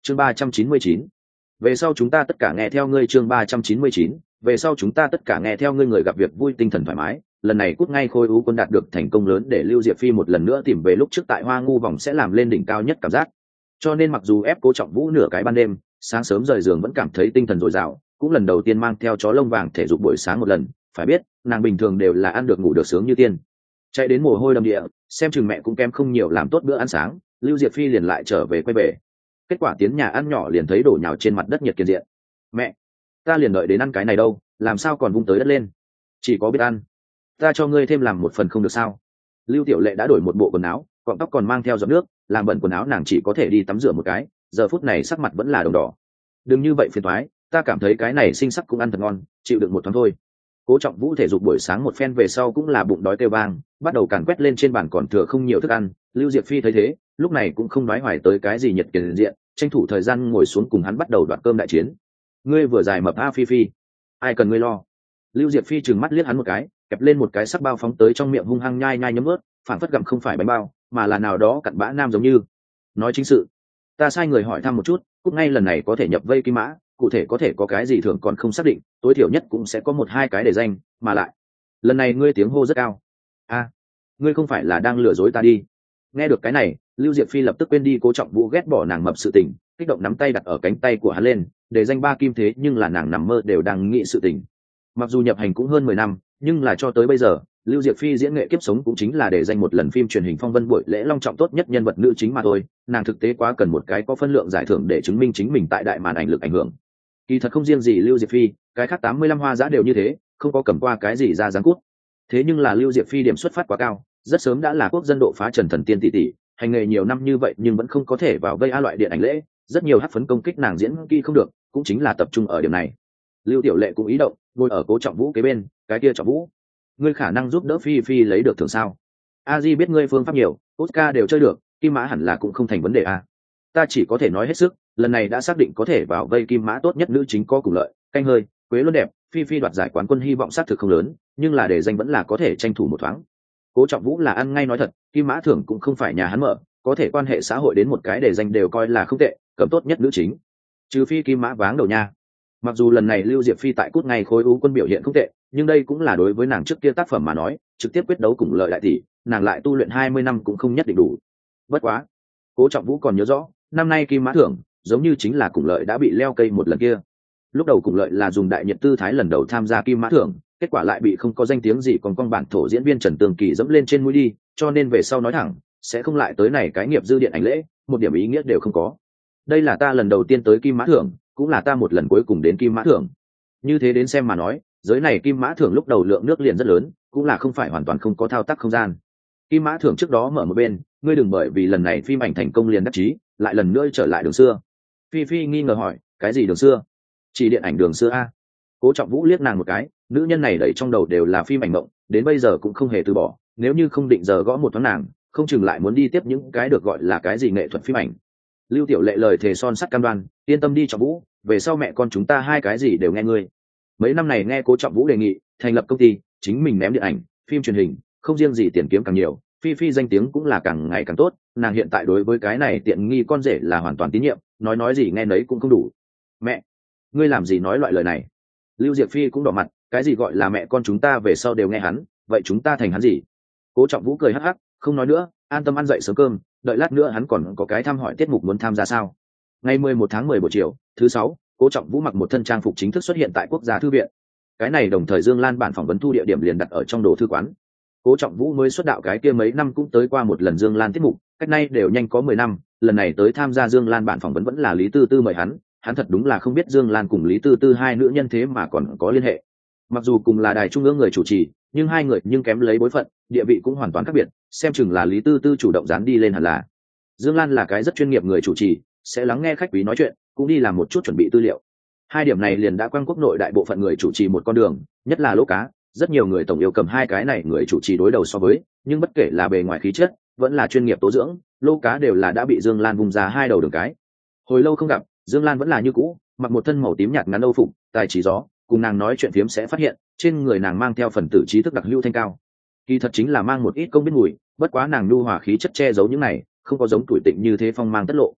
chương 399. Về sau chúng ta tất cả nghe theo ngươi. Chương 399. Về sau chúng ta tất cả nghe theo ngươi. Người gặp việc vui tinh thần thoải mái, lần này cút ngay Khôi U quân đạt được thành công lớn để Lưu Diệp Phi một lần nữa tìm về lúc trước tại Hoa Ngu vòng sẽ làm lên đỉnh cao nhất cảm giác. Cho nên mặc dù ép Cố Trọng Vũ nửa cái ban đêm, sáng sớm rời giường vẫn cảm thấy tinh thần dồi dào, cũng lần đầu tiên mang theo chó lông vàng thể dục buổi sáng một lần. Phải biết, nàng bình thường đều là ăn được ngủ được sướng như tiên. Chạy đến mồ hôi đầm địa, xem chừng mẹ cũng kém không nhiều làm tốt bữa ăn sáng, Lưu Diệp Phi liền lại trở về quay về. Kết quả tiến nhà ăn nhỏ liền thấy đổ nhào trên mặt đất nhiệt kiên diện. Mẹ, ta liền đợi đến ăn cái này đâu, làm sao còn vung tới đất lên? Chỉ có biết ăn. Ta cho ngươi thêm làm một phần không được sao? Lưu Tiểu Lệ đã đổi một bộ quần áo, cọng tóc còn mang theo giọt nước, làm bẩn quần áo nàng chỉ có thể đi tắm rửa một cái, giờ phút này sắc mặt vẫn là đồng đỏ. Đừng như vậy phiền toái, ta cảm thấy cái này sinh sắc cũng ăn thật ngon, chịu đựng một thoáng thôi. Cố Trọng Vũ thể dục buổi sáng một phen về sau cũng là bụng đói kêu vang, bắt đầu càn quét lên trên bàn còn thừa không nhiều thức ăn. Lưu Diệp Phi thấy thế, lúc này cũng không nói hoài tới cái gì nhiệt kiền diện, tranh thủ thời gian ngồi xuống cùng hắn bắt đầu đoạt cơm đại chiến. Ngươi vừa dài mập a Phi Phi, ai cần ngươi lo? Lưu Diệp Phi trừng mắt liếc hắn một cái, kẹp lên một cái sắc bao phóng tới trong miệng hung hăng nhai nhai nhấm ướt, phản phất gặm không phải bánh bao, mà là nào đó cặn bã nam giống như. Nói chính sự, ta sai người hỏi thăm một chút, cút ngay lần này có thể nhập vây Kim Mã, cụ thể có thể có cái gì thường còn không xác định, tối thiểu nhất cũng sẽ có một hai cái để danh, mà lại lần này ngươi tiếng hô rất cao. A, ngươi không phải là đang lừa dối ta đi? Nghe được cái này, Lưu Diệp Phi lập tức quên đi Cố Trọng Vũ ghét bỏ nàng mập sự tình, kích động nắm tay đặt ở cánh tay của hắn lên, để danh ba kim thế nhưng là nàng nằm mơ đều đang nghĩ sự tình. Mặc dù nhập hành cũng hơn 10 năm, nhưng là cho tới bây giờ, Lưu Diệp Phi diễn nghệ kiếp sống cũng chính là để danh một lần phim truyền hình phong vân buổi lễ long trọng tốt nhất nhân vật nữ chính mà thôi, nàng thực tế quá cần một cái có phân lượng giải thưởng để chứng minh chính mình tại đại màn ảnh lực ảnh hưởng. Kỳ thật không riêng gì Lưu Diệp Phi, cái khác 85 hoa dã đều như thế, không có cầm qua cái gì ra dáng cút. Thế nhưng là Lưu Diệp Phi điểm xuất phát quá cao, rất sớm đã là quốc dân độ phá trần thần tiên tỷ tỷ, hành nghề nhiều năm như vậy nhưng vẫn không có thể vào vây a loại điện ảnh lễ, rất nhiều hắc phấn công kích nàng diễn kỹ không được, cũng chính là tập trung ở điểm này. Lưu Tiểu Lệ cũng ý động, ngồi ở Cố Trọng Vũ kế bên, cái kia Trọng Vũ, ngươi khả năng giúp đỡ Phi Phi lấy được thưởng sao? A Di biết ngươi phương pháp nhiều, Oscar đều chơi được, Kim Mã hẳn là cũng không thành vấn đề a. Ta chỉ có thể nói hết sức, lần này đã xác định có thể vào vây Kim Mã tốt nhất nữ chính có cùng lợi, canh hơi, Quế Luân đẹp, Phi Phi đoạt giải quán quân hy vọng xác thực không lớn, nhưng là để danh vẫn là có thể tranh thủ một thoáng. Cố Trọng Vũ là ăn ngay nói thật, Kim Mã thưởng cũng không phải nhà hắn mở, có thể quan hệ xã hội đến một cái để danh đều coi là không tệ, cầm tốt nhất nữ chính. Trừ phi Kim Mã váng đầu nha. Mặc dù lần này Lưu Diệp Phi tại cút ngay Khối U quân biểu hiện không tệ, nhưng đây cũng là đối với nàng trước kia tác phẩm mà nói, trực tiếp quyết đấu cùng lợi đại tỷ, nàng lại tu luyện 20 năm cũng không nhất định đủ. Bất quá, Cố Trọng Vũ còn nhớ rõ, năm nay Kim Mã thưởng giống như chính là cùng lợi đã bị leo cây một lần kia. Lúc đầu cùng lợi là dùng đại nhiệt tư thái lần đầu tham gia Kim Mã thưởng, kết quả lại bị không có danh tiếng gì còn con bản thổ diễn viên Trần Tường Kỳ dẫm lên trên mũi đi, cho nên về sau nói thẳng sẽ không lại tới này cái nghiệp dư điện ảnh lễ, một điểm ý nghĩa đều không có. Đây là ta lần đầu tiên tới Kim Mã thưởng, cũng là ta một lần cuối cùng đến Kim Mã thưởng. Như thế đến xem mà nói, giới này Kim Mã thưởng lúc đầu lượng nước liền rất lớn, cũng là không phải hoàn toàn không có thao tác không gian. Kim Mã thưởng trước đó mở một bên, ngươi đừng bởi vì lần này phim ảnh thành công liền đắc chí, lại lần nữa trở lại đường xưa. Phi Phi nghi ngờ hỏi, cái gì đường xưa? Chỉ điện ảnh đường xưa a? Cố Trọng Vũ liếc nàng một cái, nữ nhân này đẩy trong đầu đều là phim ảnh mộng, đến bây giờ cũng không hề từ bỏ, nếu như không định giờ gõ một thoáng nàng, không chừng lại muốn đi tiếp những cái được gọi là cái gì nghệ thuật phim ảnh. Lưu Tiểu Lệ lời thề son sắt cam đoan, yên tâm đi Trọng Vũ, về sau mẹ con chúng ta hai cái gì đều nghe ngươi. Mấy năm này nghe Cố Trọng Vũ đề nghị thành lập công ty, chính mình ném điện ảnh, phim truyền hình, không riêng gì tiền kiếm càng nhiều, Phi Phi danh tiếng cũng là càng ngày càng tốt, nàng hiện tại đối với cái này tiện nghi con rể là hoàn toàn tín nhiệm, nói gì nghe nấy cũng không đủ. Mẹ, ngươi làm gì nói loại lời này? Lưu Diệp Phi cũng đỏ mặt, cái gì gọi là mẹ con chúng ta về sau đều nghe hắn, vậy chúng ta thành hắn gì? Cố Trọng Vũ cười hắc hắc, không nói nữa, an tâm ăn dậy sớm cơm, đợi lát nữa hắn còn có cái thăm hỏi tiết mục muốn tham gia sao? Ngày 11 tháng 10 buổi chiều, thứ 6, Cố Trọng Vũ mặc một thân trang phục chính thức xuất hiện tại Quốc gia thư viện. Cái này đồng thời Dương Lan bản phỏng vấn thu địa điểm liền đặt ở trong đồ thư quán. Cố Trọng Vũ mới xuất đạo cái kia mấy năm cũng tới qua một lần Dương Lan tiết mục, cách nay đều nhanh có 10 năm, lần này tới tham gia Dương Lan bản phỏng vấn vẫn là Lý Tư Tư mời hắn thật đúng là không biết Dương Lan cùng Lý Tư Tư hai nữ nhân thế mà còn có liên hệ. Mặc dù cùng là đài trung ương người chủ trì, nhưng hai người nhưng kém lấy bối phận, địa vị cũng hoàn toàn khác biệt, xem chừng là Lý Tư Tư chủ động dán đi lên hẳn là. Dương Lan là cái rất chuyên nghiệp người chủ trì, sẽ lắng nghe khách quý nói chuyện, cũng đi làm một chút chuẩn bị tư liệu. Hai điểm này liền đã quang quốc nội đại bộ phận người chủ trì một con đường, nhất là Lỗ Cá, rất nhiều người tổng yêu cầm hai cái này người chủ trì đối đầu so với, nhưng bất kể là bề ngoài khí chất, vẫn là chuyên nghiệp tố dưỡng, Lỗ Cá đều là đã bị Dương Lan vùng ra hai đầu đường cái. Hồi lâu không gặp, Dương Lan vẫn là như cũ, mặc một thân màu tím nhạt ngắn âu phục, tài trí gió, cùng nàng nói chuyện phiếm sẽ phát hiện, trên người nàng mang theo phần tử trí thức đặc lưu thanh cao. Kỳ thật chính là mang một ít công biết mùi, bất quá nàng nhu hòa khí chất che giấu những này, không có giống tuổi tịnh như thế phong mang tất lộ.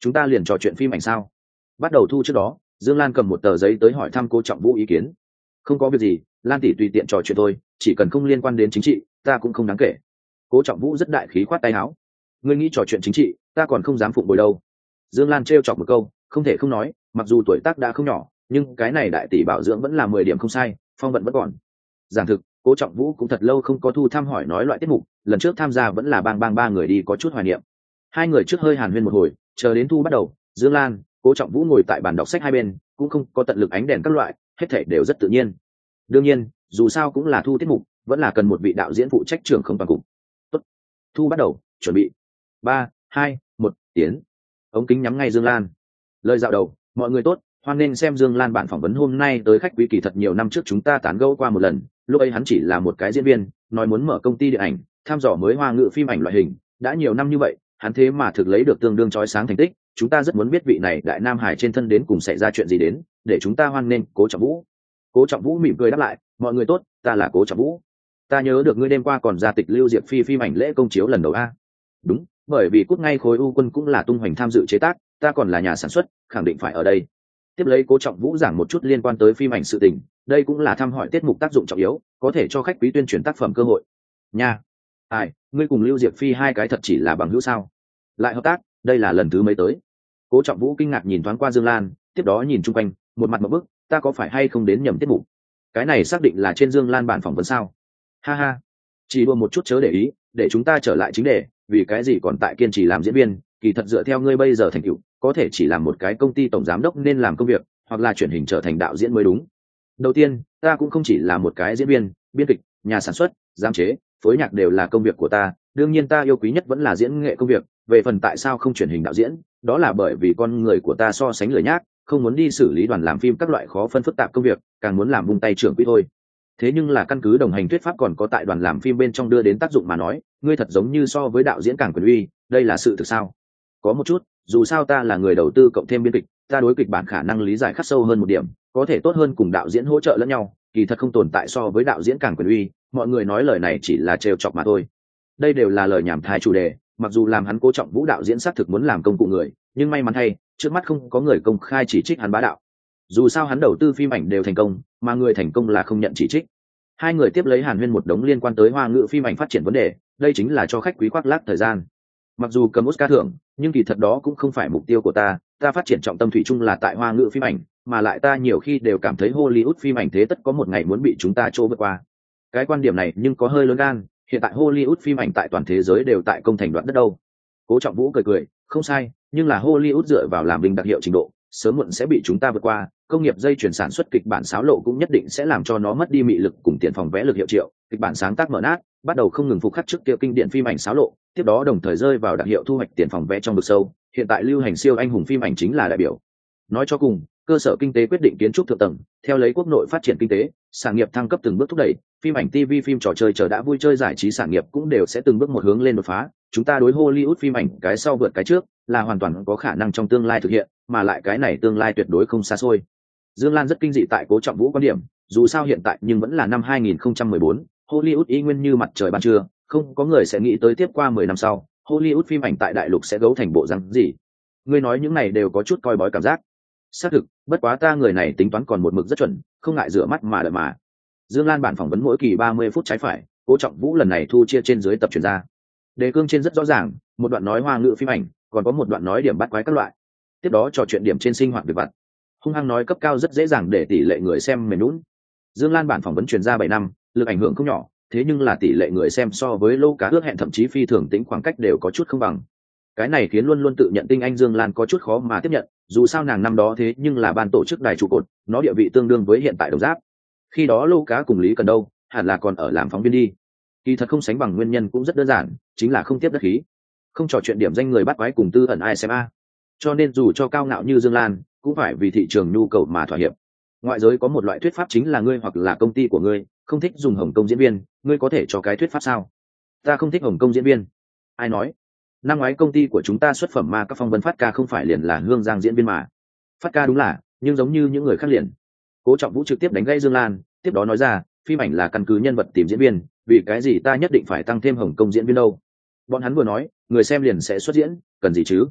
chúng ta liền trò chuyện phim ảnh sao? Bắt đầu thu trước đó, Dương Lan cầm một tờ giấy tới hỏi thăm Cố Trọng Vũ ý kiến. Không có việc gì, Lan tỷ tùy tiện trò chuyện thôi, chỉ cần không liên quan đến chính trị, ta cũng không đáng kể. Cố Trọng Vũ rất đại khí khoát tay áo. Ngươi nghĩ trò chuyện chính trị, ta còn không dám phụng bồi đâu. Dương Lan trêu chọc một câu, không thể không nói, mặc dù tuổi tác đã không nhỏ, nhưng cái này đại tỷ bảo dưỡng vẫn là 10 điểm không sai, phong vận vẫn còn. Giảng thực, Cố Trọng Vũ cũng thật lâu không có thu thăm hỏi nói loại tiết mục, lần trước tham gia vẫn là bang bang ba người đi có chút hoài niệm. Hai người trước hơi hàn huyên một hồi, chờ đến thu bắt đầu, Dương Lan, Cố Trọng Vũ ngồi tại bàn đọc sách hai bên, cũng không có tận lực ánh đèn các loại, hết thảy đều rất tự nhiên. Đương nhiên, dù sao cũng là thu tiết mục, vẫn là cần một vị đạo diễn phụ trách trưởng không toàn cục. Tốt. Thu bắt đầu, chuẩn bị. 3, 2, 1, tiến. Ống kính nhắm ngay Dương Lan. Lời dạo đầu, mọi người tốt, hoan nghênh xem Dương Lan bản phỏng vấn hôm nay tới khách quý. Kỳ thật nhiều năm trước chúng ta tán gẫu qua một lần, lúc ấy hắn chỉ là một cái diễn viên, nói muốn mở công ty điện ảnh, thăm dò mới Hoa ngữ phim ảnh loại hình, đã nhiều năm như vậy, hắn thế mà thực lấy được tương đương chói sáng thành tích, chúng ta rất muốn biết vị này đại nam hải trên thân đến cùng xảy ra chuyện gì đến, để chúng ta hoan nghênh Cố Trọng Vũ. Cố Trọng Vũ mỉm cười đáp lại, mọi người tốt, ta là Cố Trọng Vũ. Ta nhớ được ngươi đêm qua còn ra tịch lưu diệp phi phim ảnh lễ công chiếu lần đầu a. Đúng, bởi vì cút ngay khối u quân cũng là tung hoành tham dự chế tác, ta còn là nhà sản xuất, khẳng định phải ở đây. Tiếp lấy Cố Trọng Vũ giảng một chút liên quan tới phim ảnh sự tình, đây cũng là thăm hỏi tiết mục tác dụng trọng yếu, có thể cho khách quý tuyên truyền tác phẩm cơ hội. Nha. Ai, ngươi cùng Lưu Diệp Phi hai cái thật chỉ là bằng hữu sao? Lại hợp tác, đây là lần thứ mấy tới? Cố Trọng Vũ kinh ngạc nhìn thoáng qua Dương Lan, tiếp đó nhìn chung quanh, một mặt một bức, ta có phải hay không đến nhầm tiết mục? Cái này xác định là trên Dương Lan bản phỏng vấn sao? Ha ha, chỉ đùa một chút chớ để ý, để chúng ta trở lại chính đề, vì cái gì còn tại kiên trì làm diễn viên? Kỳ thật dựa theo ngươi bây giờ thành tựu, có thể chỉ làm một cái công ty tổng giám đốc nên làm công việc, hoặc là chuyển hình trở thành đạo diễn mới đúng. Đầu tiên, ta cũng không chỉ là một cái diễn viên, biên kịch, nhà sản xuất, giám chế, phối nhạc đều là công việc của ta, đương nhiên ta yêu quý nhất vẫn là diễn nghệ công việc. Về phần tại sao không chuyển hình đạo diễn, đó là bởi vì con người của ta so sánh lười nhác, không muốn đi xử lý đoàn làm phim các loại khó phân phức tạp công việc, càng muốn làm vung tay trưởng quỹ thôi. Thế nhưng là căn cứ đồng hành thuyết pháp còn có tại đoàn làm phim bên trong đưa đến tác dụng mà nói, ngươi thật giống như so với đạo diễn càng quyền uy, đây là sự thực sao? Có một chút, dù sao ta là người đầu tư cộng thêm biên kịch, ta đối kịch bản khả năng lý giải khắc sâu hơn một điểm, có thể tốt hơn cùng đạo diễn hỗ trợ lẫn nhau, kỳ thật không tồn tại so với đạo diễn càng quyền uy, mọi người nói lời này chỉ là trêu chọc mà thôi. Đây đều là lời nhảm thai chủ đề, mặc dù làm hắn Cố Trọng Vũ đạo diễn xác thực muốn làm công cụ người, nhưng may mắn thay, trước mắt không có người công khai chỉ trích hắn bá đạo. Dù sao hắn đầu tư phim ảnh đều thành công, mà người thành công là không nhận chỉ trích. Hai người tiếp lấy hàn huyên một đống liên quan tới Hoa ngữ phim ảnh phát triển vấn đề, đây chính là cho khách quý khoác lác thời gian. Mặc dù cầm Oscar thưởng, nhưng kỳ thật đó cũng không phải mục tiêu của ta, ta phát triển trọng tâm thủy chung là tại Hoa ngữ phim ảnh, mà lại ta nhiều khi đều cảm thấy Hollywood phim ảnh thế tất có một ngày muốn bị chúng ta chỗ vượt qua. Cái quan điểm này nhưng có hơi lớn gan, hiện tại Hollywood phim ảnh tại toàn thế giới đều tại công thành đoạn đất đâu. Cố Trọng Vũ cười cười, không sai, nhưng là Hollywood dựa vào làm bình đặc hiệu trình độ, sớm muộn sẽ bị chúng ta vượt qua, công nghiệp dây chuyển sản xuất kịch bản xáo lộ cũng nhất định sẽ làm cho nó mất đi mị lực cùng tiền phòng vẽ lực hiệu triệu, kịch bản sáng tác mở nát, bắt đầu không ngừng phục khắc trước kia kinh điển phim ảnh xáo lộ, tiếp đó đồng thời rơi vào đặc hiệu thu hoạch tiền phòng vẽ trong vực sâu, hiện tại lưu hành siêu anh hùng phim ảnh chính là đại biểu. Nói cho cùng, cơ sở kinh tế quyết định kiến trúc thượng tầng, theo lấy quốc nội phát triển kinh tế, sản nghiệp thăng cấp từng bước thúc đẩy, phim ảnh TV, phim trò chơi chờ đã vui chơi giải trí sản nghiệp cũng đều sẽ từng bước một hướng lên đột phá, chúng ta đối Hollywood phim ảnh cái sau vượt cái trước, là hoàn toàn có khả năng trong tương lai thực hiện, mà lại cái này tương lai tuyệt đối không xa xôi. Dương Lan rất kinh dị tại Cố Trọng Vũ quan điểm, dù sao hiện tại nhưng vẫn là năm 2014, Hollywood y nguyên như mặt trời ban trưa, không có người sẽ nghĩ tới tiếp qua 10 năm sau, Hollywood phim ảnh tại đại lục sẽ gấu thành bộ răng gì. Ngươi nói những này đều có chút coi bói cảm giác. Xác thực, bất quá ta người này tính toán còn một mực rất chuẩn, không ngại rửa mắt mà đợi mà. Dương Lan bản phỏng vấn mỗi kỳ 30 phút trái phải, Cố Trọng Vũ lần này thu chia trên dưới tập truyền ra. Đề cương trên rất rõ ràng, một đoạn nói Hoa ngữ phim ảnh, còn có một đoạn nói điểm bắt quái các loại. Tiếp đó trò chuyện điểm trên sinh hoạt việc vặt. Hung hăng nói cấp cao rất dễ dàng để tỷ lệ người xem mềm nhũn. Dương Lan bản phỏng vấn truyền ra 7 năm, lực ảnh hưởng không nhỏ, thế nhưng là tỷ lệ người xem so với Lâu Cá ước hẹn thậm chí phi thường tính khoảng cách đều có chút không bằng. Cái này khiến luôn luôn tự nhận tinh anh Dương Lan có chút khó mà tiếp nhận, dù sao nàng năm đó thế nhưng là ban tổ chức đài trụ cột, nó địa vị tương đương với hiện tại Đồng Giáp. Khi đó Lâu Cá cùng Lý Cần đâu, hẳn là còn ở làm phóng viên đi. Kỳ thật không sánh bằng nguyên nhân cũng rất đơn giản, chính là không tiếp đất khí, không trò chuyện điểm danh người bắt quái cùng tư ẩn ai xem a. Cho nên dù cho cao ngạo như Dương Lan, cũng phải vì thị trường nhu cầu mà thỏa hiệp. Ngoại giới có một loại thuyết pháp chính là ngươi hoặc là công ty của ngươi không thích dùng Hồng Kông diễn viên, ngươi có thể cho cái thuyết pháp sao? Ta không thích Hồng Kông diễn viên. Ai nói? Năm ngoái công ty của chúng ta xuất phẩm ma các phong vân Phát Ca không phải liền là Hương Giang diễn viên mà. Phát Ca đúng là, nhưng giống như những người khác liền. Cố Trọng Vũ trực tiếp đánh gãy Dương Lan, tiếp đó nói ra, phim ảnh là căn cứ nhân vật tìm diễn viên, vì cái gì ta nhất định phải tăng thêm Hồng Kông diễn viên đâu? Bọn hắn vừa nói, người xem liền sẽ xuất diễn, cần gì chứ?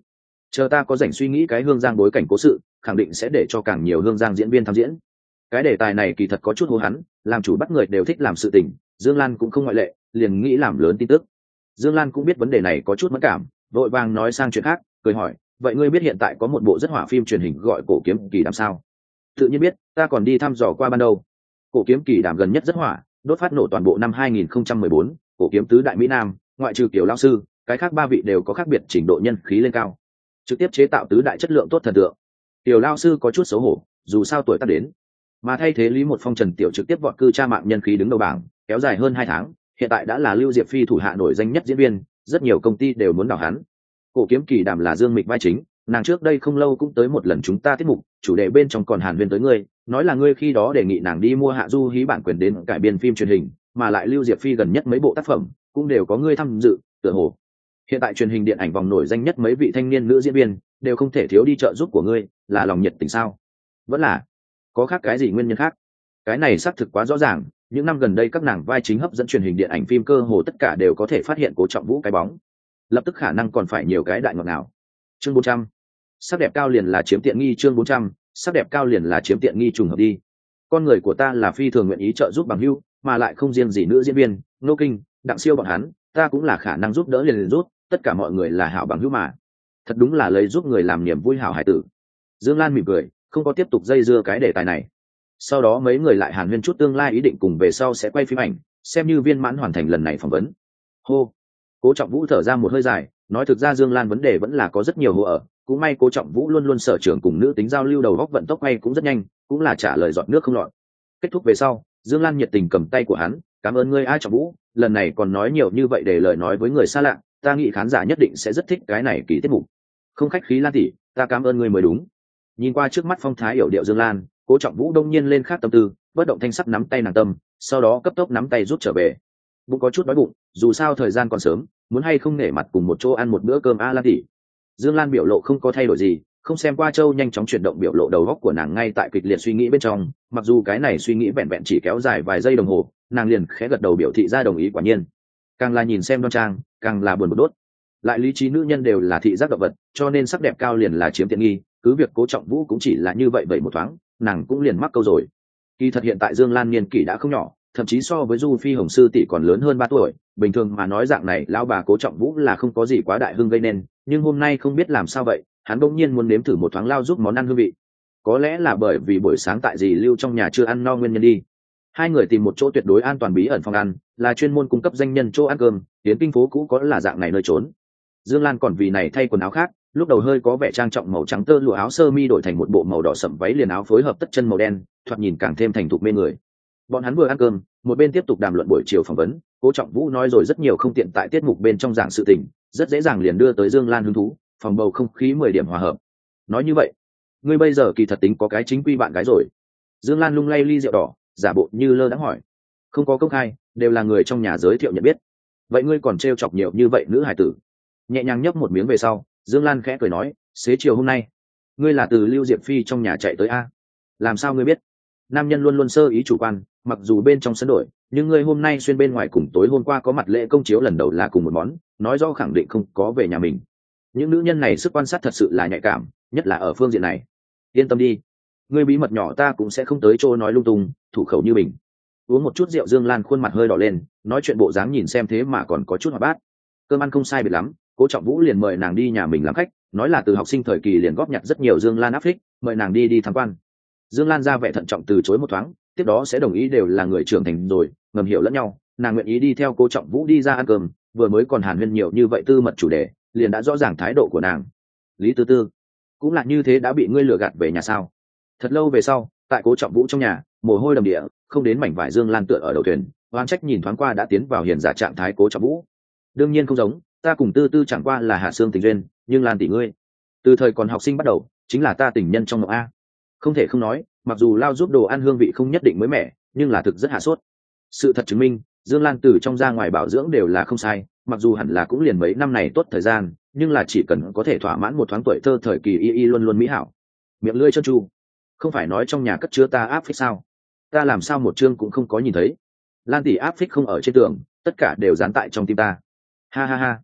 Chờ ta có rảnh suy nghĩ cái Hương Giang bối cảnh cố sự, khẳng định sẽ để cho càng nhiều Hương Giang diễn viên tham diễn. Cái đề tài này kỳ thật có chút hô hắn, làm chủ bắt người đều thích làm sự tình, Dương Lan cũng không ngoại lệ, liền nghĩ làm lớn tin tức. Dương Lan cũng biết vấn đề này có chút mẫn cảm, vội vàng nói sang chuyện khác, cười hỏi, vậy ngươi biết hiện tại có một bộ rất hỏa phim truyền hình gọi Cổ Kiếm Kỳ Đàm sao? Tự nhiên biết, ta còn đi thăm dò qua ban đầu. Cổ Kiếm Kỳ Đàm gần nhất rất hỏa, đốt phát nổ toàn bộ năm 2014, cổ kiếm tứ đại Mỹ Nam, ngoại trừ Kiều lão sư, cái khác ba vị đều có khác biệt trình độ nhân khí lên cao, trực tiếp chế tạo tứ đại chất lượng tốt thần tượng. Kiều lão sư có chút xấu hổ, dù sao tuổi tác đến, mà thay thế Lý Một Phong Trần Tiểu trực tiếp vọt cư cha mạng nhân khí đứng đầu bảng, kéo dài hơn 2 tháng, hiện tại đã là Lưu Diệp Phi thủ hạ nổi danh nhất diễn viên, rất nhiều công ty đều muốn đào hắn. Cổ Kiếm Kỳ Đàm là Dương Mịch vai chính, nàng trước đây không lâu cũng tới một lần chúng ta tiết mục, chủ đề bên trong còn hàn huyên tới ngươi, nói là ngươi khi đó đề nghị nàng đi mua Hạ Du Hí bản quyền đến cải biên phim truyền hình, mà lại Lưu Diệp Phi gần nhất mấy bộ tác phẩm cũng đều có ngươi tham dự, tựa hồ hiện tại truyền hình điện ảnh vòng nổi danh nhất mấy vị thanh niên nữ diễn viên đều không thể thiếu đi trợ giúp của ngươi, là lòng nhiệt tình sao? Vẫn là có khác cái gì nguyên nhân khác? Cái này xác thực quá rõ ràng, những năm gần đây các nàng vai chính hấp dẫn truyền hình điện ảnh phim cơ hồ tất cả đều có thể phát hiện Cố Trọng Vũ cái bóng, lập tức khả năng còn phải nhiều cái đại ngọt nào. Chương 400, sắc đẹp cao liền là chiếm tiện nghi. Chương 400, sắc đẹp cao liền là chiếm tiện nghi. Trùng hợp đi, con người của ta là phi thường nguyện ý trợ giúp bằng hữu, mà lại không riêng gì nữ diễn viên, Nô Kinh, Đặng Siêu bọn hắn, ta cũng là khả năng giúp đỡ liền rút, tất cả mọi người là hảo bằng hữu mà. Thật đúng là lấy giúp người làm niềm vui hảo hải tử. Dương Lan mỉm cười, không có tiếp tục dây dưa cái đề tài này. Sau đó mấy người lại hàn huyên chút tương lai ý định cùng về sau sẽ quay phim ảnh, xem như viên mãn hoàn thành lần này phỏng vấn. Hô, Cố Trọng Vũ thở ra một hơi dài, nói thực ra Dương Lan vấn đề vẫn là có rất nhiều hô ở, cũng may Cố Trọng Vũ luôn luôn sở trường cùng nữ tính giao lưu, đầu góc vận tốc hay cũng rất nhanh, cũng là trả lời giọt nước không lọt. Kết thúc về sau, Dương Lan nhiệt tình cầm tay của hắn, cảm ơn ngươi A Trọng Vũ, lần này còn nói nhiều như vậy để lời nói với người xa lạ, ta nghĩ khán giả nhất định sẽ rất thích cái này kỳ tiết mục. Không khách khí Lan tỷ, ta cảm ơn ngươi mới đúng. Nhìn qua trước mắt phong thái hiểu điệu Dương Lan, Cố Trọng Vũ đông nhiên lên khác tâm tư, bất động thanh sắc nắm tay nàng tâm, sau đó cấp tốc nắm tay rút trở về. Bụng có chút đói bụng, dù sao thời gian còn sớm, muốn hay không nể mặt cùng một chỗ ăn một bữa cơm a Lan tỷ. Dương Lan biểu lộ không có thay đổi gì, không xem qua Châu nhanh chóng chuyển động biểu lộ đầu óc của nàng ngay tại kịch liệt suy nghĩ bên trong, mặc dù cái này suy nghĩ vẹn vẹn chỉ kéo dài vài giây đồng hồ, nàng liền khẽ gật đầu biểu thị ra đồng ý. Quả nhiên, càng là nhìn xem đoan trang, càng là buồn bực đốt. Lại lý trí nữ nhân đều là thị giác động vật, cho nên sắc đẹp cao liền là chiếm tiện nghi, cứ việc Cố Trọng Vũ cũng chỉ là như vậy một thoáng, nàng cũng liền mắc câu rồi. Kỳ thật hiện tại Dương Lan niên kỷ đã không nhỏ, thậm chí so với Du Phi Hồng sư tỷ còn lớn hơn 3 tuổi, bình thường mà nói dạng này lão bà Cố Trọng Vũ là không có gì quá đại hưng gây nên, nhưng hôm nay không biết làm sao vậy, hắn bỗng nhiên muốn nếm thử một thoáng lao giúp món ăn hương vị. Có lẽ là bởi vì buổi sáng tại dì Lưu trong nhà chưa ăn no nguyên nhân đi. Hai người tìm một chỗ tuyệt đối an toàn bí ẩn phòng ăn, là chuyên môn cung cấp danh nhân chỗ ăn cơm, tiến kinh phố cũ có là dạng này nơi trốn. Dương Lan còn vì này thay quần áo khác, lúc đầu hơi có vẻ trang trọng màu trắng tơ lụa áo sơ mi đổi thành một bộ màu đỏ sẫm váy liền áo phối hợp tất chân màu đen, thoạt nhìn càng thêm thành thục mê người. Bọn hắn vừa ăn cơm, một bên tiếp tục đàm luận buổi chiều phỏng vấn. Cố Trọng Vũ nói rồi rất nhiều không tiện tại tiết mục bên trong giảng sự tình, rất dễ dàng liền đưa tới Dương Lan hứng thú, phòng bầu không khí 10 điểm hòa hợp. Nói như vậy, ngươi bây giờ kỳ thật tính có cái chính quy bạn gái rồi? Dương Lan lung lay ly rượu đỏ, giả bộ như lơ đãng hỏi. Không có công khai, đều là người trong nhà giới thiệu nhận biết. Vậy ngươi còn trêu chọc nhiều như vậy nữ hải tử? Nhẹ nhàng nhấp một miếng về sau, Dương Lan khẽ cười nói, xế chiều hôm nay, ngươi là từ Lưu Diệp Phi trong nhà chạy tới a? Làm sao ngươi biết? Nam nhân luôn luôn sơ ý chủ quan, mặc dù bên trong sân đổi, nhưng ngươi hôm nay xuyên bên ngoài cùng tối hôm qua có mặt lễ công chiếu lần đầu là cùng một món, nói rõ khẳng định không có về nhà mình. Những nữ nhân này sức quan sát thật sự là nhạy cảm, nhất là ở phương diện này. Yên tâm đi, ngươi bí mật nhỏ ta cũng sẽ không tới chỗ nói lung tung, thủ khẩu như mình. Uống một chút rượu, Dương Lan khuôn mặt hơi đỏ lên, nói chuyện bộ dáng nhìn xem thế mà còn có chút hoạt bát. Cơm ăn không sai biệt lắm, Cố Trọng Vũ liền mời nàng đi nhà mình làm khách, nói là từ học sinh thời kỳ liền góp nhặt rất nhiều Dương Lan áp thích, mời nàng đi tham quan. Dương Lan ra vẻ thận trọng từ chối một thoáng, tiếp đó sẽ đồng ý, đều là người trưởng thành rồi, ngầm hiểu lẫn nhau, nàng nguyện ý đi theo Cố Trọng Vũ đi ra ăn cơm, vừa mới còn hàn huyên nhiều như vậy tư mật chủ đề, liền đã rõ ràng thái độ của nàng. Lý Tư Tư, cũng là như thế đã bị ngươi lừa gạt về nhà sao? Thật lâu về sau, tại Cố Trọng Vũ trong nhà, mồ hôi đầm địa, không đến mảnh vải Dương Lan tựa ở đầu thuyền, oan trách nhìn thoáng qua đã tiến vào hiền giả trạng thái Cố Trọng Vũ. Đương nhiên không giống, ta cùng Tư Tư chẳng qua là hạ xương tình duyên, nhưng Lan tỷ ngươi, từ thời còn học sinh bắt đầu, chính là ta tình nhân trong mộng a. Không thể không nói, mặc dù lao giúp đồ ăn hương vị không nhất định mới mẻ, nhưng là thực rất hạ sốt. Sự thật chứng minh, Dương Lan từ trong ra ngoài bảo dưỡng đều là không sai, mặc dù hẳn là cũng liền mấy năm này tốt thời gian, nhưng là chỉ cần có thể thỏa mãn một thoáng tuổi thơ thời kỳ y luôn luôn mỹ hảo. Miệng lưỡi trơn tru, không phải nói trong nhà cất chứa ta áp phích sao? Ta làm sao một chương cũng không có nhìn thấy? Lan tỷ áp phích không ở trên tường, tất cả đều dán tại trong tim ta. Ha ha ha.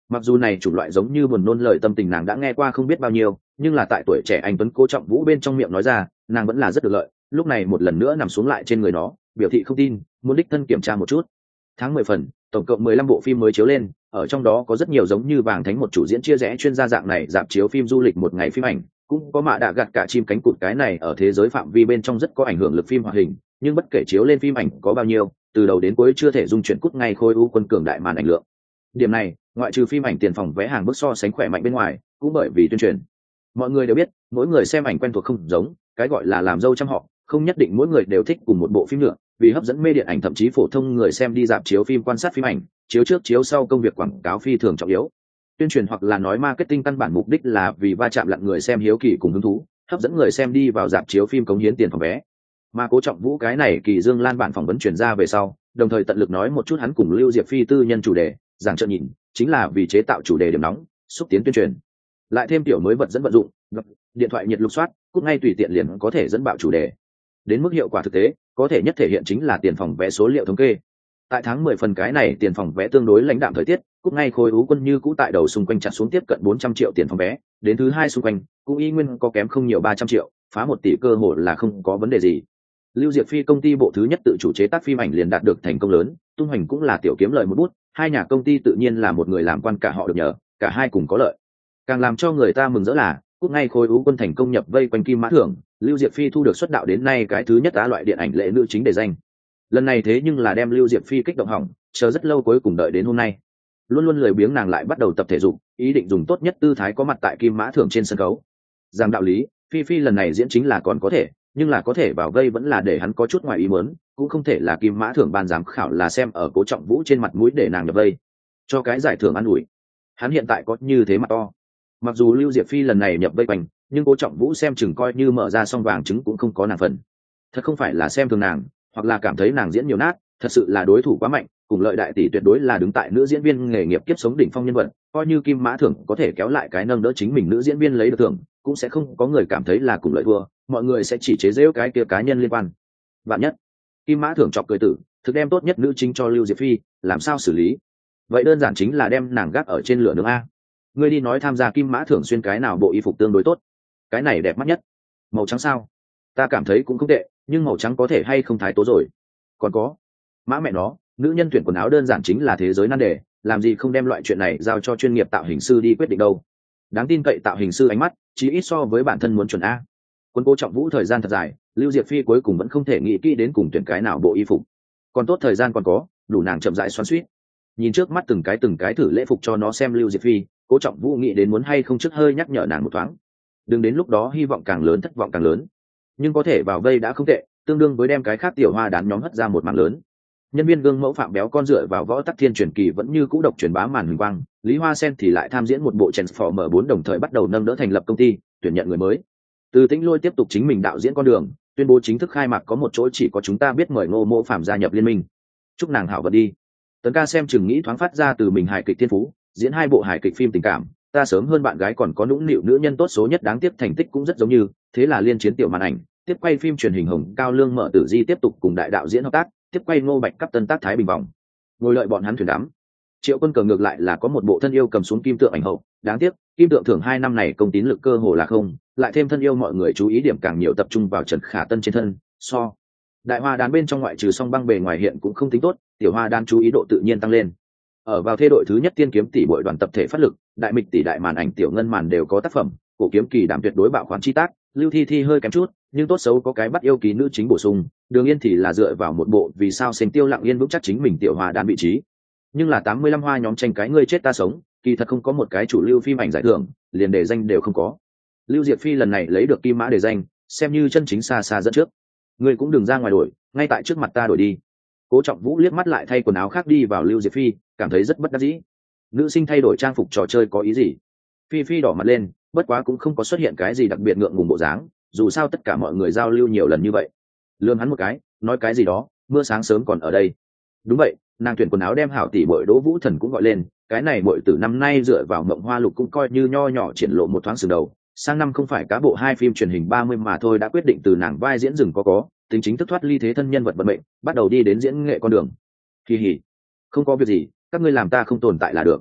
Mặc dù này chủng loại giống như buồn nôn lời tâm tình nàng đã nghe qua không biết bao nhiêu, nhưng là tại tuổi trẻ anh tuấn Cố Trọng Vũ bên trong miệng nói ra, nàng vẫn là rất được lợi. Lúc này một lần nữa nằm xuống lại trên người nó, biểu thị không tin, muốn đích thân kiểm tra một chút. Tháng 10 phần, tổng cộng 15 bộ phim mới chiếu lên, ở trong đó có rất nhiều giống như Vàng Thánh một chủ diễn chia rẽ chuyên gia dạng này dạp chiếu phim du lịch một ngày phim ảnh, cũng có Mạ Đạ Gặt Cả chim cánh cụt cái này ở thế giới phạm vi bên trong rất có ảnh hưởng lực phim hoạt hình, nhưng bất kể chiếu lên phim ảnh có bao nhiêu, từ đầu đến cuối chưa thể dung chuyển cút ngay Khôi U Quân cường đại màn ảnh lượng. Điểm này, ngoại trừ phim ảnh tiền phòng vé hàng bước so sánh khỏe mạnh bên ngoài, cũng bởi vì tuyên truyền. Mọi người đều biết, mỗi người xem ảnh quen thuộc không giống, cái gọi là làm dâu trăm họ, không nhất định mỗi người đều thích cùng một bộ phim nữa, vì hấp dẫn mê điện ảnh thậm chí phổ thông người xem đi dạp chiếu phim quan sát phim ảnh, chiếu trước chiếu sau công việc quảng cáo phi thường trọng yếu. Tuyên truyền hoặc là nói marketing căn bản mục đích là vì va chạm lặn người xem hiếu kỳ cùng hứng thú, hấp dẫn người xem đi vào dạp chiếu phim cống hiến tiền phòng vé. Mà Cố Trọng Vũ cái này Kỳ Dương Lan bản phỏng vấn truyền ra về sau, đồng thời tận lực nói một chút hắn cùng Lưu Diệp Phi tư nhân chủ đề, giảng trợ nhìn, chính là vì chế tạo chủ đề điểm nóng, xúc tiến tuyên truyền. Lại thêm tiểu mới vật dẫn vận dụng, điện thoại nhiệt lục soát, cút ngay tùy tiện liền có thể dẫn bạo chủ đề. Đến mức hiệu quả thực tế, có thể nhất thể hiện chính là tiền phòng vé số liệu thống kê. Tại tháng 10 phần cái này tiền phòng vé tương đối lãnh đạm thời tiết, cút ngay Khôi U Quân như cũ tại đầu xung quanh chặt xuống tiếp cận 400 triệu tiền phòng vé, đến thứ hai xung quanh, cũng y nguyên có kém không nhiều 300 triệu, phá 1 tỷ cơ hội là không có vấn đề gì. Lưu Diệp Phi công ty bộ thứ nhất tự chủ chế tác phim ảnh liền đạt được thành công lớn, tung hoành cũng là tiểu kiếm lợi một bút, hai nhà công ty tự nhiên là một người làm quan cả họ được nhờ, cả hai cùng có lợi. Càng làm cho người ta mừng rỡ là, cút ngay Khôi U Quân thành công nhập vây quanh Kim Mã Thưởng, Lưu Diệp Phi thu được xuất đạo đến nay cái thứ nhất á loại điện ảnh lệ nữ chính để danh. Lần này thế nhưng là đem Lưu Diệp Phi kích động hỏng, chờ rất lâu cuối cùng đợi đến hôm nay. Luôn luôn lười biếng nàng lại bắt đầu tập thể dục, ý định dùng tốt nhất tư thái có mặt tại Kim Mã Thưởng trên sân khấu. Rằng đạo lý, Phi Phi lần này diễn chính là còn có thể, nhưng là có thể vào vây vẫn là để hắn có chút ngoài ý muốn, cũng không thể là Kim Mã Thưởng ban giám khảo là xem ở Cố Trọng Vũ trên mặt mũi để nàng nhập vây, cho cái giải thưởng ăn ủi. Hắn hiện tại có như thế mặt to. Mặc dù Lưu Diệp Phi lần này nhập vây quanh, nhưng Cố Trọng Vũ xem chừng coi như mở ra xong vàng trứng cũng không có nàng phần. Thật không phải là xem thường nàng, hoặc là cảm thấy nàng diễn nhiều nát, thật sự là đối thủ quá mạnh, cùng Lợi đại tỷ tuyệt đối là đứng tại nữ diễn viên nghề nghiệp kiếp sống đỉnh phong nhân vật, coi như Kim Mã Thưởng có thể kéo lại cái nâng đỡ chính mình nữ diễn viên lấy được thưởng, cũng sẽ không có người cảm thấy là cùng Lợi thua, mọi người sẽ chỉ chế giễu cái kia cá nhân liên quan. Vạn nhất, Kim Mã Thưởng chọc cười tử, thực đem tốt nhất nữ chính cho Lưu Diệp Phi, làm sao xử lý? Vậy đơn giản chính là đem nàng gác ở trên lửa nướng a. Ngươi đi nói tham gia Kim Mã Thưởng xuyên cái nào bộ y phục tương đối tốt? Cái này đẹp mắt nhất. Màu trắng sao? Ta cảm thấy cũng không tệ, nhưng màu trắng có thể hay không thái tố rồi. Còn có, mã mẹ nó, nữ nhân tuyển quần áo đơn giản chính là thế giới nan đề, làm gì không đem loại chuyện này giao cho chuyên nghiệp tạo hình sư đi quyết định đâu. Đáng tin cậy tạo hình sư ánh mắt, chỉ ít so với bản thân muốn chuẩn a. Quân Cố Trọng Vũ thời gian thật dài, Lưu Diệp Phi cuối cùng vẫn không thể nghĩ kỹ đến cùng tuyển cái nào bộ y phục. Còn tốt thời gian còn có, đủ nàng chậm rãi xoắn xuýt. Nhìn trước mắt từng cái thử lễ phục cho nó xem Lưu Diệp Phi, Cố Trọng Vũ nghĩ đến muốn hay không trước hơi nhắc nhở nàng một thoáng. Đừng đến lúc đó hy vọng càng lớn thất vọng càng lớn. Nhưng có thể vào vây đã không tệ, tương đương với đem cái khác tiểu hoa đán nhóm hất ra một màn lớn. Nhân viên gương mẫu Phạm Béo con dựa vào võ tắc thiên truyền kỳ vẫn như cũ độc truyền bá màn huỳnh quang, Lý Hoa Sen thì lại tham diễn một bộ Transformer 4 đồng thời bắt đầu nâng đỡ thành lập công ty, tuyển nhận người mới. Từ Tĩnh Lôi tiếp tục chính mình đạo diễn con đường, tuyên bố chính thức khai mạc có một chỗ chỉ có chúng ta biết mời Ngô Mỗ Phạm gia nhập liên minh. Chúc nàng hảo vận đi. Tấn Ca xem chừng nghĩ thoáng phát ra từ mình hài kịch thiên phú, diễn 2 bộ hài kịch phim tình cảm, ta sớm hơn bạn gái còn có nũng nịu nữ nhân tốt số nhất đáng tiếc thành tích cũng rất giống như, thế là liên chiến tiểu màn ảnh, tiếp quay phim truyền hình Hồng Cao Lương Mở Tử Di tiếp tục cùng đại đạo diễn hợp tác, tiếp quay Ngô Bạch cấp tân tác Thái Bình vòng. Ngồi lợi bọn hắn thuyền đắm. Triệu Quân Cờ ngược lại là có một bộ thân yêu cầm xuống kim tượng ảnh hậu, đáng tiếc, kim tượng thưởng 2 năm này công tín lực cơ hồ là không, lại thêm thân yêu mọi người chú ý điểm càng nhiều tập trung vào Trần Khả Tân trên thân, so. Đại hoa đán bên trong ngoại trừ song băng bề ngoài hiện cũng không tính tốt, tiểu hoa đán chú ý độ tự nhiên tăng lên. Ở vào thê đội thứ nhất tiên kiếm tỷ bội đoàn tập thể phát lực, đại mịch tỷ đại màn ảnh tiểu ngân màn đều có tác phẩm, cổ kiếm kỳ đảm tuyệt đối bạo khoản chi tác, Lưu Thi Thi hơi kém chút, nhưng tốt xấu có cái bắt yêu ký nữ chính bổ sung, Đường Yên thì là dựa vào một bộ vì sao Sành Tiêu lặng yên vững chắc chính mình tiểu hoa đán vị trí. Nhưng là 85 hoa nhóm tranh cái ngươi chết ta sống, kỳ thật không có một cái chủ lưu phim ảnh giải thưởng, liền đề danh đều không có. Lưu Diệp Phi lần này lấy được kim mã đề danh, xem như chân chính xa xa dẫn trước. Ngươi cũng đừng ra ngoài đổi, ngay tại trước mặt ta đổi đi. Cố Trọng Vũ liếc mắt lại thay quần áo khác đi vào Lưu Diệp Phi, cảm thấy rất bất đắc dĩ. Nữ sinh thay đổi trang phục trò chơi có ý gì? Phi Phi đỏ mặt lên, bất quá cũng không có xuất hiện cái gì đặc biệt ngượng ngùng bộ dáng, dù sao tất cả mọi người giao lưu nhiều lần như vậy. Lườm hắn một cái, nói cái gì đó, mưa sáng sớm còn ở đây. Đúng vậy, nàng tuyển quần áo đem hảo tỷ bội Đỗ Vũ Thần cũng gọi lên, cái này bội tử năm nay dựa vào Mộng Hoa Lục cũng coi như nho nhỏ triển lộ một thoáng sừng đầu. Sang năm không phải cá bộ 2 phim truyền hình 30 mà thôi đã quyết định từ nàng vai diễn rừng có, tính chính thức thoát ly thế thân nhân vật vận mệnh, bắt đầu đi đến diễn nghệ con đường. Kỳ hỉ, không có việc gì, các ngươi làm ta không tồn tại là được.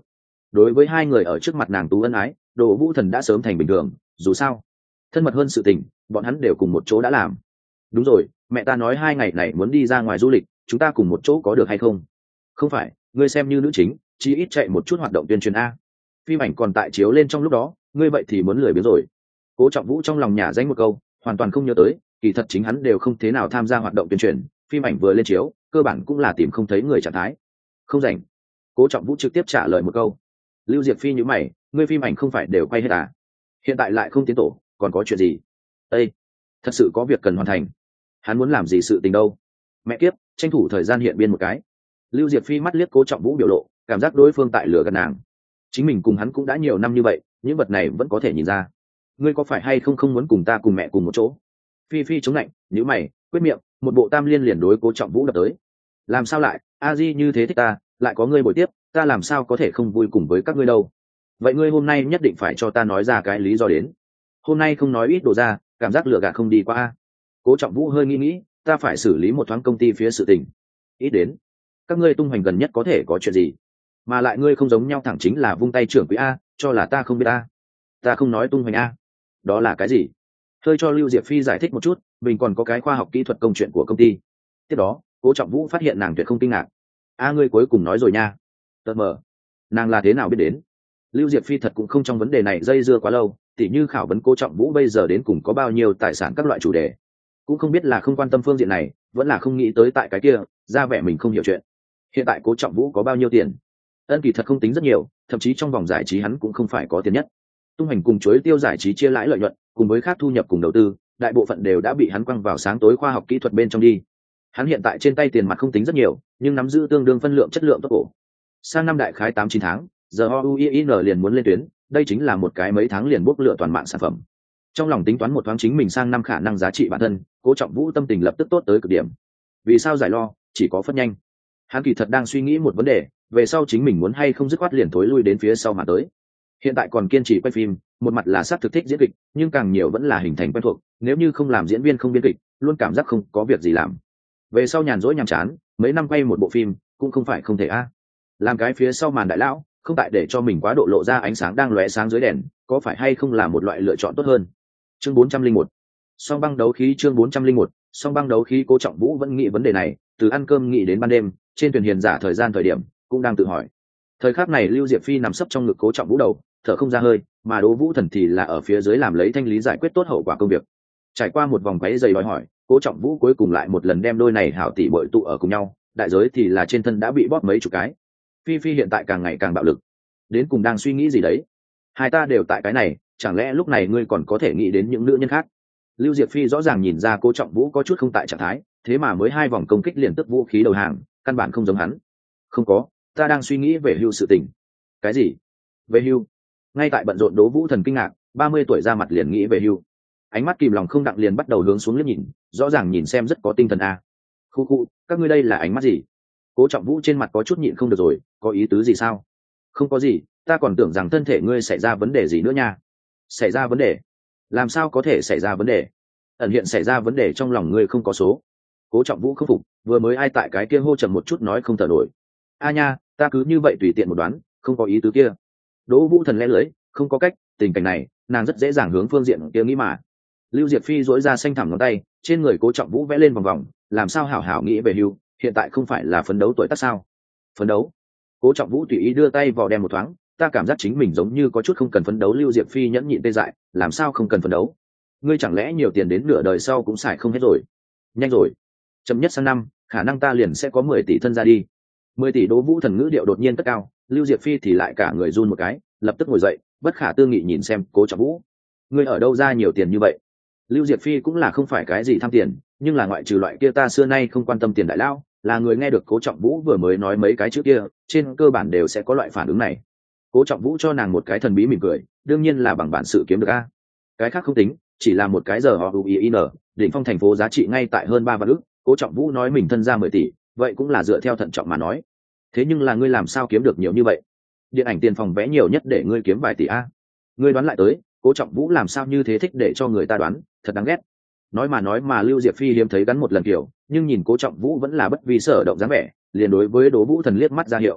đối với hai người ở trước mặt nàng tú ân ái, Đỗ Vũ Thần đã sớm thành bình thường, dù sao thân mật hơn sự tình bọn hắn đều cùng một chỗ đã làm. Đúng rồi, mẹ ta nói 2 ngày này muốn đi ra ngoài du lịch, chúng ta cùng một chỗ có được hay không? Không phải, ngươi xem như nữ chính, chỉ ít chạy một chút hoạt động tuyên truyền a. Phim ảnh còn tại chiếu lên trong lúc đó, ngươi vậy thì muốn lười biếng rồi. Cố Trọng Vũ trong lòng nhả danh một câu, hoàn toàn không nhớ tới, kỳ thật chính hắn đều không thế nào tham gia hoạt động tuyên truyền, phim ảnh vừa lên chiếu, cơ bản cũng là tìm không thấy người trạng thái. Không rảnh. Cố Trọng Vũ trực tiếp trả lời một câu. Lưu Diệp Phi nhíu mày, ngươi phim ảnh không phải đều quay hết à? Hiện tại lại không tiến tổ, còn có chuyện gì? Ê, thật sự có việc cần hoàn thành. Hắn muốn làm gì sự tình đâu? Mẹ kiếp, tranh thủ thời gian hiện biên một cái. Lưu Diệp Phi mắt liếc Cố Trọng Vũ biểu lộ, cảm giác đối phương tại lửa gạt nàng. Chính mình cùng hắn cũng đã nhiều năm như vậy, những vật này vẫn có thể nhìn ra. Ngươi có phải hay không muốn cùng ta cùng mẹ cùng một chỗ? Phi Phi chống lạnh, nhíu mày, quyết miệng, một bộ tam liên liền đối Cố Trọng Vũ đập tới. Làm sao lại, a di như thế thích ta, lại có ngươi bồi tiếp, ta làm sao có thể không vui cùng với các ngươi đâu? Vậy ngươi hôm nay nhất định phải cho ta nói ra cái lý do đến. Hôm nay không nói ít đồ ra, cảm giác lựa gạt không đi qua. Cố Trọng Vũ hơi nghĩ, ta phải xử lý một thoáng công ty phía sự tình. Ít đến, các ngươi tung hoành gần nhất có thể có chuyện gì? Mà lại ngươi không giống nhau, thẳng chính là vung tay trưởng quỹ a, cho là ta không biết a. Ta không nói tung hoành a. Đó là cái gì? Hơi cho Lưu Diệp Phi giải thích một chút, mình còn có cái khoa học kỹ thuật công chuyện của công ty. Tiếp đó, Cố Trọng Vũ phát hiện nàng tuyệt không kinh ngạc. A, ngươi cuối cùng nói rồi nha. Tờ mờ, nàng là thế nào biết đến? Lưu Diệp Phi thật cũng không trong vấn đề này dây dưa quá lâu, tỉ như khảo vấn Cố Trọng Vũ bây giờ đến cùng có bao nhiêu tài sản các loại chủ đề, cũng không biết là không quan tâm phương diện này, vẫn là không nghĩ tới tại cái kia, ra vẻ mình không hiểu chuyện. Hiện tại Cố Trọng Vũ có bao nhiêu tiền? Ân kỳ thật không tính rất nhiều, thậm chí trong vòng giải trí hắn cũng không phải có tiền nhất. Tung hành cùng chuối tiêu giải trí chia lãi lợi nhuận, cùng với khác thu nhập cùng đầu tư, đại bộ phận đều đã bị hắn quăng vào sáng tối khoa học kỹ thuật bên trong đi. Hắn hiện tại trên tay tiền mặt không tính rất nhiều, nhưng nắm giữ tương đương phân lượng chất lượng tốt cổ. Sang năm đại khái 8-9 tháng, giờ OUIN liền muốn lên tuyến, đây chính là một cái mấy tháng liền bốc lửa toàn mạng sản phẩm. Trong lòng tính toán một thoáng chính mình sang năm khả năng giá trị bản thân, Cố Trọng Vũ tâm tình lập tức tốt tới cực điểm. Vì sao giải lo, chỉ có phất nhanh. Hắn kỳ thật đang suy nghĩ một vấn đề, về sau chính mình muốn hay không dứt khoát liền thối lui đến phía sau mà tới. Hiện tại còn kiên trì quay phim, một mặt là xác thực thích diễn kịch, nhưng càng nhiều vẫn là hình thành quen thuộc, nếu như không làm diễn viên không biên kịch, luôn cảm giác không có việc gì làm. Về sau nhàn rỗi nhàm chán, mấy năm quay một bộ phim, cũng không phải không thể a. Làm cái phía sau màn đại lão, không tại để cho mình quá độ lộ ra ánh sáng đang lóe sáng dưới đèn, có phải hay không là một loại lựa chọn tốt hơn. Chương 401. Song băng đấu khí. Chương 401. Song băng đấu khí. Cố Trọng Vũ vẫn nghĩ vấn đề này, từ ăn cơm nghĩ đến ban đêm, trên thuyền hiền giả thời gian thời điểm, cũng đang tự hỏi. Thời khắc này Lưu Diệp Phi nằm sấp trong ngực Cố Trọng Vũ đầu, thở không ra hơi, mà Đỗ Vũ Thần thì là ở phía dưới làm lấy thanh lý giải quyết tốt hậu quả công việc. Trải qua một vòng quấy giày đòi hỏi, Cố Trọng Vũ cuối cùng lại một lần đem đôi này hảo tỷ bội tụ ở cùng nhau, đại giới thì là trên thân đã bị bóp mấy chục cái. Phi Phi hiện tại càng ngày càng bạo lực, đến cùng đang suy nghĩ gì đấy? Hai ta đều tại cái này, chẳng lẽ lúc này ngươi còn có thể nghĩ đến những nữ nhân khác? Lưu Diệp Phi rõ ràng nhìn ra Cố Trọng Vũ có chút không tại trạng thái, thế mà mới 2 vòng công kích liền tức vũ khí đầu hàng, căn bản không giống hắn. Không có, ta đang suy nghĩ về hưu sự tình. Cái gì? Về hưu? Ngay tại bận rộn Đỗ Vũ Thần kinh ngạc, 30 tuổi ra mặt liền nghĩ về hưu. Ánh mắt kìm lòng không đặng liền bắt đầu hướng xuống liếc nhìn, rõ ràng nhìn xem rất có tinh thần a. Khu, các ngươi đây là ánh mắt gì? Cố Trọng Vũ trên mặt có chút nhịn không được rồi, có ý tứ gì sao? Không có gì, ta còn tưởng rằng thân thể ngươi xảy ra vấn đề gì nữa nha. Xảy ra vấn đề? Làm sao có thể xảy ra vấn đề? Ẩn hiện xảy ra vấn đề trong lòng ngươi không có số. Cố Trọng Vũ không phục, vừa mới ai tại cái kia hô chậm một chút nói không thở nổi. A nha, ta cứ như vậy tùy tiện một đoán, không có ý tứ kia. Đỗ Vũ Thần lẽ lưới, không có cách, tình cảnh này, nàng rất dễ dàng hướng phương diện kia nghĩ mà. Lưu Diệp Phi duỗi ra xanh thẳm ngón tay, trên người Cố Trọng Vũ vẽ lên vòng vòng, làm sao hảo hảo nghĩ về hưu, hiện tại không phải là phấn đấu tuổi tác sao? Phấn đấu? Cố Trọng Vũ tùy ý đưa tay vào đem một thoáng, ta cảm giác chính mình giống như có chút không cần phấn đấu. Lưu Diệp Phi nhẫn nhịn tê dại, làm sao không cần phấn đấu? Ngươi chẳng lẽ nhiều tiền đến nửa đời sau cũng xài không hết rồi? Nhanh rồi, chậm nhất sang năm, khả năng ta liền sẽ có 10 tỷ thân ra đi. 10 tỷ. Đỗ Vũ Thần ngữ điệu đột nhiên cất cao, Lưu Diệp Phi thì lại cả người run một cái, lập tức ngồi dậy, bất khả tư nghị nhìn xem Cố Trọng Vũ. Ngươi ở đâu ra nhiều tiền như vậy? Lưu Diệp Phi cũng là không phải cái gì tham tiền, nhưng là ngoại trừ loại kia ta xưa nay không quan tâm tiền đại lao, là người nghe được Cố Trọng Vũ vừa mới nói mấy cái chữ kia, trên cơ bản đều sẽ có loại phản ứng này. Cố Trọng Vũ cho nàng một cái thần bí mỉm cười, đương nhiên là bằng bản sự kiếm được a. Cái khác không tính, chỉ là một cái giờ họ UIN, đỉnh phong thành phố giá trị ngay tại hơn 3 vạn ức, Cố Trọng Vũ nói mình thân ra 10 tỷ, vậy cũng là dựa theo thận trọng mà nói. Thế nhưng là ngươi làm sao kiếm được nhiều như vậy? Điện ảnh tiền phòng vé nhiều nhất để ngươi kiếm vài tỷ a. Ngươi đoán lại tới, Cố Trọng Vũ làm sao như thế thích để cho người ta đoán, thật đáng ghét. Nói mà Lưu Diệp Phi hiếm thấy gắn một lần kiểu, nhưng nhìn Cố Trọng Vũ vẫn là bất vi sở động dáng vẻ, liền đối với Đỗ Vũ Thần liếc mắt ra hiệu.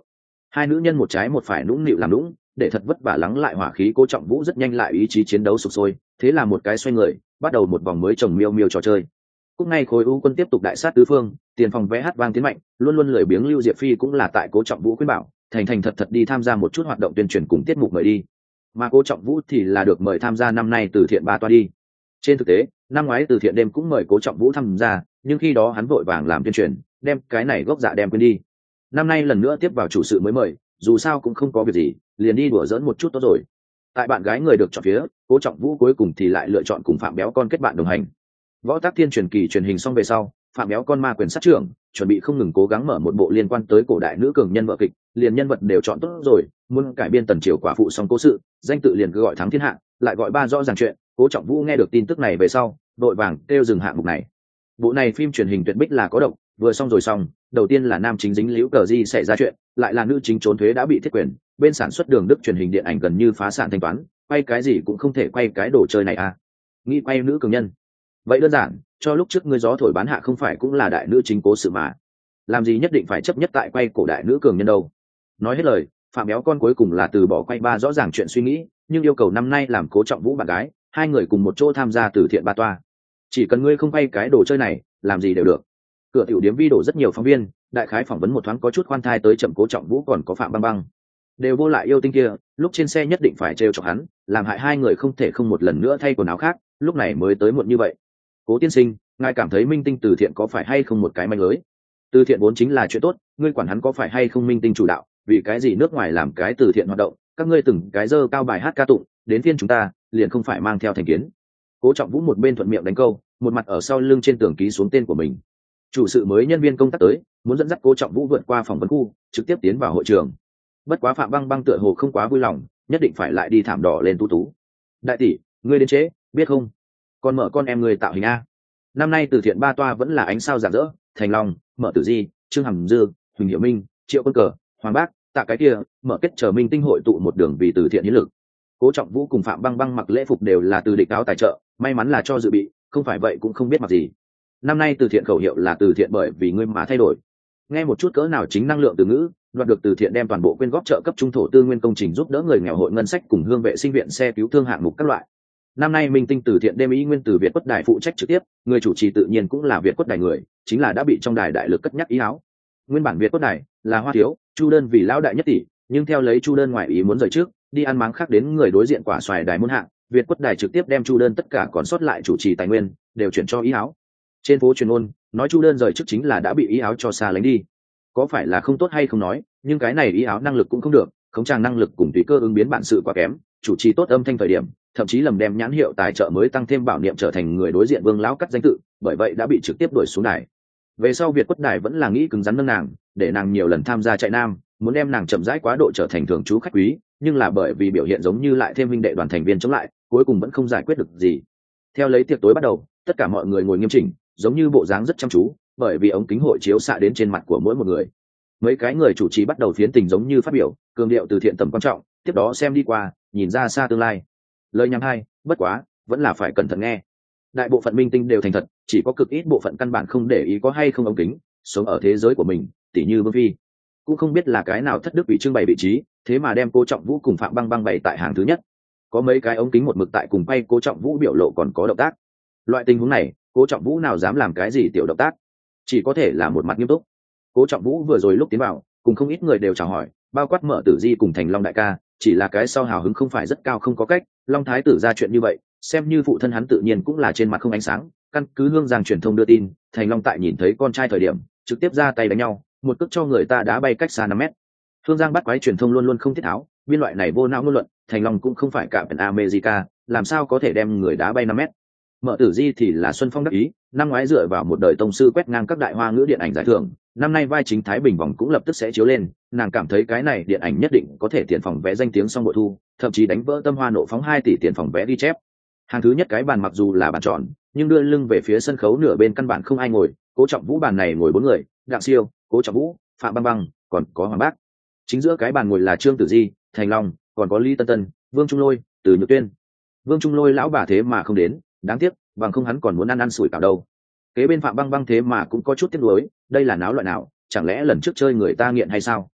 Hai nữ nhân một trái một phải nũng nịu làm nũng, để thật vất vả lắng lại hỏa khí Cố Trọng Vũ rất nhanh lại ý chí chiến đấu sục sôi, thế là một cái xoay người, bắt đầu một vòng mới trồng miêu miêu trò chơi. Cúc ngay khối u quân tiếp tục đại sát tứ phương, tiền phòng vẽ hát vang tiến mạnh, luôn luôn lười biếng Lưu Diệp Phi cũng là tại Cố Trọng Vũ khuyên bảo, thành thành thật thật đi tham gia một chút hoạt động tuyên truyền cùng tiết mục mời đi. Mà Cố Trọng Vũ thì là được mời tham gia năm nay từ thiện ba toa đi. Trên thực tế, năm ngoái từ thiện đêm cũng mời Cố Trọng Vũ tham gia, nhưng khi đó hắn vội vàng làm tuyên truyền, đem cái này gốc dạ đem quên đi. Năm nay lần nữa tiếp vào chủ sự mới mời, dù sao cũng không có việc gì, liền đi đùa giỡn một chút tốt rồi. Tại bạn gái người được chọn phía, Cố Trọng Vũ cuối cùng thì lại lựa chọn cùng Phạm Béo Con kết bạn đồng hành. Võ Tắc Thiên truyền kỳ truyền hình xong về sau, Phạm Béo Con ma quyền sát trưởng, chuẩn bị không ngừng cố gắng mở một bộ liên quan tới cổ đại nữ cường nhân vợ kịch, liền nhân vật đều chọn tốt rồi, muốn cải biên Tần Triều quả phụ xong cố sự, danh tự liền cứ gọi thắng thiên hạ, lại gọi ba rõ ràng chuyện. Cố Trọng Vũ nghe được tin tức này về sau, đội vàng kêu dừng hạng mục này. Bộ này phim truyền hình tuyệt bích là có độc, vừa xong rồi xong, đầu tiên là nam chính dính liễu cờ di xảy ra chuyện, lại là nữ chính trốn thuế đã bị thiết quyền, bên sản xuất Đường Đức truyền hình điện ảnh gần như phá sản thanh toán, quay cái gì cũng không thể quay cái đồ chơi này à. Nghĩ quay nữ cường nhân, vậy đơn giản, cho lúc trước ngươi gió thổi bán hạ không phải cũng là đại nữ chính cố sự mà, làm gì nhất định phải chấp nhất tại quay cổ đại nữ cường nhân đâu. Nói hết lời, Phạm Béo Con cuối cùng là từ bỏ quay ba rõ ràng chuyện suy nghĩ, nhưng yêu cầu năm nay làm Cố Trọng Vũ bạn gái, hai người cùng một chỗ tham gia từ thiện ba toa. Chỉ cần ngươi không quay cái đồ chơi này, làm gì đều được. Cửa tiểu điếm vi đổ rất nhiều phóng viên, đại khái phỏng vấn một thoáng có chút khoan thai tới chậm Cố Trọng Vũ còn có Phạm Băng Băng, đều vô lại yêu tinh kia, lúc trên xe nhất định phải trêu chọc hắn, làm hại hai người không thể không một lần nữa thay quần áo khác, lúc này mới tới muộn như vậy. Cố tiên sinh, ngài cảm thấy minh tinh từ thiện có phải hay không một cái manh lưới? Từ thiện vốn chính là chuyện tốt, ngươi quản hắn có phải hay không minh tinh chủ đạo, vì cái gì nước ngoài làm cái từ thiện hoạt động, các ngươi từng cái dơ cao bài hát ca tụng, đến phiên chúng ta liền không phải mang theo thành kiến. Cố Trọng Vũ một bên thuận miệng đánh câu, một mặt ở sau lưng trên tường ký xuống tên của mình. Chủ sự mới nhân viên công tác tới, muốn dẫn dắt Cố Trọng Vũ vượt qua phòng vấn khu, trực tiếp tiến vào hội trường. Bất quá Phạm Băng Băng tựa hồ không quá vui lòng, nhất định phải lại đi thảm đỏ lên tú tú. Đại tỷ, ngươi đến trễ, biết không? Còn mở con em người tạo hình a. Năm nay từ thiện ba toa vẫn là ánh sao rạng rỡ, Thành Long, Mở Tử Di, Trương Hằng Dư, Huỳnh Hiệu Minh, Triệu Quân Cờ, Hoàng Bác, Tạ cái kia, mở kết chờ minh tinh hội tụ một đường vì từ thiện hiến lực. Cố Trọng Vũ cùng Phạm Băng Băng mặc lễ phục đều là từ địch áo tài trợ, may mắn là cho dự bị, không phải vậy cũng không biết mặc gì. Năm nay từ thiện khẩu hiệu là từ thiện bởi vì ngươi mà thay đổi. Nghe một chút cỡ nào chính năng lượng từ ngữ, đoạt được từ thiện đem toàn bộ quyên góp trợ cấp trung thổ tư nguyên công trình giúp đỡ người nghèo hội ngân sách cùng hương vệ sinh viện xe cứu thương hạng mục các loại. Năm nay minh tinh từ thiện đêm ý nguyên từ Việt Quất Đài phụ trách trực tiếp, người chủ trì tự nhiên cũng là Việt Quất Đài người, chính là đã bị trong đài đại lực cất nhắc ý áo. Nguyên bản Việt Quất Đài là Hoa Thiếu, Chu Đơn vì lão đại nhất tỷ, nhưng theo lấy Chu Đơn ngoại ý muốn rời trước, đi ăn máng khác đến người đối diện quả xoài đài muôn hạng, Việt Quất Đài trực tiếp đem Chu Đơn tất cả còn sót lại chủ trì tài nguyên đều chuyển cho ý áo. Trên phố truyền ngôn nói Chu Đơn rời trước chính là đã bị ý áo cho xa lánh đi. Có phải là không tốt hay không nói, nhưng cái này ý áo năng lực cũng không được, khống trang năng lực cùng tùy cơ ứng biến bản sự quá kém, chủ trì tốt âm thanh thời điểm, thậm chí lầm đem nhãn hiệu tài trợ mới tăng thêm bảo niệm trở thành người đối diện Vương lão cắt danh tự, bởi vậy đã bị trực tiếp đuổi xuống đài. Về sau Việt Quất Đài vẫn là nghĩ cứng rắn nâng nàng, để nàng nhiều lần tham gia chạy nam, muốn đem nàng chậm rãi quá độ trở thành thường trú khách quý, nhưng là bởi vì biểu hiện giống như lại thêm huynh đệ đoàn thành viên chống lại, cuối cùng vẫn không giải quyết được gì. Theo lấy tiệc tối bắt đầu, tất cả mọi người ngồi nghiêm chỉnh, giống như bộ dáng rất chăm chú, bởi vì ống kính hội chiếu xạ đến trên mặt của mỗi một người. Mấy cái người chủ trì bắt đầu phiến tình giống như phát biểu, cường điệu từ thiện tầm quan trọng, tiếp đó xem đi qua, nhìn ra xa tương lai. Lời nhắm hay, bất quá, vẫn là phải cẩn thận nghe. Đại bộ phận minh tinh đều thành thật, chỉ có cực ít bộ phận căn bản không để ý có hay không ống kính, sống ở thế giới của mình, tỉ như Vương Phi. Cũng không biết là cái nào thất đức bị trưng bày vị trí, thế mà đem Cố Trọng Vũ cùng Phạm Băng Băng bày tại hàng thứ nhất. Có mấy cái ống kính một mực tại cùng bay Cố Trọng Vũ biểu lộ còn có động tác. Loại tình huống này, Cố Trọng Vũ nào dám làm cái gì tiểu động tác, chỉ có thể là một mặt nghiêm túc. Cố Trọng Vũ vừa rồi lúc tiến vào, cùng không ít người đều chào hỏi, bao quát Mở Tử Di cùng Thành Long đại ca, chỉ là cái sau hào hứng không phải rất cao không có cách, Long thái tử ra chuyện như vậy, xem như phụ thân hắn tự nhiên cũng là trên mặt không ánh sáng, căn cứ Hương Giang truyền thông đưa tin, Thành Long tại nhìn thấy con trai thời điểm, trực tiếp ra tay đánh nhau, một cước cho người ta đá bay cách xa 5 mét. Hương Giang bắt quái truyền thông luôn luôn không thiết tháo, biên loại này vô não ngôn luận, Thành Long cũng không phải cả Captain America, làm sao có thể đem người đá bay 5 mét. Mở Tử Di thì là Xuân Phong đắc ý, năm ngoái dựa vào một đời tông sư quét ngang các đại hoa ngữ điện ảnh giải thưởng, năm nay vai chính Thái Bình vòng cũng lập tức sẽ chiếu lên, nàng cảm thấy cái này điện ảnh nhất định có thể tiền phòng vé danh tiếng song bội thu, thậm chí đánh vỡ Tâm Hoa nộ phóng 2 tỷ tiền phòng vé ghi chép. Hàng thứ nhất cái bàn mặc dù là bàn tròn, nhưng đưa lưng về phía sân khấu nửa bên căn bản không ai ngồi, Cố Trọng Vũ bàn này ngồi 4 người, Đặng Siêu, Cố Trọng Vũ, Phạm Băng Băng, còn có Hoàng Bác. Chính giữa cái bàn ngồi là Trương Tử Di, Thành Long, còn có Lý Tân Tân, Vương Trung Lôi, Từ Nhược Tuyên. Vương Trung Lôi lão bà thế mà không đến, đáng tiếc, bằng không hắn còn muốn ăn sủi cảo đâu. Kế bên Phạm Băng Băng thế mà cũng có chút tiếc nuối, đây là náo loại nào, chẳng lẽ lần trước chơi người ta nghiện hay sao?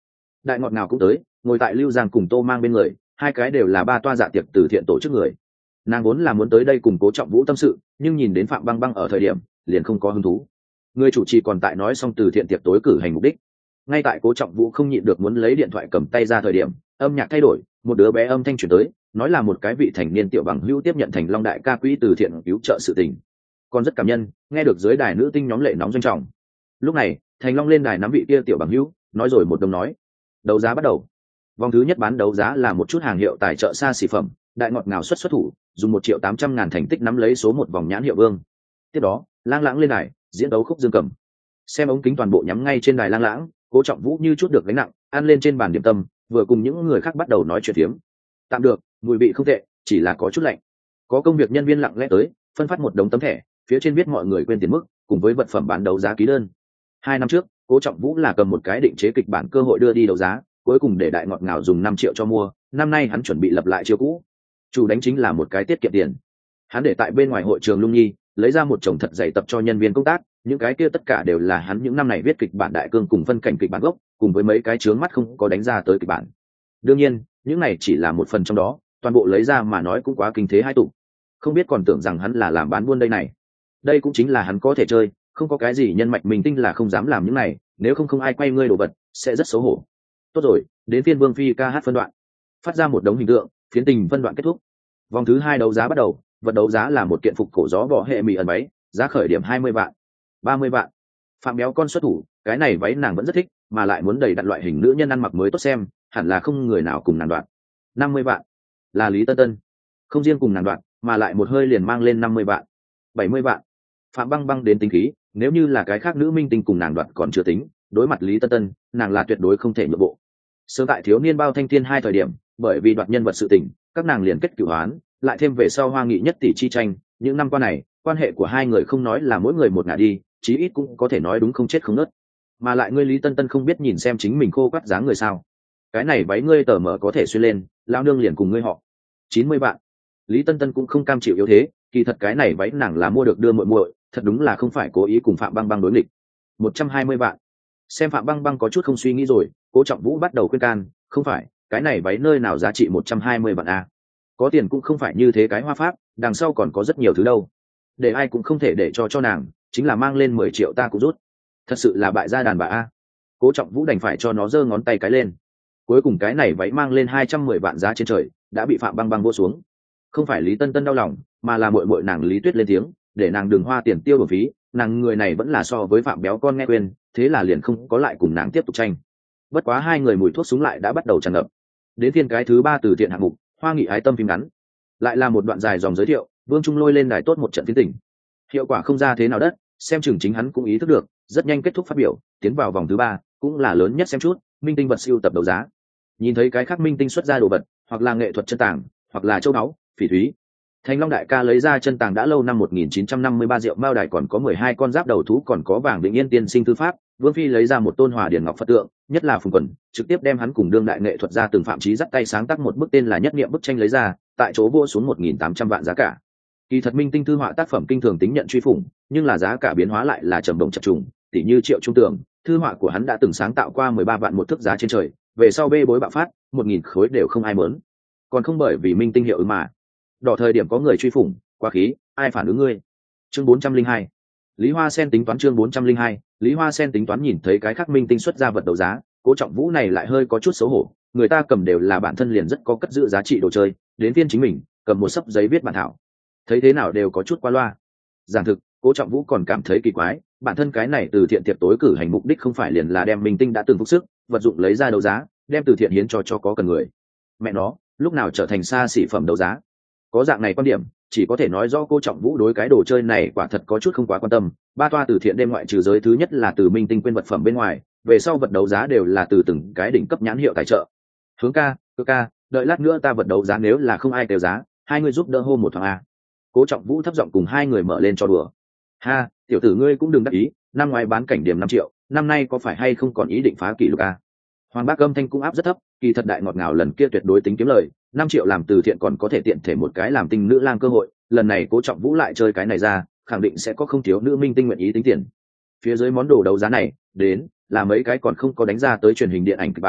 Đại ngọt ngào cũng tới, ngồi tại Lưu Giang cùng Tô Mang bên người, hai cái đều là ba toa dạ tiệc từ thiện tổ chức người. Nàng vốn là muốn tới đây cùng Cố Trọng Vũ tâm sự, nhưng nhìn đến Phạm Băng Băng ở thời điểm, liền không có hứng thú. Người chủ trì còn tại nói xong từ thiện tiệc tối cử hành mục đích. Ngay tại Cố Trọng Vũ không nhịn được muốn lấy điện thoại cầm tay ra thời điểm, âm nhạc thay đổi, một đứa bé âm thanh truyền tới, nói là một cái vị thành niên tiểu bằng hữu tiếp nhận Thành Long đại ca quỹ từ thiện cứu trợ sự tình. Còn rất cảm nhân, nghe được dưới đài nữ tinh nhóm lệ nóng doanh trọng. Lúc này, Thành Long lên đài nắm vị kia tiểu bằng hữu, nói rồi một đồng nói. Đấu giá bắt đầu. Vòng thứ nhất bán đấu giá là một chút hàng hiệu tài trợ xa xỉ phẩm, đại ngọt ngào xuất thủ, dùng 1.800.000 thành tích nắm lấy số một vòng nhãn hiệu vương. Tiếp đó, Lang Lãng lên đài, diễn đấu khúc dương cầm. Xem ống kính toàn bộ nhắm ngay trên đài Lang Lãng, Cố Trọng Vũ như chút được gánh nặng, ăn lên trên bàn điểm tâm, vừa cùng những người khác bắt đầu nói chuyện phiếm. Tạm được, mùi vị không tệ, chỉ là có chút lạnh. Có công việc nhân viên lặng lẽ tới, phân phát một đống tấm thẻ, phía trên viết mọi người quên tiền mức, cùng với vật phẩm bán đấu giá ký đơn. 2 năm trước, Cố Trọng Vũ là cầm một cái định chế kịch bản cơ hội đưa đi đấu giá, cuối cùng để đại ngọt ngào dùng 5 triệu cho mua, năm nay hắn chuẩn bị lập lại chiêu cũ. Chủ đánh chính là một cái tiết kiệm tiền. Hắn để tại bên ngoài hội trường Lung Nhi, lấy ra một chồng thật dày tập cho nhân viên công tác, những cái kia tất cả đều là hắn những năm này viết kịch bản đại cương cùng phân cảnh kịch bản gốc, cùng với mấy cái chướng mắt không có đánh ra tới kịch bản. Đương nhiên, những này chỉ là một phần trong đó, toàn bộ lấy ra mà nói cũng quá kinh thế hai tụ. Không biết còn tưởng rằng hắn là làm bán buôn đây này. Đây cũng chính là hắn có thể chơi, không có cái gì nhân mạch mình tinh là không dám làm những này, nếu không ai quay ngươi đồ vật, sẽ rất xấu hổ. Tốt rồi, đến phiên Vương Phi ca hát phân đoạn. Phát ra một đống hình tượng, phiến tình phân đoạn kết thúc. Vòng thứ 2 đấu giá bắt đầu, vật đấu giá là một kiện phục cổ gió bọ hệ mì ẩn váy, giá khởi điểm 20 vạn. 30 vạn. Phạm Béo Con xuất thủ, cái này váy nàng vẫn rất thích, mà lại muốn đầy đặt loại hình nữ nhân ăn mặc mới tốt xem, hẳn là không người nào cùng nàng đoạn. 50 vạn. Là Lý Tân Tân. Không riêng cùng nàng đoạn, mà lại một hơi liền mang lên 50 vạn. 70 vạn. Phạm Băng Băng đến tính khí, nếu như là cái khác nữ minh tinh cùng nàng đoạn còn chưa tính, đối mặt Lý Tân Tân, nàng là tuyệt đối không thể nhượng bộ. Sớm tại thiếu niên bao thanh thiên 2 thời điểm, bởi vì đoạt nhân vật sự tình, các nàng liền kết cửu hoán, lại thêm về sau Hoa Nghị nhất tỷ chi tranh, những năm qua này, quan hệ của hai người không nói là mỗi người một ngả đi, chí ít cũng có thể nói đúng không chết không nứt. Mà lại ngươi Lý Tân Tân không biết nhìn xem chính mình khô quắt dáng người sao? Cái này váy ngươi tờ mở có thể xuyên lên, lão nương liền cùng ngươi họ. 90 vạn. Lý Tân Tân cũng không cam chịu yếu thế, kỳ thật cái này váy nàng là mua được đưa muội muội, thật đúng là không phải cố ý cùng Phạm Băng Băng đối nghịch. 120 vạn. Xem Phạm Băng Băng có chút không suy nghĩ rồi, Cố Trọng Vũ bắt đầu khuyên can, không phải, cái này váy nơi nào giá trị 120 vạn a? Có tiền cũng không phải như thế cái hoa pháp, đằng sau còn có rất nhiều thứ đâu. Để ai cũng không thể để cho nàng, chính là mang lên 10 triệu ta cũng rút. Thật sự là bại gia đàn bà a. Cố Trọng Vũ đành phải cho nó giơ ngón tay cái lên. Cuối cùng cái này váy mang lên 210 vạn giá trên trời, đã bị Phạm Băng Băng vô xuống. Không phải Lý Tân Tân đau lòng, mà là muội muội nàng Lý Tuyết lên tiếng, để nàng đừng hoa tiền tiêu bổng phí, nàng người này vẫn là so với Phạm Béo Con nghe quên, thế là liền không có lại cùng nàng tiếp tục tranh. Bất quá hai người mùi thuốc súng lại đã bắt đầu tràn ngập. Đến phiên cái thứ 3 từ thiện hạng mục, Hoa Nghị ái tâm phim ngắn, lại là một đoạn dài dòng giới thiệu, Vương Trung Lôi lên đài tốt một trận tiến tình. Hiệu quả không ra thế nào đất, xem chừng chính hắn cũng ý thức được, rất nhanh kết thúc phát biểu, tiến vào vòng thứ 3, cũng là lớn nhất xem chút, minh tinh vật siêu tập đấu giá. Nhìn thấy cái khác minh tinh xuất ra đồ vật, hoặc là nghệ thuật chân tàng, hoặc là châu báu, phỉ thúy. Thành Long đại ca lấy ra chân tàng đã lâu năm 1953 rượu mao đài còn có 12 con giáp đầu thú còn có vàng Vĩnh Yên tiên sinh thư pháp, Vương Phi lấy ra một tôn Hòa Điển ngọc Phật tượng, nhất là Phùng Quần, trực tiếp đem hắn cùng đương đại nghệ thuật gia từng Phạm Chí dắt tay sáng tác một bức tên là Nhất Niệm bức tranh lấy ra, tại chỗ vua xuống 1.800 vạn giá cả. Kỳ thật minh tinh thư họa tác phẩm kinh thường tính nhận truy phủng, nhưng là giá cả biến hóa lại là trầm động chập trùng, tỷ như Triệu Trung Tường, thư họa của hắn đã từng sáng tạo qua 13 vạn một thước giá trên trời, về sau bê bối bạo phát, 1.000 khối đều không ai muốn. Còn không bởi vì minh tinh hiệu ứng mà. Đỏ thời điểm có người truy phủng, quá khí, ai phản ứng ngươi. Chương 402. Lý Hoa Sen tính toán chương 402, Lý Hoa Sen tính toán nhìn thấy cái khác minh tinh xuất ra vật đấu giá, Cố Trọng Vũ này lại hơi có chút xấu hổ, người ta cầm đều là bản thân liền rất có cất giữ giá trị đồ chơi, đến phiên chính mình, cầm một sấp giấy viết bản thảo. Thấy thế nào đều có chút qua loa. Giản thực, Cố Trọng Vũ còn cảm thấy kỳ quái, bản thân cái này từ thiện tiệc tối cử hành mục đích không phải liền là đem minh tinh đã từng phúc sức, vật dụng lấy ra đấu giá, đem từ thiện hiến cho có cần người. Mẹ nó, lúc nào trở thành xa xỉ phẩm đấu giá? Có dạng này quan điểm, chỉ có thể nói rõ Cố Trọng Vũ đối cái đồ chơi này quả thật có chút không quá quan tâm. Ba toa từ thiện đêm ngoại trừ giới thứ nhất là từ minh tinh quên vật phẩm bên ngoài, về sau vật đấu giá đều là từ từng cái đỉnh cấp nhãn hiệu tài trợ. Hướng ca, cơ ca, đợi lát nữa ta vật đấu giá nếu là không ai kêu giá, hai người giúp đỡ hô một thoáng a. Cố Trọng Vũ thấp giọng cùng hai người mở lên cho đùa. Ha, tiểu tử ngươi cũng đừng đắc ý, năm ngoái bán cảnh điểm 5 triệu, năm nay có phải hay không còn ý định phá kỷ lục a? Hoàng Bác âm thanh cũng áp rất thấp, kỳ thật đại ngọt ngào lần kia tuyệt đối tính kiếm lời, 5 triệu làm từ thiện còn có thể tiện thể một cái làm tinh nữ lang cơ hội, lần này Cố Trọng Vũ lại chơi cái này ra, khẳng định sẽ có không thiếu nữ minh tinh nguyện ý tính tiền. Phía dưới món đồ đấu giá này, đến là mấy cái còn không có đánh ra tới truyền hình điện ảnh kịch bản,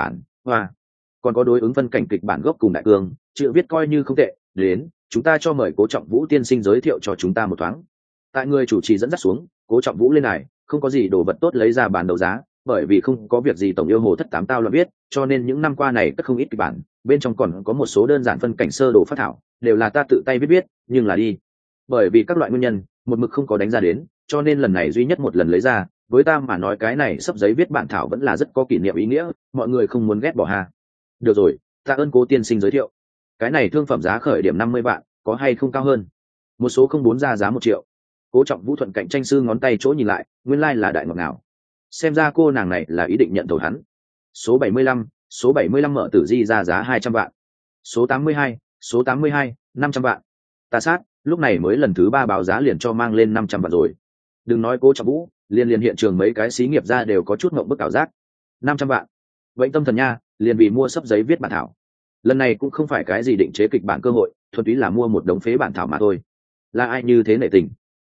Và còn có đối ứng phân cảnh kịch bản gốc cùng đại cương, chữ viết coi như không tệ. Đến, chúng ta cho mời Cố Trọng Vũ tiên sinh giới thiệu cho chúng ta một thoáng. Tại người chủ trì dẫn dắt xuống, Cố Trọng Vũ lên này, không có gì đồ vật tốt lấy ra bàn đấu giá, bởi vì không có việc gì tổng yêu hồ thất tám tao lo biết, cho nên những năm qua này cất không ít kịch bản, bên trong còn có một số đơn giản phân cảnh sơ đồ phát thảo, đều là ta tự tay viết, nhưng là đi. Bởi vì các loại nguyên nhân, một mực không có đánh ra đến, cho nên lần này duy nhất một lần lấy ra, với ta mà nói cái này sắp giấy viết bản thảo vẫn là rất có kỷ niệm ý nghĩa, mọi người không muốn ghét bỏ ha. Được rồi, tạ ơn Cố tiên sinh giới thiệu. Cái này thương phẩm giá khởi điểm 50 vạn, có hay không cao hơn? Một số không muốn ra giá 1 triệu. Cố Trọng Vũ thuận cạnh tranh sư ngón tay chỗ nhìn lại, nguyên lai là đại ngọt ngào. Xem ra cô nàng này là ý định nhận thầu hắn. Số 75 mở tử di ra giá 200 vạn. Số 82, 500 vạn. Ta sát, lúc này mới lần thứ 3 báo giá liền cho mang lên 500 vạn rồi. Đừng nói Cố Trọng Vũ, liền hiện trường mấy cái xí nghiệp ra đều có chút ngậm bức ảo giác. 500 vạn. Vậy tâm thần nha, liền vì mua sấp giấy viết bản thảo. Lần này cũng không phải cái gì định chế kịch bản cơ hội, thuần túy là mua một đống phế bản thảo mà thôi. Là ai như thế nể tình?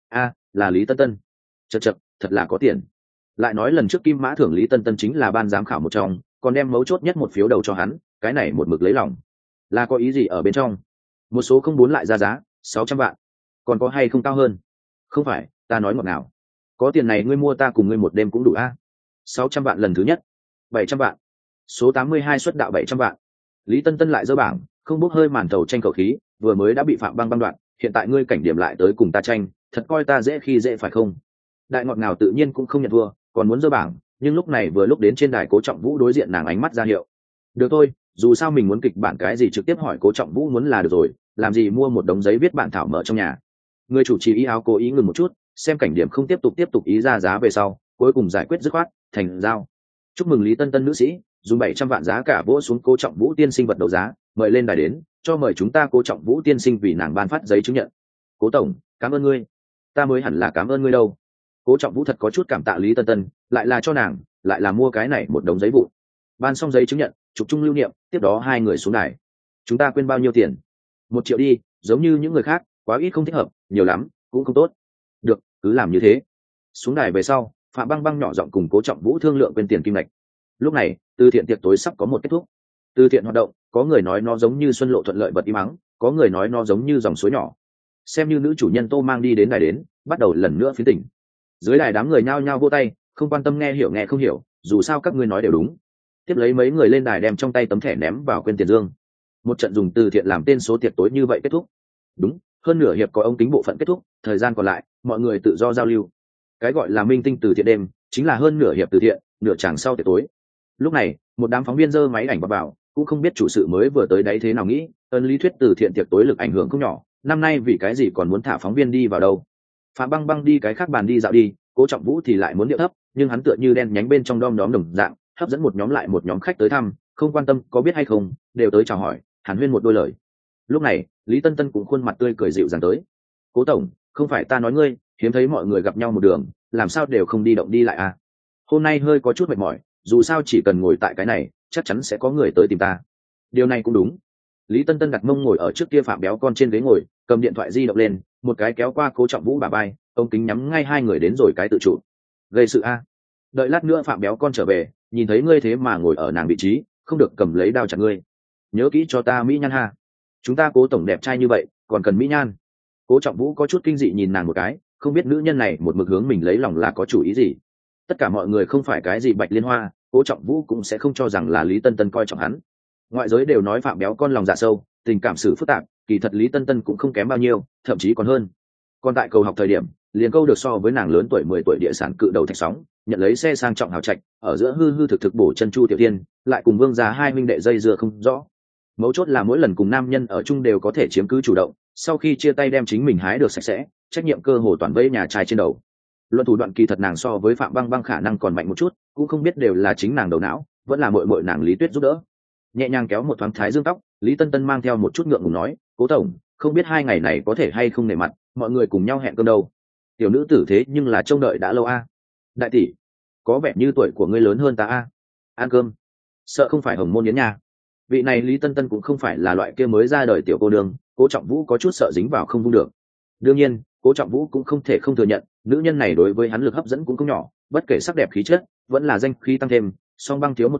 Là Lý Tân Tân. Chậc, thật là có tiền. Lại nói lần trước Kim Mã thưởng Lý Tân Tân chính là ban giám khảo một trong, còn đem mấu chốt nhất một phiếu đầu cho hắn, cái này một mực lấy lòng. Là có ý gì ở bên trong? Một số không muốn lại ra giá 600 vạn. Còn có hay không cao hơn? Không phải, ta nói ngọt ngào. Có tiền này ngươi mua ta cùng ngươi một đêm cũng đủ 600 vạn lần thứ nhất. 700 vạn. Số 82 xuất đạo 700 vạn. Lý Tân Tân lại dơ bảng, không bốc hơi màn thầu tranh khẩu khí, vừa mới đã bị Phạm Băng đoạn, hiện tại ngươi cảnh điểm lại tới cùng ta tranh, thật coi ta dễ khi dễ phải không? Đại ngọt ngào tự nhiên cũng không nhận thua, còn muốn dơ bảng, nhưng lúc này vừa lúc đến trên đài Cố Trọng Vũ đối diện nàng ánh mắt ra hiệu. Được thôi, dù sao mình muốn kịch bản cái gì trực tiếp hỏi Cố Trọng Vũ muốn là được rồi, làm gì mua một đống giấy viết bản thảo mở trong nhà. Người chủ trì ý áo cố ý ngừng một chút, xem cảnh điểm không tiếp tục ý ra giá về sau, cuối cùng giải quyết dứt khoát, thành giao. Chúc mừng Lý Tân Tân nữ sĩ, dùng 700 vạn giá cả vỗ xuống Cố Trọng Vũ tiên sinh vật đấu giá, mời lên đài đến, cho mời chúng ta Cố Trọng Vũ tiên sinh vì nàng ban phát giấy chứng nhận. Cố tổng, cảm ơn ngươi. Ta mới hẳn là cảm ơn ngươi đâu. Cố Trọng Vũ thật có chút cảm tạ Lý Tân Tân, lại là cho nàng, lại là mua cái này một đống giấy vụn. Ban xong giấy chứng nhận, chụp chung lưu niệm, tiếp đó hai người xuống đài. Chúng ta quên bao nhiêu tiền? 1 triệu đi, giống như những người khác, quá ít không thích hợp, nhiều lắm cũng không tốt. Được, cứ làm như thế. Xuống đài về sau, Phạm Băng Băng nhỏ giọng cùng Cố Trọng Vũ thương lượng quên tiền kim ngạch. Lúc này, từ thiện tiệc tối sắp có một kết thúc. Từ thiện hoạt động, có người nói nó giống như xuân lộ thuận lợi vật im ắng, có người nói nó giống như dòng suối nhỏ. Xem như nữ chủ nhân Tô mang đi đến đài đến, bắt đầu lần nữa phiến tỉnh. Dưới đài đám người nhao nhao vô tay, không quan tâm nghe hiểu nghe không hiểu, dù sao các ngươi nói đều đúng. Tiếp lấy mấy người lên đài đem trong tay tấm thẻ ném vào quên tiền dương. Một trận dùng từ thiện làm tên số tiệc tối như vậy kết thúc. Đúng, hơn nửa hiệp có ống kính bộ phận kết thúc, thời gian còn lại mọi người tự do giao lưu. Cái gọi là minh tinh từ thiện đêm chính là hơn nửa hiệp từ thiện, nửa chàng sau tiệc tối. Lúc này một đám phóng viên giơ máy ảnh vào, cũng không biết chủ sự mới vừa tới đấy thế nào nghĩ, ơn lý thuyết từ thiện tiệc tối lực ảnh hưởng không nhỏ, năm nay vì cái gì còn muốn thả phóng viên đi vào đâu. Phạm Băng Băng đi cái khác bàn đi dạo đi, Cố Trọng Vũ thì lại muốn điệu thấp, nhưng hắn tựa như đen nhánh bên trong đom đóm đồng dạng, hấp dẫn một nhóm lại một nhóm khách tới thăm, không quan tâm có biết hay không, đều tới chào hỏi, hàn huyên một đôi lời. Lúc này Lý Tân Tân cũng khuôn mặt tươi cười dịu dàng tới. Cố tổng, không phải ta nói ngươi, hiếm thấy mọi người gặp nhau một đường, làm sao đều không đi động đi lại hôm nay hơi có chút mệt mỏi, dù sao chỉ cần ngồi tại cái này chắc chắn sẽ có người tới tìm ta. Điều này cũng đúng. Lý Tân Tân đặt mông ngồi ở trước kia Phạm Béo Con trên ghế ngồi, cầm điện thoại di động lên, một cái kéo qua Cố Trọng Vũ bả vai, ông kính nhắm ngay hai người đến rồi cái tự chủ. Gây sự đợi lát nữa Phạm Béo Con trở về, nhìn thấy ngươi thế mà ngồi ở nàng vị trí, không được cầm lấy đao chặt ngươi. Nhớ kỹ cho ta mỹ nhan chúng ta Cố tổng đẹp trai như vậy còn cần mỹ nhan. Cố Trọng Vũ có chút kinh dị nhìn nàng một cái, không biết nữ nhân này một mực hướng mình lấy lòng là có chủ ý gì. Tất cả mọi người không phải cái gì bạch liên hoa, Cố Trọng Vũ cũng sẽ không cho rằng là Lý Tân Tân coi trọng hắn. Ngoại giới đều nói Phạm Béo Con lòng dạ sâu, tình cảm xử phức tạp, kỳ thật Lý Tân Tân cũng không kém bao nhiêu, thậm chí còn hơn. Còn tại cầu học thời điểm, liền câu được so với nàng lớn tuổi 10 tuổi địa sản cự đầu Thạch Sóng, nhận lấy xe sang trọng hào trạch, ở giữa hư hư thực thực bổ chân Chu Tiểu Thiên, lại cùng Vương gia hai huynh đệ dây dưa không rõ. Mấu chốt là mỗi lần cùng nam nhân ở chung đều có thể chiếm cứ chủ động, sau khi chia tay đem chính mình hái được sạch sẽ, trách nhiệm cơ hồ toàn vây nhà trai trên đầu. Luận thủ đoạn kỳ thật nàng so với Phạm Băng Băng khả năng còn mạnh một chút, cũng không biết đều là chính nàng đầu não, vẫn là muội muội nàng Lý Tuyết giúp đỡ. Nhẹ nhàng kéo một thoáng thái dương tóc, Lý Tân Tân mang theo một chút ngượng ngùng nói, Cố tổng, không biết 2 ngày này có thể hay không nể mặt, mọi người cùng nhau hẹn cơm đâu. Tiểu nữ tử thế nhưng là trông đợi đã lâu Đại tỷ, có vẻ như tuổi của ngươi lớn hơn ta ăn cơm, sợ không phải hồng môn yến nha. Vị này Lý Tân Tân cũng không phải là loại kia mới ra đời tiểu cô nương, Cố Trọng Vũ có chút sợ dính vào không vung được. Đương nhiên Cố Trọng Vũ cũng không thể không thừa nhận, nữ nhân này đối với hắn lực hấp dẫn cũng không nhỏ, bất kể sắc đẹp khí chất vẫn là danh khí tăng thêm, song băng thiếu một cái,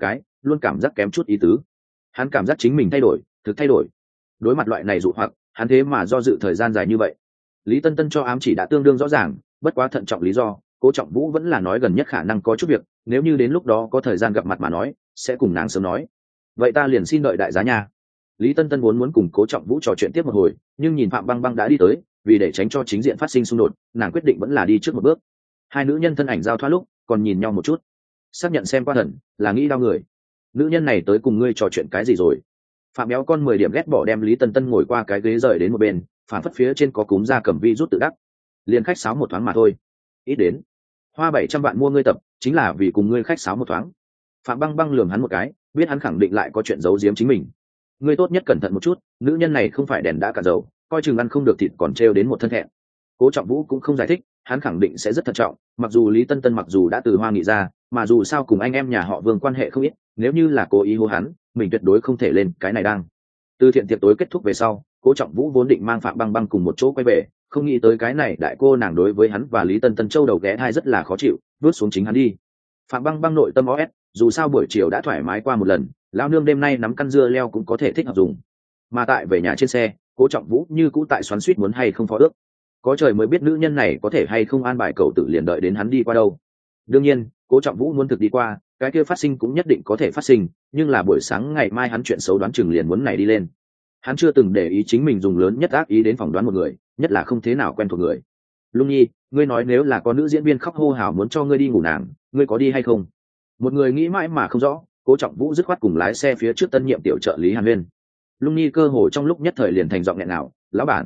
luôn cảm giác kém chút ý tứ. Hắn cảm giác chính mình thay đổi, thực thay đổi. Đối mặt loại này dụ hoặc, hắn thế mà do dự thời gian dài như vậy. Lý Tân Tân cho ám chỉ đã tương đương rõ ràng, bất quá thận trọng lý do, Cố Trọng Vũ vẫn là nói gần nhất khả năng có chút việc, nếu như đến lúc đó có thời gian gặp mặt mà nói, sẽ cùng nàng sớm nói. Vậy ta liền xin đợi đại giá nha. Lý Tân Tân muốn cùng Cố Trọng Vũ trò chuyện tiếp một hồi, nhưng nhìn Phạm Băng Băng đã đi tới, vì để tránh cho chính diện phát sinh xung đột, nàng quyết định vẫn là đi trước một bước. Hai nữ nhân thân ảnh giao thoa lúc, còn nhìn nhau một chút, xác nhận xem qua thần là nghĩ đau người. Nữ nhân này tới cùng ngươi trò chuyện cái gì rồi? Phạm Béo con 10 điểm ghét bỏ đem Lý Tân Tân ngồi qua cái ghế rời đến một bên, phản phất phía trên có cúm da cầm vi rút tự đắc. Liền khách sáo một thoáng mà thôi. Ít đến. Hoa 700 vạn mua ngươi tập, chính là vì cùng ngươi khách sáo một thoáng. Phạm Băng Băng lườm hắn một cái, biết hắn khẳng định lại có chuyện giấu giếm chính mình. Ngươi tốt nhất cẩn thận một chút, nữ nhân này không phải đèn đã cả dầu, coi chừng ăn không được thịt còn trêu đến một thân thẹn. Cố Trọng Vũ cũng không giải thích, hắn khẳng định sẽ rất thận trọng, mặc dù Lý Tân Tân mặc dù đã từ Hoa Nghị ra, mà dù sao cùng anh em nhà họ Vương quan hệ không ít, nếu như là cố ý hô hắn, mình tuyệt đối không thể lên cái này đang. Từ thiện tiệc tối kết thúc về sau, Cố Trọng Vũ vốn định mang Phạm Băng Băng cùng một chỗ quay về, không nghĩ tới cái này đại cô nàng đối với hắn và Lý Tân Tân châu đầu ghé thai rất là khó chịu, vớt xuống chính hắn đi. Phạm Băng Băng nội tâm OS, dù sao buổi chiều đã thoải mái qua một lần, lão nương đêm nay nắm căn dưa leo cũng có thể thích hợp dùng. Mà tại về nhà trên xe, Cố Trọng Vũ như cũ tại xoắn xuýt muốn hay không phó ước. Có trời mới biết nữ nhân này có thể hay không an bài cậu tự liền đợi đến hắn đi qua đâu. Đương nhiên, Cố Trọng Vũ muốn thực đi qua, cái kia phát sinh cũng nhất định có thể phát sinh, nhưng là buổi sáng ngày mai hắn chuyện xấu đoán chừng liền muốn này đi lên. Hắn chưa từng để ý chính mình dùng lớn nhất ác ý đến phỏng đoán một người, nhất là không thế nào quen thuộc người. Lung Nhi, ngươi nói nếu là có nữ diễn viên khóc hô hào muốn cho ngươi đi ngủ nàng, ngươi có đi hay không? Một người nghĩ mãi mà không rõ, Cố Trọng Vũ dứt khoát cùng lái xe phía trước tân nhiệm tiểu trợ lý Hàn Huyên. Lung Nhi cơ hồ trong lúc nhất thời liền thành giọng nghẹn nào, lão bản,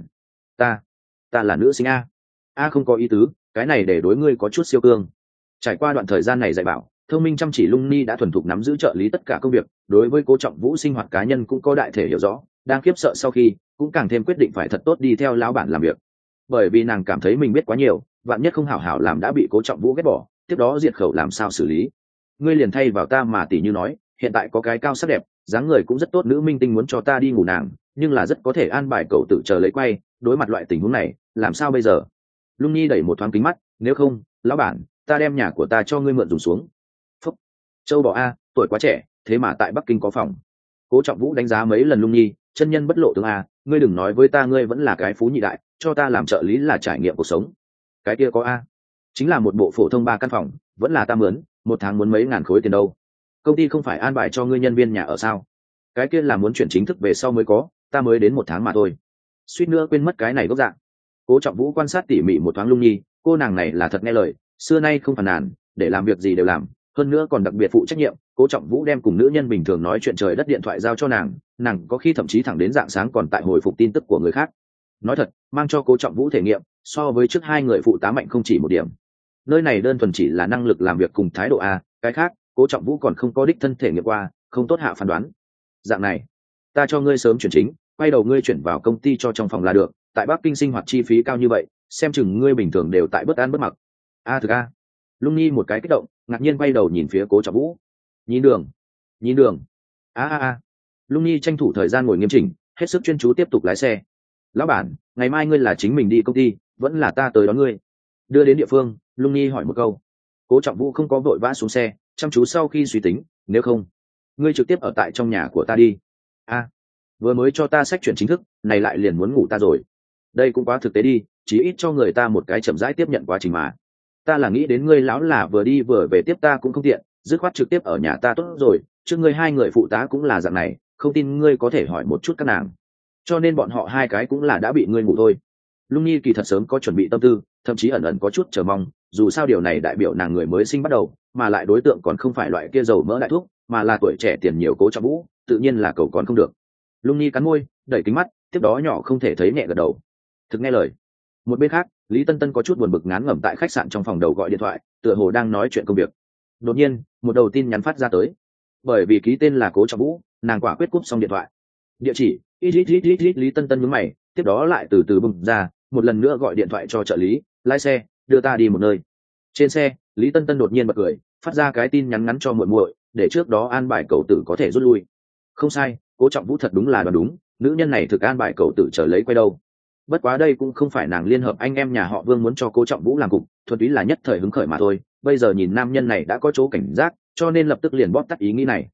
ta là nữ sinh a không có ý tứ, cái này để đối ngươi có chút siêu cương. Trải qua đoạn thời gian này dạy bảo, thông minh chăm chỉ Lung Nhi đã thuần thục nắm giữ trợ lý tất cả công việc, đối với Cố Trọng Vũ sinh hoạt cá nhân cũng có đại thể hiểu rõ, đang khiếp sợ sau khi cũng càng thêm quyết định phải thật tốt đi theo lão bản làm việc, bởi vì nàng cảm thấy mình biết quá nhiều, vạn nhất không hảo hảo làm đã bị Cố Trọng Vũ ghét bỏ, tiếp đó diệt khẩu làm sao xử lý. Ngươi liền thay vào ta mà tỷ như nói, hiện tại có cái cao sắc đẹp, dáng người cũng rất tốt nữ minh tinh muốn cho ta đi ngủ nàng, nhưng là rất có thể an bài cậu tự chờ lấy quay, đối mặt loại tình huống này làm sao bây giờ? Lung Nhi đẩy một thoáng kính mắt, nếu không lão bản, ta đem nhà của ta cho ngươi mượn dùng xuống. Phúc, châu bò a, tuổi quá trẻ, thế mà tại Bắc Kinh có phòng. Cố Trọng Vũ đánh giá mấy lần Lung Nhi, chân nhân bất lộ tướng a, ngươi đừng nói với ta ngươi vẫn là cái phú nhị đại, cho ta làm trợ lý là trải nghiệm cuộc sống. Cái kia có a, chính là một bộ phổ thông 3 căn phòng, vẫn là ta mướn, một tháng muốn mấy ngàn khối tiền đâu. Công ty không phải an bài cho ngươi nhân viên nhà ở sao? Cái kia là muốn chuyển chính thức về sau mới có, ta mới đến 1 tháng mà thôi. Suýt nữa quên mất cái này gốc dạng. Cố Trọng Vũ quan sát tỉ mỉ một thoáng Lung Nhi, cô nàng này là thật nghe lời, xưa nay không phàn nàn, để làm việc gì đều làm, hơn nữa còn đặc biệt phụ trách nhiệm. Cố Trọng Vũ đem cùng nữ nhân bình thường nói chuyện trời đất điện thoại giao cho nàng, nàng có khi thậm chí thẳng đến rạng sáng còn tại hồi phục tin tức của người khác. Nói thật, mang cho Cố Trọng Vũ thể nghiệm, so với trước 2 người phụ tá mạnh không chỉ một điểm. Nơi này đơn thuần chỉ là năng lực làm việc cùng thái độ a, cái khác Cố Trọng Vũ còn không có đích thân thể nghiệm qua, không tốt hạ phán đoán. Dạng này, ta cho ngươi sớm chuyển chính, quay đầu ngươi chuyển vào công ty cho trong phòng là được, tại Bắc Kinh sinh hoạt chi phí cao như vậy, xem chừng ngươi bình thường đều tại bất an bất mặc. Thực a. Lung Nhi một cái kích động, ngạc nhiên quay đầu nhìn phía Cố Trọng Vũ. Nhìn đường. Lung Nhi tranh thủ thời gian ngồi nghiêm chỉnh, hết sức chuyên chú tiếp tục lái xe. Lão bản, ngày mai ngươi là chính mình đi công ty, vẫn là ta tới đón ngươi? Đưa đến địa phương, Lung Nhi hỏi một câu. Cố Trọng Vũ không có vội vã xuống xe, chăm chú sau khi suy tính, nếu không, ngươi trực tiếp ở tại trong nhà của ta đi. Vừa mới cho ta sách chuyển chính thức, này lại liền muốn ngủ ta rồi. Đây cũng quá thực tế đi, chỉ ít cho người ta một cái chậm rãi tiếp nhận quá trình mà. Ta là nghĩ đến ngươi lão là vừa đi vừa về tiếp ta cũng không tiện, dứt khoát trực tiếp ở nhà ta tốt rồi, trước ngươi 2 người phụ tá cũng là dạng này, không tin ngươi có thể hỏi một chút các nàng. Cho nên bọn họ 2 cái cũng là đã bị ngươi ngủ thôi. Lung Nhi kỳ thật sớm có chuẩn bị tâm tư, thậm chí ẩn ẩn có chút chờ mong, dù sao điều này đại biểu nàng người mới sinh bắt đầu, mà lại đối tượng còn không phải loại kia dầu mỡ đại thúc, mà là tuổi trẻ tiền nhiều Cố Trọng Vũ, tự nhiên là cầu còn không được. Lung Nhi cắn môi, đẩy kính mắt, tiếp đó nhỏ không thể thấy nhẹ gật đầu. Thực nghe lời. Một bên khác, Lý Tân Tân có chút buồn bực ngán ngẩm tại khách sạn trong phòng đầu gọi điện thoại, tựa hồ đang nói chuyện công việc. Đột nhiên, một đầu tin nhắn phát ra tới. Bởi vì ký tên là Cố Trọng Vũ, nàng quả quyết cúp xong điện thoại. Địa chỉ, Lý Tân Tân nhướng mày, tiếp đó lại từ từ bùng ra, một lần nữa gọi điện thoại cho trợ lý, lái xe, đưa ta đi một nơi. Trên xe, Lý Tân Tân đột nhiên bật cười, phát ra cái tin nhắn ngắn cho muội muội, để trước đó an bài cậu tử có thể rút lui. Không sai, Cố Trọng Vũ thật đúng là đoán đúng, nữ nhân này thực an bài cậu tử trở lấy quay đâu. Bất quá đây cũng không phải nàng liên hợp anh em nhà họ Vương muốn cho Cố Trọng Vũ làm cục, thuần túy là nhất thời hứng khởi mà thôi. Bây giờ nhìn nam nhân này đã có chỗ cảnh giác, cho nên lập tức liền bóp tắt ý nghĩ này.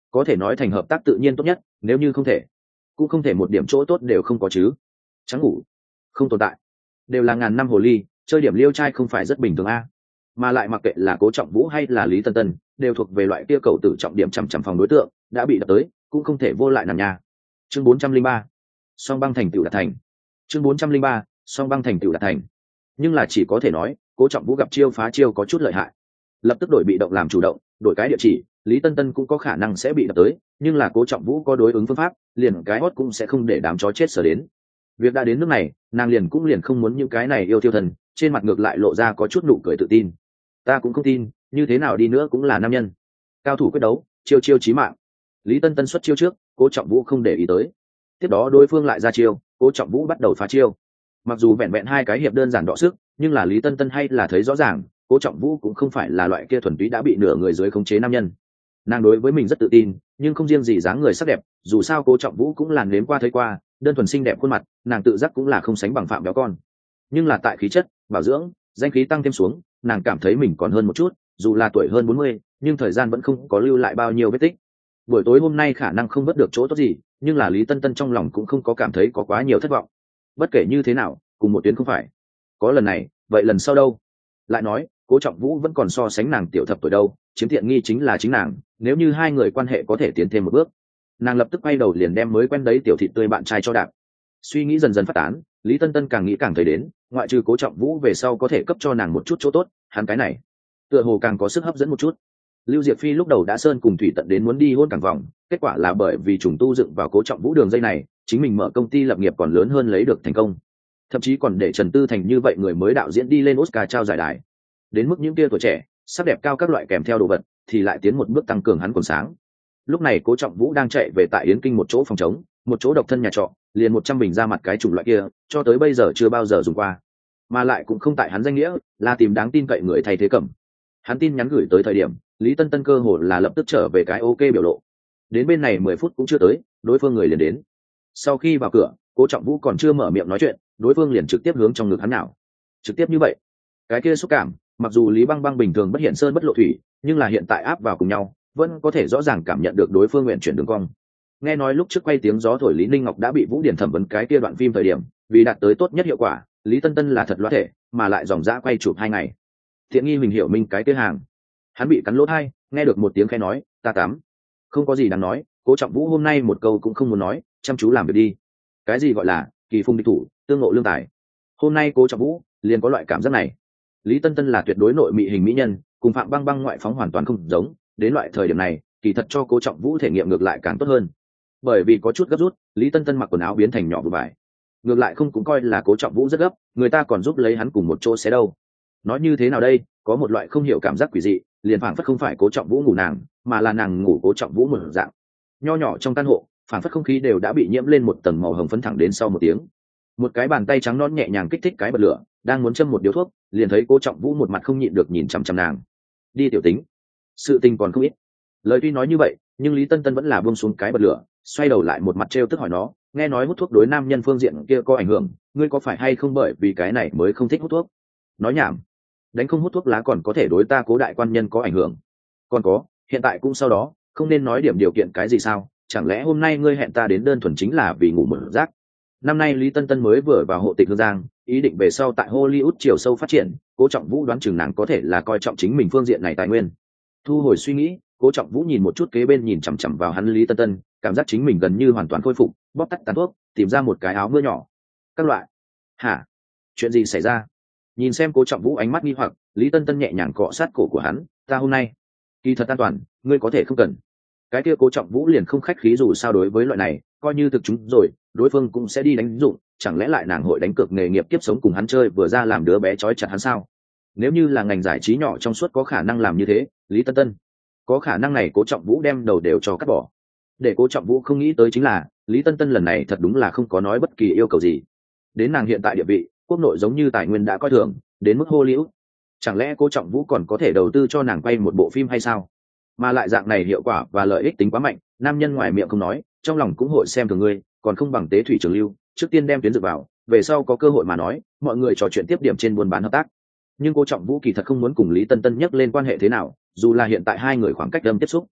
có thể nói thành hợp tác tự nhiên tốt nhất, nếu như không thể cũng không thể một điểm chỗ tốt đều không có chứ. Trắng ngủ không tồn tại, đều là ngàn năm hồ ly, chơi điểm liêu trai không phải rất bình thường a. Mà lại mặc kệ là Cố Trọng Vũ hay là Lý Tân Tân, đều thuộc về loại kia cầu tử trọng điểm chằm chằm phòng đối tượng, đã bị đập tới cũng không thể vô lại nằm nhà. Chương 403, song băng thành tựu đạt thành. Chương 403, song băng thành tựu đạt thành. Nhưng là chỉ có thể nói Cố Trọng Vũ gặp chiêu phá chiêu có chút lợi hại, lập tức đổi bị động làm chủ động, đổi cái địa chỉ, Lý Tân Tân cũng có khả năng sẽ bị đập tới, nhưng là Cố Trọng Vũ có đối ứng phương pháp, liền cái hót cũng sẽ không để đám chó chết sở đến. Việc đã đến nước này, nàng liền không muốn những cái này yêu tiêu thần, trên mặt ngược lại lộ ra có chút nụ cười tự tin. Ta cũng không tin, như thế nào đi nữa cũng là nam nhân. Cao thủ quyết đấu, chiêu chiêu chí mạng. Lý Tân Tân xuất chiêu trước, Cố Trọng Vũ không để ý tới. Tiếp đó đối phương lại ra chiêu, Cố Trọng Vũ bắt đầu phá chiêu. Mặc dù vẹn vẹn hai cái hiệp đơn giản đọ sức, nhưng là Lý Tân Tân hay là thấy rõ ràng, Cố Trọng Vũ cũng không phải là loại kia thuần túy đã bị nửa người dưới khống chế nam nhân. Nàng đối với mình rất tự tin, nhưng không riêng gì dáng người sắc đẹp, dù sao Cố Trọng Vũ cũng làn nếm qua thấy qua, đơn thuần xinh đẹp khuôn mặt, nàng tự giác cũng là không sánh bằng Phạm Béo Con. Nhưng là tại khí chất, bảo dưỡng, danh khí tăng thêm xuống, nàng cảm thấy mình còn hơn một chút, dù là tuổi hơn 40, nhưng thời gian vẫn không có lưu lại bao nhiêu vết tích. Buổi tối hôm nay khả năng không vớt được chỗ tốt gì, nhưng là Lý Tân Tân trong lòng cũng không có cảm thấy có quá nhiều thất vọng. Bất kể như thế nào, cùng một tuyến không phải. Có lần này, vậy lần sau đâu? Lại nói, Cố Trọng Vũ vẫn còn so sánh nàng tiểu thập tuổi đâu, chiếm tiện nghi chính là chính nàng, nếu như hai người quan hệ có thể tiến thêm một bước. Nàng lập tức quay đầu liền đem mới quen đấy tiểu thịt tươi bạn trai cho đạp. Suy nghĩ dần dần phát tán, Lý Tân Tân càng nghĩ càng thấy đến, ngoại trừ Cố Trọng Vũ về sau có thể cấp cho nàng một chút chỗ tốt, hắn cái này tựa hồ càng có sức hấp dẫn một chút. Lưu Diệp Phi lúc đầu đã sơn cùng thủy tận đến muốn đi hôn cảng vòng, kết quả là bởi vì trùng tu dựng vào Cố Trọng Vũ đường dây này, chính mình mở công ty lập nghiệp còn lớn hơn lấy được thành công, thậm chí còn để Trần Tư Thành như vậy người mới đạo diễn đi lên Oscar trao giải đài. Đến mức những kia tuổi trẻ, sắc đẹp cao các loại kèm theo đồ vật, thì lại tiến một bước tăng cường hắn còn sáng. Lúc này Cố Trọng Vũ đang chạy về tại Yến Kinh một chỗ phòng trống, một chỗ độc thân nhà trọ, liền 100 bình ra mặt cái chủng loại kia, cho tới bây giờ chưa bao giờ dùng qua, mà lại cũng không tại hắn danh nghĩa, là tìm đáng tin cậy người thay thế cầm. Hắn tin nhắn gửi tới thời điểm, Lý Tân Tân cơ hồ là lập tức trở về cái ok biểu lộ. Đến bên này 10 phút cũng chưa tới, đối phương người liền đến. Sau khi vào cửa, Cố Trọng Vũ còn chưa mở miệng nói chuyện, đối phương liền trực tiếp hướng trong ngực hắn nào. Trực tiếp như vậy, cái kia xúc cảm, mặc dù Lý Băng Băng bình thường bất hiện sơn bất lộ thủy, nhưng là hiện tại áp vào cùng nhau, vẫn có thể rõ ràng cảm nhận được đối phương nguyện chuyển đường cong. Nghe nói lúc trước quay tiếng gió thổi Lý Ninh Ngọc đã bị Vũ Điển thẩm vấn cái kia đoạn phim thời điểm, vì đạt tới tốt nhất hiệu quả, Lý Tân Tân là thật loát thể, mà lại dòng dã quay chụp 2 ngày. Thiện nghi mình hiểu minh cái kia hàng, hắn bị cắn lỗ tai, nghe được một tiếng khẽ nói, ta tắm. Không có gì đáng nói, Cố Trọng Vũ hôm nay một câu cũng không muốn nói, chăm chú làm việc đi. Cái gì gọi là kỳ phùng địch thủ, tương ngộ lương tài. Hôm nay Cố Trọng Vũ liền có loại cảm giác này. Lý Tân Tân là tuyệt đối nội mỹ hình mỹ nhân, cùng Phạm Băng Băng ngoại phóng hoàn toàn không giống, đến loại thời điểm này, kỳ thật cho Cố Trọng Vũ thể nghiệm ngược lại càng tốt hơn. Bởi vì có chút gấp rút, Lý Tân Tân mặc quần áo biến thành nhỏ vừa vải. Ngược lại không cũng coi là Cố Trọng Vũ rất gấp, người ta còn giúp lấy hắn cùng một chỗ xé đâu. Nói như thế nào đây, có một loại không hiểu cảm giác quỷ dị, liền phảng phất không phải Cố Trọng Vũ ngủ nàng, mà là nàng ngủ Cố Trọng Vũ một dạng. Nho nhỏ trong căn hộ, phảng phất không khí đều đã bị nhiễm lên một tầng màu hồng phấn thẳng đến sau một tiếng. Một cái bàn tay trắng nõn nhẹ nhàng kích thích cái bật lửa, đang muốn châm một điếu thuốc, liền thấy Cố Trọng Vũ một mặt không nhịn được nhìn chằm chằm nàng. Đi tiểu tính, sự tình còn không ít. Lời tuy nói như vậy, nhưng Lý Tân Tân vẫn là buông xuống cái bật lửa, xoay đầu lại một mặt trêu tức hỏi nó, nghe nói hút thuốc đối nam nhân phương diện kia có ảnh hưởng, ngươi có phải hay không bởi vì cái này mới không thích hút thuốc? Nói nhảm, đánh không hút thuốc lá còn có thể đối ta Cố đại quan nhân có ảnh hưởng? Còn có, hiện tại cũng sau đó, không nên nói điểm điều kiện cái gì sao? Chẳng lẽ hôm nay ngươi hẹn ta đến đơn thuần chính là vì ngủ một giấc? Năm nay Lý Tân Tân mới vừa vào hộ tịch Hương Giang, ý định về sau tại Hollywood chiều sâu phát triển, Cố Trọng Vũ đoán chừng nàng có thể là coi trọng chính mình phương diện này tài nguyên. Thu hồi suy nghĩ, Cố Trọng Vũ nhìn một chút kế bên nhìn chằm chằm vào hắn Lý Tân Tân, cảm giác chính mình gần như hoàn toàn khôi phục, bóp tắt tàn thuốc, tìm ra một cái áo mưa nhỏ. Các loại. Hả? Chuyện gì xảy ra? Nhìn xem Cố Trọng Vũ ánh mắt nghi hoặc, Lý Tân Tân nhẹ nhàng cọ sát cổ của hắn, ta hôm nay kỳ thật an toàn, ngươi có thể không cần. Cái kia Cố Trọng Vũ liền không khách khí, dù sao đối với loại này, coi như thực chúng rồi, đối phương cũng sẽ đi đánh dụng, chẳng lẽ lại nàng hội đánh cược nghề nghiệp kiếp sống cùng hắn chơi vừa ra làm đứa bé trói chặt hắn sao? Nếu như là ngành giải trí nhỏ trong suốt có khả năng làm như thế, Lý Tân Tân có khả năng này Cố Trọng Vũ đem đầu đều cho cắt bỏ. Để Cố Trọng Vũ không nghĩ tới chính là, Lý Tân Tân lần này thật đúng là không có nói bất kỳ yêu cầu gì. Đến nàng hiện tại địa vị, quốc nội giống như tài nguyên đã coi thường, đến mức Hollywood. Chẳng lẽ Cố Trọng Vũ còn có thể đầu tư cho nàng quay một bộ phim hay sao? Mà lại dạng này hiệu quả và lợi ích tính quá mạnh, nam nhân ngoài miệng không nói, trong lòng cũng hội xem thường ngươi, còn không bằng Tế Thủy Trường Lưu, trước tiên đem tuyến dự vào, về sau có cơ hội mà nói, mọi người trò chuyện tiếp điểm trên buôn bán hợp tác. Nhưng Cố Trọng Vũ kỳ thật không muốn cùng Lý Tân Tân nhắc lên quan hệ thế nào, dù là hiện tại hai người khoảng cách âm tiếp xúc.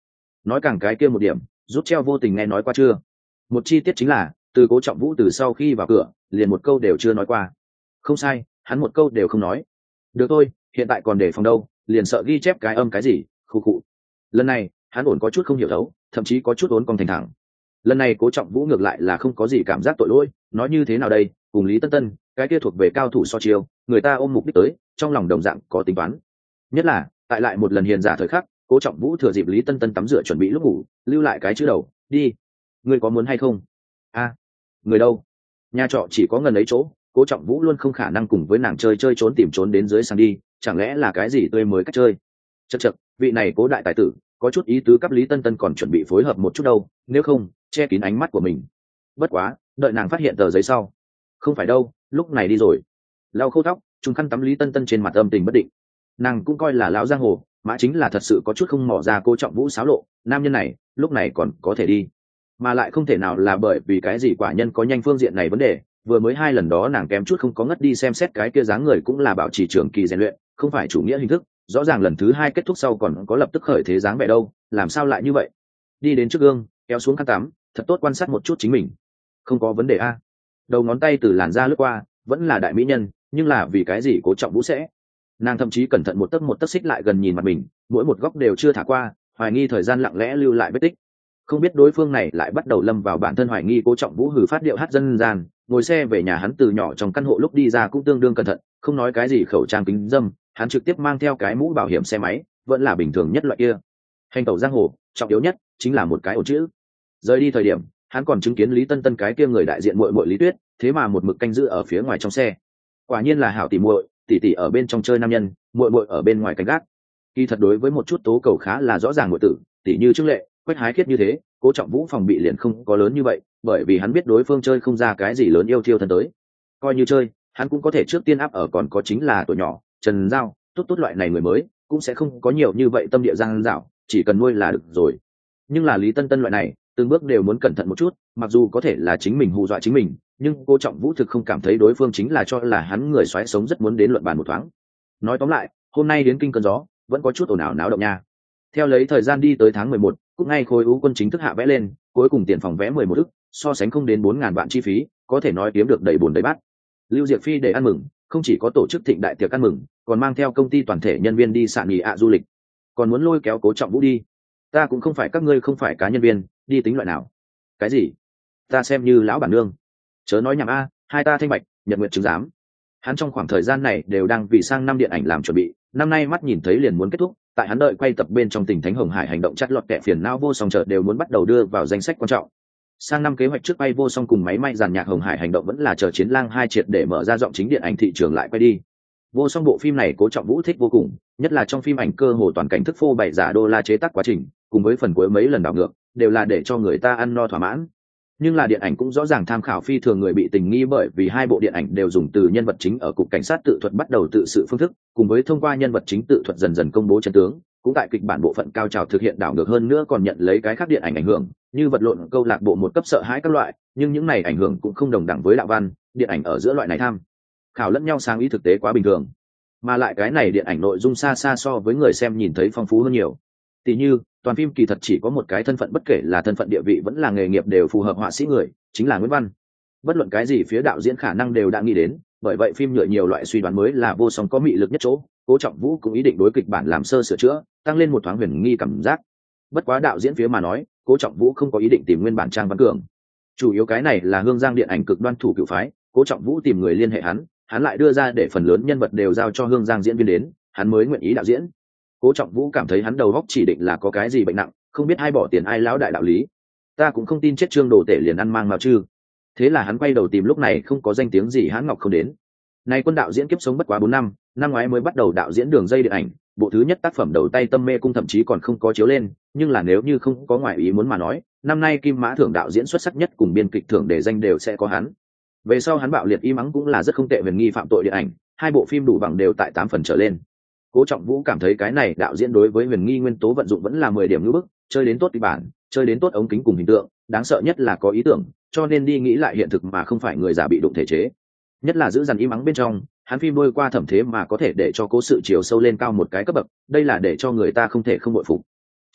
nói càng cái kia một điểm, rút treo vô tình nghe nói qua chưa? Một chi tiết chính là từ Cố Trọng Vũ từ sau khi vào cửa liền một câu đều chưa nói qua. Không sai, hắn một câu đều không nói. Được thôi, hiện tại còn để phòng đâu, liền sợ ghi chép cái âm cái gì, khụ khụ. Lần này hắn ổn có chút không hiểu thấu, thậm chí có chút ốn cong thành thẳng. Lần này Cố Trọng Vũ ngược lại là không có gì cảm giác tội lỗi, nói như thế nào đây, cùng Lý Tân Tân cái kia thuộc về cao thủ so chiêu, người ta ôm mục đích tới, trong lòng đồng dạng có tính toán. Nhất là tại lại một lần hiền giả thời khắc, Cố Trọng Vũ thừa dịp Lý Tân Tân tắm rửa chuẩn bị lúc ngủ, lưu lại cái chữ đầu, đi, ngươi có muốn hay không? A, người đâu? Nhà trọ chỉ có ngần ấy chỗ, Cố Trọng Vũ luôn không khả năng cùng với nàng chơi chơi trốn tìm trốn đến dưới sàn đi, chẳng lẽ là cái gì tươi mới cách chơi? Chậc chậc, vị này Cố đại tài tử có chút ý tứ, cấp Lý Tân Tân còn chuẩn bị phối hợp một chút đâu, nếu không che kín ánh mắt của mình. Bất quá đợi nàng phát hiện tờ giấy sau, không phải đâu, lúc này đi rồi. Lau khâu tóc, trùng khăn tắm Lý Tân Tân trên mặt âm tình bất định. Nàng cũng coi là lão giang hồ, mã chính là thật sự có chút không mò ra Cố Trọng Vũ xáo lộ, nam nhân này lúc này còn có thể đi, mà lại không thể nào là bởi vì cái gì quả nhân có nhanh phương diện này vấn đề. Vừa mới 2 lần đó nàng kém chút không có ngất đi, xem xét cái kia dáng người cũng là bảo trì trường kỳ rèn luyện, không phải chủ nghĩa hình thức. Rõ ràng lần thứ 2 kết thúc sau còn có lập tức khởi thế dáng vẻ đâu, làm sao lại như vậy? Đi đến trước gương, kéo xuống khăn tắm, thật tốt quan sát một chút chính mình. Không có vấn đề a. Đầu ngón tay từ làn da lướt qua, vẫn là đại mỹ nhân, nhưng là vì cái gì Cố Trọng Vũ sẽ? Nàng thậm chí cẩn thận một tấc xích lại gần nhìn mặt mình, mỗi một góc đều chưa thả qua, hoài nghi thời gian lặng lẽ lưu lại vết tích. Không biết đối phương này lại bắt đầu lâm vào bản thân hoài nghi Cố Trọng Vũ hử phát điệu hát dân gian, ngồi xe về nhà hắn từ nhỏ trong căn hộ lúc đi ra cũng tương đương cẩn thận, không nói cái gì khẩu trang kính dâm, hắn trực tiếp mang theo cái mũ bảo hiểm xe máy, vẫn là bình thường nhất loại kia. Hành tẩu giang hồ, trọng yếu nhất chính là một cái ổ chữ. Rời đi thời điểm, hắn còn chứng kiến Lý Tân Tân cái kia người đại diện muội muội Lý Tuyết, thế mà một mực canh giữ ở phía ngoài trong xe. Quả nhiên là hảo tỷ muội, tỷ tỷ ở bên trong chơi nam nhân, muội muội ở bên ngoài canh gác. Kỳ thật đối với một chút tố cầu khá là rõ ràng muội tử, tỷ như Trương Lệ, Quách Hái Khiết như thế, Cố Trọng Vũ phòng bị liền không có lớn như vậy, bởi vì hắn biết đối phương chơi không ra cái gì lớn yêu thiêu thân tới. Coi như chơi, hắn cũng có thể trước tiên áp ở, còn có chính là tuổi nhỏ, Trần Giao, tốt loại này người mới, cũng sẽ không có nhiều như vậy tâm địa giang dạo, chỉ cần nuôi là được rồi. Nhưng là Lý Tân Tân loại này, từng bước đều muốn cẩn thận một chút, mặc dù có thể là chính mình hù dọa chính mình, nhưng Cố Trọng Vũ thực không cảm thấy đối phương chính là cho là hắn người xoáy sống rất muốn đến luận bàn một thoáng. Nói tóm lại, hôm nay đến kinh cơn gió, vẫn có chút ồn ào náo động nha. Theo lấy thời gian đi tới tháng 11, cũng ngay khối ú quân chính thức hạ vẽ lên, cuối cùng tiền phòng vẽ 11 ức, so sánh không đến 4.000 vạn chi phí, có thể nói kiếm được đầy bùn đầy bát. Lưu Diệp Phi để ăn mừng, không chỉ có tổ chức thịnh đại tiệc ăn mừng, còn mang theo công ty toàn thể nhân viên đi sạn nghỉ ạ du lịch, còn muốn lôi kéo Cố Trọng Vũ đi. Ta cũng không phải các ngươi không phải cá nhân viên, đi tính loại nào? Cái gì? Ta xem như lão bản nương. Chớ nói nhảm a, hai ta thanh bạch, nhật nguyện chứng giám. Hắn trong khoảng thời gian này đều đang vì sang năm điện ảnh làm chuẩn bị, năm nay mắt nhìn thấy liền muốn kết thúc, tại hắn đợi quay tập bên trong Tỉnh Thánh Hồng Hải hành động chắt lọt kẻ phiền não vô song chợt đều muốn bắt đầu đưa vào danh sách quan trọng. Sang năm kế hoạch trước bay vô song cùng máy may giàn nhạc Hồng Hải hành động vẫn là chờ Chiến Lang 2 triệt để mở ra giọng chính điện ảnh thị trường lại quay đi. Vô song bộ phim này Cố Trọng Vũ thích vô cùng, nhất là trong phim ảnh cơ hồ toàn cảnh thức phô bày giả đô la chế tác quá trình, cùng với phần cuối mấy lần đảo ngược, đều là để cho người ta ăn no thỏa mãn. Nhưng là điện ảnh cũng rõ ràng tham khảo phi thường người bị tình nghi, bởi vì hai bộ điện ảnh đều dùng từ nhân vật chính ở cục cảnh sát tự thuật bắt đầu tự sự phương thức, cùng với thông qua nhân vật chính tự thuật dần dần công bố chân tướng, cũng tại kịch bản bộ phận cao trào thực hiện đảo ngược, hơn nữa còn nhận lấy cái khác điện ảnh ảnh hưởng, như vật lộn câu lạc bộ một cấp sợ hãi các loại, nhưng những này ảnh hưởng cũng không đồng đẳng với đạo văn, điện ảnh ở giữa loại này tham khảo lẫn nhau sáng ý thực tế quá bình thường, mà lại cái này điện ảnh nội dung xa xa so với người xem nhìn thấy phong phú hơn nhiều. Tỷ như toàn phim kỳ thật chỉ có một cái thân phận, bất kể là thân phận địa vị vẫn là nghề nghiệp đều phù hợp họa sĩ người, chính là Nguyễn Văn. Bất luận cái gì phía đạo diễn khả năng đều đã nghĩ đến, bởi vậy phim nhựa nhiều loại suy đoán mới là vô song có mị lực nhất chỗ. Cố Trọng Vũ cũng ý định đối kịch bản làm sơ sửa chữa, tăng lên một thoáng huyền nghi cảm giác. Bất quá đạo diễn phía mà nói, Cố Trọng Vũ không có ý định tìm nguyên bản Trang Văn Cường, chủ yếu cái này là Hương Giang điện ảnh cực đoan thủ cựu phái, Cố Trọng Vũ tìm người liên hệ hắn lại đưa ra để phần lớn nhân vật đều giao cho Hương Giang diễn viên đến, hắn mới nguyện ý đạo diễn. Cố Trọng Vũ cảm thấy hắn đầu óc chỉ định là có cái gì bệnh nặng, không biết ai bỏ tiền ai lão đại đạo lý. Ta cũng không tin chết Trương Đồ Tể liền ăn mang mao chứ. Thế là hắn quay đầu tìm lúc này không có danh tiếng gì Hán Ngọc không đến. Nay quân đạo diễn kiếp sống bất quá 4 năm, năm ngoái mới bắt đầu đạo diễn đường dây điện ảnh, bộ thứ nhất tác phẩm đầu tay Tâm Mê Cung thậm chí còn không có chiếu lên, nhưng là nếu như không có ngoại ý muốn mà nói, năm nay Kim Mã thưởng đạo diễn xuất sắc nhất cùng biên kịch thưởng để danh đều sẽ có hắn. Về sau hắn Bạo Liệt Y Mắng cũng là rất không tệ huyền nghi phạm tội điện ảnh, hai bộ phim đủ bằng đều tại 8 phần trở lên. Cố Trọng Vũ cảm thấy cái này đạo diễn đối với huyền nghi nguyên tố vận dụng vẫn là 10 điểm ngữ bức, chơi đến tốt kịch bản, chơi đến tốt ống kính cùng hình tượng, đáng sợ nhất là có ý tưởng, cho nên đi nghĩ lại hiện thực mà không phải người giả bị đụng thể chế. Nhất là giữ dằn im ắng bên trong, hắn phim đôi qua thẩm thế mà có thể để cho cố sự chiều sâu lên cao một cái cấp bậc, đây là để cho người ta không thể không bội phục.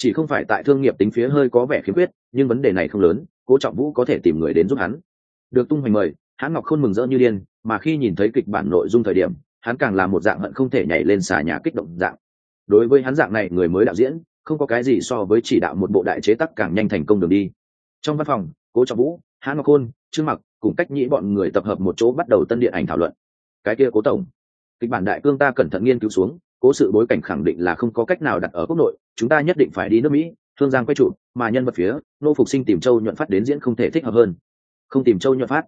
chỉ không phải tại thương nghiệp tính phía hơi có vẻ khiếm khuyết, nhưng vấn đề này không lớn, Cố Trọng Vũ có thể tìm người đến giúp hắn. Được tung hoành mời, Hãn Ngọc Khôn mừng rỡ như điên, mà khi nhìn thấy kịch bản nội dung thời điểm, hắn càng là một dạng hận không thể nhảy lên xà nhà kích động dạng. Đối với hắn dạng này người mới đạo diễn, không có cái gì so với chỉ đạo một bộ đại chế tác càng nhanh thành công đường đi. Trong văn phòng, Cố Trọng Vũ, Hãn Ngọc Khôn, Trương Mặc cùng Cách Nhĩ bọn người tập hợp một chỗ bắt đầu tân điện ảnh thảo luận. Cái kia Cố tổng, kịch bản đại cương ta cẩn thận nghiên cứu xuống, cố sự bối cảnh khẳng định là không có cách nào đặt ở quốc nội, chúng ta nhất định phải đi nước Mỹ, Thương Giang quay trụ, mà nhân vật phía Nô Phục Sinh tìm Châu Nhuận Phát đến diễn không thể thích hợp hơn. Không tìm Châu Nhuận Phát?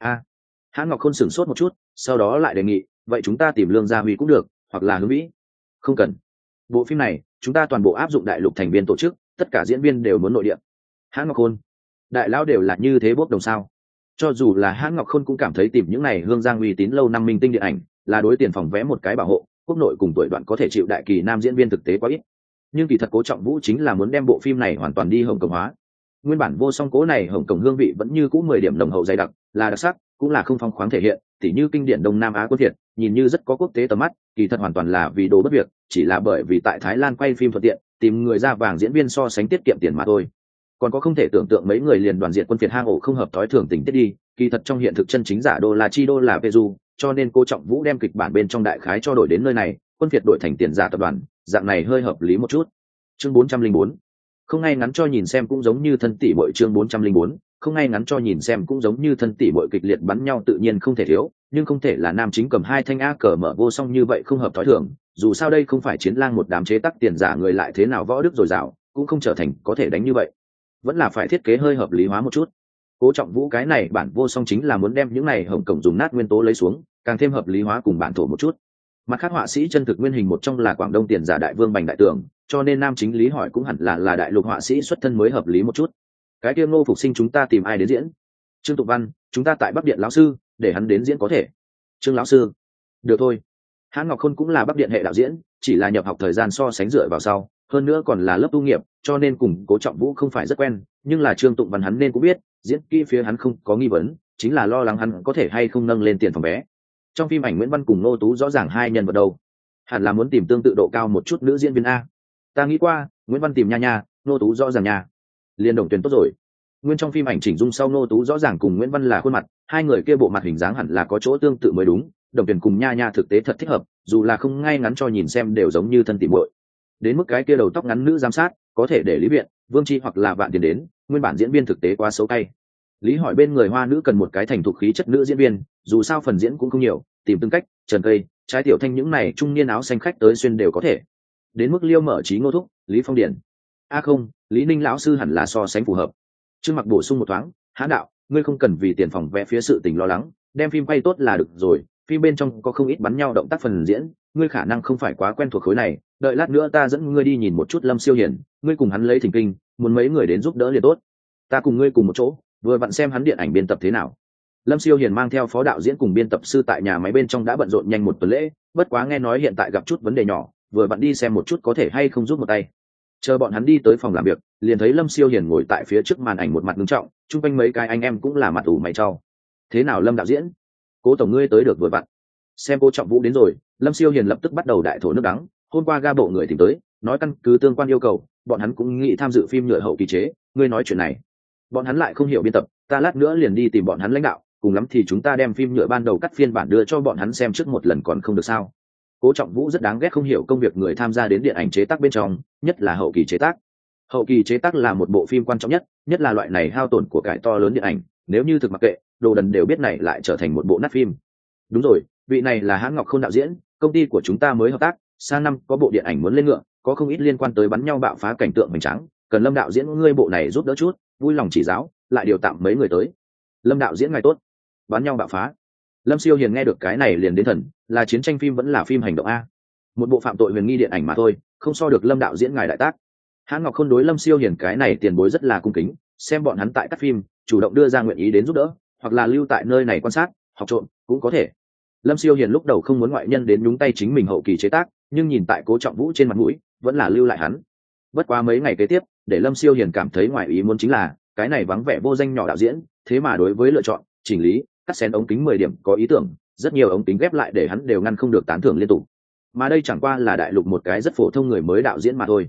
Hãn Ngọc Khôn sửng sốt một chút, sau đó lại đề nghị, vậy chúng ta tìm Lương Gia Huy cũng được, hoặc là Hướng Vĩ. Không cần. Bộ phim này, chúng ta toàn bộ áp dụng đại lục thành viên tổ chức, tất cả diễn viên đều muốn nội địa. Hãn Ngọc Khôn, đại lão đều là như thế bốc đồng sao? Cho dù là Hãn Ngọc Khôn cũng cảm thấy tìm những này Hương Giang uy tín lâu năm minh tinh điện ảnh, là đối tiền phòng vé một cái bảo hộ, quốc nội cùng tuổi đoạn có thể chịu đại kỳ nam diễn viên thực tế quá ít. Nhưng kỳ thật Cố Trọng Vũ chính là muốn đem bộ phim này hoàn toàn đi Hồng Kông hóa. Nguyên bản vô song cố này Hồng Kông hương vị vẫn như cũ 10 điểm nồng hậu dày đặc, là đặc sắc, cũng là không phong khoáng thể hiện, tỉ như kinh điển Đông Nam Á quân Việt, nhìn như rất có quốc tế tầm mắt, kỳ thật hoàn toàn là vì đồ bất việc, chỉ là bởi vì tại Thái Lan quay phim thuận tiện, tìm người ra vàng diễn viên so sánh tiết kiệm tiền mà thôi. Còn có không thể tưởng tượng mấy người liền đoàn diện quân Việt hang ổ không hợp thói thường tình tiết đi, kỳ thật trong hiện thực chân chính giả đô là chi đô là Peru, cho nên Cố Trọng Vũ đem kịch bản bên trong đại khái cho đổi đến nơi này, quân Việt đổi thành tiền giả tập đoàn, dạng này hơi hợp lý một chút. Chương 404. Không ngay ngắn cho nhìn xem cũng giống như thân tỷ muội. Chương 404. Không ngay ngắn cho nhìn xem cũng giống như thân tỷ muội. Kịch liệt bắn nhau tự nhiên không thể thiếu, nhưng không thể là nam chính cầm hai thanh a cờ mở vô song như vậy không hợp thói thường, dù sao đây không phải chiến lang một đám chế tác tiền giả người lại thế nào võ đức dồi dào, cũng không trở thành có thể đánh như vậy, vẫn là phải thiết kế hơi hợp lý hóa một chút. Cố Trọng Vũ cái này bản vô song chính là muốn đem những này Hồng Kông dùng nát nguyên tố lấy xuống, càng thêm hợp lý hóa cùng bản thổ một chút. Mặt khác họa sĩ chân thực nguyên hình một trong là Quảng Đông tiền giả đại vương Bành Đại Tưởng, cho nên nam chính Lý Hỏi cũng hẳn là đại lục họa sĩ xuất thân mới hợp lý một chút. Cái kia Ngô Phục Sinh chúng ta tìm ai đến diễn? Trương Tụng Văn, chúng ta tại Bắc Điện lão sư, để hắn đến diễn có thể. Trương lão sư, được thôi. Hãn Ngọc Khôn cũng là Bắc Điện hệ đạo diễn, chỉ là nhập học thời gian so sánh dựa vào sau, hơn nữa còn là lớp tu nghiệp, cho nên cùng Cố Trọng Vũ không phải rất quen, nhưng là Trương Tụng Văn hắn nên cũng biết, diễn kỹ phía hắn không có nghi vấn, chính là lo lắng hắn có thể hay không nâng lên tiền phòng vé. Trong phim ảnh Nguyễn Văn cùng Nô Tú rõ ràng hai nhân vật đầu, hẳn là muốn tìm tương tự độ cao một chút nữ diễn viên a. Ta nghĩ qua, Nguyễn Văn tìm nha, Nô Tú rõ ràng nha, liên đồng tuyển tốt rồi. Nguyên trong phim ảnh chỉnh dung sau Nô Tú rõ ràng cùng Nguyễn Văn là khuôn mặt, hai người kia bộ mặt hình dáng hẳn là có chỗ tương tự mới đúng, đồng tuyển cùng nha thực tế thật thích hợp, dù là không ngay ngắn cho nhìn xem đều giống như thân tỉ muội. Đến mức cái kia đầu tóc ngắn nữ giám sát, có thể để Lý Viện, Vương Chi hoặc là Vạn Tiền đến, nguyên bản diễn viên thực tế quá xấu tay. Lý Hỏi bên người hoa nữ cần một cái thành thục khí chất nữ diễn viên, dù sao phần diễn cũng không nhiều, tìm Tương Cách, Trần Cây, Trái Tiểu Thanh những này trung niên áo xanh khách tới xuyên đều có thể. Đến mức Liêu Mở Trí Ngô Thúc, Lý Phong Điển. Không, Lý Ninh lão sư hẳn là so sánh phù hợp. Trương Mặc bổ sung một thoáng, Hãn đạo, ngươi không cần vì tiền phòng vẽ phía sự tình lo lắng, đem phim quay tốt là được rồi, phim bên trong có không ít bắn nhau động tác phần diễn, ngươi khả năng không phải quá quen thuộc khối này, đợi lát nữa ta dẫn ngươi đi nhìn một chút Lâm Siêu Hiển, ngươi cùng hắn lấy thỉnh kinh, muốn mấy người đến giúp đỡ liền tốt. Ta cùng ngươi cùng một chỗ, vừa vặn xem hắn điện ảnh biên tập thế nào. Lâm Siêu Hiền mang theo phó đạo diễn cùng biên tập sư tại nhà máy bên trong đã bận rộn nhanh một tuần lễ, bất quá nghe nói hiện tại gặp chút vấn đề nhỏ, vừa vặn đi xem một chút có thể hay không giúp một tay. Chờ bọn hắn đi tới phòng làm việc, liền thấy Lâm Siêu Hiền ngồi tại phía trước màn ảnh một mặt nghiêm trọng, chung quanh mấy cái anh em cũng là mặt ủ mày trao. Thế nào Lâm đạo diễn? Cố tổng ngươi tới được vừa vặn. Xem Cố Trọng Vũ đến rồi, Lâm Siêu Hiền lập tức bắt đầu đại thổ nước đắng. Hôm qua ga bộ người tìm tới, nói căn cứ tương quan yêu cầu, bọn hắn cũng nghĩ tham dự phim nhựa hậu kỳ chế. Ngươi nói chuyện này, bọn hắn lại không hiểu biên tập, ta lát nữa liền đi tìm bọn hắn lãnh đạo, cùng lắm thì chúng ta đem phim nhựa ban đầu cắt phiên bản đưa cho bọn hắn xem trước một lần còn không được sao? Cố Trọng Vũ rất đáng ghét không hiểu công việc người tham gia đến điện ảnh chế tác bên trong, nhất là hậu kỳ chế tác. Hậu kỳ chế tác là một bộ phim quan trọng nhất, nhất là loại này hao tổn của cải to lớn điện ảnh, nếu như thực mặc kệ, đồ đần đều biết này lại trở thành một bộ nát phim. Đúng rồi, vị này là Hãn Ngọc Khôn đạo diễn, công ty của chúng ta mới hợp tác, sang năm có bộ điện ảnh muốn lên ngựa, có không ít liên quan tới bắn nhau bạo phá cảnh tượng hoành tráng, cần Lâm đạo diễn ngươi bộ này giúp đỡ chút, vui lòng chỉ giáo, lại điều tạm mấy người tới. Lâm đạo diễn ngài tốt. Bắn nhau bạo phá. Lâm Siêu Hiền nghe được cái này liền đến thần, là chiến tranh phim vẫn là phim hành động a? Một bộ phạm tội huyền nghi điện ảnh mà thôi, không so được Lâm đạo diễn ngài đại tác. Hãn Ngọc Khôn đối Lâm Siêu Hiền cái này tiền bối rất là cung kính, xem bọn hắn tại các phim, chủ động đưa ra nguyện ý đến giúp đỡ, hoặc là lưu tại nơi này quan sát, học trộm cũng có thể. Lâm Siêu Hiền lúc đầu không muốn ngoại nhân đến nhúng tay chính mình hậu kỳ chế tác, nhưng nhìn tại Cố Trọng Vũ trên mặt mũi, vẫn là lưu lại hắn. Bất quá mấy ngày kế tiếp, để Lâm Siêu Hiền cảm thấy ngoài ý muốn chính là, cái này vắng vẻ vô danh nhỏ đạo diễn, thế mà đối với lựa chọn, chỉnh lý, cắt xén ống kính 10 điểm có ý tưởng, rất nhiều ống kính ghép lại để hắn đều ngăn không được tán thưởng liên tục. Mà đây chẳng qua là đại lục một cái rất phổ thông người mới đạo diễn mà thôi.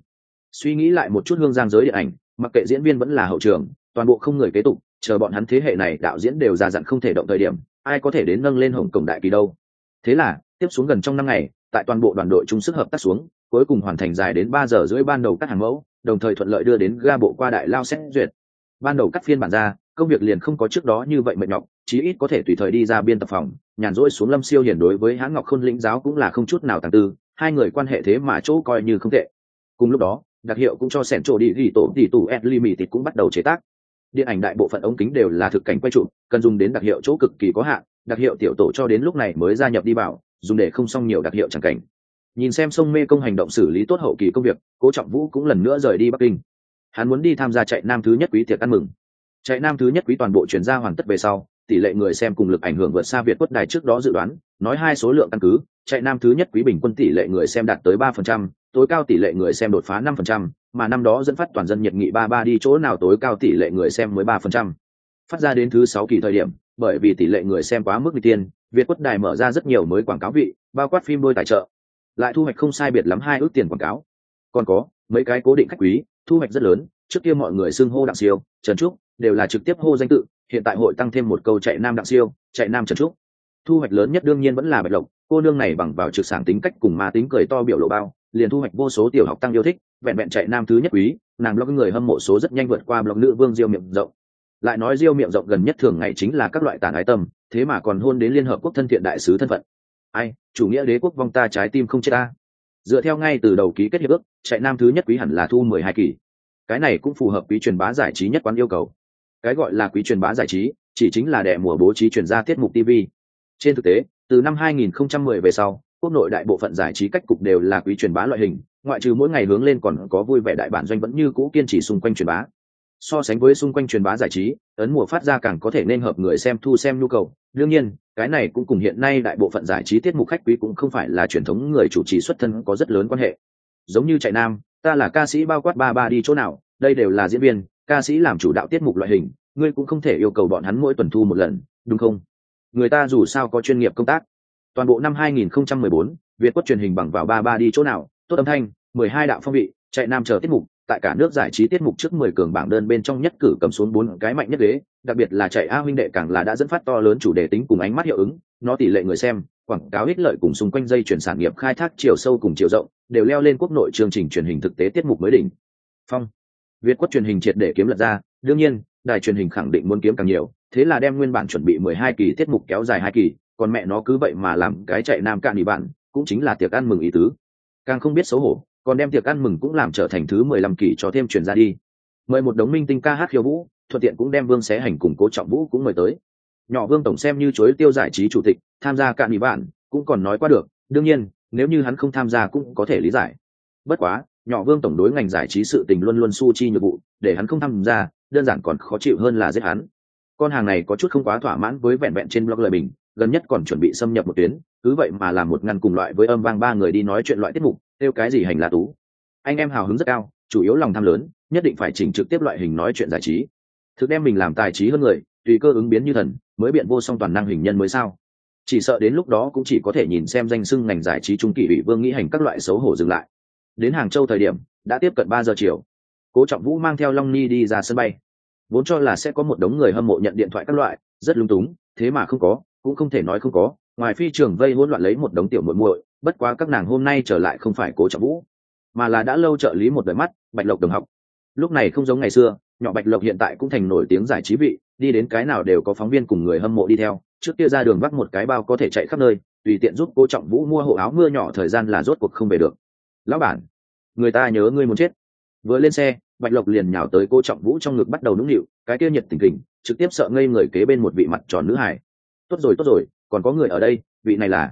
Suy nghĩ lại một chút hương giang giới điện ảnh, mặc kệ diễn viên vẫn là hậu trường, toàn bộ không người kế tục, chờ bọn hắn thế hệ này đạo diễn đều già dặn không thể động thời điểm, ai có thể đến nâng lên Hồng Cổng đại kỳ đâu. Thế là tiếp xuống gần trong 5 ngày, tại toàn bộ đoàn đội chung sức hợp tác xuống, cuối cùng hoàn thành dài đến 3 giờ rưỡi ban đầu cắt hàng mẫu, đồng thời thuận lợi đưa đến ga bộ qua đại lao xét duyệt. Ban đầu cắt phiên bản ra, công việc liền không có trước đó như vậy mệt nhọc, chí ít có thể tùy thời đi ra biên tập phòng, nhàn rỗi xuống Lâm Siêu Hiển đối với Hãn Ngọc Khôn lĩnh giáo cũng là không chút nào tàng tư, hai người quan hệ thế mà chỗ coi như không tệ. Cùng lúc đó, đặc hiệu cũng cho sẻn trổ đi ghi tổ tỷ tủ Ed Limited cũng bắt đầu chế tác. Điện ảnh đại bộ phận ống kính đều là thực cảnh quay chụp, cần dùng đến đặc hiệu chỗ cực kỳ có hạn, đặc hiệu tiểu tổ cho đến lúc này mới gia nhập đi vào, dùng để không xong nhiều đặc hiệu chẳng cảnh. Nhìn xem sông Mê Công hành động xử lý tốt hậu kỳ công việc, Cố Trọng Vũ cũng lần nữa rời đi Bắc Kinh. Hắn muốn đi tham gia chạy nam thứ nhất quý tiệc ăn mừng. Chạy nam thứ nhất quý toàn bộ chuyển ra hoàn tất về sau, tỷ lệ người xem cùng lực ảnh hưởng vượt xa Việt Quất Đài trước đó dự đoán, nói hai số lượng căn cứ, chạy nam thứ nhất quý bình quân tỷ lệ người xem đạt tới 3%, tối cao tỷ lệ người xem đột phá 5%, mà năm đó dẫn phát toàn dân nhiệt nghị 33 đi chỗ nào tối cao tỷ lệ người xem mới 3%. Phát ra đến thứ 6 kỳ thời điểm, bởi vì tỷ lệ người xem quá mức nguy tiên, Việt Quất Đài mở ra rất nhiều mới quảng cáo vị, bao quát phim đôi tài trợ, lại thu hoạch không sai biệt lắm 2 ước tiền quảng cáo. Còn có mấy cái cố định khách quý, thu hoạch rất lớn, trước kia mọi người xưng hô Đặng Siêu, Trần Trúc, đều là trực tiếp hô danh tự, hiện tại hội tăng thêm một câu chạy nam Đặng Siêu, chạy nam Trần Trúc. Thu hoạch lớn nhất đương nhiên vẫn là Bạch Lộc, cô nương này bằng vào trực sảng tính cách cùng ma tính cười to biểu lộ bao, liền thu hoạch vô số tiểu học tăng yêu thích, vẹn vẹn chạy nam thứ nhất quý, nàng blog người hâm mộ số rất nhanh vượt qua blog nữ vương Diêu miệng rộng. Lại nói Diêu miệng rộng gần nhất thường ngày chính là các loại tàn ái tâm, thế mà còn hôn đến Liên Hợp Quốc thân thiện đại sứ thân phận. Ai, chủ nghĩa đế quốc vong ta trái tim không chết ta. Dựa theo ngay từ đầu ký kết hiệp ước, chạy nam thứ nhất quý hẳn là thu 12 kỳ. Cái này cũng phù hợp quý truyền bá giải trí nhất quán yêu cầu. Cái gọi là quý truyền bá giải trí, chỉ chính là đẻ mùa bố trí truyền ra tiết mục TV. Trên thực tế, từ năm 2010 về sau, quốc nội đại bộ phận giải trí cách cục đều là quý truyền bá loại hình, ngoại trừ mỗi ngày hướng lên còn có vui vẻ đại bản doanh vẫn như cũ kiên trì xung quanh truyền bá. So sánh với xung quanh truyền bá giải trí, ấn mùa phát ra càng có thể nên hợp người xem thu xem nhu cầu. Đương nhiên, cái này cũng cùng hiện nay đại bộ phận giải trí tiết mục khách quý cũng không phải là truyền thống người chủ trì xuất thân có rất lớn quan hệ. Giống như chạy nam, ta là ca sĩ bao quát ba đi chỗ nào, đây đều là diễn viên, ca sĩ làm chủ đạo tiết mục loại hình, ngươi cũng không thể yêu cầu bọn hắn mỗi tuần thu một lần, đúng không? Người ta dù sao có chuyên nghiệp công tác. Toàn bộ năm 2014, Việt Quất truyền hình bằng vào ba đi chỗ nào, tốt âm thanh, 12 đạo phong vị, chạy nam chờ tiết mục, tại cả nước giải trí tiết mục trước 10 cường bảng đơn bên trong nhất cử cầm xuống 4 cái mạnh nhất ghế, đặc biệt là chạy A huynh đệ càng là đã dẫn phát to lớn chủ đề tính cùng ánh mắt hiệu ứng, nó tỷ lệ người xem, quảng cáo ích lợi cùng xung quanh dây chuyển sản nghiệp khai thác chiều sâu cùng chiều rộng, đều leo lên quốc nội chương trình truyền hình thực tế tiết mục mới đỉnh phong. Việt Quất truyền hình triệt để kiếm lật ra, đương nhiên, đài truyền hình khẳng định muốn kiếm càng nhiều, thế là đem nguyên bản chuẩn bị 12 kỳ tiết mục kéo dài 2 kỳ, còn mẹ nó cứ vậy mà làm cái chạy nam cạn đi bạn, cũng chính là tiệc ăn mừng ý tứ. Càng không biết xấu hổ, còn đem tiệc ăn mừng cũng làm trở thành thứ 15 kỳ cho thêm truyền ra đi. Mời một đống minh tinh ca hát khiêu vũ, thuận tiện cũng đem Vương Xé Hành cùng Cố Trọng Vũ cũng mời tới. Nhỏ Vương tổng xem như chuối tiêu giải trí chủ tịch, tham gia cạn đi bạn, cũng còn nói qua được, đương nhiên, nếu như hắn không tham gia cũng có thể lý giải. Bất quá, nhỏ Vương tổng đối ngành giải trí sự tình luôn luôn su chi nhược vụ, để hắn không tham gia, đơn giản còn khó chịu hơn là giết hắn. Con hàng này có chút không quá thỏa mãn với vẹn vẹn trên blog lời bình, gần nhất còn chuẩn bị xâm nhập một tuyến, cứ vậy mà làm một ngăn cùng loại với âm vang 3 người đi nói chuyện loại tiết mục, tiêu cái gì hành là tú. Anh em hào hứng rất cao, chủ yếu lòng tham lớn, nhất định phải chỉnh trực tiếp loại hình nói chuyện giải trí. Thực đem mình làm tài trí hơn người, tùy cơ ứng biến như thần, mới biện vô song toàn năng hình nhân mới sao. Chỉ sợ đến lúc đó cũng chỉ có thể nhìn xem danh xưng ngành giải trí trung kỳ ủy vương nghĩ hành các loại xấu hổ dừng lại. Đến Hàng Châu thời điểm, đã tiếp cận 3 giờ chiều. Cố Trọng Vũ mang theo Long Ni đi ra sân bay. Vốn cho là sẽ có một đống người hâm mộ nhận điện thoại các loại, rất lung túng, thế mà không có, cũng không thể nói không có, ngoài phi trường vây hỗn loạn lấy một đống tiểu muội muội, bất quá các nàng hôm nay trở lại không phải Cố Trọng Vũ, mà là đã lâu trợ lý một đời mắt, Bạch Lộc đồng học. Lúc này không giống ngày xưa, nhỏ Bạch Lộc hiện tại cũng thành nổi tiếng giải trí vị, đi đến cái nào đều có phóng viên cùng người hâm mộ đi theo, trước kia ra đường vác một cái bao có thể chạy khắp nơi, tùy tiện giúp Cố Trọng Vũ mua hộ áo mưa nhỏ thời gian là rốt cuộc không về được. Lão bản, người ta nhớ ngươi muốn chết. Vừa lên xe, Bạch Lộc liền nhào tới Cố Trọng Vũ trong ngực bắt đầu nũng nịu, cái kia nhiệt tình kình, trực tiếp sợ ngây người kế bên một vị mặt tròn nữ hài. Tốt rồi, còn có người ở đây, vị này là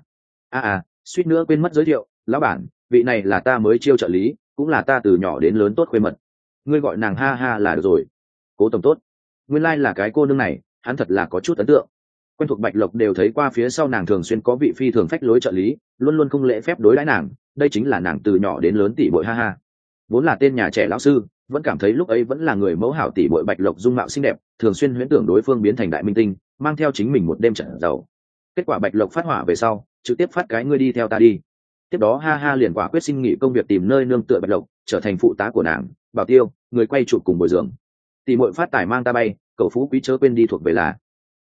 suýt nữa quên mất giới thiệu, lão bản, vị này là ta mới chiêu trợ lý, cũng là ta từ nhỏ đến lớn tốt khuê mật. Ngươi gọi nàng ha là được rồi. Cố tổng tốt. Nguyên lai là cái cô nương này, hắn thật là có chút ấn tượng. Quen thuộc Bạch Lộc đều thấy qua phía sau nàng thường xuyên có vị phi thường phách lối trợ lý, luôn luôn không lễ phép đối đãi nàng, đây chính là nàng từ nhỏ đến lớn tỷ bội ha. Vốn là tên nhà trẻ lão sư, vẫn cảm thấy lúc ấy vẫn là người mẫu hảo tỷ bội Bạch Lộc dung mạo xinh đẹp, thường xuyên huyễn tưởng đối phương biến thành đại minh tinh, mang theo chính mình một đêm trận giàu. Kết quả Bạch Lộc phát hỏa về sau, trực tiếp phát cái ngươi đi theo ta đi. Tiếp đó ha liền quả quyết xin nghỉ công việc tìm nơi nương tựa Bạch Lộc, trở thành phụ tá của nàng, bảo tiêu, người quay chụp cùng bồi dưỡng. Tỷ muội phát tài mang ta bay, cậu phú quý chớ quên đi thuộc về là.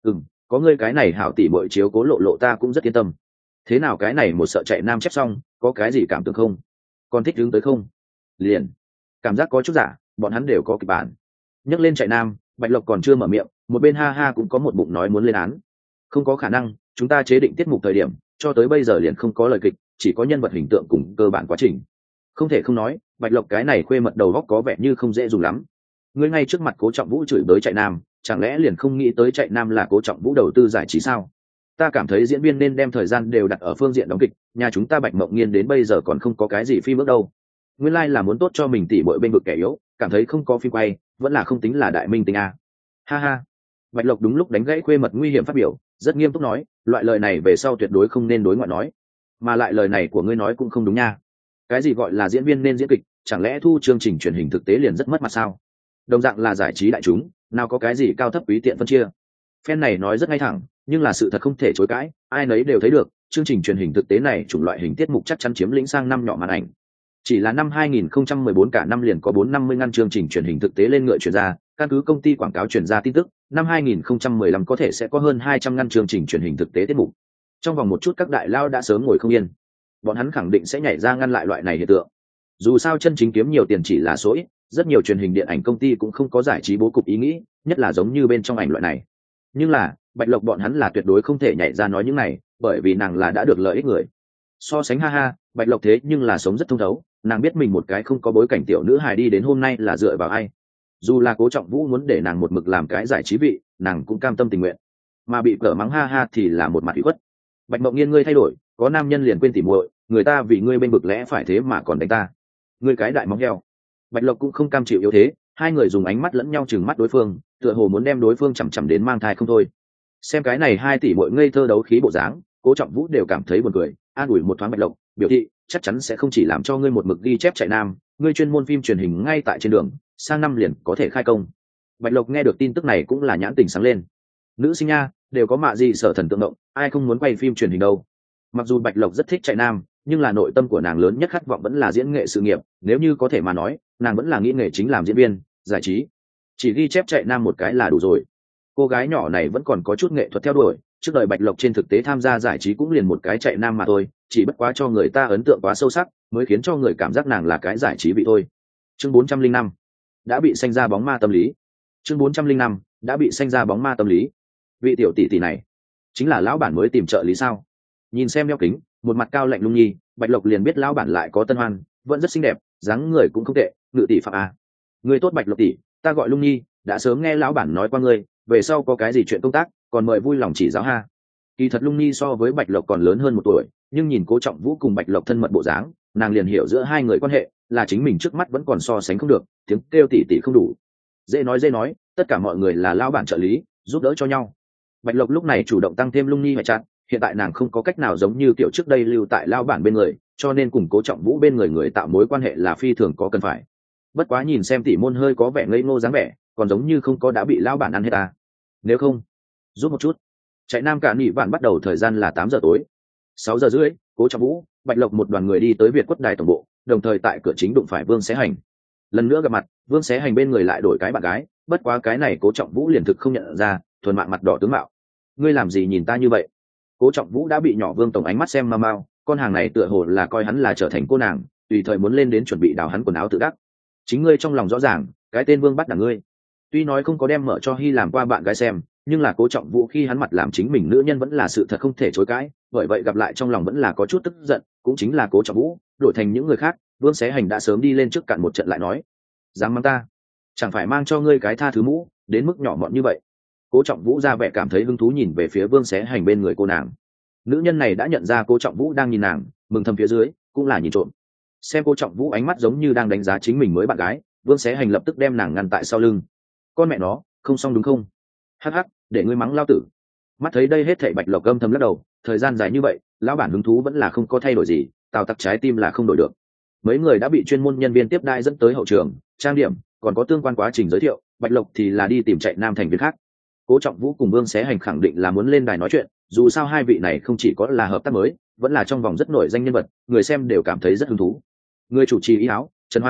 Có ngươi cái này hảo tỷ muội chiếu cố lộ lộ ta cũng rất yên tâm. Thế nào cái này một sợ chạy nam chép xong, có cái gì cảm tưởng không? Còn thích đứng tới không? Liền. Cảm giác có chút giả, bọn hắn đều có kịch bản. Nhắc lên chạy nam, Bạch Lộc còn chưa mở miệng, một bên ha ha cũng có một bụng nói muốn lên án. Không có khả năng, chúng ta chế định tiết mục thời điểm, cho tới bây giờ liền không có lời kịch, chỉ có nhân vật hình tượng cùng cơ bản quá trình. Không thể không nói, Bạch Lộc cái này khuê mật đầu góc có vẻ như không dễ dùng lắm. Ngươi ngay trước mặt Cố Trọng Vũ chửi bới chạy nam, chẳng lẽ liền không nghĩ tới chạy nam là Cố Trọng Vũ đầu tư giải trí sao? Ta cảm thấy diễn viên nên đem thời gian đều đặt ở phương diện đóng kịch, nhà chúng ta Bạch Mộng Nghiên đến bây giờ còn không có cái gì phim bước đâu. Nguyên lai là muốn tốt cho mình tỉ muội bên vực kẻ yếu, cảm thấy không có phim quay, vẫn là không tính là đại minh tinh a. Ha ha. Bạch Lộc đúng lúc đánh gãy khuê mật nguy hiểm phát biểu, rất nghiêm túc nói, loại lời này về sau tuyệt đối không nên đối ngoại nói. Mà lại lời này của ngươi nói cũng không đúng nha. Cái gì gọi là diễn viên nên diễn kịch, chẳng lẽ thu chương trình truyền hình thực tế liền rất mất mặt sao? Đồng dạng là giải trí đại chúng, nào có cái gì cao thấp quý tiện phân chia. Phen này nói rất ngay thẳng, nhưng là sự thật không thể chối cãi, ai nấy đều thấy được, chương trình truyền hình thực tế này chủng loại hình tiết mục chắc chắn chiếm lĩnh sang năm nhỏ màn ảnh. Chỉ là năm 2014 cả năm liền có 450 ngăn chương trình truyền hình thực tế lên ngựa truyền ra, căn cứ công ty quảng cáo truyền ra tin tức, năm 2015 có thể sẽ có hơn 200 ngăn chương trình truyền hình thực tế tiết mục. Trong vòng một chút các đại lao đã sớm ngồi không yên. Bọn hắn khẳng định sẽ nhảy ra ngăn lại loại này hiện tượng. Dù sao chân chính kiếm nhiều tiền chỉ là số ít, rất nhiều truyền hình điện ảnh công ty cũng không có giải trí bố cục ý nghĩ, nhất là giống như bên trong ảnh loại này. Nhưng là, Bạch Lộc bọn hắn là tuyệt đối không thể nhảy ra nói những này, bởi vì nàng là đã được lợi ích người. So sánh ha ha, Bạch Lộc thế nhưng là sống rất thông thấu, nàng biết mình một cái không có bối cảnh tiểu nữ hài đi đến hôm nay là dựa vào ai. Dù là Cố Trọng Vũ muốn để nàng một mực làm cái giải trí vị, nàng cũng cam tâm tình nguyện. Mà bị cỡ mắng ha ha thì là một mặt ủy khuất. Bạch Mộng Nghiên ngươi thay đổi, có nam nhân liền quên tỉ muội, người ta vì ngươi bên bực lẽ phải thế mà còn đánh ta. Ngươi cái đại móng heo. Bạch Lộc cũng không cam chịu yếu thế, hai người dùng ánh mắt lẫn nhau trừng mắt đối phương, tựa hồ muốn đem đối phương chằm chằm đến mang thai không thôi. Xem cái này hai tỷ muội ngây thơ đấu khí bộ dáng, Cố Trọng Vũ đều cảm thấy buồn cười, an ủi một thoáng Bạch Lộc, biểu thị chắc chắn sẽ không chỉ làm cho ngươi một mực ghi chép chạy nam, ngươi chuyên môn phim truyền hình ngay tại trên đường, sang năm liền có thể khai công. Bạch Lộc nghe được tin tức này cũng là nhãn tình sáng lên. Nữ sinh nha, đều có mạ gì sở thần tượng động, ai không muốn quay phim truyền hình đâu. Mặc dù Bạch Lộc rất thích chạy nam, nhưng là nội tâm của nàng lớn nhất khát vọng vẫn là diễn nghệ sự nghiệp, nếu như có thể mà nói, nàng vẫn là nghĩ nghề chính làm diễn viên, giải trí. Chỉ ghi chép chạy nam một cái là đủ rồi. Cô gái nhỏ này vẫn còn có chút nghệ thuật theo đuổi, trước đời Bạch Lộc trên thực tế tham gia giải trí cũng liền một cái chạy nam mà thôi, chỉ bất quá cho người ta ấn tượng quá sâu sắc, mới khiến cho người cảm giác nàng là cái giải trí vị thôi. Chương 405 đã bị sanh ra bóng ma tâm lý. Chương 405 đã bị sanh ra bóng ma tâm lý. Vị tiểu tỷ tỷ này chính là lão bản mới tìm trợ lý sao? Nhìn xem đeo kính, một mặt cao lạnh lung nhi, Bạch Lộc liền biết lão bản lại có tân hoan, vẫn rất xinh đẹp, dáng người cũng không tệ, ngự tỷ phạm à. Người tốt Bạch Lộc tỷ, ta gọi lung nhi, đã sớm nghe lão bản nói qua ngươi, về sau có cái gì chuyện công tác, còn mời vui lòng chỉ giáo ha. Kỳ thật lung nhi so với Bạch Lộc còn lớn hơn một tuổi, nhưng nhìn Cố Trọng Vũ cùng Bạch Lộc thân mật bộ dáng, nàng liền hiểu giữa hai người quan hệ là chính mình trước mắt vẫn còn so sánh không được, tiếng kêu tỷ tỷ không đủ. Dễ nói, tất cả mọi người là lão bản trợ lý, giúp đỡ cho nhau. Bạch Lộc lúc này chủ động tăng thêm lung nhi ngoại chặt, hiện tại nàng không có cách nào giống như kiểu trước đây lưu tại lão bản bên người, cho nên cùng Cố Trọng Vũ bên người tạo mối quan hệ là phi thường có cần phải. Bất quá nhìn xem tỷ môn hơi có vẻ ngây ngô dáng vẻ, còn giống như không có đã bị lão bản ăn hết à. Nếu không, giúp một chút. Chạy nam cả nghỉ vạn bắt đầu thời gian là 8 giờ tối. 6 giờ rưỡi, Cố Trọng Vũ, Bạch Lộc một đoàn người đi tới Việt Quất Đài tổng bộ, đồng thời tại cửa chính đụng phải Vương Xé Hành. Lần nữa gặp mặt, Vương Xé Hành bên người lại đổi cái bạn gái, bất quá cái này Cố Trọng Vũ liền thực không nhận ra, thuần mạng mặt đỏ tướng mạo. Ngươi làm gì nhìn ta như vậy? Cố Trọng Vũ đã bị nhỏ Vương tổng ánh mắt xem mau mau, con hàng này tựa hồ là coi hắn là trở thành cô nàng, tùy thời muốn lên đến chuẩn bị đào hắn quần áo tự đắc. Chính ngươi trong lòng rõ ràng, cái tên Vương bắt là ngươi. Tuy nói không có đem mở cho Hy làm qua bạn gái xem, nhưng là Cố Trọng Vũ khi hắn mặt làm chính mình nữ nhân vẫn là sự thật không thể chối cãi, bởi vậy gặp lại trong lòng vẫn là có chút tức giận, cũng chính là Cố Trọng Vũ, đổi thành những người khác, Vương Xé Hành đã sớm đi lên trước cạn một trận lại nói, dám mang ta, chẳng phải mang cho ngươi cái tha thứ mũ, đến mức nhỏ mọn như vậy. Cố Trọng Vũ ra vẻ cảm thấy hứng thú nhìn về phía Vương Xé Hành bên người cô nàng. Nữ nhân này đã nhận ra Cố Trọng Vũ đang nhìn nàng, mừng thầm phía dưới, cũng là nhìn trộm. Xem Cố Trọng Vũ ánh mắt giống như đang đánh giá chính mình mới bạn gái, Vương Xé Hành lập tức đem nàng ngăn tại sau lưng. Con mẹ nó, không xong đúng không? Hắc hắc, để ngươi mắng lao tử. Mắt thấy đây hết thảy Bạch Lộc âm thầm lắc đầu, thời gian dài như vậy, lão bản hứng thú vẫn là không có thay đổi gì, Tào Tặc trái tim là không đổi được. Mấy người đã bị chuyên môn nhân viên tiếp đãi dẫn tới hậu trường, trang điểm, còn có tương quan quá trình giới thiệu, Bạch Lộc thì là đi tìm chạy nam thành viên khác. Cố Trọng Vũ cùng Vương Xé Hành khẳng định là muốn lên đài nói chuyện, dù sao hai vị này không chỉ có là hợp tác mới, vẫn là trong vòng rất nổi danh nhân vật, người xem đều cảm thấy rất hứng thú. Người chủ trì ý áo, Trần Hoan,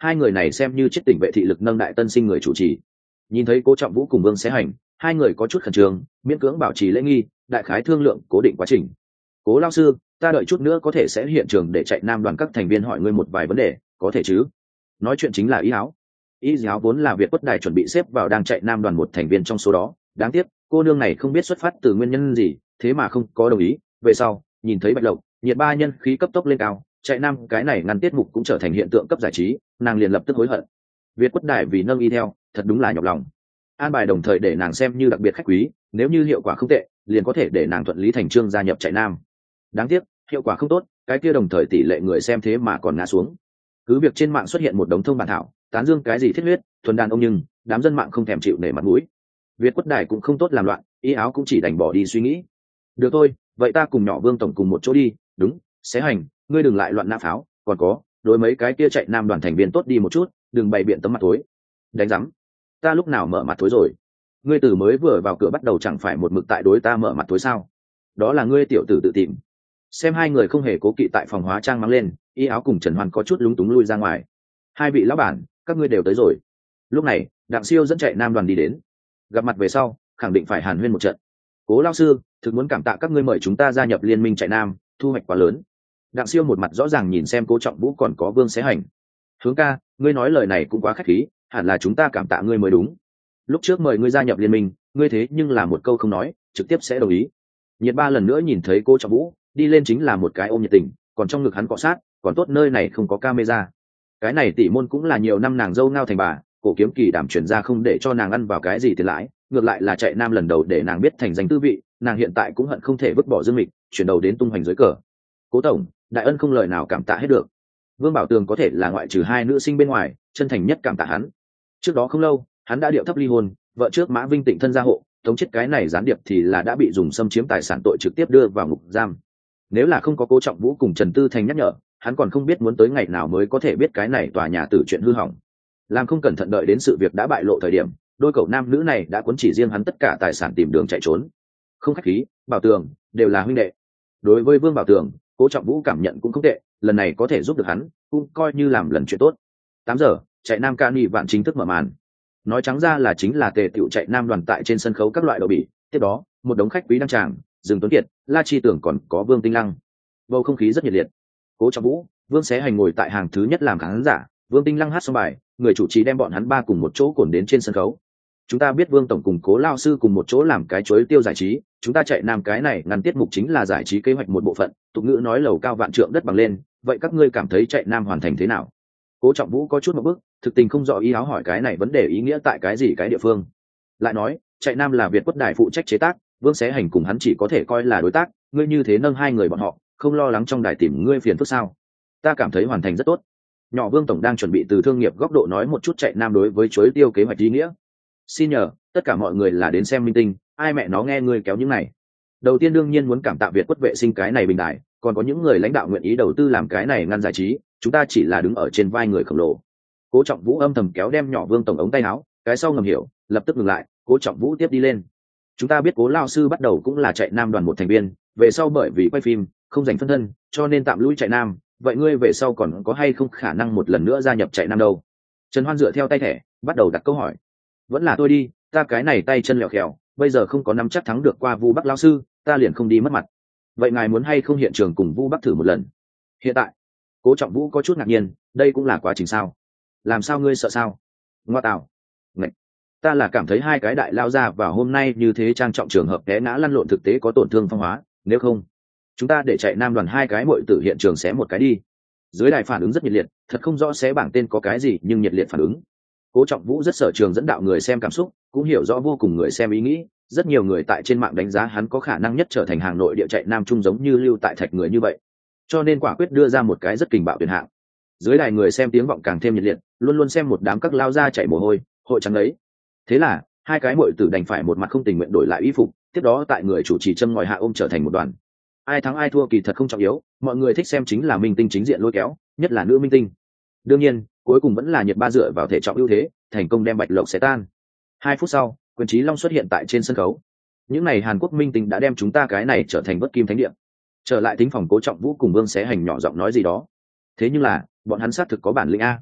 hai người này xem như chết tỉnh vệ thị lực nâng đại tân sinh người chủ trì. Nhìn thấy Cố Trọng Vũ cùng Vương Xé Hành, hai người có chút khẩn trương, miễn cưỡng bảo trì lễ nghi, đại khái thương lượng cố định quá trình. Cố lão sư, ta đợi chút nữa có thể sẽ hiện trường để chạy nam đoàn các thành viên hỏi ngươi một vài vấn đề, có thể chứ? Nói chuyện chính là Ý Áo. Ý Giáo vốn là Việt Quất Đài chuẩn bị xếp vào đang chạy nam đoàn một thành viên trong số đó, đáng tiếc cô nương này không biết xuất phát từ nguyên nhân gì, thế mà không có đồng ý. Về sau nhìn thấy Bạch Lộc, nhiệt ba nhân khí cấp tốc lên cao, chạy nam cái này ngăn tiết mục cũng trở thành hiện tượng cấp giải trí, nàng liền lập tức hối hận. Việt Quất Đài vì nâng y theo, thật đúng là nhọc lòng. An bài đồng thời để nàng xem như đặc biệt khách quý, nếu như hiệu quả không tệ, liền có thể để nàng thuận lý thành chương gia nhập chạy nam. Đáng tiếc hiệu quả không tốt, cái kia đồng thời tỷ lệ người xem thế mà còn ngã xuống. Cứ việc trên mạng xuất hiện một đống thông bản thảo tán dương cái gì thiết huyết thuần đàn ông, nhưng đám dân mạng không thèm chịu nể mặt mũi. Việt Quất Đài cũng không tốt làm loạn, Ý Áo cũng chỉ đành bỏ đi suy nghĩ. Được thôi, vậy ta cùng nhỏ Vương tổng cùng một chỗ đi. Đúng, Xé Hành, ngươi đừng lại loạn nã pháo, còn có đối mấy cái kia chạy nam đoàn thành viên tốt đi một chút, đừng bày biện tấm mặt thối. Đánh rắm, ta lúc nào mở mặt thối rồi? Ngươi từ mới vừa vào cửa bắt đầu chẳng phải một mực tại đối ta mở mặt thối sao? Đó là ngươi tiểu tử tự tìm. Xem hai người không hề cố kỵ tại phòng hóa trang mắng lên, Ý Áo cùng Trần Hoan có chút lúng túng lui ra ngoài. Hai vị lão bản, các ngươi đều tới rồi. Lúc này Đặng Siêu dẫn chạy nam đoàn đi đến. Gặp mặt về sau khẳng định phải hàn huyên một trận. Cố lão sư, thực muốn cảm tạ các ngươi mời chúng ta gia nhập liên minh chạy nam, thu hoạch quá lớn. Đặng Siêu một mặt rõ ràng nhìn xem Cố Trọng Vũ còn có Vương Xé Hành. Hướng ca, ngươi nói lời này cũng quá khách khí, hẳn là chúng ta cảm tạ ngươi mới đúng. Lúc trước mời ngươi gia nhập liên minh, ngươi thế nhưng là một câu không nói trực tiếp sẽ đồng ý. Nhiệt ba lần nữa nhìn thấy Cố Trọng Vũ đi lên chính là một cái ôm nhiệt tình, còn trong ngực hắn cọ sát, còn tốt nơi này không có camera. Cái này tỷ môn cũng là nhiều năm nàng dâu ngao thành bà, Cổ Kiếm Kỳ đảm chuyển ra không để cho nàng ăn vào cái gì tiền lãi, ngược lại là chạy nam lần đầu để nàng biết thành danh tư vị, nàng hiện tại cũng hận không thể vứt bỏ dương mịch, chuyển đầu đến tung hoành dưới cờ. Cố tổng, đại ân không lời nào cảm tạ hết được. Vương Bảo Tường có thể là ngoại trừ hai nữ sinh bên ngoài chân thành nhất cảm tạ hắn. Trước đó không lâu hắn đã điệu thấp ly hôn, vợ trước Mã Vinh Tịnh thân gia hộ, tống chết cái này gián điệp thì là đã bị dùng xâm chiếm tài sản tội trực tiếp đưa vào ngục giam. Nếu là không có Cố Trọng Vũ cùng Trần Tư Thành nhắc nhở, hắn còn không biết muốn tới ngày nào mới có thể biết cái này tòa nhà tử chuyện hư hỏng. Làm không cẩn thận đợi đến sự việc đã bại lộ thời điểm, đôi cậu nam nữ này đã cuốn chỉ riêng hắn tất cả tài sản tìm đường chạy trốn. Không khách khí, Bảo Tường, đều là huynh đệ. Đối với Vương Bảo Tường, Cố Trọng Vũ cảm nhận cũng không tệ, lần này có thể giúp được hắn, cũng coi như làm lần chuyện tốt. 8 giờ, chạy nam ca nghị vạn chính thức mở màn. Nói trắng ra là chính là tề tựu chạy nam đoàn tại trên sân khấu các loại đậu bỉ, tiếp đó một đống khách quý đăng tràng, Dương Tuấn Kiệt, La Chi Tưởng còn có Vương Tinh Lăng. Bầu không khí rất nhiệt liệt. Cố Trọng Vũ, Vương Xé Hành ngồi tại hàng thứ nhất làm khán giả, Vương Tinh Lăng hát xong bài, người chủ trì đem bọn hắn ba cùng một chỗ cồn đến trên sân khấu. Chúng ta biết Vương tổng cùng Cố lao sư cùng một chỗ làm cái chuối tiêu giải trí, chúng ta chạy nam cái này ngăn tiết mục chính là giải trí kế hoạch một bộ phận, tục ngữ nói lầu cao vạn trượng đất bằng lên, vậy các ngươi cảm thấy chạy nam hoàn thành thế nào? Cố Trọng Vũ có chút một bước, thực tình không rõ Ý Áo hỏi cái này vấn đề ý nghĩa tại cái gì cái địa phương. Lại nói, chạy nam là Việt Quất Đài phụ trách chế tác, Vương Xé Hành cùng hắn chỉ có thể coi là đối tác, ngươi như thế nâng hai người bọn họ, không lo lắng trong đài tìm ngươi phiền phức sao? Ta cảm thấy hoàn thành rất tốt. Nhỏ Vương tổng đang chuẩn bị từ thương nghiệp góc độ nói một chút chạy nam đối với chuối tiêu kế hoạch ý nghĩa. Xin nhờ, tất cả mọi người là đến xem minh tinh, ai mẹ nó nghe ngươi kéo những này. Đầu tiên đương nhiên muốn cảm tạ Việt Quất vệ sinh cái này bình đại, còn có những người lãnh đạo nguyện ý đầu tư làm cái này ngăn giải trí, chúng ta chỉ là đứng ở trên vai người khổng lồ. Cố Trọng Vũ âm thầm kéo đem nhỏ Vương tổng ống tay áo, cái sau ngầm hiểu, lập tức ngừng lại. Cố Trọng Vũ tiếp đi lên. Chúng ta biết Cố lao sư bắt đầu cũng là chạy nam đoàn một thành viên, về sau bởi vì quay phim không dành phân thân, cho nên tạm lui chạy nam. Vậy ngươi về sau còn có hay không khả năng một lần nữa gia nhập chạy nam đâu? Trần Hoan dựa theo tay thẻ bắt đầu đặt câu hỏi. Vẫn là tôi đi, ta cái này tay chân lẹo khèo, bây giờ không có nắm chắc thắng được qua Vu Bắc lão sư, ta liền không đi mất mặt. Vậy ngài muốn hay không hiện trường cùng Vu Bắc thử một lần? Hiện tại Cố Trọng Vũ có chút ngạc nhiên, đây cũng là quá trình sao? Làm sao ngươi sợ sao? Ngoa tạo. Ngậy. Ta là cảm thấy hai cái đại lao ra vào hôm nay như thế trang trọng trường hợp té ngã lăn lộn thực tế có tổn thương phong hóa, nếu không chúng ta để chạy nam đoàn hai cái muội tử hiện trường xé một cái đi. Dưới đài phản ứng rất nhiệt liệt, thật không rõ xé bảng tên có cái gì nhưng nhiệt liệt phản ứng. Cố Trọng Vũ rất sở trường dẫn đạo người xem cảm xúc, cũng hiểu rõ vô cùng người xem ý nghĩ, rất nhiều người tại trên mạng đánh giá hắn có khả năng nhất trở thành hàng nội địa chạy nam trung giống như Lưu Tại Thạch người như vậy, cho nên quả quyết đưa ra một cái rất kình bạo tuyển hạng. Dưới đài người xem tiếng vọng càng thêm nhiệt liệt, luôn luôn xem một đám các lao ra chạy mồ hôi, hội trắng đấy. Thế là hai cái muội tử đành phải một mặt không tình nguyện đổi lại y phục, tiếp đó tại người chủ trì châm ngòi hạ ôm trở thành một đoàn. Ai thắng ai thua kỳ thật không trọng yếu, mọi người thích xem chính là minh tinh chính diện lôi kéo, nhất là nữ minh tinh. Đương nhiên cuối cùng vẫn là nhiệt ba dựa vào thể trọng ưu thế thành công đem Bạch Lộc xé tan. 2 phút sau Quyền Chí Long xuất hiện tại trên sân khấu. Những này Hàn Quốc minh tinh đã đem chúng ta cái này trở thành bất kim thánh địa. Trở lại tính phòng Cố Trọng Vũ cùng Vương Xé Hành nhỏ giọng nói gì đó. Thế nhưng là bọn hắn xác thực có bản lĩnh a.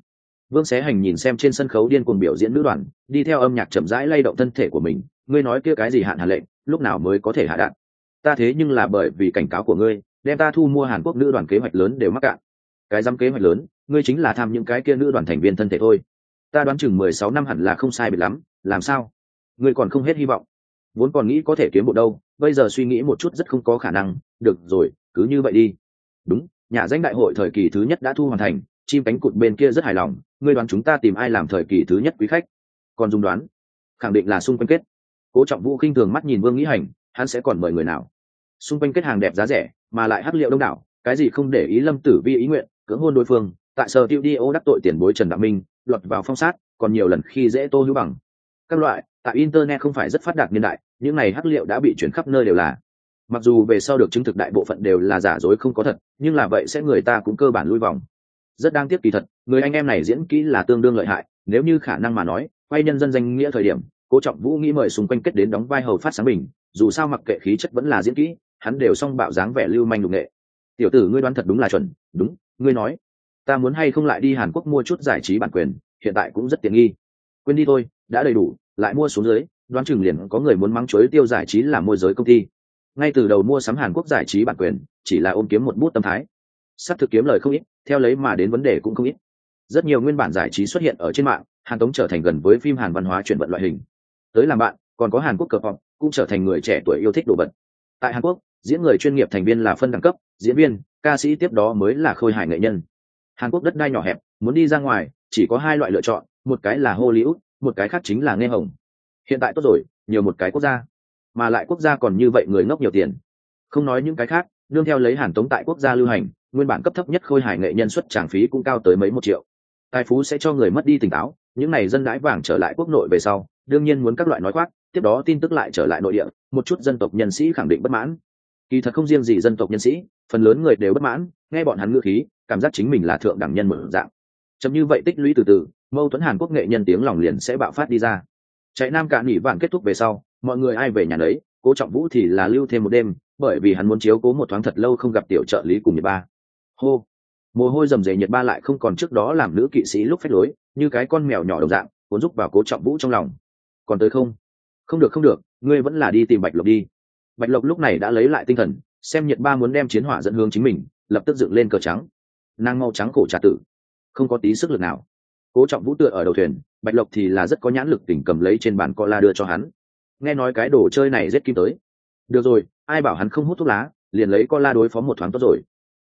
Vương Xé Hành nhìn xem trên sân khấu điên cuồng biểu diễn nữ đoàn, đi theo âm nhạc chậm rãi lay động thân thể của mình. Ngươi nói kia cái gì hạn lệnh, lúc nào mới có thể hạ đạn? Ta thế nhưng là bởi vì cảnh cáo của ngươi, đem ta thu mua Hàn Quốc nữ đoàn kế hoạch lớn đều mắc cạn. Cái dám kế hoạch lớn, ngươi chính là tham những cái kia nữ đoàn thành viên thân thể thôi. Ta đoán chừng 16 năm hẳn là không sai biệt lắm, làm sao? Ngươi còn không hết hy vọng. Vốn còn nghĩ có thể kiếm bộ đâu, bây giờ suy nghĩ một chút rất không có khả năng. Được rồi, cứ như vậy đi. Đúng, nhà danh đại hội thời kỳ thứ nhất đã thu hoàn thành, chim cánh cụt bên kia rất hài lòng. Ngươi đoán chúng ta tìm ai làm thời kỳ thứ nhất quý khách? Còn dùng đoán? Khẳng định là xung quanh kết. Cố Trọng Vũ khinh thường mắt nhìn Vương Nghĩ Hành, hắn sẽ còn mời người nào? Xung quanh kết hàng đẹp giá rẻ, mà lại hắc liệu đông đảo, cái gì không để ý Lâm Tử Vi ý nguyện, cưỡng hôn đối phương, tại sở tiêu đi ô đắc tội tiền bối Trần Đạo Minh, lọt vào phong sát, còn nhiều lần khi dễ Tô Hữu Bằng. Các loại, tại internet không phải rất phát đạt niên đại, những này hắc liệu đã bị chuyển khắp nơi đều là. Mặc dù về sau được chứng thực đại bộ phận đều là giả dối không có thật, nhưng là vậy sẽ người ta cũng cơ bản lui vòng. Rất đáng tiếc kỳ thật, người anh em này diễn kỹ là tương đương lợi hại, nếu như khả năng mà nói, quay nhân dân danh nghĩa thời điểm, Cố Trọng Vũ nghĩ mời xung quanh kết đến đóng vai hầu phát sáng bình, dù sao mặc kệ khí chất vẫn là diễn kỹ, hắn đều song bạo dáng vẻ lưu manh lục nghệ. Tiểu tử ngươi đoán thật đúng là chuẩn, đúng, ngươi nói, ta muốn hay không lại đi Hàn Quốc mua chút giải trí bản quyền, hiện tại cũng rất tiện nghi. Quên đi thôi, đã đầy đủ, lại mua xuống dưới, đoán chừng liền có người muốn mắng chuối tiêu giải trí là môi giới công ty. Ngay từ đầu mua sắm Hàn Quốc giải trí bản quyền, chỉ là ôm kiếm một bút tâm thái. Sắp thực kiếm lời không ít, theo lấy mà đến vấn đề cũng không ít. Rất nhiều nguyên bản giải trí xuất hiện ở trên mạng, Hàn Tống trở thành gần với phim Hàn văn hóa chuyển vận loại hình. Tới làm bạn, còn có Hàn Quốc cờ pop, cũng trở thành người trẻ tuổi yêu thích đồ vật. Tại Hàn Quốc, diễn người chuyên nghiệp thành viên là phân đẳng cấp, diễn viên, ca sĩ tiếp đó mới là khôi hài nghệ nhân. Hàn Quốc đất đai nhỏ hẹp, muốn đi ra ngoài, chỉ có hai loại lựa chọn, một cái là Hollywood, một cái khác chính là nghe hồng. Hiện tại tốt rồi, nhiều một cái quốc gia, mà lại quốc gia còn như vậy người ngốc nhiều tiền. Không nói những cái khác, đương theo lấy Hàn Tống tại quốc gia lưu hành, nguyên bản cấp thấp nhất khôi hài nghệ nhân xuất tràng phí cũng cao tới mấy 1 triệu. Tài phú sẽ cho người mất đi tỉnh táo, những này dân đãi vàng trở lại quốc nội về sau, đương nhiên muốn các loại nói khoác, tiếp đó tin tức lại trở lại nội địa, một chút dân tộc nhân sĩ khẳng định bất mãn. Kỳ thật không riêng gì dân tộc nhân sĩ, phần lớn người đều bất mãn, nghe bọn hắn ngữ khí, cảm giác chính mình là thượng đẳng nhân một dạng. Chấm như vậy tích lũy từ từ, mâu thuẫn Hàn Quốc nghệ nhân tiếng lòng liền sẽ bạo phát đi ra. Chạy Nam Cạn nghỉ vạn kết thúc về sau, mọi người ai về nhà nấy, Cố Trọng Vũ thì là lưu thêm một đêm, bởi vì hắn muốn chiếu cố một thoáng thật lâu không gặp tiểu trợ lý cùng Nhật Ba. Hô, mồ hôi rầm rề Nhật Ba lại không còn trước đó làm nữ kỵ sĩ lúc phách lối, như cái con mèo nhỏ đồng dạng, cuốn rúc vào Cố Trọng Vũ trong lòng. Còn tới không? Không được không được, ngươi vẫn là đi tìm Bạch Lộc đi. Bạch Lộc lúc này đã lấy lại tinh thần, xem Nhật Ba muốn đem chiến hỏa dẫn hướng chính mình, lập tức dựng lên cờ trắng. Nàng màu trắng cổ trà tử, không có tí sức lực nào. Cố Trọng Vũ tựa ở đầu thuyền, Bạch Lộc thì là rất có nhãn lực, tỉnh cầm lấy trên bàn cola đưa cho hắn. Nghe nói cái đồ chơi này giết kim tới. Được rồi, ai bảo hắn không hút thuốc lá, liền lấy cola đối phó một thoáng tốt rồi.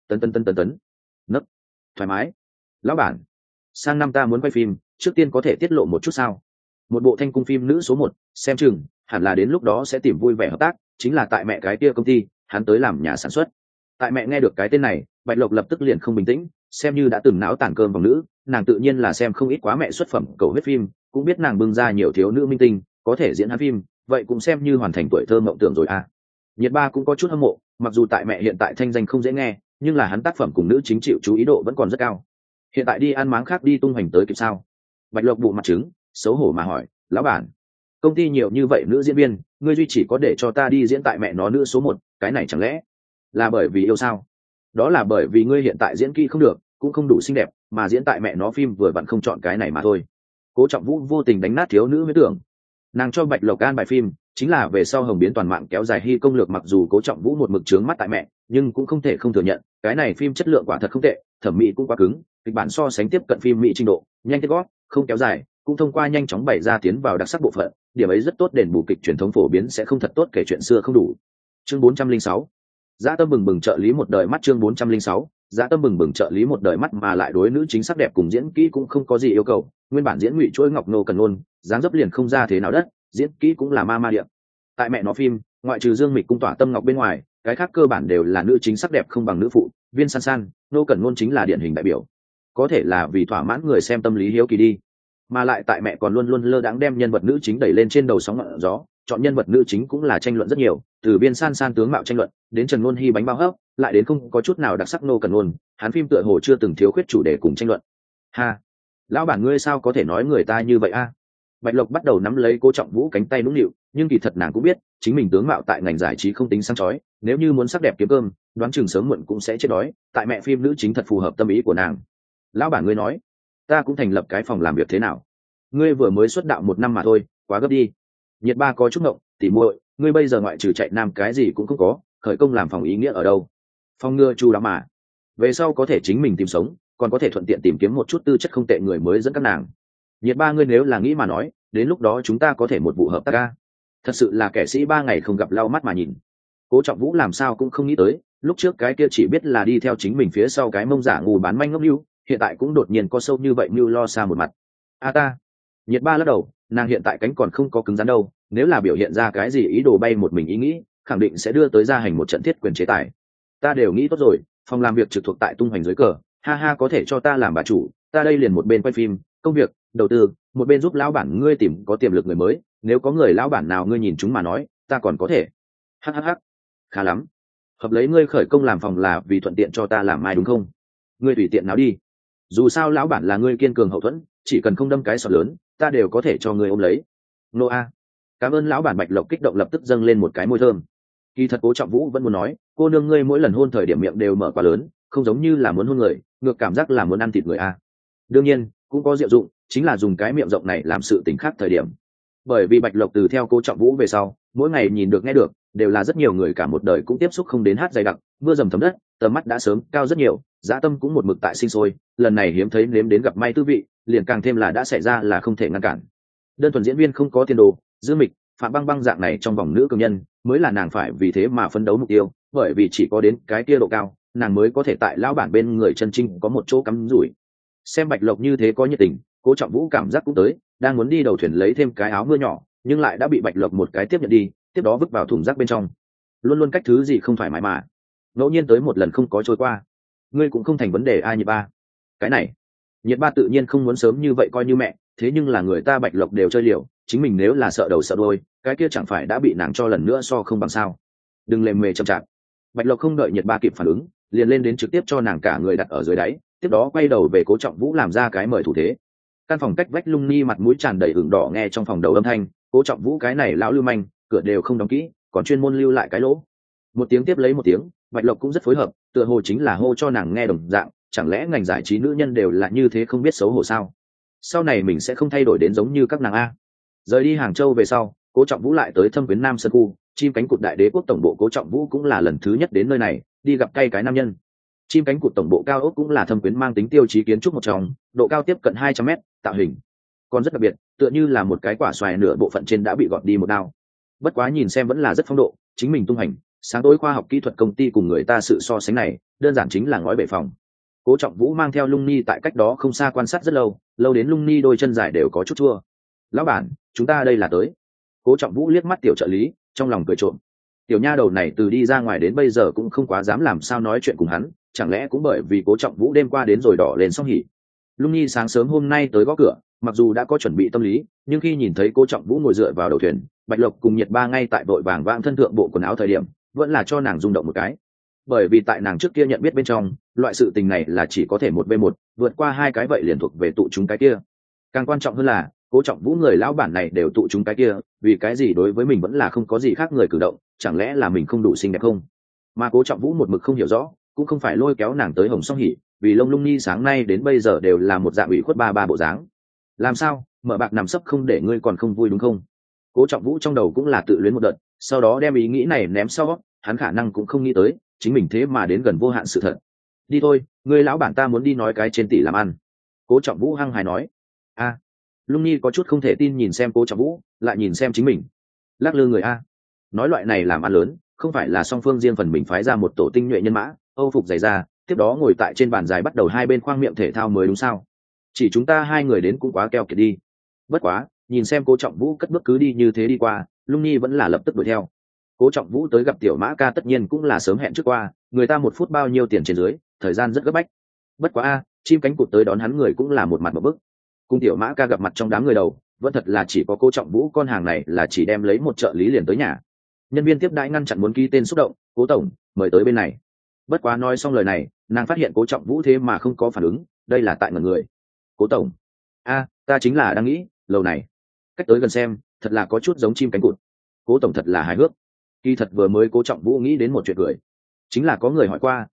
Tấn. Nấc. Thoải mái. Lão bản, sang năm ta muốn quay phim, trước tiên có thể tiết lộ một chút sao? Một bộ thanh cung phim nữ số 1, xem chừng hẳn là đến lúc đó sẽ tìm vui vẻ hợp tác, chính là tại mẹ cái kia công ty, hắn tới làm nhà sản xuất. Tại mẹ nghe được cái tên này, Bạch Lộc lập tức liền không bình tĩnh, xem như đã từng não tản cơm vòng nữ, nàng tự nhiên là xem không ít quá mẹ xuất phẩm cầu huyết phim, cũng biết nàng bưng ra nhiều thiếu nữ minh tinh có thể diễn hắn phim, vậy cũng xem như hoàn thành tuổi thơ mộng tưởng rồi à. Nhiệt Ba cũng có chút hâm mộ, mặc dù tại mẹ hiện tại thanh danh không dễ nghe, nhưng là hắn tác phẩm cùng nữ chính chịu chú ý độ vẫn còn rất cao. Hiện tại đi ăn máng khác đi tung hoành tới kịp sao? Bạch Lộc bụ mặt trứng, xấu hổ mà hỏi, lão bản, công ty nhiều như vậy nữ diễn viên, ngươi duy chỉ có để cho ta đi diễn tại mẹ nó nữ số 1, cái này chẳng lẽ là bởi vì yêu sao? Đó là bởi vì ngươi hiện tại diễn kỹ không được, cũng không đủ xinh đẹp, mà diễn tại mẹ nó phim vừa vặn không chọn cái này mà thôi. Cố Trọng Vũ vô tình đánh nát thiếu nữ huyết tưởng. Nàng cho Bạch Lộc an bài phim, chính là về sau hồng biến toàn mạng kéo dài hy công lược, mặc dù Cố Trọng Vũ một mực trướng mắt tại mẹ, nhưng cũng không thể không thừa nhận, cái này phim chất lượng quả thật không tệ, thẩm mỹ cũng quá cứng, kịch bản so sánh tiếp cận phim mỹ trình độ, nhanh kết gót, không kéo dài, cũng thông qua nhanh chóng bày ra tiến vào đặc sắc bộ phận, điểm ấy rất tốt, đền bù kịch truyền thống phổ biến sẽ không thật tốt, kể chuyện xưa không đủ. Chương 406. Dã tâm bừng bừng trợ lý một đời mắt. Chương 406. Dã tâm bừng bừng trợ lý một đời mắt, mà lại đối nữ chính sắc đẹp cùng diễn kỹ cũng không có gì yêu cầu, nguyên bản diễn Ngụy Chuỗi Ngọc nô cần ngôn, dáng dấp liền không ra thế nào đất, diễn kỹ cũng là ma điện. Tại mẹ nó phim, ngoại trừ Dương Mịch cung tỏa tâm ngọc bên ngoài, cái khác cơ bản đều là nữ chính sắc đẹp không bằng nữ phụ, Viên San San, nô cần ngôn chính là điển hình đại biểu. Có thể là vì thỏa mãn người xem tâm lý hiếu kỳ đi, mà lại tại mẹ còn luôn luôn lơ đãng đem nhân vật nữ chính đẩy lên trên đầu sóng ngọn gió, chọn nhân vật nữ chính cũng là tranh luận rất nhiều, từ Viên San San tướng mạo tranh luận đến Trần Ngôn Hy bánh bao hấp, lại đến không có chút nào đặc sắc nô cần ngôn, hắn phim tựa hồ chưa từng thiếu khuyết chủ đề cùng tranh luận. Ha, lão bản ngươi sao có thể nói người ta như vậy a? Bạch Lộc bắt đầu nắm lấy Cố Trọng Vũ cánh tay nũng nịu, nhưng kỳ thật nàng cũng biết chính mình tướng mạo tại ngành giải trí không tính sáng chói, nếu như muốn sắc đẹp kiếm cơm, đoán chừng sớm muộn cũng sẽ chết đói, tại mẹ phim nữ chính thật phù hợp tâm ý của nàng. Lão bản ngươi nói, ta cũng thành lập cái phòng làm việc thế nào? Ngươi vừa mới xuất đạo 1 năm mà thôi, quá gấp đi. Nhiệt Ba có chút ngộng, tỉ muội, ngươi bây giờ ngoại trừ chạy nam cái gì cũng không có, khởi công làm phòng ý nghĩa ở đâu? Phòng ngừa chu lắm mà. Về sau có thể chính mình tìm sống, còn có thể thuận tiện tìm kiếm một chút tư chất không tệ người mới dẫn các nàng. Nhiệt Ba, ngươi nếu là nghĩ mà nói, đến lúc đó chúng ta có thể một vụ hợp tác ca. Thật sự là kẻ sĩ 3 ngày không gặp lau mắt mà nhìn. Cố Trọng Vũ làm sao cũng không nghĩ tới, lúc trước cái kia chỉ biết là đi theo chính mình phía sau cái mông giả ngu bán manh ngốc nưu, hiện tại cũng đột nhiên có sâu như vậy mưu lo xa một mặt. A ta. Nhiệt Ba lắc đầu, nàng hiện tại cánh còn không có cứng rắn đâu, nếu là biểu hiện ra cái gì ý đồ bay một mình ý nghĩ, khẳng định sẽ đưa tới gia hành một trận thiết quyền chế tài. Ta đều nghĩ tốt rồi, phòng làm việc trực thuộc tại tung hoành dưới cờ, ha ha, có thể cho ta làm bà chủ, ta đây liền một bên quay phim, công việc, đầu tư, một bên giúp lão bản ngươi tìm có tiềm lực người mới, nếu có người lão bản nào ngươi nhìn chúng mà nói, ta còn có thể. Hhh, khá lắm. Hợp lấy ngươi khởi công làm phòng là vì thuận tiện cho ta làm mai đúng không? Ngươi tùy tiện nào đi. Dù sao lão bản là ngươi kiên cường hậu thuẫn, chỉ cần không đâm cái sọt lớn, ta đều có thể cho ngươi ôm lấy. Nô a. Cảm ơn lão bản. Bạch Lộc kích động lập tức dâng lên một cái môi thơm. Kỳ thật Cố Trọng Vũ vẫn muốn nói, cô nương ngươi mỗi lần hôn thời điểm miệng đều mở quá lớn, không giống như là muốn hôn người, ngược cảm giác là muốn ăn thịt người a. Đương nhiên, cũng có diệu dụng, chính là dùng cái miệng rộng này làm sự tình khác thời điểm. Bởi vì Bạch Lộc từ theo Cố Trọng Vũ về sau, mỗi ngày nhìn được nghe được, đều là rất nhiều người cả một đời cũng tiếp xúc không đến hát dày đặc, mưa dầm thấm đất, tầm mắt đã sớm cao rất nhiều, dã tâm cũng một mực tại sinh sôi, lần này hiếm thấy nếm đến gặp may tư vị, liền càng thêm là đã xảy ra là không thể ngăn cản. Đơn thuần diễn viên không có tiền đồ, dư mịch, Phạm Băng Băng dạng này trong vòng nữ cường nhân, mới là nàng phải vì thế mà phấn đấu mục tiêu, bởi vì chỉ có đến cái kia độ cao, nàng mới có thể tại lão bản bên người chân trinh có một chỗ cắm rủi. Xem Bạch Lộc như thế có nhiệt tình, Cố Trọng Vũ cảm giác cũng tới, đang muốn đi đầu thuyền lấy thêm cái áo mưa nhỏ, nhưng lại đã bị Bạch Lộc một cái tiếp nhận đi, tiếp đó vứt vào thùng rác bên trong. Luôn luôn cách thứ gì không thoải mái mà, ngẫu nhiên tới một lần không có trôi qua, ngươi cũng không thành vấn đề ai. Nhiệt Ba, cái này, Nhiệt Ba tự nhiên không muốn sớm như vậy coi như mẹ, thế nhưng là người ta Bạch Lộc đều chơi liều, chính mình nếu là sợ đầu sợ đuôi, cái kia chẳng phải đã bị nàng cho lần nữa so không bằng sao. Đừng lề mề chậm chạp. Bạch Lộc không đợi Nhiệt Ba kịp phản ứng, liền lên đến trực tiếp cho nàng cả người đặt ở dưới đáy, tiếp đó quay đầu về Cố Trọng Vũ làm ra cái mời thủ thế. Căn phòng cách vách Lung Ni mặt mũi tràn đầy ửng đỏ nghe trong phòng đầu âm thanh, Cố Trọng Vũ cái này lão lưu manh, cửa đều không đóng kỹ, còn chuyên môn lưu lại cái lỗ. Một tiếng tiếp lấy một tiếng, Bạch Lộc cũng rất phối hợp, tựa hồ chính là hô cho nàng nghe đồng dạng, chẳng lẽ ngành giải trí nữ nhân đều là như thế không biết xấu hổ sao? Sau này mình sẽ không thay đổi đến giống như các nàng a. Rời đi Hàng Châu về sau, Cố Trọng Vũ lại tới Thâm Quyến Nam Sơn khu, chim cánh cụt đại đế quốc tổng bộ. Cố Trọng Vũ cũng là lần thứ nhất đến nơi này, đi gặp cay cái nam nhân. Chim cánh cụt tổng bộ cao ốc cũng là Thâm Quyến mang tính tiêu chí kiến trúc một trong, độ cao tiếp cận 200 m, tạo hình còn rất đặc biệt, tựa như là một cái quả xoài nửa bộ phận trên đã bị gọt đi một đao. Bất quá nhìn xem vẫn là rất phong độ, chính mình tung hành, sáng tối khoa học kỹ thuật công ty cùng người ta sự so sánh này, đơn giản chính là ngói bể phòng. Cố Trọng Vũ mang theo Lung Ni tại cách đó không xa quan sát rất lâu, lâu đến Lung Ni đôi chân dài đều có chút chua. Lão bản, chúng ta đây là tới. Cố Trọng Vũ liếc mắt tiểu trợ lý, trong lòng cười trộm. Tiểu nha đầu này từ đi ra ngoài đến bây giờ cũng không quá dám làm sao nói chuyện cùng hắn, chẳng lẽ cũng bởi vì Cố Trọng Vũ đêm qua đến rồi đỏ lên song hỉ. Lung Nhi sáng sớm hôm nay tới gõ cửa, mặc dù đã có chuẩn bị tâm lý, nhưng khi nhìn thấy Cố Trọng Vũ ngồi dựa vào đầu thuyền, Bạch Lộc cùng Nhiệt Ba ngay tại vội vàng vãng thân thượng bộ quần áo thời điểm, vẫn là cho nàng rung động một cái. Bởi vì tại nàng trước kia nhận biết bên trong, loại sự tình này là chỉ có thể 1v1, vượt qua 2 cái vậy liền thuộc về tụ chúng cái kia. Càng quan trọng hơn là, Cố Trọng Vũ người lão bản này đều tụ chúng cái kia, vì cái gì đối với mình vẫn là không có gì khác người cử động, chẳng lẽ là mình không đủ xinh đẹp không? Mà Cố Trọng Vũ một mực không hiểu rõ, cũng không phải lôi kéo nàng tới Hồng Song Hỉ, vì Lung Nhi sáng nay đến bây giờ đều là một dạng ủy khuất ba bộ dáng. Làm sao, mở bạc nằm sấp không để ngươi còn không vui đúng không? Cố Trọng Vũ trong đầu cũng là tự luyến một đợt, sau đó đem ý nghĩ này ném sau, hắn khả năng cũng không nghĩ tới, chính mình thế mà đến gần vô hạn sự thật. Đi thôi, người lão bản ta muốn đi nói cái trên tỷ làm ăn. Cố Trọng Vũ hăng hài nói. A. Lung Nhi có chút không thể tin nhìn xem Cố Trọng Vũ, lại nhìn xem chính mình. Lắc lư người a. Nói loại này làm ăn lớn, không phải là song phương riêng phần mình phái ra một tổ tinh nhuệ nhân mã, âu phục dày ra, tiếp đó ngồi tại trên bàn dài bắt đầu hai bên khoang miệng thể thao mới đúng sao? Chỉ chúng ta hai người đến cũng quá keo kiệt đi. Bất quá, nhìn xem Cố Trọng Vũ cất bước cứ đi như thế đi qua, Lung Nhi vẫn là lập tức đuổi theo. Cố Trọng Vũ tới gặp Tiểu Mã Ca tất nhiên cũng là sớm hẹn trước qua, người ta 1 phút bao nhiêu tiền trên dưới, thời gian rất gấp bách. Bất quá a, chim cánh cụt tới đón hắn người cũng là một mặt một bức. Cùng Tiểu Mã Ca gặp mặt trong đám người đầu, vẫn thật là chỉ có Cố Trọng Vũ con hàng này là chỉ đem lấy một trợ lý liền tới nhà. Nhân viên tiếp đãi ngăn chặn muốn ký tên xúc động, Cố tổng, mời tới bên này. Bất quá nói xong lời này, nàng phát hiện Cố Trọng Vũ thế mà không có phản ứng, đây là tại ngẩn người. Cố tổng, a, ta chính là đang nghĩ, lầu này, cách tới gần xem, thật là có chút giống chim cánh cụt. Cố tổng thật là hài hước. Kỳ thật vừa mới Cố Trọng Vũ nghĩ đến một chuyện cười, chính là có người hỏi qua,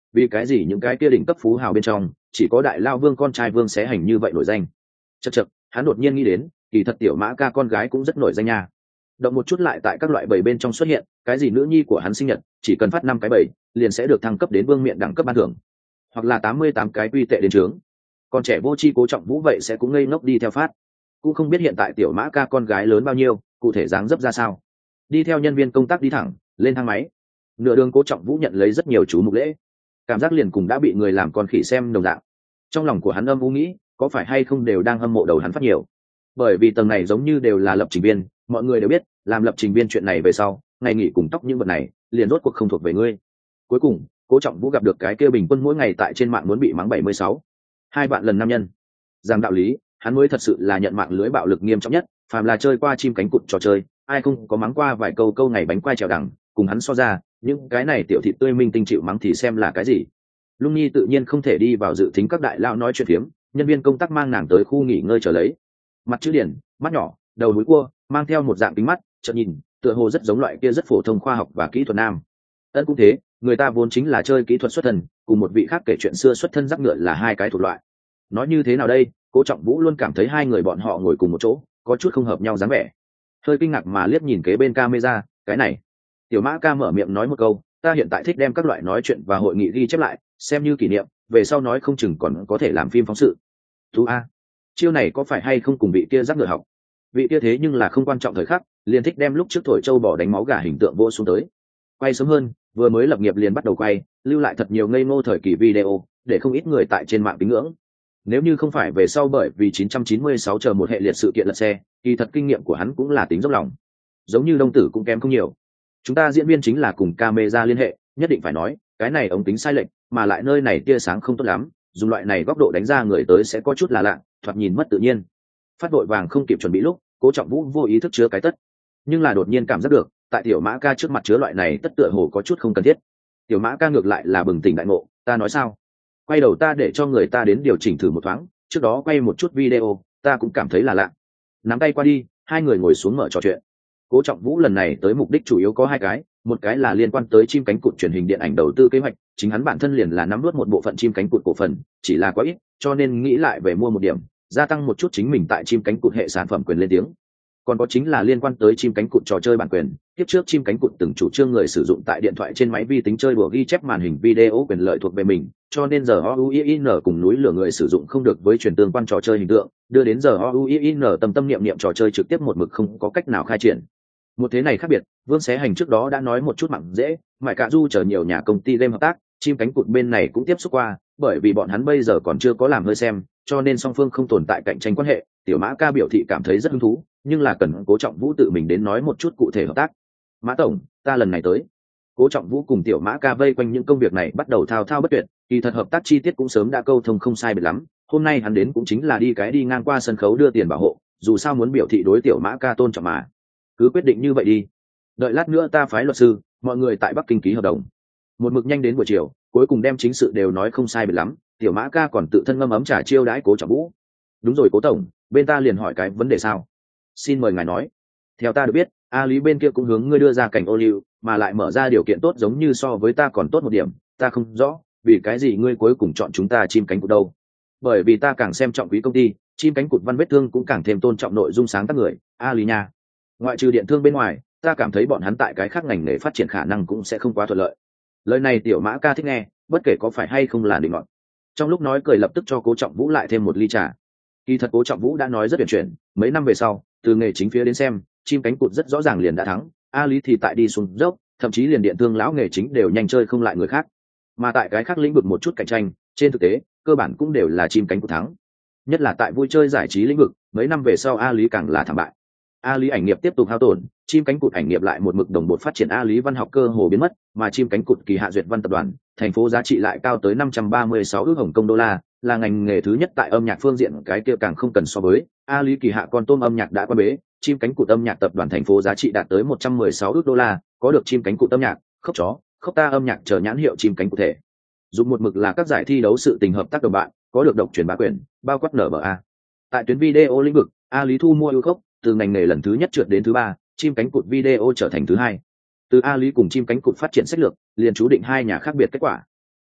vì cái gì những cái kia đỉnh cấp phú hào bên trong chỉ có đại lao vương con trai Vương Xé Hành như vậy nổi danh. Chậc chậc, hắn đột nhiên nghĩ đến, kỳ thật tiểu Mã Ca con gái cũng rất nổi danh nha. Động một chút lại tại các loại bầy bên trong xuất hiện, cái gì nữ nhi của hắn sinh nhật, chỉ cần phát 5 cái bầy, liền sẽ được thăng cấp đến vương miện đẳng cấp ban thưởng, hoặc là 88 cái quy tệ đến trướng. Còn trẻ vô tri Cố Trọng Vũ vậy sẽ cũng ngây ngốc đi theo phát. Cũng không biết hiện tại tiểu Mã Ca con gái lớn bao nhiêu, cụ thể dáng dấp ra sao. Đi theo nhân viên công tác đi thẳng lên thang máy. Nửa đường Cố Trọng Vũ nhận lấy rất nhiều chú mục lễ, cảm giác liền cùng đã bị người làm con khỉ xem đồng dạng. Trong lòng của hắn âm u nghĩ, có phải hay không đều đang hâm mộ đầu hắn phát nhiều. Bởi vì tầng này giống như đều là lập trình viên, mọi người đều biết làm lập trình viên chuyện này về sau, ngày nghỉ cùng tóc những vật này liền rốt cuộc không thuộc về ngươi. Cuối cùng Cố Trọng Vũ gặp được cái kia bình quân mỗi ngày tại trên mạng muốn bị mắng 76 2 vạn lần nam nhân. Rằng đạo lý, hắn mới thật sự là nhận mạng lưới bạo lực nghiêm trọng nhất, phàm là chơi qua chim cánh cụt trò chơi, ai không có mắng qua vài câu ngày bánh quai trèo đằng, cùng hắn so ra, những cái này tiểu thị tươi minh tinh chịu mắng thì xem là cái gì. Lung Nhi tự nhiên không thể đi vào dự thính các đại lão nói chuyện phiếm, nhân viên công tác mang nàng tới khu nghỉ ngơi chờ lấy. Mặt chữ điển, mắt nhỏ, đầu mũi cua, mang theo một dạng kính mắt, chợt nhìn, tựa hồ rất giống loại kia rất phổ thông khoa học và kỹ thuật nam. Ân cũng thế, người ta vốn chính là chơi kỹ thuật xuất thân, cùng một vị khác kể chuyện xưa xuất thân rắc ngựa là hai cái thuộc loại. Nói như thế nào đây, Cố Trọng Vũ luôn cảm thấy hai người bọn họ ngồi cùng một chỗ, có chút không hợp nhau dáng vẻ. Hơi kinh ngạc mà liếc nhìn kế bên camera, cái này. Tiểu Mã Ca mở miệng nói một câu, ta hiện tại thích đem các loại nói chuyện và hội nghị ghi chép lại, xem như kỷ niệm, về sau nói không chừng còn có thể làm phim phóng sự. Thú a, chiêu này có phải hay không cùng vị kia rắc ngựa học? Vị kia thế nhưng là không quan trọng thời khắc, liền thích đem lúc trước thổi châu bò đánh máu gà hình tượng vô xuống tới. Quay sớm hơn, vừa mới lập nghiệp liền bắt đầu quay, lưu lại thật nhiều ngây ngô thời kỳ video, để không ít người tại trên mạng tín ngưỡng. Nếu như không phải về sau bởi vì 996 chờ một hệ liệt sự kiện lật xe, thì thật kinh nghiệm của hắn cũng là tính dốc lòng. Giống như Đông Tử cũng kém không nhiều. Chúng ta diễn viên chính là cùng camera liên hệ, nhất định phải nói, cái này ống kính sai lệch, mà lại nơi này tia sáng không tốt lắm, dùng loại này góc độ đánh ra người tới sẽ có chút là lạ, thoạt nhìn mất tự nhiên. Phát đội vàng không kịp chuẩn bị lúc, Cố Trọng Vũ vô ý thức chứa cái tất, nhưng là đột nhiên cảm giác được, tại tiểu Mã Ca trước mặt chứa loại này tất tựa hồ có chút không cần thiết. Tiểu Mã Ca ngược lại là bừng tỉnh đại ngộ, ta nói sao? Quay đầu ta để cho người ta đến điều chỉnh thử một thoáng, trước đó quay một chút video, ta cũng cảm thấy là lạ. Nắm tay qua đi, hai người ngồi xuống mở trò chuyện. Cố Trọng Vũ lần này tới mục đích chủ yếu có hai cái, một cái là liên quan tới chim cánh cụt truyền hình điện ảnh đầu tư kế hoạch, chính hắn bản thân liền là nắm nuốt một bộ phận chim cánh cụt cổ phần, chỉ là quá ít, cho nên nghĩ lại về mua một điểm, gia tăng một chút chính mình tại chim cánh cụt hệ sản phẩm quyền lên tiếng. Còn có chính là liên quan tới chim cánh cụt trò chơi bản quyền, tiếp trước chim cánh cụt từng chủ trương người sử dụng tại điện thoại trên máy vi tính chơi đùa ghi chép màn hình video quyền lợi thuộc về mình, cho nên giờ OUIN cùng núi lửa người sử dụng không được với truyền tương quan trò chơi hình tượng, đưa đến giờ OUIN tâm niệm trò chơi trực tiếp một mực không có cách nào khai triển. Một thế này khác biệt, Vương Xé Hành trước đó đã nói một chút mặn dễ, Mại Cạ Du chờ nhiều nhà công ty game hợp tác, chim cánh cụt bên này cũng tiếp xúc qua, bởi vì bọn hắn bây giờ còn chưa có làm hơi xem, cho nên song phương không tồn tại cạnh tranh quan hệ. Tiểu Mã Ca biểu thị cảm thấy rất hứng thú, nhưng là cần Cố Trọng Vũ tự mình đến nói một chút cụ thể hợp tác. Mã tổng, ta lần này tới. Cố Trọng Vũ cùng Tiểu Mã Ca vây quanh những công việc này bắt đầu thao thao bất tuyệt, kỳ thật hợp tác chi tiết cũng sớm đã câu thông không sai biệt lắm, hôm nay hắn đến cũng chính là đi ngang qua sân khấu đưa tiền bảo hộ, dù sao muốn biểu thị đối Tiểu Mã Ca tôn trọng mà. Cứ quyết định như vậy đi, đợi lát nữa ta phái luật sư, mọi người tại Bắc Kinh ký hợp đồng. Một mực nhanh đến buổi chiều, cuối cùng đem chính sự đều nói không sai biệt lắm, Tiểu Mã Ca còn tự thân ngâm ấm trà chiêu đãi Cố Trọng Vũ. Đúng rồi Cố tổng, bên ta liền hỏi cái vấn đề sao? Xin mời ngài nói. Theo ta được biết, A Lý bên kia cũng hướng ngươi đưa ra cảnh ô liu, mà lại mở ra điều kiện tốt giống như so với ta còn tốt một điểm, ta không rõ vì cái gì ngươi cuối cùng chọn chúng ta chim cánh cụt đâu. Bởi vì ta càng xem trọng quý công ty, chim cánh cụt Văn Vết Thương cũng càng thêm tôn trọng nội dung sáng tác người, A Lý nha. Ngoại trừ điện thương bên ngoài, ta cảm thấy bọn hắn tại cái khác ngành nghề phát triển khả năng cũng sẽ không quá thuận lợi. Lời này Tiểu Mã Ca thích nghe, bất kể có phải hay không là định ngọn. Trong lúc nói cười lập tức cho Cố Trọng Vũ lại thêm một ly trà. Kỳ thật Cố Trọng Vũ đã nói rất tuyển chuyển, mấy năm về sau, từ nghề chính phía đến xem, chim cánh cụt rất rõ ràng liền đã thắng, A Lý thì tại đi xuống dốc, thậm chí liền điện thương lão nghề chính đều nhanh chơi không lại người khác. Mà tại cái khác lĩnh vực một chút cạnh tranh, trên thực tế, cơ bản cũng đều là chim cánh cụt thắng. Nhất là tại vui chơi giải trí lĩnh vực, mấy năm về sau A Lý càng là thảm bại. A Lý ảnh nghiệp tiếp tục hao tổn, chim cánh cụt ảnh nghiệp lại một mực đồng bộ phát triển, A Lý văn học cơ hồ biến mất, mà chim cánh cụt kỳ hạ duyệt văn tập đoàn, thành phố giá trị lại cao tới 536 ức Hồng Kông đô la, là ngành nghề thứ nhất tại âm nhạc phương diện, cái kia càng không cần so với. A Lý kỳ hạ con tôm âm nhạc đã qua bế, chim cánh cụt âm nhạc tập đoàn thành phố giá trị đạt tới 116 ức đô la, có được chim cánh cụt âm nhạc, khóc chó, khóc ta âm nhạc chờ nhãn hiệu chim cánh cụt thể. Dùng một mực là các giải thi đấu sự tình hợp tác đồng bạn, có được độc quyền bá quyền, bao quát NBA. Tại tuyến video lĩnh vực, A Lý thu mua ưu khốc, từ ngành nghề lần thứ nhất trượt đến thứ ba, chim cánh cụt video trở thành thứ hai. Từ A Lý cùng chim cánh cụt phát triển sách lược, liền chú định hai nhà khác biệt kết quả.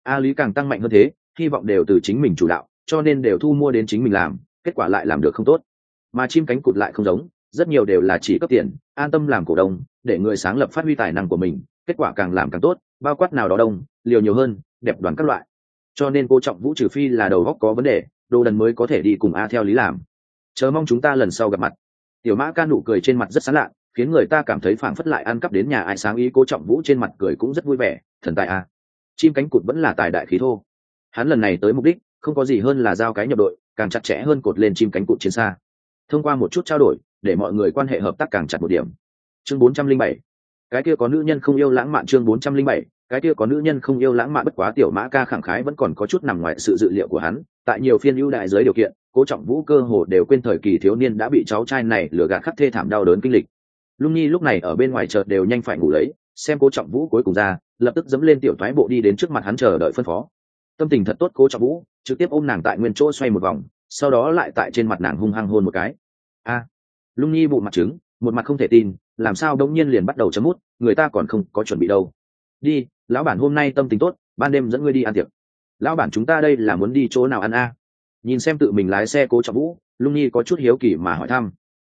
A Lý càng tăng mạnh hơn thế, hy vọng đều từ chính mình chủ đạo, cho nên đều thu mua đến chính mình làm, kết quả lại làm được không tốt. Mà chim cánh cụt lại không giống, rất nhiều đều là chỉ cấp tiền, an tâm làm cổ đông, để người sáng lập phát huy tài năng của mình, kết quả càng làm càng tốt, bao quát nào đó đông, liều nhiều hơn, đẹp đoàn các loại. Cho nên Cố Trọng Vũ trừ phi là đầu óc có vấn đề, đồ đần mới có thể đi cùng A theo lý làm. Chờ mong chúng ta lần sau gặp mặt. Tiểu Mã Ca nụ cười trên mặt rất sán lạ, khiến người ta cảm thấy phảng phất lại ăn cắp đến nhà ai sáng ý. Cố Trọng Vũ trên mặt cười cũng rất vui vẻ, thần tài a. Chim cánh cụt vẫn là tài đại khí thô. Hắn lần này tới mục đích không có gì hơn là giao cái nhập đội, càng chặt chẽ hơn cột lên chim cánh cụt chiến xa. Thông qua một chút trao đổi, để mọi người quan hệ hợp tác càng chặt một điểm. Chương 407. Cái kia có nữ nhân không yêu lãng mạn. Chương 407. Cái kia có nữ nhân không yêu lãng mạn. Bất quá Tiểu Mã Ca khẳng khái vẫn còn có chút nằm ngoài sự dự liệu của hắn, tại nhiều phiên ưu đại dưới điều kiện, Cố Trọng Vũ cơ hồ đều quên thời kỳ thiếu niên đã bị cháu trai này lừa gạt khắp thê thảm đau đớn kinh lịch. Lung Nhi lúc này ở bên ngoài chợt đều nhanh phải ngủ lấy, xem Cố Trọng Vũ cuối cùng ra, lập tức dẫm lên tiểu thoái bộ đi đến trước mặt hắn chờ đợi phân phó. Tâm tình thật tốt Cố Trọng Vũ trực tiếp ôm nàng tại nguyên chỗ xoay một vòng, sau đó lại tại trên mặt nàng hung hăng hôn một cái. A, Lung Nhi bụng mặt trứng, một mặt không thể tin, làm sao đống nhiên liền bắt đầu chấm mút, người ta còn không có chuẩn bị đâu. Đi, lão bản hôm nay tâm tình tốt, ban đêm dẫn ngươi đi ăn tiệc. Lão bản chúng ta đây là muốn đi chỗ nào ăn a? Nhìn xem tự mình lái xe Cố Trọng Vũ, Lung Nhi có chút hiếu kỳ mà hỏi thăm.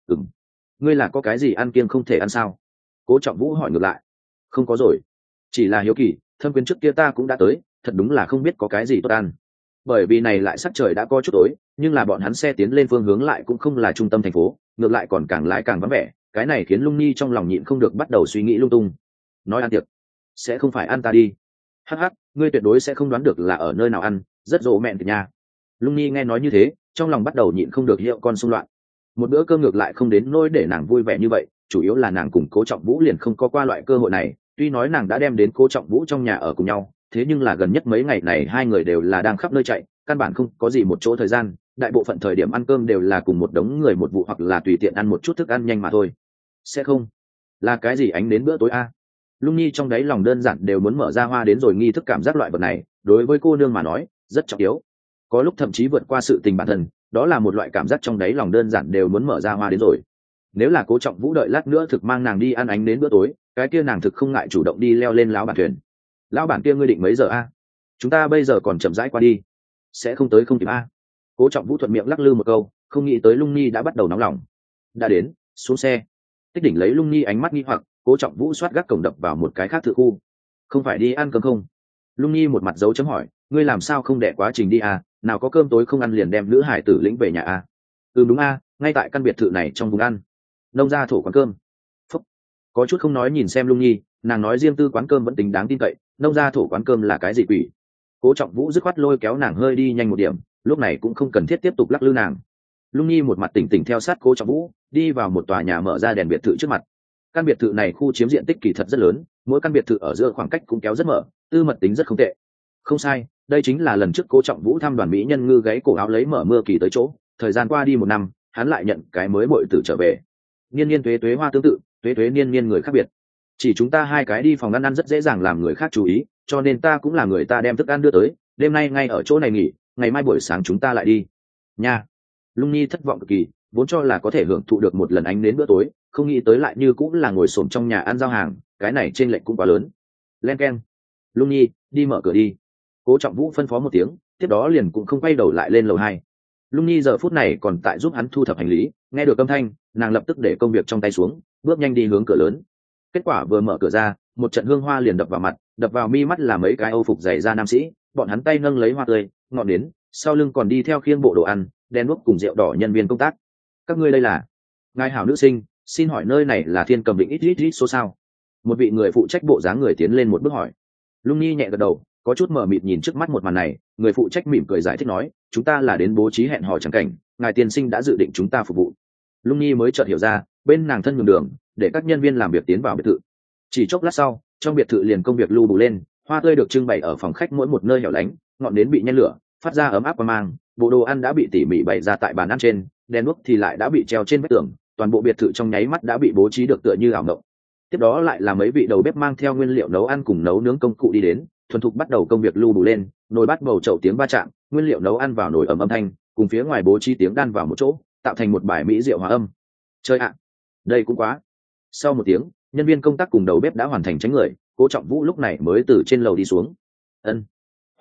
Ngươi là có cái gì ăn kiêng không thể ăn sao? Cố Trọng Vũ hỏi ngược lại. Không có rồi, chỉ là hiếu kỳ, thâm quyến trước kia ta cũng đã tới, thật đúng là không biết có cái gì tốt ăn. Bởi vì này lại sắc trời đã có chút tối, nhưng là bọn hắn xe tiến lên phương hướng lại cũng không là trung tâm thành phố, ngược lại còn càng lái càng vắng vẻ, cái này khiến Lung Nhi trong lòng nhịn không được bắt đầu suy nghĩ lung tung. Nói ăn tiệc, sẽ không phải ăn ta đi. Hắc hắc, ngươi tuyệt đối sẽ không đoán được là ở nơi nào ăn, rất rộ mẹn từ nhà. Lung Nhi nghe nói như thế, trong lòng bắt đầu nhịn không được hiệu con xung loạn. Một bữa cơm ngược lại không đến nỗi để nàng vui vẻ như vậy, chủ yếu là nàng cùng Cố Trọng Vũ liền không có qua loại cơ hội này. Tuy nói nàng đã đem đến Cố Trọng Vũ trong nhà ở cùng nhau, thế nhưng là gần nhất mấy ngày này hai người đều là đang khắp nơi chạy, căn bản không có gì một chỗ thời gian, đại bộ phận thời điểm ăn cơm đều là cùng một đống người một vụ hoặc là tùy tiện ăn một chút thức ăn nhanh mà thôi. Sẽ không là cái gì ánh đến bữa tối a? Lung Nhi trong đáy lòng đơn giản đều muốn mở ra hoa đến rồi nghi thức cảm giác loại vật này, đối với cô nương mà nói, rất trọng yếu. Có lúc thậm chí vượt qua sự tình bản thân, đó là một loại cảm giác trong đáy lòng đơn giản đều muốn mở ra hoa đến rồi. Nếu là Cố Trọng Vũ đợi lát nữa thực mang nàng đi ăn ánh đến bữa tối, cái kia nàng thực không ngại chủ động đi leo lên lão bản thuyền. Lão bản kia ngươi định mấy giờ a? Chúng ta bây giờ còn chậm rãi qua đi. Sẽ không tới không kịp a. Cố Trọng Vũ thuận miệng lắc lư một câu, không nghĩ tới Lung Nhi đã bắt đầu nóng lòng. Đã đến, xuống xe. Tích Đỉnh lấy Lung Nhi ánh mắt nghi hoặc, Cố Trọng Vũ xoát gác cổng đập vào một cái khác thự khu. Không phải đi ăn cơm không? Lung Nhi một mặt dấu chấm hỏi, ngươi làm sao không đẻ quá trình đi à, nào có cơm tối không ăn liền đem nữ hải tử lĩnh về nhà à? Đúng à, ngay tại căn biệt thự này trong vùng ăn. Nông gia thổ quán cơm. Phúc. Có chút không nói nhìn xem Lung Nhi, nàng nói riêng tư quán cơm vẫn tính đáng tin cậy, nông gia thổ quán cơm là cái gì quỷ? Cố Trọng Vũ dứt khoát lôi kéo nàng hơi đi nhanh một điểm, lúc này cũng không cần thiết tiếp tục lắc lư nàng. Lung Nhi một mặt tỉnh tỉnh theo sát Cố Trọng Vũ, đi vào một tòa nhà mở ra đèn biệt thự trước mặt. Căn biệt thự này khu chiếm diện tích kỳ thật rất lớn, mỗi căn biệt thự ở giữa khoảng cách cũng kéo rất mở, tư mật tính rất không tệ. Không sai, đây chính là lần trước Cố Trọng Vũ thăm đoàn mỹ nhân ngư gáy cổ áo lấy mở mưa kỳ tới chỗ, thời gian qua đi một năm, hắn lại nhận cái mới bội tử trở về. Niên niên tuế tuế hoa tương tự, tuế tuế niên niên người khác biệt. Chỉ chúng ta hai cái đi phòng ăn rất dễ dàng làm người khác chú ý, cho nên ta cũng là người ta đem thức ăn đưa tới, đêm nay ngay ở chỗ này nghỉ, ngày mai buổi sáng chúng ta lại đi. Nha. Lung Nhi thất vọng cực kỳ, vốn cho là có thể hưởng thụ được một lần ánh đến bữa tối, không nghĩ tới lại như cũng là ngồi xổm trong nhà ăn giao hàng, cái này trên lệnh cũng quá lớn. Len keng. Lung Nhi, đi mở cửa đi. Cố Trọng Vũ phân phó một tiếng, tiếp đó liền cũng không quay đầu lại lên lầu 2. Lung Nhi giờ phút này còn tại giúp hắn thu thập hành lý, nghe được âm thanh, nàng lập tức để công việc trong tay xuống, bước nhanh đi hướng cửa lớn. Kết quả vừa mở cửa ra, một trận hương hoa liền đập vào mặt, đập vào mi mắt là mấy cái Âu phục dày da nam sĩ, bọn hắn tay nâng lấy hoa tươi, ngọn nến, sau lưng còn đi theo khiêng bộ đồ ăn, đen đuốc cùng rượu đỏ nhân viên công tác. Các ngươi đây là? Ngài hảo nữ sinh, xin hỏi nơi này là Thiên Cầm Định ít số sao? Một vị người phụ trách bộ dáng người tiến lên một bước hỏi. Lung Nhi nhẹ gật đầu, có chút mờ mịt nhìn trước mắt một màn này, người phụ trách mỉm cười giải thích nói, chúng ta là đến bố trí hẹn hò chẳng cảnh, ngài tiên sinh đã dự định chúng ta phục vụ. Lung Nhi mới chợt hiểu ra, bên nàng thân nhường đường, để các nhân viên làm việc tiến vào biệt thự. Chỉ chốc lát sau, trong biệt thự liền công việc lưu bù lên, hoa tươi được trưng bày ở phòng khách mỗi một nơi hẻo lánh, ngọn nến bị nhen lửa, phát ra ấm áp qua mang, bộ đồ ăn đã bị tỉ mỉ bày ra tại bàn ăn trên, đèn đuốc thì lại đã bị treo trên vách tường, toàn bộ biệt thự trong nháy mắt đã bị bố trí được tựa như ảo mộng. Tiếp đó lại là mấy vị đầu bếp mang theo nguyên liệu nấu ăn cùng nấu nướng công cụ đi đến, thuần thục bắt đầu công việc lưu bù lên, nồi bát bầu chậu tiếng va chạm, nguyên liệu nấu ăn vào nồi ầm âm thanh, cùng phía ngoài bố trí tiếng đan vào một chỗ, tạo thành một bài mỹ diệu hòa âm. Chơi ạ, đây cũng quá. Sau một tiếng, nhân viên công tác cùng đầu bếp đã hoàn thành tránh người, Cố Trọng Vũ lúc này mới từ trên lầu đi xuống. Ân,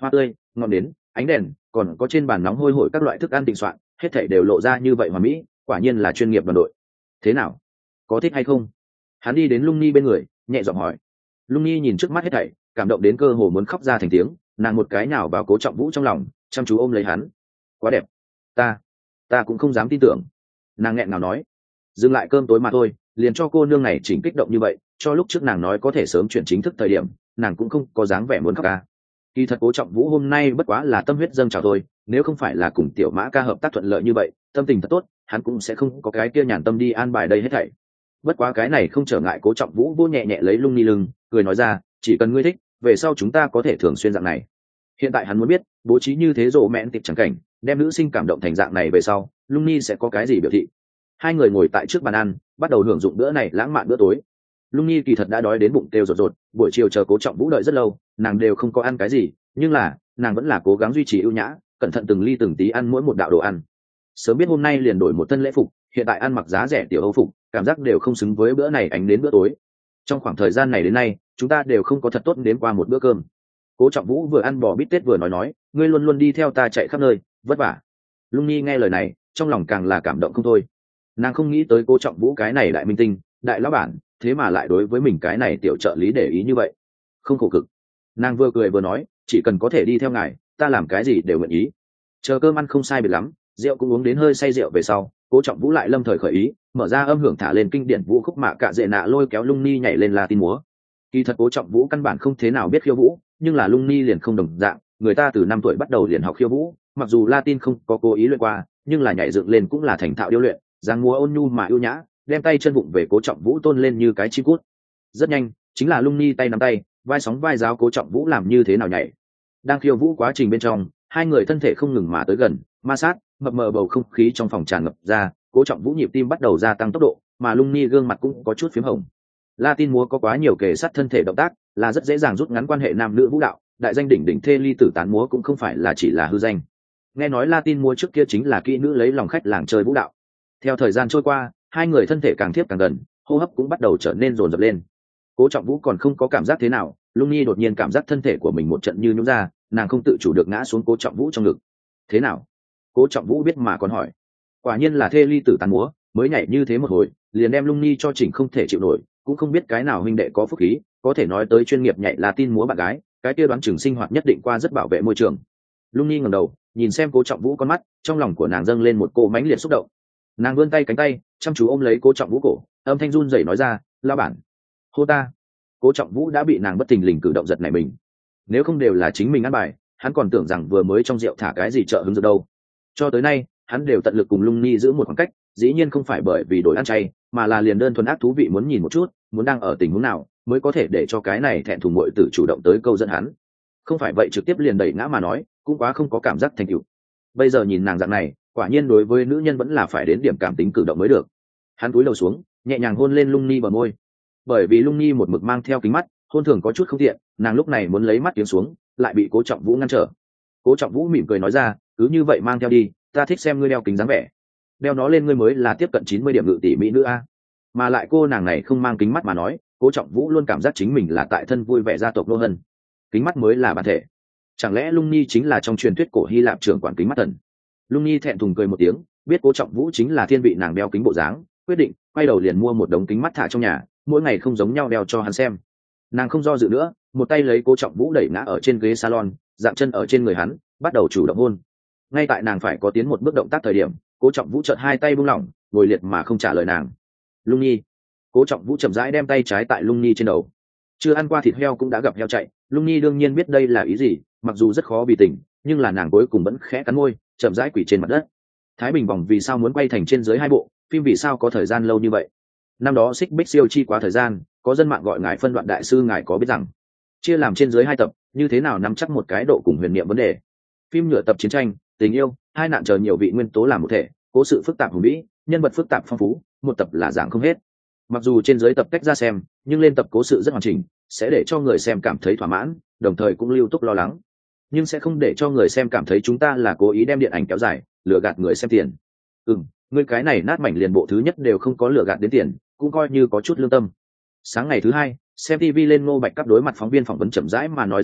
hoa tươi, ngọn nến, ánh đèn, còn có trên bàn nóng hôi hổi các loại thức ăn tịnh soạn, hết thảy đều lộ ra như vậy hoàn mỹ, quả nhiên là chuyên nghiệp đoàn đội. Thế nào, có thích hay không? Hắn đi đến Lung Nhi bên người, nhẹ giọng hỏi. Lung Nhi nhìn trước mắt hết thảy, cảm động đến cơ hồ muốn khóc ra thành tiếng, nàng một cái nào vào Cố Trọng Vũ trong lòng, chăm chú ôm lấy hắn. Quá đẹp, ta cũng không dám tin tưởng. Nàng nghẹn ngào nói. Dừng lại cơm tối mà thôi, liền cho cô nương này chỉnh kích động như vậy, cho lúc trước nàng nói có thể sớm chuyển chính thức thời điểm, nàng cũng không có dáng vẻ muốn khóc ca. Kỳ thật Cố Trọng Vũ hôm nay bất quá là tâm huyết dâng trào thôi, nếu không phải là cùng Tiểu Mã ca hợp tác thuận lợi như vậy, tâm tình thật tốt, hắn cũng sẽ không có cái kia nhàn tâm đi an bài đây hết thảy. Bất quá cái này không trở ngại Cố Trọng Vũ vô nhẹ nhẹ lấy Lung Nhi lưng, cười nói ra, chỉ cần ngươi thích, về sau chúng ta có thể thường xuyên dạng này. Hiện tại hắn muốn biết, bố trí như thế rộ mẹn tiệp chẳng cảnh, đem nữ sinh cảm động thành dạng này về sau, Lung Nhi sẽ có cái gì biểu thị. Hai người ngồi tại trước bàn ăn, bắt đầu hưởng dụng bữa này lãng mạn bữa tối. Lung Nhi kỳ thật đã đói đến bụng kêu rột rột, buổi chiều chờ Cố Trọng Vũ đợi rất lâu, nàng đều không có ăn cái gì, nhưng là nàng vẫn là cố gắng duy trì ưu nhã, cẩn thận từng ly từng tí ăn mỗi một đạo đồ ăn. Sớm biết hôm nay liền đổi một thân lễ phục, hiện tại ăn mặc giá rẻ tiểu Âu phục, cảm giác đều không xứng với bữa này ánh đến bữa tối. Trong khoảng thời gian này đến nay, chúng ta đều không có thật tốt đến qua một bữa cơm. Cố Trọng Vũ vừa ăn bò bít tết vừa nói, ngươi luôn luôn đi theo ta chạy khắp nơi, vất vả. Lung Nhi nghe lời này, trong lòng càng là cảm động không thôi. Nàng không nghĩ tới Cố Trọng Vũ cái này đại minh tinh, đại lão bản, thế mà lại đối với mình cái này tiểu trợ lý để ý như vậy, không khổ cực. Nàng vừa cười vừa nói, chỉ cần có thể đi theo ngài, ta làm cái gì đều nguyện ý. Chờ cơm ăn không sai biệt lắm, rượu cũng uống đến hơi say rượu về sau, Cố Trọng Vũ lại lâm thời khởi ý, mở ra âm hưởng thả lên kinh điển vũ khúc mạ cạ dệ nạ lôi kéo Lung Nhi nhảy lên Latin múa. Kỳ thật Cố Trọng Vũ căn bản không thế nào biết khiêu vũ, nhưng là Lung Nhi liền không đồng dạng, người ta từ 5 tuổi bắt đầu liền học khiêu vũ, mặc dù Latin không có cố ý luyện qua, nhưng là nhảy dựng lên cũng là thành thạo điêu luyện, dáng múa ôn nhu mà ưu nhã, đem tay chân vụng về Cố Trọng Vũ tôn lên như cái chim cút. Rất nhanh, chính là Lung Nhi tay nắm tay, vai sóng vai giáo Cố Trọng Vũ làm như thế nào nhảy. Đang khiêu vũ quá trình bên trong, hai người thân thể không ngừng mà tới gần, ma sát, mập mờ bầu không khí trong phòng tràn ngập ra, Cố Trọng Vũ nhịp tim bắt đầu gia tăng tốc độ, mà Lung Nhi gương mặt cũng có chút phím hồng. Latin múa có quá nhiều kề sát thân thể động tác, là rất dễ dàng rút ngắn quan hệ nam nữ vũ đạo, đại danh đỉnh đỉnh thê ly tử tán múa cũng không phải là chỉ là hư danh. Nghe nói Latin múa trước kia chính là kỹ nữ lấy lòng khách làng chơi vũ đạo. Theo thời gian trôi qua, hai người thân thể càng tiếp càng gần, hô hấp cũng bắt đầu trở nên dồn dập lên. Cố Trọng Vũ còn không có cảm giác thế nào, Lung Nhi đột nhiên cảm giác thân thể của mình một trận như nhũn ra, nàng không tự chủ được ngã xuống Cố Trọng Vũ trong ngực. Thế nào? Cố Trọng Vũ biết mà còn hỏi. Quả nhiên là thê ly tử tán múa, mới nhảy như thế một hồi, liền đem Lung Nhi cho chỉnh không thể chịu nổi, cũng không biết cái nào huynh đệ có phúc khí, có thể nói tới chuyên nghiệp nhảy Latin múa bạn gái, cái kia đoán chừng sinh hoạt nhất định qua rất bảo vệ môi trường. Lung Nhi ngẩng đầu, nhìn xem Cố Trọng Vũ con mắt, trong lòng của nàng dâng lên một cỗ mãnh liệt xúc động. Nàng vươn tay cánh tay, chăm chú ôm lấy Cố Trọng Vũ cổ, âm thanh run rẩy nói ra, "Lão bản, hô ta." Cố Trọng Vũ đã bị nàng bất thình lình cử động giật nảy mình. Nếu không đều là chính mình ăn bài, hắn còn tưởng rằng vừa mới trong rượu thả cái gì trợ hứng dược đâu. Cho tới nay, hắn đều tận lực cùng Lung Nhi giữ một khoảng cách, dĩ nhiên không phải bởi vì đổi ăn chay, mà là liền đơn thuần ác thú vị muốn nhìn một chút, muốn đang ở tình huống nào mới có thể để cho cái này thẹn thùng muội tử chủ động tới câu dẫn hắn. Không phải vậy trực tiếp liền đẩy ngã mà nói, cũng quá không có cảm giác thành tựu. Bây giờ nhìn nàng dạng này, quả nhiên đối với nữ nhân vẫn là phải đến điểm cảm tính cử động mới được. Hắn cúi đầu xuống, nhẹ nhàng hôn lên Lung Nhi bờ môi. Bởi vì Lung Nhi một mực mang theo kính mắt, hôn thường có chút không tiện, nàng lúc này muốn lấy mắt kiếm xuống, lại bị Cố Trọng Vũ ngăn trở. Cố Trọng Vũ mỉm cười nói ra, cứ như vậy mang theo đi, ta thích xem ngươi đeo kính dáng vẻ. Đeo nó lên ngươi mới là tiếp cận 90 điểm ngự tỷ mỹ nữ a. Mà lại cô nàng này không mang kính mắt mà nói, Cố Trọng Vũ luôn cảm giác chính mình là tại thân vui vẻ gia tộc nô hân. Kính mắt mới là bản thể. Chẳng lẽ Lung Nhi chính là trong truyền thuyết cổ Hy Lạp trưởng quản kính mắt thần? Lung Nhi thẹn thùng cười một tiếng, biết Cố Trọng Vũ chính là thiên vị nàng đeo kính bộ dáng, quyết định quay đầu liền mua một đống kính mắt thả trong nhà, mỗi ngày không giống nhau đeo cho hắn xem. Nàng không do dự nữa, một tay lấy Cố Trọng Vũ đẩy ngã ở trên ghế salon, dạng chân ở trên người hắn, bắt đầu chủ động hôn. Ngay tại nàng phải có tiến một bước động tác thời điểm, Cố Trọng Vũ chợt hai tay buông lỏng, ngồi liệt mà không trả lời nàng. Lung Nhi. Cố Trọng Vũ chậm rãi đem tay trái tại Lung Nhi trên đầu. Chưa ăn qua thịt heo cũng đã gặp heo chạy, Lung Nhi đương nhiên biết đây là ý gì, mặc dù rất khó bì tỉnh, nhưng là nàng cuối cùng vẫn khẽ cắn môi, chậm rãi quỳ trên mặt đất. Thái Bình vòng vì sao muốn quay thành trên dưới hai bộ, phim vì sao có thời gian lâu như vậy? Năm đó Xích Bích siêu chi quá thời gian, có dân mạng gọi ngài phân đoạn đại sư, ngài có biết rằng chia làm trên dưới hai tập, như thế nào nắm chắc một cái độ cùng huyền niệm vấn đề. Phim nhựa tập chiến tranh, tình yêu, hai nạn chờ nhiều vị nguyên tố làm một thể, cố sự phức tạp hùng vĩ, nhân vật phức tạp phong phú, một tập là dạng không hết. Mặc dù trên dưới tập tách ra xem, nhưng lên tập cố sự rất hoàn chỉnh, sẽ để cho người xem cảm thấy thỏa mãn, đồng thời cũng lưu túc lo lắng, nhưng sẽ không để cho người xem cảm thấy chúng ta là cố ý đem điện ảnh kéo dài, lừa gạt người xem tiền. Ngươi cái này nát mảnh liền bộ thứ nhất đều không có lừa gạt đến tiền, cũng coi như có chút lương tâm. Sáng ngày thứ hai, xem TV lên Ngô Bạch Cắp đối mặt phóng viên phỏng vấn chậm rãi mà nói dáng vẻ,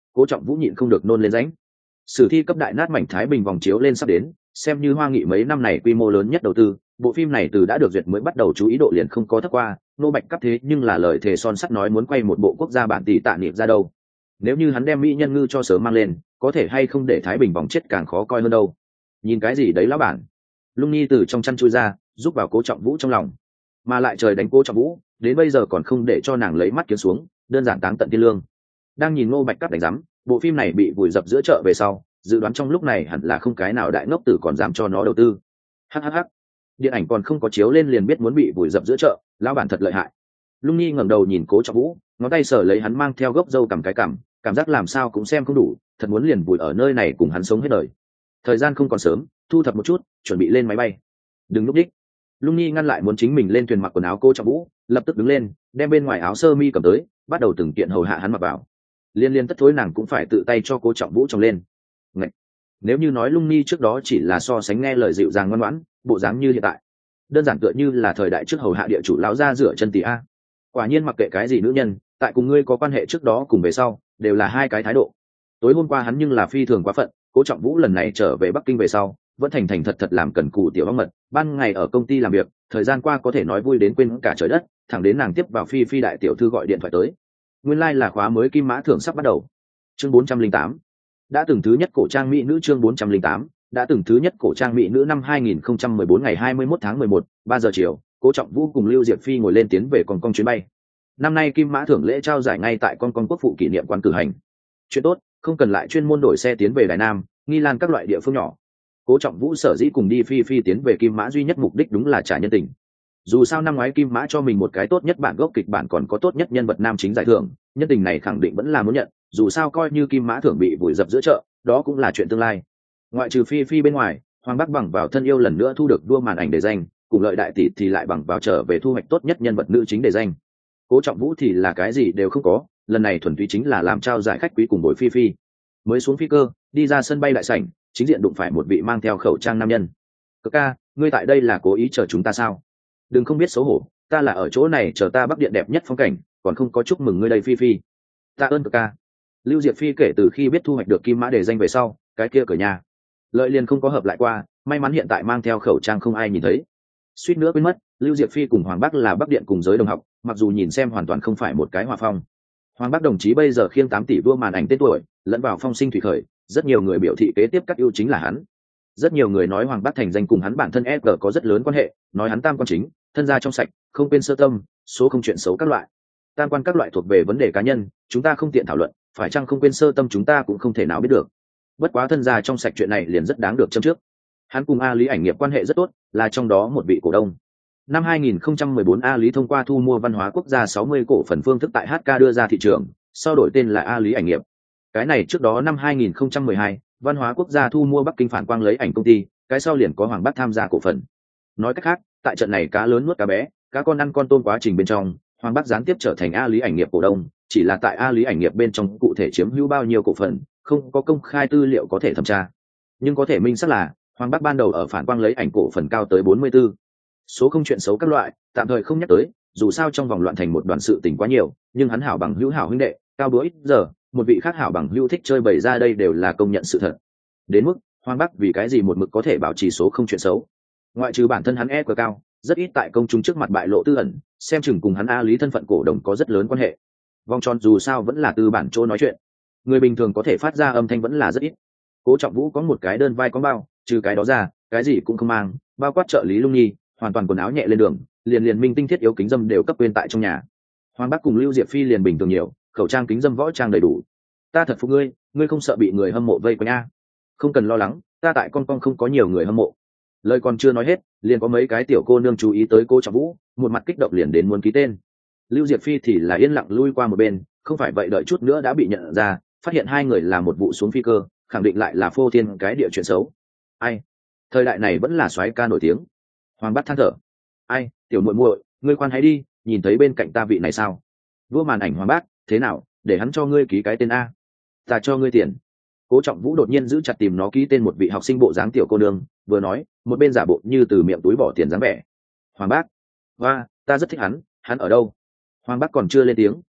Cố Trọng Vũ nhịn không được nôn lên rãnh. Sử thi cấp đại nát mảnh Thái Bình vòng chiếu lên sắp đến, xem như Hoa Nghị mấy năm này quy mô lớn nhất đầu tư, bộ phim này từ đã được duyệt mới bắt đầu chú ý độ liền không có thấp qua, nô bạch cấp thế nhưng là lời thề son sắt nói muốn quay một bộ quốc gia bản tỷ tạ niệm ra đâu. Nếu như hắn đem mỹ nhân ngư cho sớm mang lên, có thể hay không để Thái Bình vòng chết càng khó coi hơn đâu. Nhìn cái gì đấy lão bản. Lung Nhi từ trong chăn chui ra, giúp vào Cố Trọng Vũ trong lòng. Mà lại trời đánh Cố Trọng Vũ, đến bây giờ còn không để cho nàng lấy mắt kiếm xuống, đơn giản táng tận thiên lương. Đang nhìn Ngô Bạch Cấp đánh giám, bộ phim này bị vùi dập giữa chợ về sau, dự đoán trong lúc này hẳn là không cái nào đại ngốc tử còn dám cho nó đầu tư. Hắc, điện ảnh còn không có chiếu lên liền biết muốn bị vùi dập giữa chợ, lão bản thật lợi hại. Lung Nhi ngẩng đầu nhìn Cố Trọng Vũ, ngón tay sờ lấy hắn mang theo gốc râu cầm cái cằm, cảm giác làm sao cũng xem không đủ, thật muốn liền vùi ở nơi này cùng hắn sống hết đời. Thời gian không còn sớm, thu thập một chút, chuẩn bị lên máy bay. Đừng lúc đích. Lung Nhi ngăn lại muốn chính mình lên thuyền mặc quần áo Cố Trọng Vũ, lập tức đứng lên, đem bên ngoài áo sơ mi cầm tới, bắt đầu từng kiện hầu hạ hắn mặc vào. Liên tất thối nàng cũng phải tự tay cho Cố Trọng Vũ trồng lên. Ngậy! Nếu như nói Lung Nhi trước đó chỉ là so sánh nghe lời dịu dàng ngoan ngoãn, bộ dáng như hiện tại, đơn giản tựa như là thời đại trước hầu hạ địa chủ lão gia rửa chân tỉ a. Quả nhiên mặc kệ cái gì nữ nhân, tại cùng ngươi có quan hệ trước đó cùng về sau, đều là hai cái thái độ. Tối hôm qua hắn nhưng là phi thường quá phận, Cố Trọng Vũ lần này trở về Bắc Kinh về sau, vẫn thành thành thật thật làm cần cù tiểu ong mật, ban ngày ở công ty làm việc, thời gian qua có thể nói vui đến quên cả trời đất, thẳng đến nàng tiếp vào Phi Phi đại tiểu thư gọi điện thoại tới. Nguyên lai là khóa mới Kim Mã Thưởng sắp bắt đầu. Chương 408. Đã từng thứ nhất cổ trang mỹ nữ chương 408, đã từng thứ nhất cổ trang mỹ nữ năm 2014 ngày 21 tháng 11, 3 giờ chiều, Cố Trọng Vũ cùng Lưu Diệp Phi ngồi lên tiến về Con Con chuyến bay. Năm nay Kim Mã Thưởng lễ trao giải ngay tại Con Con quốc phụ kỷ niệm quán cử hành. Chuyện tốt, không cần lại chuyên môn đổi xe tiến về Đài Nam, Nghi Lan các loại địa phương nhỏ. Cố Trọng Vũ sở dĩ cùng đi Phi Phi tiến về Kim Mã duy nhất mục đích đúng là trả nhân tình. Dù sao năm ngoái Kim Mã cho mình một cái tốt nhất bản gốc kịch bản còn có tốt nhất nhân vật nam chính giải thưởng, nhân tình này khẳng định vẫn là muốn nhận, dù sao coi như Kim Mã Thưởng bị vùi dập giữa chợ, đó cũng là chuyện tương lai. Ngoại trừ Phi Phi bên ngoài, Hoàng Bắc bằng vào thân yêu lần nữa thu được đua màn ảnh đề danh, cùng Lợi đại tỷ thì lại bằng vào trở về thu hoạch tốt nhất nhân vật nữ chính đề danh. Cố Trọng Vũ thì là cái gì đều không có, lần này thuần túy chính là làm trao giải khách quý cùng bồi Phi Phi. Mới xuống phi cơ, đi ra sân bay đại sảnh, chính diện đụng phải một vị mang theo khẩu trang nam nhân. Cực ca, ngươi tại đây là cố ý chờ chúng ta sao? Đừng không biết xấu hổ, ta là ở chỗ này chờ ta Bắc Điện đẹp nhất phong cảnh, còn không có chúc mừng ngươi đây Phi Phi. Ta ơn Cực ca. Lưu Diệp Phi kể từ khi biết thu hoạch được Kim Mã đề danh về sau, cái kia cửa nhà Lợi liền không có hợp lại qua, may mắn hiện tại mang theo khẩu trang không ai nhìn thấy. Suýt nữa quên mất, Lưu Diệp Phi cùng Hoàng Bắc là Bắc Điện cùng giới đồng học, mặc dù nhìn xem hoàn toàn không phải một cái hòa phong. Hoàng Bắc đồng chí bây giờ khiêng 8 tỷ vua màn ảnh tên tuổi, lẫn vào phong sinh thủy khởi, rất nhiều người biểu thị kế tiếp các ưu chính là hắn. Rất nhiều người nói Hoàng Bắc thành danh cùng hắn bản thân EG có rất lớn quan hệ, nói hắn tam quan chính, thân gia trong sạch, không quên sơ tâm, số không chuyện xấu các loại. Tam quan các loại thuộc về vấn đề cá nhân, chúng ta không tiện thảo luận, phải chăng không quên sơ tâm chúng ta cũng không thể nào biết được. Bất quá thân gia trong sạch chuyện này liền rất đáng được châm trước. Hắn cùng A Lý ảnh nghiệp quan hệ rất tốt, là trong đó một vị cổ đông. Năm 2014 A Lý thông qua thu mua văn hóa quốc gia 60 cổ phần phương thức tại HK đưa ra thị trường, sau đổi tên là A Lý ảnh nghiệp. Cái này trước đó năm 2012, văn hóa quốc gia thu mua Bắc Kinh Phản Quang lấy ảnh công ty, cái sau liền có Hoàng Bắc tham gia cổ phần. Nói cách khác, tại trận này cá lớn nuốt cá bé, cá con ăn con tôm quá trình bên trong, Hoàng Bắc gián tiếp trở thành A Lý ảnh nghiệp cổ đông, chỉ là tại A Lý ảnh nghiệp bên trong cụ thể chiếm hữu bao nhiêu cổ phần, không có công khai tư liệu có thể thẩm tra. Nhưng có thể minh xác là, Hoàng Bắc ban đầu ở Phản Quang lấy ảnh cổ phần cao tới 44. Số không chuyện xấu các loại, tạm thời không nhắc tới, dù sao trong vòng loạn thành một đoàn sự tình quá nhiều, nhưng hắn hảo bằng hữu hảo huynh đệ, cao búa ít giờ, một vị khác hảo bằng hữu thích chơi bày ra đây đều là công nhận sự thật. Đến mức, Hoàng Bắc vì cái gì một mực có thể bảo trì số không chuyện xấu. Ngoại trừ bản thân hắn EQ cao, rất ít tại công chúng trước mặt bại lộ tư ẩn, xem chừng cùng hắn A Lý thân phận cổ đồng có rất lớn quan hệ. Vòng tròn dù sao vẫn là tư bản chỗ nói chuyện. Người bình thường có thể phát ra âm thanh vẫn là rất ít. Cố Trọng Vũ có một cái đơn vai có bao, trừ cái đó ra, cái gì cũng không mang, bao quát trợ lý Lung Nhi, hoàn toàn quần áo nhẹ lên đường, liền minh tinh thiết yếu kính dâm đều cấp quên tại trong nhà. Hoàng Bắc cùng Lưu Diệp Phi liền bình thường nhiều, khẩu trang kính dâm võ trang đầy đủ. Ta thật phục ngươi, ngươi không sợ bị người hâm mộ vây quanh a? Không cần lo lắng, ta tại con không có nhiều người hâm mộ. Lời còn chưa nói hết, liền có mấy cái tiểu cô nương chú ý tới Cố Trọng Vũ, một mặt kích động liền đến muốn ký tên. Lưu Diệp Phi thì là yên lặng lui qua một bên, không phải vậy đợi chút nữa đã bị nhận ra, phát hiện hai người là một vụ xuống phi cơ, khẳng định lại là phô thiên cái địa chuyện xấu. Ai? Thời đại này vẫn là soái ca nổi tiếng. Hoàng Bắc than thở. Ai, tiểu muội muội, ngươi khoan hãy đi, nhìn thấy bên cạnh ta vị này sao? Vua màn ảnh Hoàng Bắc, thế nào, để hắn cho ngươi ký cái tên a? Ta cho ngươi tiền. Cố Trọng Vũ đột nhiên giữ chặt tìm nó ký tên một vị học sinh bộ dáng tiểu cô nương, vừa nói, một bên giả bộ như từ miệng túi bỏ tiền dáng vẻ. Hoàng Bắc, và ta rất thích hắn ở đâu? Hoàng Bắc còn chưa lên tiếng,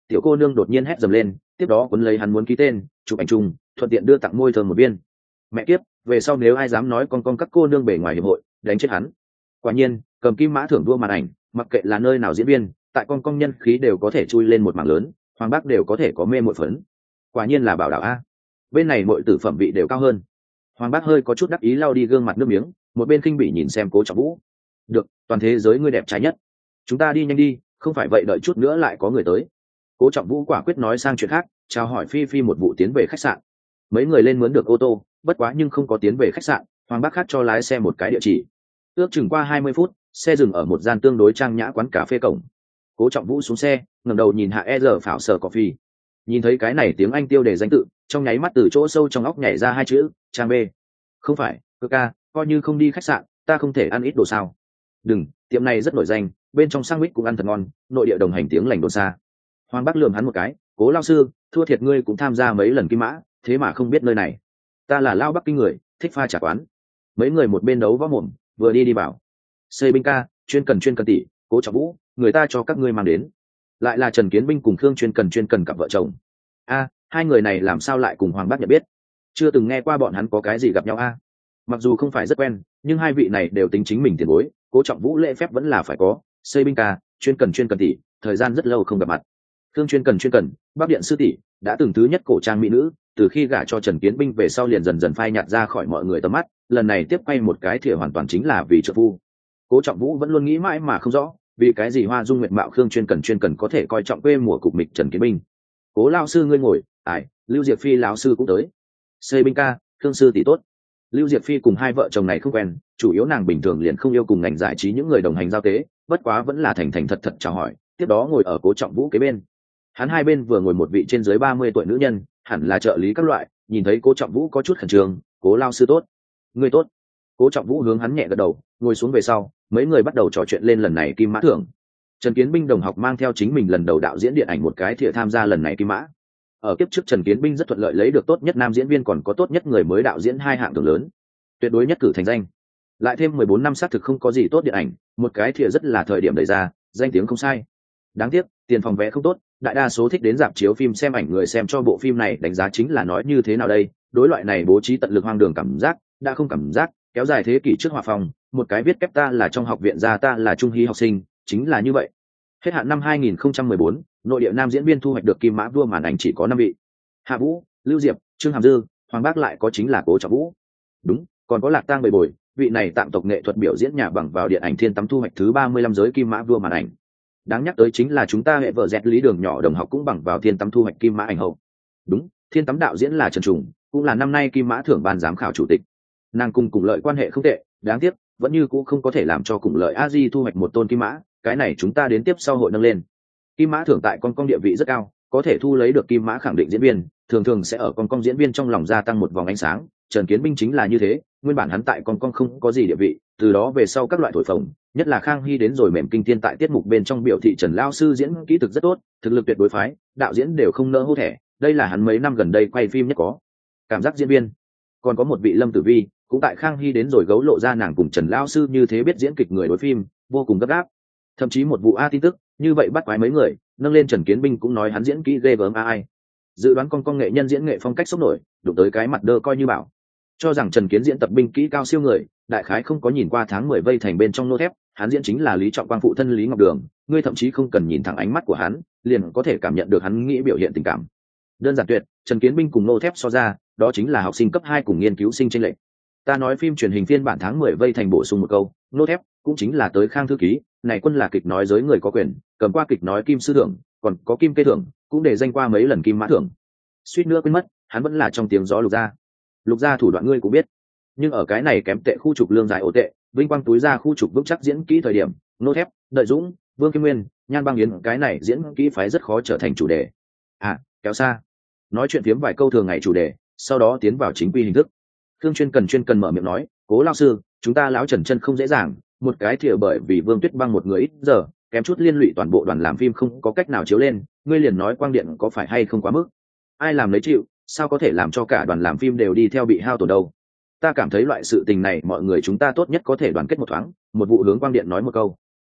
tiểu cô nương đột nhiên hét dầm lên, tiếp đó cuốn lấy hắn muốn ký tên chụp ảnh chung, thuận tiện đưa tặng môi thơm một viên. Mẹ kiếp, về sau nếu ai dám nói con các cô nương bề ngoài hiệp hội, đánh chết hắn. Quả nhiên, cầm kim mã thưởng đua màn ảnh, mặc kệ là nơi nào diễn viên, tại con nhân khí đều có thể chui lên một mảng lớn, Hoàng Bác đều có thể có mê muội phấn. Quả nhiên là bảo đạo a. Bên này mọi tử phẩm vị đều cao hơn. Hoàng Bác hơi có chút đắc ý lau đi gương mặt nước miếng, một bên khinh bỉ nhìn xem Cố Trọng Vũ. Được, toàn thế giới ngươi đẹp trai nhất. Chúng ta đi nhanh đi, không phải vậy đợi chút nữa lại có người tới. Cố Trọng Vũ quả quyết nói sang chuyện khác, chào hỏi Phi Phi một vụ tiến về khách sạn. Mấy người lên mướn được ô tô, bất quá nhưng không có tiến về khách sạn, Hoàng Bác khác cho lái xe một cái địa chỉ. Ước chừng qua 20 phút, xe dừng ở một gian tương đối trang nhã quán cà phê cổng. Cố Trọng Vũ xuống xe, ngẩng đầu nhìn hạ phảo sở coffee. Nhìn thấy cái này tiếng Anh tiêu đề danh tự, trong nháy mắt từ chỗ sâu trong óc nhảy ra hai chữ, trang B. Không phải, cơ ca, coi như không đi khách sạn, ta không thể ăn ít đồ sao? Đừng, tiệm này rất nổi danh, bên trong sandwich cũng ăn thật ngon, nội địa đồng hành tiếng lành đồn xa. Hoàng Bắc lườm hắn một cái, Cố lao sư, thua thiệt ngươi cũng tham gia mấy lần kim mã, thế mà không biết nơi này. Ta là lao Bắc kinh người, thích pha trà quán. Mấy người một bên đấu võ mồm, vừa đi bảo. Xây binh ca, chuyên cần tỷ, Cố Trọng Vũ, người ta cho các ngươi mang đến. Lại là Trần Kiến Binh cùng Khương chuyên cần cặp vợ chồng. A, hai người này làm sao lại cùng Hoàng Bắc nhận biết? Chưa từng nghe qua bọn hắn có cái gì gặp nhau a. Mặc dù không phải rất quen, nhưng hai vị này đều tính chính mình tiền bối, Cố Trọng Vũ lễ phép vẫn là phải có. Xây binh ca, chuyên cần tỷ, thời gian rất lâu không gặp mặt. Khương chuyên cần, Bắc Điện sư tỷ, đã từng thứ nhất cổ trang mỹ nữ, từ khi gả cho Trần Kiến Binh về sau liền dần dần phai nhạt ra khỏi mọi người tầm mắt, lần này tiếp quay một cái thìa hoàn toàn chính là vì trợ phu. Cố Trọng Vũ vẫn luôn nghĩ mãi mà không rõ, vì cái gì Hoa Dung Nguyệt Mạo Khương chuyên cần có thể coi trọng quê mùa cục mịch Trần Kiến Binh. Cố lao sư ngươi ngồi, Lưu Diệp Phi lão sư cũng tới. Xây binh ca, Khương sư tỷ tốt. Lưu Diệp Phi cùng hai vợ chồng này không quen, chủ yếu nàng bình thường liền không yêu cùng ngành giải trí những người đồng hành giao tế, bất quá vẫn là thành thật chào hỏi, tiếp đó ngồi ở Cố Trọng Vũ kế bên. Hắn hai bên vừa ngồi một vị trên dưới 30 tuổi nữ nhân, hẳn là trợ lý các loại, nhìn thấy Cố Trọng Vũ có chút khẩn trương, Cố lao sư tốt. Ngươi tốt. Cố Trọng Vũ hướng hắn nhẹ gật đầu, ngồi xuống về sau, mấy người bắt đầu trò chuyện lên lần này kim mã thưởng. Trần Kiến Binh đồng học mang theo chính mình lần đầu đạo diễn điện ảnh một cái thìa tham gia lần này kim mã. Ở kiếp trước Trần Kiến Binh rất thuận lợi lấy được tốt nhất nam diễn viên còn có tốt nhất người mới đạo diễn hai hạng thưởng lớn, tuyệt đối nhất cử thành danh. Lại thêm 14 năm xác thực không có gì tốt điện ảnh, một cái thìa rất là thời điểm đẩy ra, danh tiếng không sai. Đáng tiếc, tiền phòng vé không tốt, đại đa số thích đến rạp chiếu phim xem ảnh người xem cho bộ phim này đánh giá chính là nói như thế nào đây, đối loại này bố trí tận lực hoang đường cảm giác, đã không cảm giác, kéo dài thế kỷ trước hòa phòng, một cái viết kép ta là trong học viện ra ta là trung hy học sinh, chính là như vậy. Hết hạn năm 2014, nội địa nam diễn viên thu hoạch được kim mã vua màn ảnh chỉ có 5 vị. Hạ Vũ, Lưu Diệp, Trương Hàm Dư, Hoàng Bác lại có chính là Cố Trọng Vũ. Đúng, còn có Lạc Tang Bồi Bồi, vị này tạm tộc nghệ thuật biểu diễn nhà bằng vào điện ảnh Thiên Tắm thu hoạch thứ 35 giới kim mã vua màn ảnh. Đáng nhắc tới chính là chúng ta hệ vợ dẹt Lý Đường nhỏ đồng học cũng bằng vào Thiên Tắm thu hoạch kim mã ảnh hậu. Đúng, Thiên Tắm đạo diễn là Trần Trùng, cũng là năm nay kim mã thưởng ban giám khảo chủ tịch. Nàng cùng lợi quan hệ không tệ, đáng tiếc vẫn như cũ không có thể làm cho cùng lợi a di thu hoạch một tôn kim mã, cái này chúng ta đến tiếp sau hội nâng lên. Kim mã thưởng tại con địa vị rất cao, có thể thu lấy được kim mã khẳng định diễn viên thường sẽ ở con diễn viên trong lòng gia tăng một vòng ánh sáng. Trần Kiến Binh chính là như thế, nguyên bản hắn tại con không có gì địa vị, từ đó về sau các loại thổi phồng, nhất là Khang Hy đến rồi mềm kinh thiên tại tiết mục bên trong biểu thị Trần lao sư diễn kỹ thực rất tốt, thực lực tuyệt đối phái, đạo diễn đều không nỡ hô thẻ, đây là hắn mấy năm gần đây quay phim nhất có cảm giác diễn viên. Còn có một vị Lâm Tử Vi, cũng tại Khang Hy đến rồi gấu lộ ra nàng cùng Trần lao sư như thế biết diễn kịch người đối phim, vô cùng gấp gáp. Thậm chí một vụ tin tức như vậy bắt quái mấy người, nâng lên Trần Kiến Binh cũng nói hắn diễn kỹ ghê gớm ai. Dự đoán con nghệ nhân diễn nghệ phong cách sốc nổi, đụng tới cái mặt đơ coi như bảo. Cho rằng Trần Kiến diễn tập binh kỹ cao siêu người, đại khái không có nhìn qua tháng 10 vây thành bên trong nô thép, hắn diễn chính là Lý Trọng Quang phụ thân Lý Ngọc Đường, ngươi thậm chí không cần nhìn thẳng ánh mắt của hắn, liền có thể cảm nhận được hắn nghĩ biểu hiện tình cảm. Đơn giản tuyệt, Trần Kiến Binh cùng nô thép so ra, đó chính là học sinh cấp 2 cùng nghiên cứu sinh chênh lệch. Ta nói phim truyền hình phiên bản tháng 10 vây thành bổ sung một câu, nô thép cũng chính là tới Khang thư ký, này quân là kịch nói giới người có quyền, cầm qua kịch nói kim sư thưởng, còn có kim kê thưởng, cũng để danh qua mấy lần kim mã thưởng. Suýt nữa quên mất, hắn vẫn là trong tiếng gió Lục gia thủ đoạn ngươi cũng biết. Nhưng ở cái này kém tệ khu trục lương dài ổ tệ, vinh quang túi ra khu trục vững chắc diễn kỹ thời điểm, nô thép, Đợi Dũng, Vương Kim Nguyên, Nhan Băng Yến cái này diễn kỹ phái rất khó trở thành chủ đề. Kéo xa. Nói chuyện phiếm vài câu thường ngày chủ đề, sau đó tiến vào chính quy hình thức. Khương chuyên cần mở miệng nói, Cố lao sư, chúng ta lão Trần chân không dễ dàng, một cái thìa bởi vì Vương Tuyết Băng một người ít giờ, kém chút liên lụy toàn bộ đoàn làm phim không có cách nào chiếu lên, ngươi liền nói quang điện có phải hay không quá mức. Ai làm lấy chịu, sao có thể làm cho cả đoàn làm phim đều đi theo bị hao tổn đâu. Ta cảm thấy loại sự tình này mọi người chúng ta tốt nhất có thể đoàn kết một thoáng, một vụ hướng quang điện nói một câu.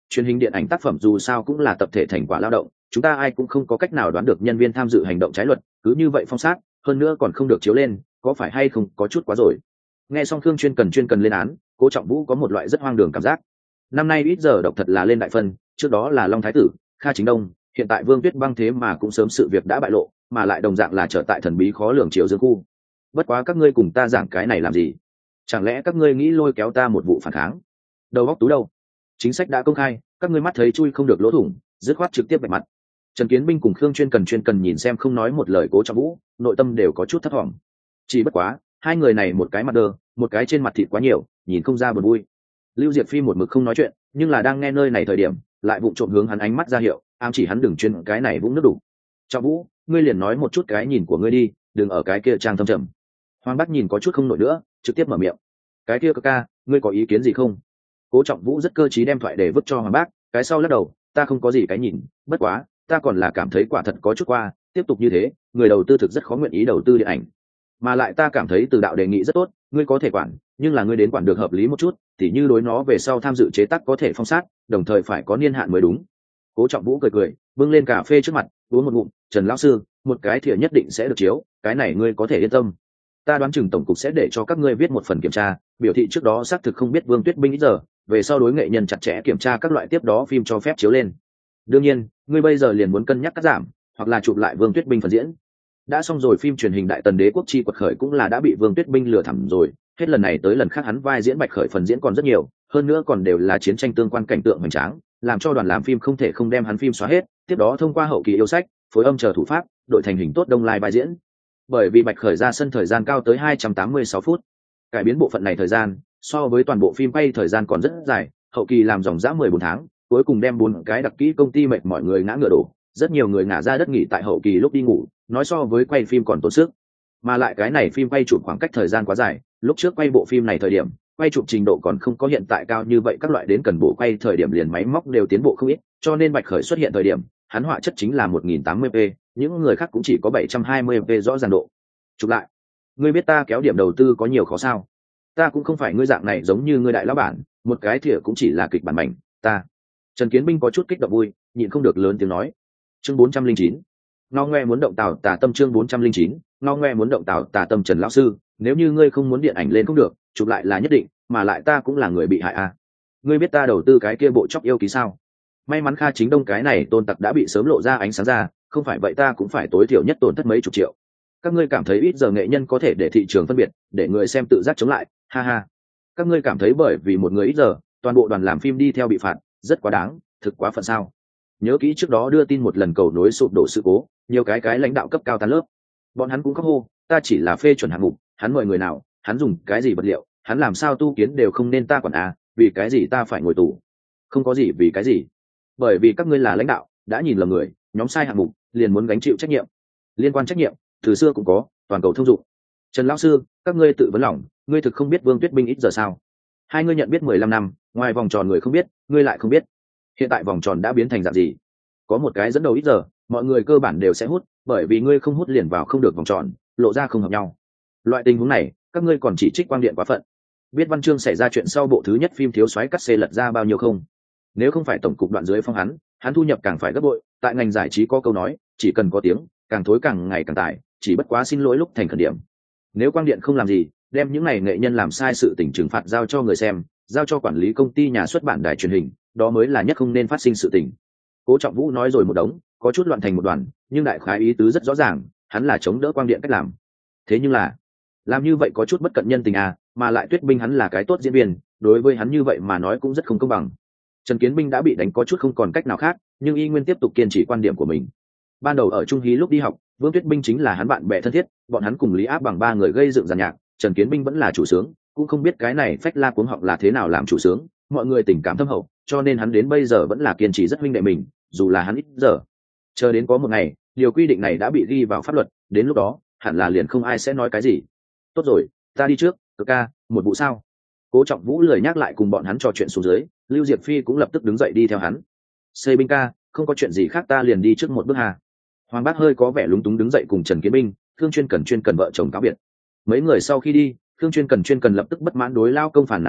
truyền hình điện ảnh tác phẩm dù sao cũng là tập thể thành quả lao động, chúng ta ai cũng không có cách nào đoán được nhân viên tham dự hành động trái luật, cứ như vậy phong sát, hơn nữa còn không được chiếu lên, có phải hay không có chút quá rồi. Nghe xong Khương chuyên cần lên án, Cố Trọng Vũ có một loại rất hoang đường cảm giác. Năm nay ít giờ độc thật là lên đại phân, trước đó là Long Thái Tử, Kha Chính Đông, hiện tại Vương Tuyết Băng, thế mà cũng sớm sự việc đã bại lộ, mà lại đồng dạng là trở tại thần bí khó lường Triệu Dương khu. Bất quá các ngươi cùng ta giảng cái này làm gì? Chẳng lẽ các ngươi nghĩ lôi kéo ta một vụ phản kháng? Đầu góc tú đâu? Chính sách đã công khai, các ngươi mắt thấy chui không được lỗ thủng, dứt khoát trực tiếp vạch mặt. Trần Kiến Binh cùng Khương chuyên cần nhìn xem không nói một lời Cố Trọng Vũ, nội tâm đều có chút thất vọng. Chỉ bất quá, hai người này một cái mặt đơ, một cái trên mặt thịt quá nhiều, nhìn không ra buồn vui. Lưu Diệp Phi một mực không nói chuyện, nhưng là đang nghe nơi này thời điểm, lại vụng trộm hướng hắn ánh mắt ra hiệu, ám chỉ hắn đừng chuyên cái này vũng nước đủ. Trọng Vũ, ngươi liền nói một chút cái nhìn của ngươi đi, đừng ở cái kia trang thâm trầm. Hoàng Bắc nhìn có chút không nổi nữa, trực tiếp mở miệng. Cái kia ca, ngươi có ý kiến gì không? Cố Trọng Vũ rất cơ trí đem thoại để vứt cho Hoàng Bác, cái sau lắc đầu, ta không có gì cái nhìn, bất quá, ta còn là cảm thấy quả thật có chút qua, tiếp tục như thế, người đầu tư thực rất khó nguyện ý đầu tư điện ảnh. Mà lại ta cảm thấy Từ Đạo đề nghị rất tốt, ngươi có thể quản, nhưng là ngươi đến quản được hợp lý một chút, tỉ như đối nó về sau tham dự chế tác có thể phong sát, đồng thời phải có niên hạn mới đúng. Cố Trọng Vũ cười, bưng lên cà phê trước mặt, uống một ngụm, Trần lão sư, một cái thìa nhất định sẽ được chiếu, cái này ngươi có thể yên tâm. Ta đoán chừng tổng cục sẽ để cho các ngươi viết một phần kiểm tra, biểu thị trước đó xác thực không biết Vương Tuyết Binh ít giờ, về sau đối nghệ nhân chặt chẽ kiểm tra các loại tiếp đó phim cho phép chiếu lên. Đương nhiên, ngươi bây giờ liền muốn cân nhắc cắt giảm, hoặc là chụp lại Vương Tuyết Binh phần diễn. Đã xong rồi, phim truyền hình Đại Tần Đế Quốc Chi Quật Khởi cũng là đã bị Vương Tuyết Binh lừa thẳm rồi, hết lần này tới lần khác hắn vai diễn Bạch Khởi phần diễn còn rất nhiều, hơn nữa còn đều là chiến tranh tương quan cảnh tượng hoành tráng, làm cho đoàn làm phim không thể không đem hắn phim xóa hết, tiếp đó thông qua hậu kỳ yêu sách, phối âm chờ thủ pháp, đội thành hình tốt đông lai vai diễn. Bởi vì Bạch Khởi ra sân thời gian cao tới 286 phút, cải biến bộ phận này thời gian so với toàn bộ phim quay thời gian còn rất dài, hậu kỳ làm dòng dã 14 tháng, cuối cùng đem 4 cái đặc kỹ công ty mệt mọi người ngã ngựa đổ, rất nhiều người ngả ra đất nghỉ tại hậu kỳ lúc đi ngủ, nói so với quay phim còn tốn sức. Mà lại cái này phim quay chụp khoảng cách thời gian quá dài, lúc trước quay bộ phim này thời điểm, quay chụp trình độ còn không có hiện tại cao như vậy, các loại đến cần bộ quay thời điểm liền máy móc đều tiến bộ không ít, cho nên Bạch Khởi xuất hiện thời điểm, hắn họa chất chính là 1080p, những người khác cũng chỉ có 720p rõ ràng độ. Chụp lại, ngươi biết ta kéo điểm đầu tư có nhiều khó sao? Ta cũng không phải ngươi dạng này giống như ngươi đại lão bản, một cái thìa cũng chỉ là kịch bản mảnh, ta. Trần Kiến Binh có chút kích động vui, nhịn không được lớn tiếng nói. Chương 409. Ngao ngoe muốn động Tào Tà Tâm. Chương 409. Ngao ngoe muốn động Tào Tà Tâm. Trần lão sư, nếu như ngươi không muốn điện ảnh lên cũng được, chụp lại là nhất định, mà lại ta cũng là người bị hại à. Ngươi biết ta đầu tư cái kia bộ chóc yêu ký sao? May mắn Kha Chính Đông cái này tôn tặc đã bị sớm lộ ra ánh sáng ra, không phải vậy ta cũng phải tối thiểu nhất tổn thất mấy chục triệu. Các ngươi cảm thấy ít giờ nghệ nhân có thể để thị trường phân biệt, để người xem tự giác chống lại, ha ha. Các ngươi cảm thấy bởi vì một người ít giờ, toàn bộ đoàn làm phim đi theo bị phạt, rất quá đáng, thực quá phận sao? Nhớ kỹ trước đó đưa tin một lần cầu nối sụp đổ sự cố, nhiều cái lãnh đạo cấp cao tan lớp, bọn hắn cũng khóc hô, ta chỉ là phê chuẩn hạng mục, hắn mời người nào, hắn dùng cái gì vật liệu, hắn làm sao tu kiến đều không nên ta quản à, vì cái gì ta phải ngồi tù? Không có gì vì cái gì, bởi vì các ngươi là lãnh đạo, đã nhìn lầm người, nhóm sai hạng mục, liền muốn gánh chịu trách nhiệm. Liên quan trách nhiệm, từ xưa cũng có, toàn cầu thông dụng. Trần lão sư, các ngươi tự vấn lòng, ngươi thực không biết Vương Tuyết Binh ít giờ sao? Hai ngươi nhận biết 15 năm, ngoài vòng tròn người không biết, ngươi lại không biết. Hiện tại vòng tròn đã biến thành dạng gì? Có một cái dẫn đầu ít giờ, mọi người cơ bản đều sẽ hút, bởi vì ngươi không hút liền vào không được vòng tròn, lộ ra không hợp nhau. Loại tình huống này, các ngươi còn chỉ trích quang điện quá phận. Biết Văn Chương xảy ra chuyện sau bộ thứ nhất phim thiếu soái cắt xê lật ra bao nhiêu không? Nếu không phải tổng cục đoạn dưới phong hắn thu nhập càng phải gấp bội, tại ngành giải trí có câu nói, chỉ cần có tiếng, càng thối càng ngày càng tài, chỉ bất quá xin lỗi lúc thành khẩn điểm. Nếu quang điện không làm gì, đem những này nghệ nhân làm sai sự tình trừng phạt giao cho người xem, giao cho quản lý công ty nhà xuất bản đài truyền hình, đó mới là nhất không nên phát sinh sự tình. Cố Trọng Vũ nói rồi một đống, có chút loạn thành một đoàn, nhưng đại khái ý tứ rất rõ ràng, hắn là chống đỡ quang điện cách làm. Thế nhưng là, làm như vậy có chút bất cận nhân tình à, mà lại Tuyết Binh hắn là cái tốt diễn viên, đối với hắn như vậy mà nói cũng rất không công bằng. Trần Kiến Binh đã bị đánh có chút không còn cách nào khác, nhưng y nguyên tiếp tục kiên trì quan điểm của mình. Ban đầu ở Trung Hí lúc đi học, Vương Tuyết Binh chính là hắn bạn bè thân thiết, bọn hắn cùng Lý Áp bằng ba người gây dựng dàn nhạc, Trần Kiến Binh vẫn là chủ sướng, cũng không biết cái này phách la cuống họng là thế nào làm chủ sướng, mọi người tình cảm thâm hậu, cho nên hắn đến bây giờ vẫn là kiên trì rất huynh đệ mình, dù là hắn ít giờ. Chờ đến có một ngày, điều quy định này đã bị ghi vào pháp luật, đến lúc đó, hẳn là liền không ai sẽ nói cái gì. Tốt rồi, ta đi trước, Cực ca, một vụ sao? Cố Trọng Vũ lười nhắc lại cùng bọn hắn trò chuyện xuống dưới, Lưu Diệp Phi cũng lập tức đứng dậy đi theo hắn. Xây Binh ca, không có chuyện gì khác ta liền đi trước một bước hà. Hoàng Bác hơi có vẻ lúng túng đứng dậy cùng Trần Kiến Binh, Khương chuyên cần vợ chồng cáo biệt. Mấy người sau khi đi, Khương chuyên cần lập tức bất mãn đối lao công phản là nói,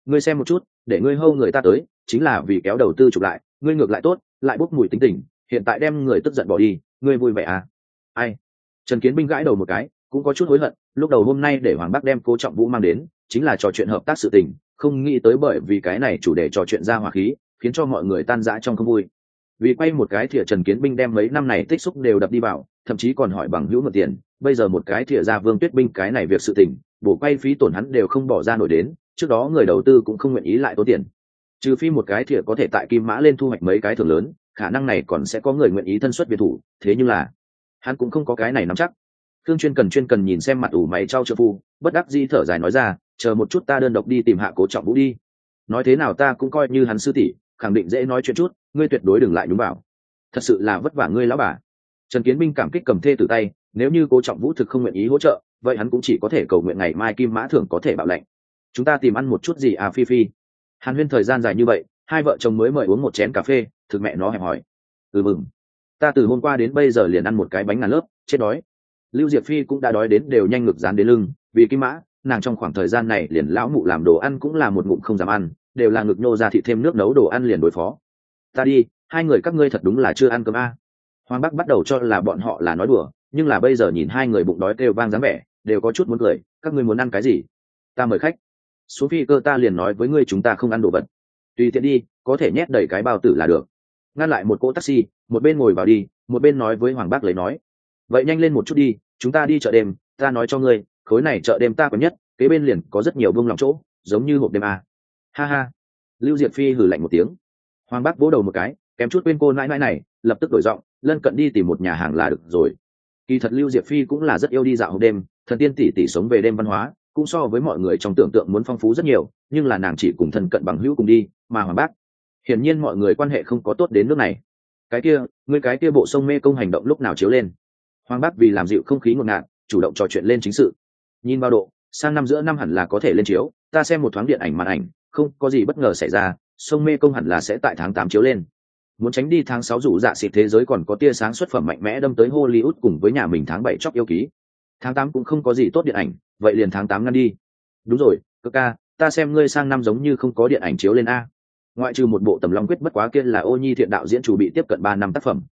ngươi xem một chút, để ngươi hâu người ta tới chính là vì kéo đầu tư chụp lại, ngươi ngược lại tốt, lại bốc mùi tính tình, hiện tại đem người tức giận bỏ đi, ngươi vui vẻ à? Ai? Trần Kiến Binh gãi đầu một cái, cũng có chút hối hận, lúc đầu hôm nay để Hoàng Bắc đem Cố Trọng Vũ mang đến chính là trò chuyện hợp tác sự tình, không nghĩ tới bởi vì cái này chủ đề trò chuyện ra hỏa khí, khiến cho mọi người tan rã trong không vui. Vì quay một cái thìa Trần Kiến Binh đem mấy năm này tích xúc đều đập đi vào, thậm chí còn hỏi bằng hữu mượn tiền, bây giờ một cái thìa ra Vương Tuyết Binh cái này việc sự tình, bổ quay phí tổn hắn đều không bỏ ra nổi đến, trước đó người đầu tư cũng không nguyện ý lại tốn tiền. Trừ phi một cái thìa có thể tại Kim Mã lên thu hoạch mấy cái thưởng lớn, khả năng này còn sẽ có người nguyện ý thân xuất biệt thủ, thế nhưng là hắn cũng không có cái này nắm chắc. Thương chuyên cần nhìn xem mặt ủ mày trao trợ phu, bất đắc dĩ thở dài nói ra, chờ một chút ta đơn độc đi tìm hạ Cố Trọng Vũ đi. Nói thế nào ta cũng coi như hắn sư tỷ, khẳng định dễ nói chuyện chút, ngươi tuyệt đối đừng lại nhúng vào. Thật sự là vất vả ngươi lão bà. Trần Kiến Binh cảm kích cầm thê từ tay, nếu như Cố Trọng Vũ thực không nguyện ý hỗ trợ, vậy hắn cũng chỉ có thể cầu nguyện ngày mai Kim Mã thưởng có thể bạo lệnh. Chúng ta tìm ăn một chút gì à Phi Phi? Hàn Huyên thời gian dài như vậy, hai vợ chồng mới mời uống một chén cà phê, thực mẹ nó hẹp hỏi. Mừng. Ta từ hôm qua đến bây giờ liền ăn một cái bánh ngàn lớp, chết đói. Lưu Diệp Phi cũng đã đói đến đều nhanh ngực dán đến lưng, vì Kim Mã, nàng trong khoảng thời gian này liền lão mụ làm đồ ăn cũng là một ngụm không dám ăn, đều là ngực nhô ra thịt thêm nước nấu đồ ăn liền đối phó. Ta đi, hai người các ngươi thật đúng là chưa ăn cơm a. Hoàng Bắc bắt đầu cho là bọn họ là nói đùa, nhưng là bây giờ nhìn hai người bụng đói kêu vang dáng vẻ, đều có chút muốn cười. Các ngươi muốn ăn cái gì? Ta mời khách. Xuống phi cơ ta liền nói với ngươi chúng ta không ăn đồ vật. Tùy tiện đi, có thể nhét đầy cái bao tử là được. Ngăn lại một cỗ taxi, một bên ngồi vào đi, một bên nói với Hoàng Bắc lấy nói. Vậy nhanh lên một chút đi, chúng ta đi chợ đêm, ta nói cho ngươi, khối này chợ đêm ta có nhất, kế bên liền có rất nhiều buông lòng chỗ, giống như hộp đêm a. Ha ha. Lưu Diệp Phi hừ lạnh một tiếng. Hoàng Bắc vỗ đầu một cái, kém chút quên cô nãi nãi này, lập tức đổi giọng, lân cận đi tìm một nhà hàng là được rồi. Kỳ thật Lưu Diệp Phi cũng là rất yêu đi dạo hộp đêm, thần tiên tỷ tỷ sống về đêm văn hóa, cũng so với mọi người trong tưởng tượng muốn phong phú rất nhiều, nhưng là nàng chỉ cùng thân cận bằng hữu cùng đi, mà Hoàng Bắc, hiển nhiên mọi người quan hệ không có tốt đến nước này. Cái kia, ngươi cái kia bộ sông mê công hành động lúc nào chiếu lên? Hoàng Bắc vì làm dịu không khí ngột ngạt, chủ động trò chuyện lên chính sự. Nhìn bao độ, sang năm giữa năm hẳn là có thể lên chiếu, ta xem một thoáng điện ảnh màn ảnh, không có gì bất ngờ xảy ra, sông mê công hẳn là sẽ tại tháng 8 chiếu lên. Muốn tránh đi tháng 6 rủ dạ xịt thế giới còn có tia sáng xuất phẩm mạnh mẽ đâm tới Hollywood cùng với nhà mình tháng 7 chóc yêu ký. Tháng 8 cũng không có gì tốt điện ảnh, vậy liền tháng 8 ngăn đi. Đúng rồi, cơ ca, ta xem ngươi sang năm giống như không có điện ảnh chiếu lên a. Ngoại trừ một bộ Tầm Long Quyết bất quá kia là Ô Nhi Thiện đạo diễn chủ bị tiếp cận 3 năm tác phẩm.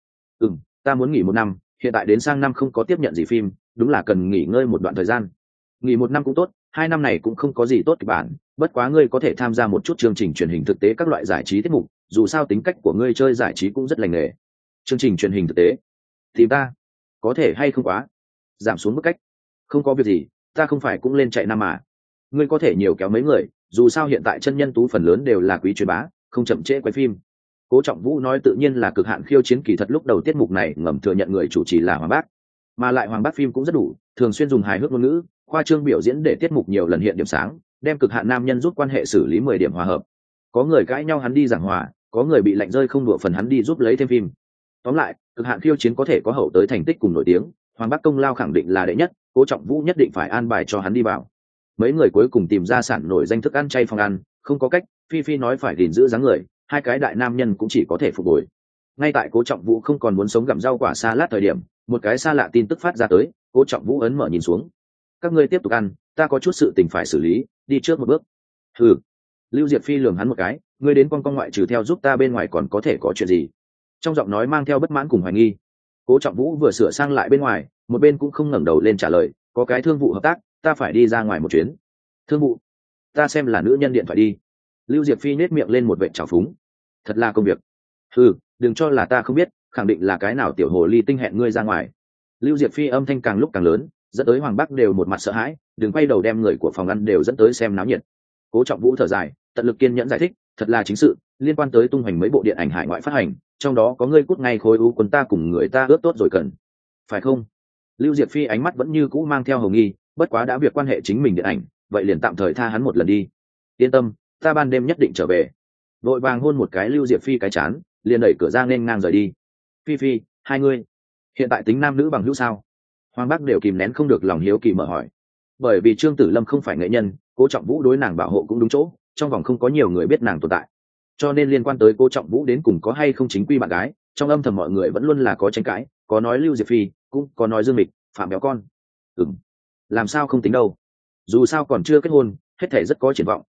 Ta muốn nghỉ một năm, hiện tại đến sang năm không có tiếp nhận gì phim, đúng là cần nghỉ ngơi một đoạn thời gian. Nghỉ một năm cũng tốt, 2 năm này cũng không có gì tốt kịch bản, bất quá ngươi có thể tham gia một chút chương trình truyền hình thực tế các loại giải trí tiết mục, dù sao tính cách của ngươi chơi giải trí cũng rất lành nghề. Chương trình truyền hình thực tế tìm ta có thể hay không quá giảm xuống mức cách? Không có việc gì, ta không phải cũng lên chạy năm mà. Ngươi có thể nhiều kéo mấy người, dù sao hiện tại chân nhân tú phần lớn đều là quý truyền bá, không chậm trễ quay phim. Cố Trọng Vũ nói tự nhiên là cực hạn khiêu chiến, kỳ thật lúc đầu tiết mục này ngầm thừa nhận người chủ trì là Hoàng Bác, mà lại Hoàng Bác phim cũng rất đủ, thường xuyên dùng hài hước ngôn ngữ, khoa trương biểu diễn để tiết mục nhiều lần hiện điểm sáng, đem cực hạn nam nhân giúp quan hệ xử lý 10 điểm hòa hợp. Có người cãi nhau hắn đi giảng hòa, có người bị lạnh rơi không đùa phần hắn đi giúp lấy thêm phim. Tóm lại, cực hạn khiêu chiến có thể có hậu tới thành tích cùng nổi tiếng, Hoàng Bác công lao khẳng định là đệ nhất, Cố Trọng Vũ nhất định phải an bài cho hắn đi vào. Mấy người cuối cùng tìm ra sản nổi danh thức ăn chay phòng ăn, không có cách, Phi Phi nói phải gìn giữ dáng người, hai cái đại nam nhân cũng chỉ có thể phục hồi. Ngay tại Cố Trọng Vũ không còn muốn sống gặm rau quả xa lát thời điểm, một cái xa lạ tin tức phát ra tới, Cố Trọng Vũ ấn mở nhìn xuống. Các ngươi tiếp tục ăn, ta có chút sự tình phải xử lý, đi trước một bước. Hừ. Lưu Diệp Phi lườm hắn một cái, ngươi đến con ngoại trừ theo giúp ta bên ngoài còn có thể có chuyện gì? Trong giọng nói mang theo bất mãn cùng hoài nghi. Cố Trọng Vũ vừa sửa sang lại bên ngoài, một bên cũng không ngẩng đầu lên trả lời, có cái thương vụ hợp tác, ta phải đi ra ngoài một chuyến. Thương vụ? Ta xem là nữ nhân điện thoại đi. Lưu Diệp Phi nết miệng lên một vệt trào phúng. Thật là công việc. Đừng cho là ta không biết, khẳng định là cái nào tiểu hồ ly tinh hẹn ngươi ra ngoài. Lưu Diệp Phi âm thanh càng lúc càng lớn, dẫn tới Hoàng Bắc đều một mặt sợ hãi, đừng quay đầu đem người của phòng ăn đều dẫn tới xem náo nhiệt. Cố Trọng Vũ thở dài, tận lực kiên nhẫn giải thích, thật là chính sự, liên quan tới tung hoành mấy bộ điện ảnh hải ngoại phát hành, trong đó có ngươi cút ngay khối u quân ta cùng người ta ướt tốt rồi cần. Phải không? Lưu Diệp Phi ánh mắt vẫn như cũ mang theo hồng nghi, bất quá đã việc quan hệ chính mình điện ảnh, vậy liền tạm thời tha hắn một lần đi. Yên tâm, ta ban đêm nhất định trở về. Vội vàng hôn một cái Lưu Diệp Phi cái chán, liền đẩy cửa ra nên ngang rời đi. Phi Phi, hai ngươi hiện tại tính nam nữ bằng hữu sao? Hoàng Bắc đều kìm nén không được lòng hiếu kỳ mở hỏi. Bởi vì Trương Tử Lâm không phải nghệ nhân, Cố Trọng Vũ đối nàng bảo hộ cũng đúng chỗ, trong vòng không có nhiều người biết nàng tồn tại, cho nên liên quan tới Cố Trọng Vũ đến cùng có hay không chính quy bạn gái, trong âm thầm mọi người vẫn luôn là có tranh cãi, có nói Lưu Diệp Phi, cũng có nói Dương Mịch, Phạm Béo Con. Làm sao không tính đâu, dù sao còn chưa kết hôn, hết thể rất có triển vọng,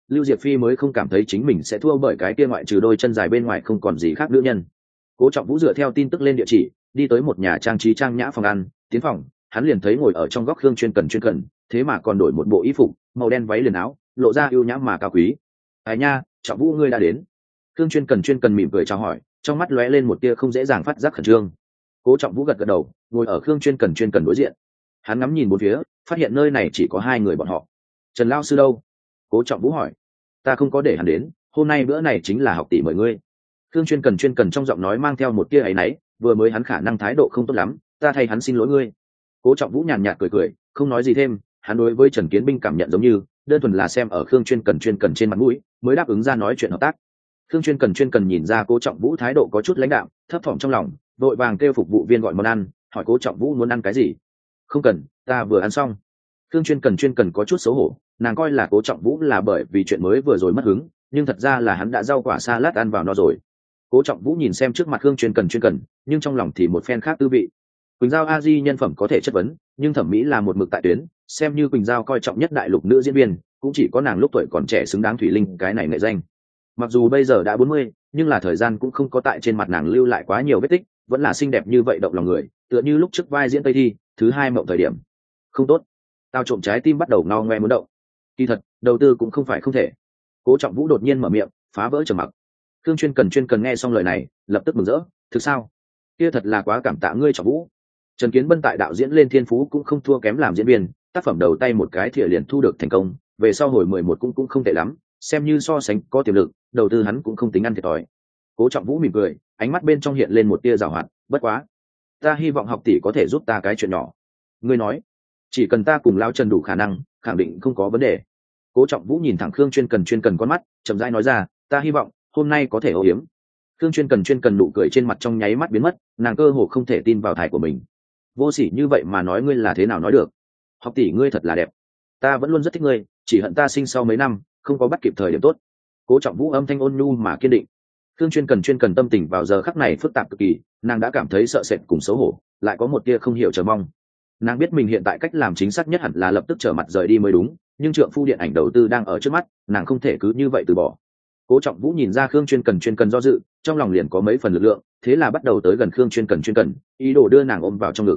Lưu Diệp Phi mới không cảm thấy chính mình sẽ thua bởi cái kia ngoại trừ đôi chân dài bên ngoài không còn gì khác nữ nhân. Cố Trọng Vũ dựa theo tin tức lên địa chỉ, đi tới một nhà trang trí trang nhã phòng ăn. Tiến phòng, hắn liền thấy ngồi ở trong góc Khương Chuyên Cần, thế mà còn đổi một bộ y phục màu đen váy liền áo, lộ ra ưu nhã mà cao quý. Ai nha, Trọng Vũ ngươi đã đến. Khương Chuyên Cần mỉm cười chào hỏi, trong mắt lóe lên một tia không dễ dàng phát giác khẩn trương. Cố Trọng Vũ gật gật đầu, ngồi ở Khương Chuyên Cần đối diện. Hắn ngắm nhìn bốn phía, phát hiện nơi này chỉ có hai người bọn họ. Trần lão sư đâu? Cố Trọng Vũ hỏi. Ta không có để hắn đến, hôm nay bữa này chính là học tỷ mời ngươi. Khương Chuyên Cần trong giọng nói mang theo một tia áy náy, vừa mới hắn khả năng thái độ không tốt lắm, ta thay hắn xin lỗi ngươi. Cố Trọng Vũ nhàn nhạt cười, không nói gì thêm. Hắn đối với Trần Kiến Binh cảm nhận giống như đơn thuần là xem ở Khương Chuyên Cần trên mặt mũi, mới đáp ứng ra nói chuyện hợp tác. Khương Chuyên Cần nhìn ra Cố Trọng Vũ thái độ có chút lãnh đạm, thấp thỏm trong lòng, vội vàng kêu phục vụ viên gọi món ăn, hỏi Cố Trọng Vũ muốn ăn cái gì. Không cần, ta vừa ăn xong. Khương Chuyên Cần có chút xấu hổ, nàng coi là Cố Trọng Vũ là bởi vì chuyện mới vừa rồi mất hứng, nhưng thật ra là hắn đã rau quả salad ăn vào no rồi. Cố Trọng Vũ nhìn xem trước mặt Khương Chuyên Cần, nhưng trong lòng thì một phen khác tư vị. Quỳnh Giao a di nhân phẩm có thể chất vấn, nhưng thẩm mỹ là một mực tại tuyến, xem như Quỳnh Giao coi trọng nhất đại lục nữ diễn viên, cũng chỉ có nàng lúc tuổi còn trẻ xứng đáng thủy linh cái này nghệ danh. Mặc dù bây giờ đã 40, nhưng là thời gian cũng không có tại trên mặt nàng lưu lại quá nhiều vết tích, vẫn là xinh đẹp như vậy động lòng người, tựa như lúc trước vai diễn Tây Thi, thứ hai mộng thời điểm. Không tốt, tao trộm trái tim bắt đầu ngao ngoe muốn động. Kỳ thật, đầu tư cũng không phải không thể. Cố Trọng Vũ đột nhiên mở miệng, phá vỡ trầm mặc. Khương Chuyên Cần nghe xong lời này, lập tức mừng rỡ, thực sao? Kia thật là quá cảm tạ ngươi Trọng Vũ. Trần Kiến Bân tại đạo diễn lên thiên phú cũng không thua kém làm diễn viên, tác phẩm đầu tay một cái thìa liền thu được thành công, về sau hồi 11 cũng không tệ lắm, xem như so sánh có tiềm lực, đầu tư hắn cũng không tính ăn thiệt thòi. Cố Trọng Vũ mỉm cười, ánh mắt bên trong hiện lên một tia giảo hoạt, bất quá, ta hy vọng học tỷ có thể giúp ta cái chuyện nhỏ. Ngươi nói, chỉ cần ta cùng Lão Trần đủ khả năng, khẳng định không có vấn đề. Cố Trọng Vũ nhìn thẳng Khương Chuyên Cần con mắt, chậm rãi nói ra, ta hy vọng hôm nay có thể âu yếm. Khương Chuyên Cần nụ cười trên mặt trong nháy mắt biến mất, nàng cơ hồ không thể tin vào thải của mình. Vô sỉ như vậy mà nói ngươi là thế nào nói được? Học tỷ ngươi thật là đẹp, ta vẫn luôn rất thích ngươi, chỉ hận ta sinh sau mấy năm không có bắt kịp thời điểm tốt. Cố Trọng Vũ âm thanh ôn nhu mà kiên định. Khương Chuyên Cần tâm tình vào giờ khắc này phức tạp cực kỳ, nàng đã cảm thấy sợ sệt cùng xấu hổ, lại có một tia không hiểu chờ mong. Nàng biết mình hiện tại cách làm chính xác nhất hẳn là lập tức trở mặt rời đi mới đúng, nhưng trượng phu điện ảnh đầu tư đang ở trước mắt, nàng không thể cứ như vậy từ bỏ. Cố Trọng Vũ nhìn ra Khương Chuyên Cần do dự, trong lòng liền có mấy phần lực lượng, thế là bắt đầu tới gần Khương Chuyên Cần, ý đồ đưa nàng ôm vào trong ngực.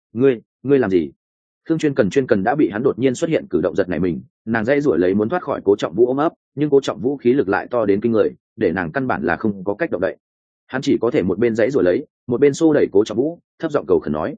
Ngươi làm gì? Khương Chuyên Cần đã bị hắn đột nhiên xuất hiện cử động giật nảy mình, nàng dãy rủa lấy muốn thoát khỏi Cố Trọng Vũ ôm ấp, nhưng Cố Trọng Vũ khí lực lại to đến kinh người, để nàng căn bản là không có cách động đậy. Hắn chỉ có thể một bên dãy rủa lấy, một bên xô đẩy Cố Trọng Vũ, thấp giọng cầu khẩn nói,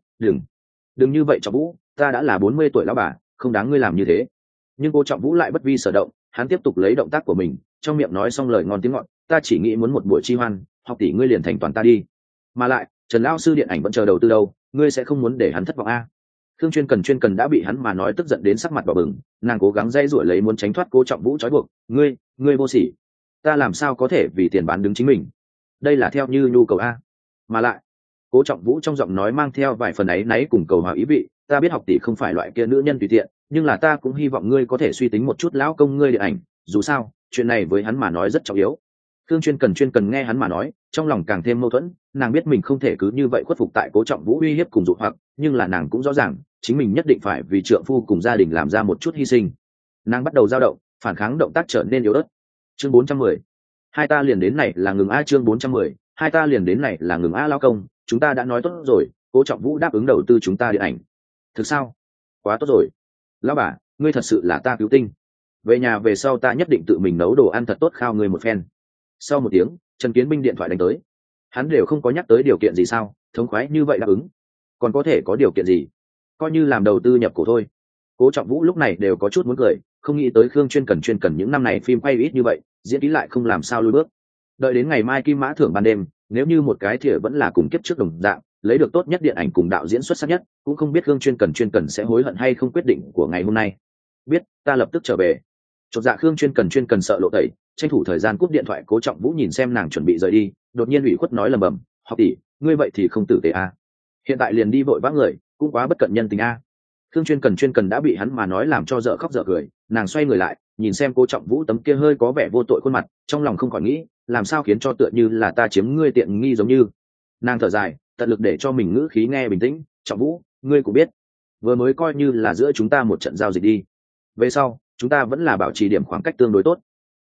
đừng như vậy Trọng Vũ, ta đã là 40 tuổi lão bà, không đáng ngươi làm như thế. Nhưng Cố Trọng Vũ lại bất vi sở động, hắn tiếp tục lấy động tác của mình, trong miệng nói xong lời ngon tiếng ngọt, ta chỉ nghĩ muốn một buổi chi hoan, học tỷ ngươi liền thành toàn ta đi. Mà lại, Trần lão sư điện ảnh vẫn chờ đầu tư đâu, ngươi sẽ không muốn để hắn thất vọng a? Khương Chuyên Cần đã bị hắn mà nói tức giận đến sắc mặt đỏ bừng, nàng cố gắng dây rủi lấy muốn tránh thoát Cố Trọng Vũ trói buộc. Ngươi vô sỉ, ta làm sao có thể vì tiền bán đứng chính mình? Đây là theo như nhu cầu a. Mà lại, Cố Trọng Vũ trong giọng nói mang theo vài phần áy náy cùng cầu hòa ý vị, ta biết học tỷ không phải loại kia nữ nhân tùy tiện, nhưng là ta cũng hy vọng ngươi có thể suy tính một chút lão công ngươi điện ảnh, dù sao, chuyện này với hắn mà nói rất trọng yếu. Khương Chuyên Cần nghe hắn mà nói, trong lòng càng thêm mâu thuẫn, nàng biết mình không thể cứ như vậy khuất phục tại Cố Trọng Vũ uy hiếp cùng dụ hoặc, nhưng là nàng cũng rõ ràng, chính mình nhất định phải vì trượng phu cùng gia đình làm ra một chút hy sinh. Nàng bắt đầu dao động, phản kháng động tác trở nên yếu ớt. Chương 410. Hai ta liền đến này là ngừng a. Chương 410. Hai ta liền đến này là ngừng a. Lao công, chúng ta đã nói tốt rồi, Cố Trọng Vũ đáp ứng đầu tư chúng ta điện ảnh. Thực sao? Quá tốt rồi. Lão bà, ngươi thật sự là ta cứu tinh. Về nhà về sau ta nhất định tự mình nấu đồ ăn thật tốt khao ngươi một phen. Sau một tiếng, Trần Kiến Binh điện thoại đánh tới. Hắn đều không có nhắc tới điều kiện gì sao, thống khoái như vậy đáp ứng. Còn có thể có điều kiện gì? Coi như làm đầu tư nhập cổ thôi. Cố Trọng Vũ lúc này đều có chút muốn cười, không nghĩ tới Khương Chuyên Cần những năm này phim quay ít như vậy, diễn kỹ lại không làm sao lùi bước. Đợi đến ngày mai Kim Mã thưởng ban đêm, nếu như một cái thìa vẫn là cùng kiếp trước đồng dạng, lấy được tốt nhất điện ảnh cùng đạo diễn xuất sắc nhất, cũng không biết Khương Chuyên Cần sẽ hối hận hay không quyết định của ngày hôm nay. Biết, ta lập tức trở về. Chột dạ Khương Chuyên Cần sợ lộ tẩy, tranh thủ thời gian cúp điện thoại. Cố Trọng Vũ nhìn xem nàng chuẩn bị rời đi, đột nhiên ủy khuất nói lầm bầm, học tỷ, ngươi vậy thì không tử tế a. Hiện tại liền đi vội vã người, cũng quá bất cận nhân tình a. Khương Chuyên Cần đã bị hắn mà nói làm cho dở khóc dở cười, nàng xoay người lại, nhìn xem Cố Trọng Vũ tấm kia hơi có vẻ vô tội khuôn mặt, trong lòng không khỏi nghĩ, làm sao khiến cho tựa như là ta chiếm ngươi tiện nghi giống như. Nàng thở dài, tận lực để cho mình ngữ khí nghe bình tĩnh, Trọng Vũ, ngươi cũng biết, vừa mới coi như là giữa chúng ta một trận giao dịch đi. Về sau, chúng ta vẫn là bảo trì điểm khoảng cách tương đối tốt.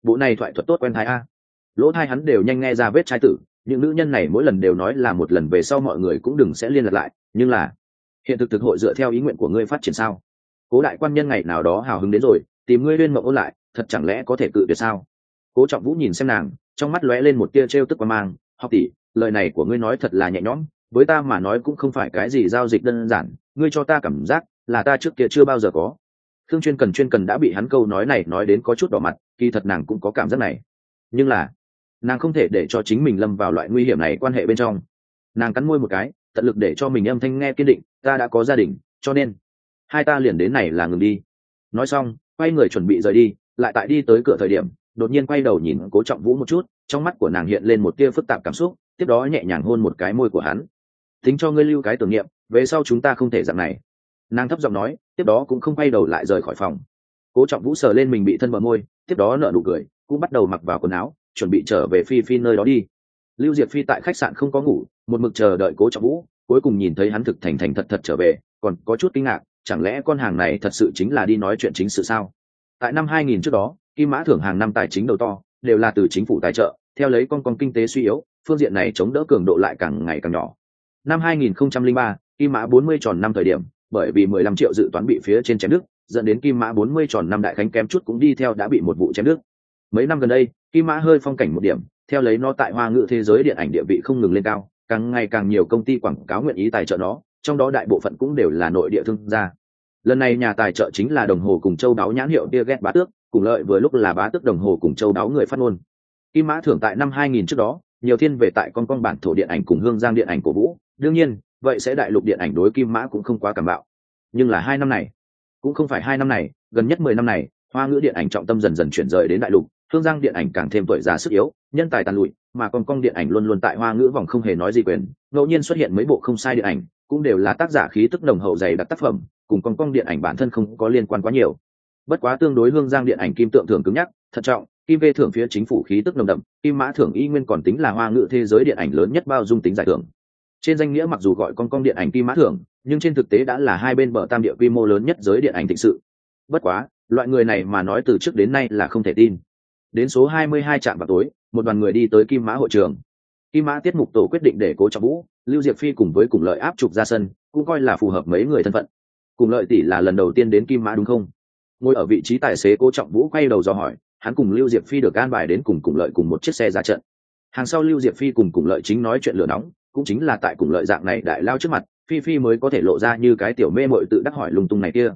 bộ này thoại thuật tốt quen thai a. Lỗ thai hắn đều nhanh nghe ra vết trai tử, những nữ nhân này mỗi lần đều nói là một lần về sau mọi người cũng đừng sẽ liên lạc lại, nhưng là hiện thực thực hội dựa theo ý nguyện của ngươi phát triển sao? Cố đại quan nhân ngày nào đó hào hứng đến rồi, tìm ngươi lên mộng ôn lại, thật chẳng lẽ có thể cự tuyệt sao? Cố Trọng Vũ nhìn xem nàng, trong mắt lóe lên một tia trêu tức qua mang. Học tỷ, lời này của ngươi nói thật là nhẹ nhõm, với ta mà nói cũng không phải cái gì giao dịch đơn giản, ngươi cho ta cảm giác là ta trước kia chưa bao giờ có. Thương chuyên cần đã bị hắn câu nói này nói đến có chút đỏ mặt, kỳ thật nàng cũng có cảm giác này, nhưng là nàng không thể để cho chính mình lâm vào loại nguy hiểm này quan hệ bên trong. Nàng cắn môi một cái, tận lực để cho mình âm thanh nghe kiên định, ta đã có gia đình, cho nên hai ta liền đến này là ngừng đi. Nói xong quay người chuẩn bị rời đi, lại tại đi tới cửa thời điểm đột nhiên quay đầu nhìn Cố Trọng Vũ một chút, trong mắt của nàng hiện lên một tia phức tạp cảm xúc, tiếp đó nhẹ nhàng hôn một cái môi của hắn. Tính cho ngươi lưu cái tưởng niệm, về sau chúng ta không thể dạng này, nàng thấp giọng nói, tiếp đó cũng không quay đầu lại rời khỏi phòng. Cố Trọng Vũ sờ lên mình bị thân bờ môi, tiếp đó nở nụ cười, cũng bắt đầu mặc vào quần áo chuẩn bị trở về Phi Phi nơi đó đi. Lưu Diệp Phi tại khách sạn không có ngủ, một mực chờ đợi Cố Trọng Vũ, cuối cùng nhìn thấy hắn thực thành thành thật thật trở về, còn có chút kinh ngạc, chẳng lẽ con hàng này thật sự chính là đi nói chuyện chính sự sao? Tại năm 2000 trước đó, Kim Mã thưởng hàng năm tài chính đầu to đều là từ chính phủ tài trợ, theo lấy con kinh tế suy yếu, phương diện này chống đỡ cường độ lại càng ngày càng nhỏ. Năm 2003, Kim Mã 40 tròn năm thời điểm, bởi vì 15 triệu dự toán bị phía trên chém đứt, dẫn đến Kim Mã 40 tròn năm đại khánh kém chút cũng đi theo đã bị một vụ chém đứt. Mấy năm gần đây, Kim Mã hơi phong cảnh một điểm, theo lấy nó tại hoa ngữ thế giới điện ảnh địa vị không ngừng lên cao, càng ngày càng nhiều công ty quảng cáo nguyện ý tài trợ nó, trong đó đại bộ phận cũng đều là nội địa thương gia. Lần này nhà tài trợ chính là đồng hồ cùng châu đáo nhãn hiệu Target Bá Tước, cùng lợi vừa lúc là Bá Tước đồng hồ cùng châu đáo người phát ngôn. Kim Mã thưởng tại năm 2000 trước đó, nhiều thiên về tại con bản thổ điện ảnh cùng hương giang điện ảnh cổ vũ, đương nhiên, vậy sẽ đại lục điện ảnh đối Kim Mã cũng không quá cảm bạo. Nhưng là 2 năm này, cũng không phải 2 năm này, gần nhất 10 năm này, hoa ngữ điện ảnh trọng tâm dần dần chuyển rời đến đại lục, hương giang điện ảnh càng thêm tuổi già sức yếu, nhân tài tàn lụi, mà con điện ảnh luôn luôn tại hoa ngữ vòng không hề nói gì quyền, ngẫu nhiên xuất hiện mấy bộ không sai điện ảnh, cũng đều là tác giả khí tức nồng hậu dày đặc tác phẩm, cùng con điện ảnh bản thân không có liên quan quá nhiều. Bất quá tương đối hương giang điện ảnh kim tượng thưởng cứng nhắc, thận trọng, kim vê thưởng phía chính phủ khí tức nồng đậm, kim mã thưởng y nguyên còn tính là hoa ngữ thế giới điện ảnh lớn nhất bao dung tính giải thưởng. Trên danh nghĩa mặc dù gọi con điện ảnh kim mã thưởng, nhưng trên thực tế đã là hai bên bờ tam địa quy mô lớn nhất giới điện ảnh thịnh sự. Bất quá, loại người này mà nói từ trước đến nay là không thể tin. Đến số 22 trạm vào tối, một đoàn người đi tới Kim Mã hội trường. Kim Mã tiết mục tổ quyết định để Cố Trọng Vũ, Lưu Diệp Phi cùng với Cùng Lợi áp trục ra sân, cũng coi là phù hợp mấy người thân phận. Cùng Lợi tỷ là lần đầu tiên đến Kim Mã đúng không? Ngồi ở vị trí tài xế Cố Trọng Vũ quay đầu dò hỏi, hắn cùng Lưu Diệp Phi được an bài đến cùng Lợi cùng một chiếc xe ra trận. Hàng sau Lưu Diệp Phi cùng Lợi chính nói chuyện lửa nóng, cũng chính là tại Lợi dạng này đại lao trước mặt, Phi mới có thể lộ ra như cái tiểu mê muội tự đắc hỏi lung tung này kia.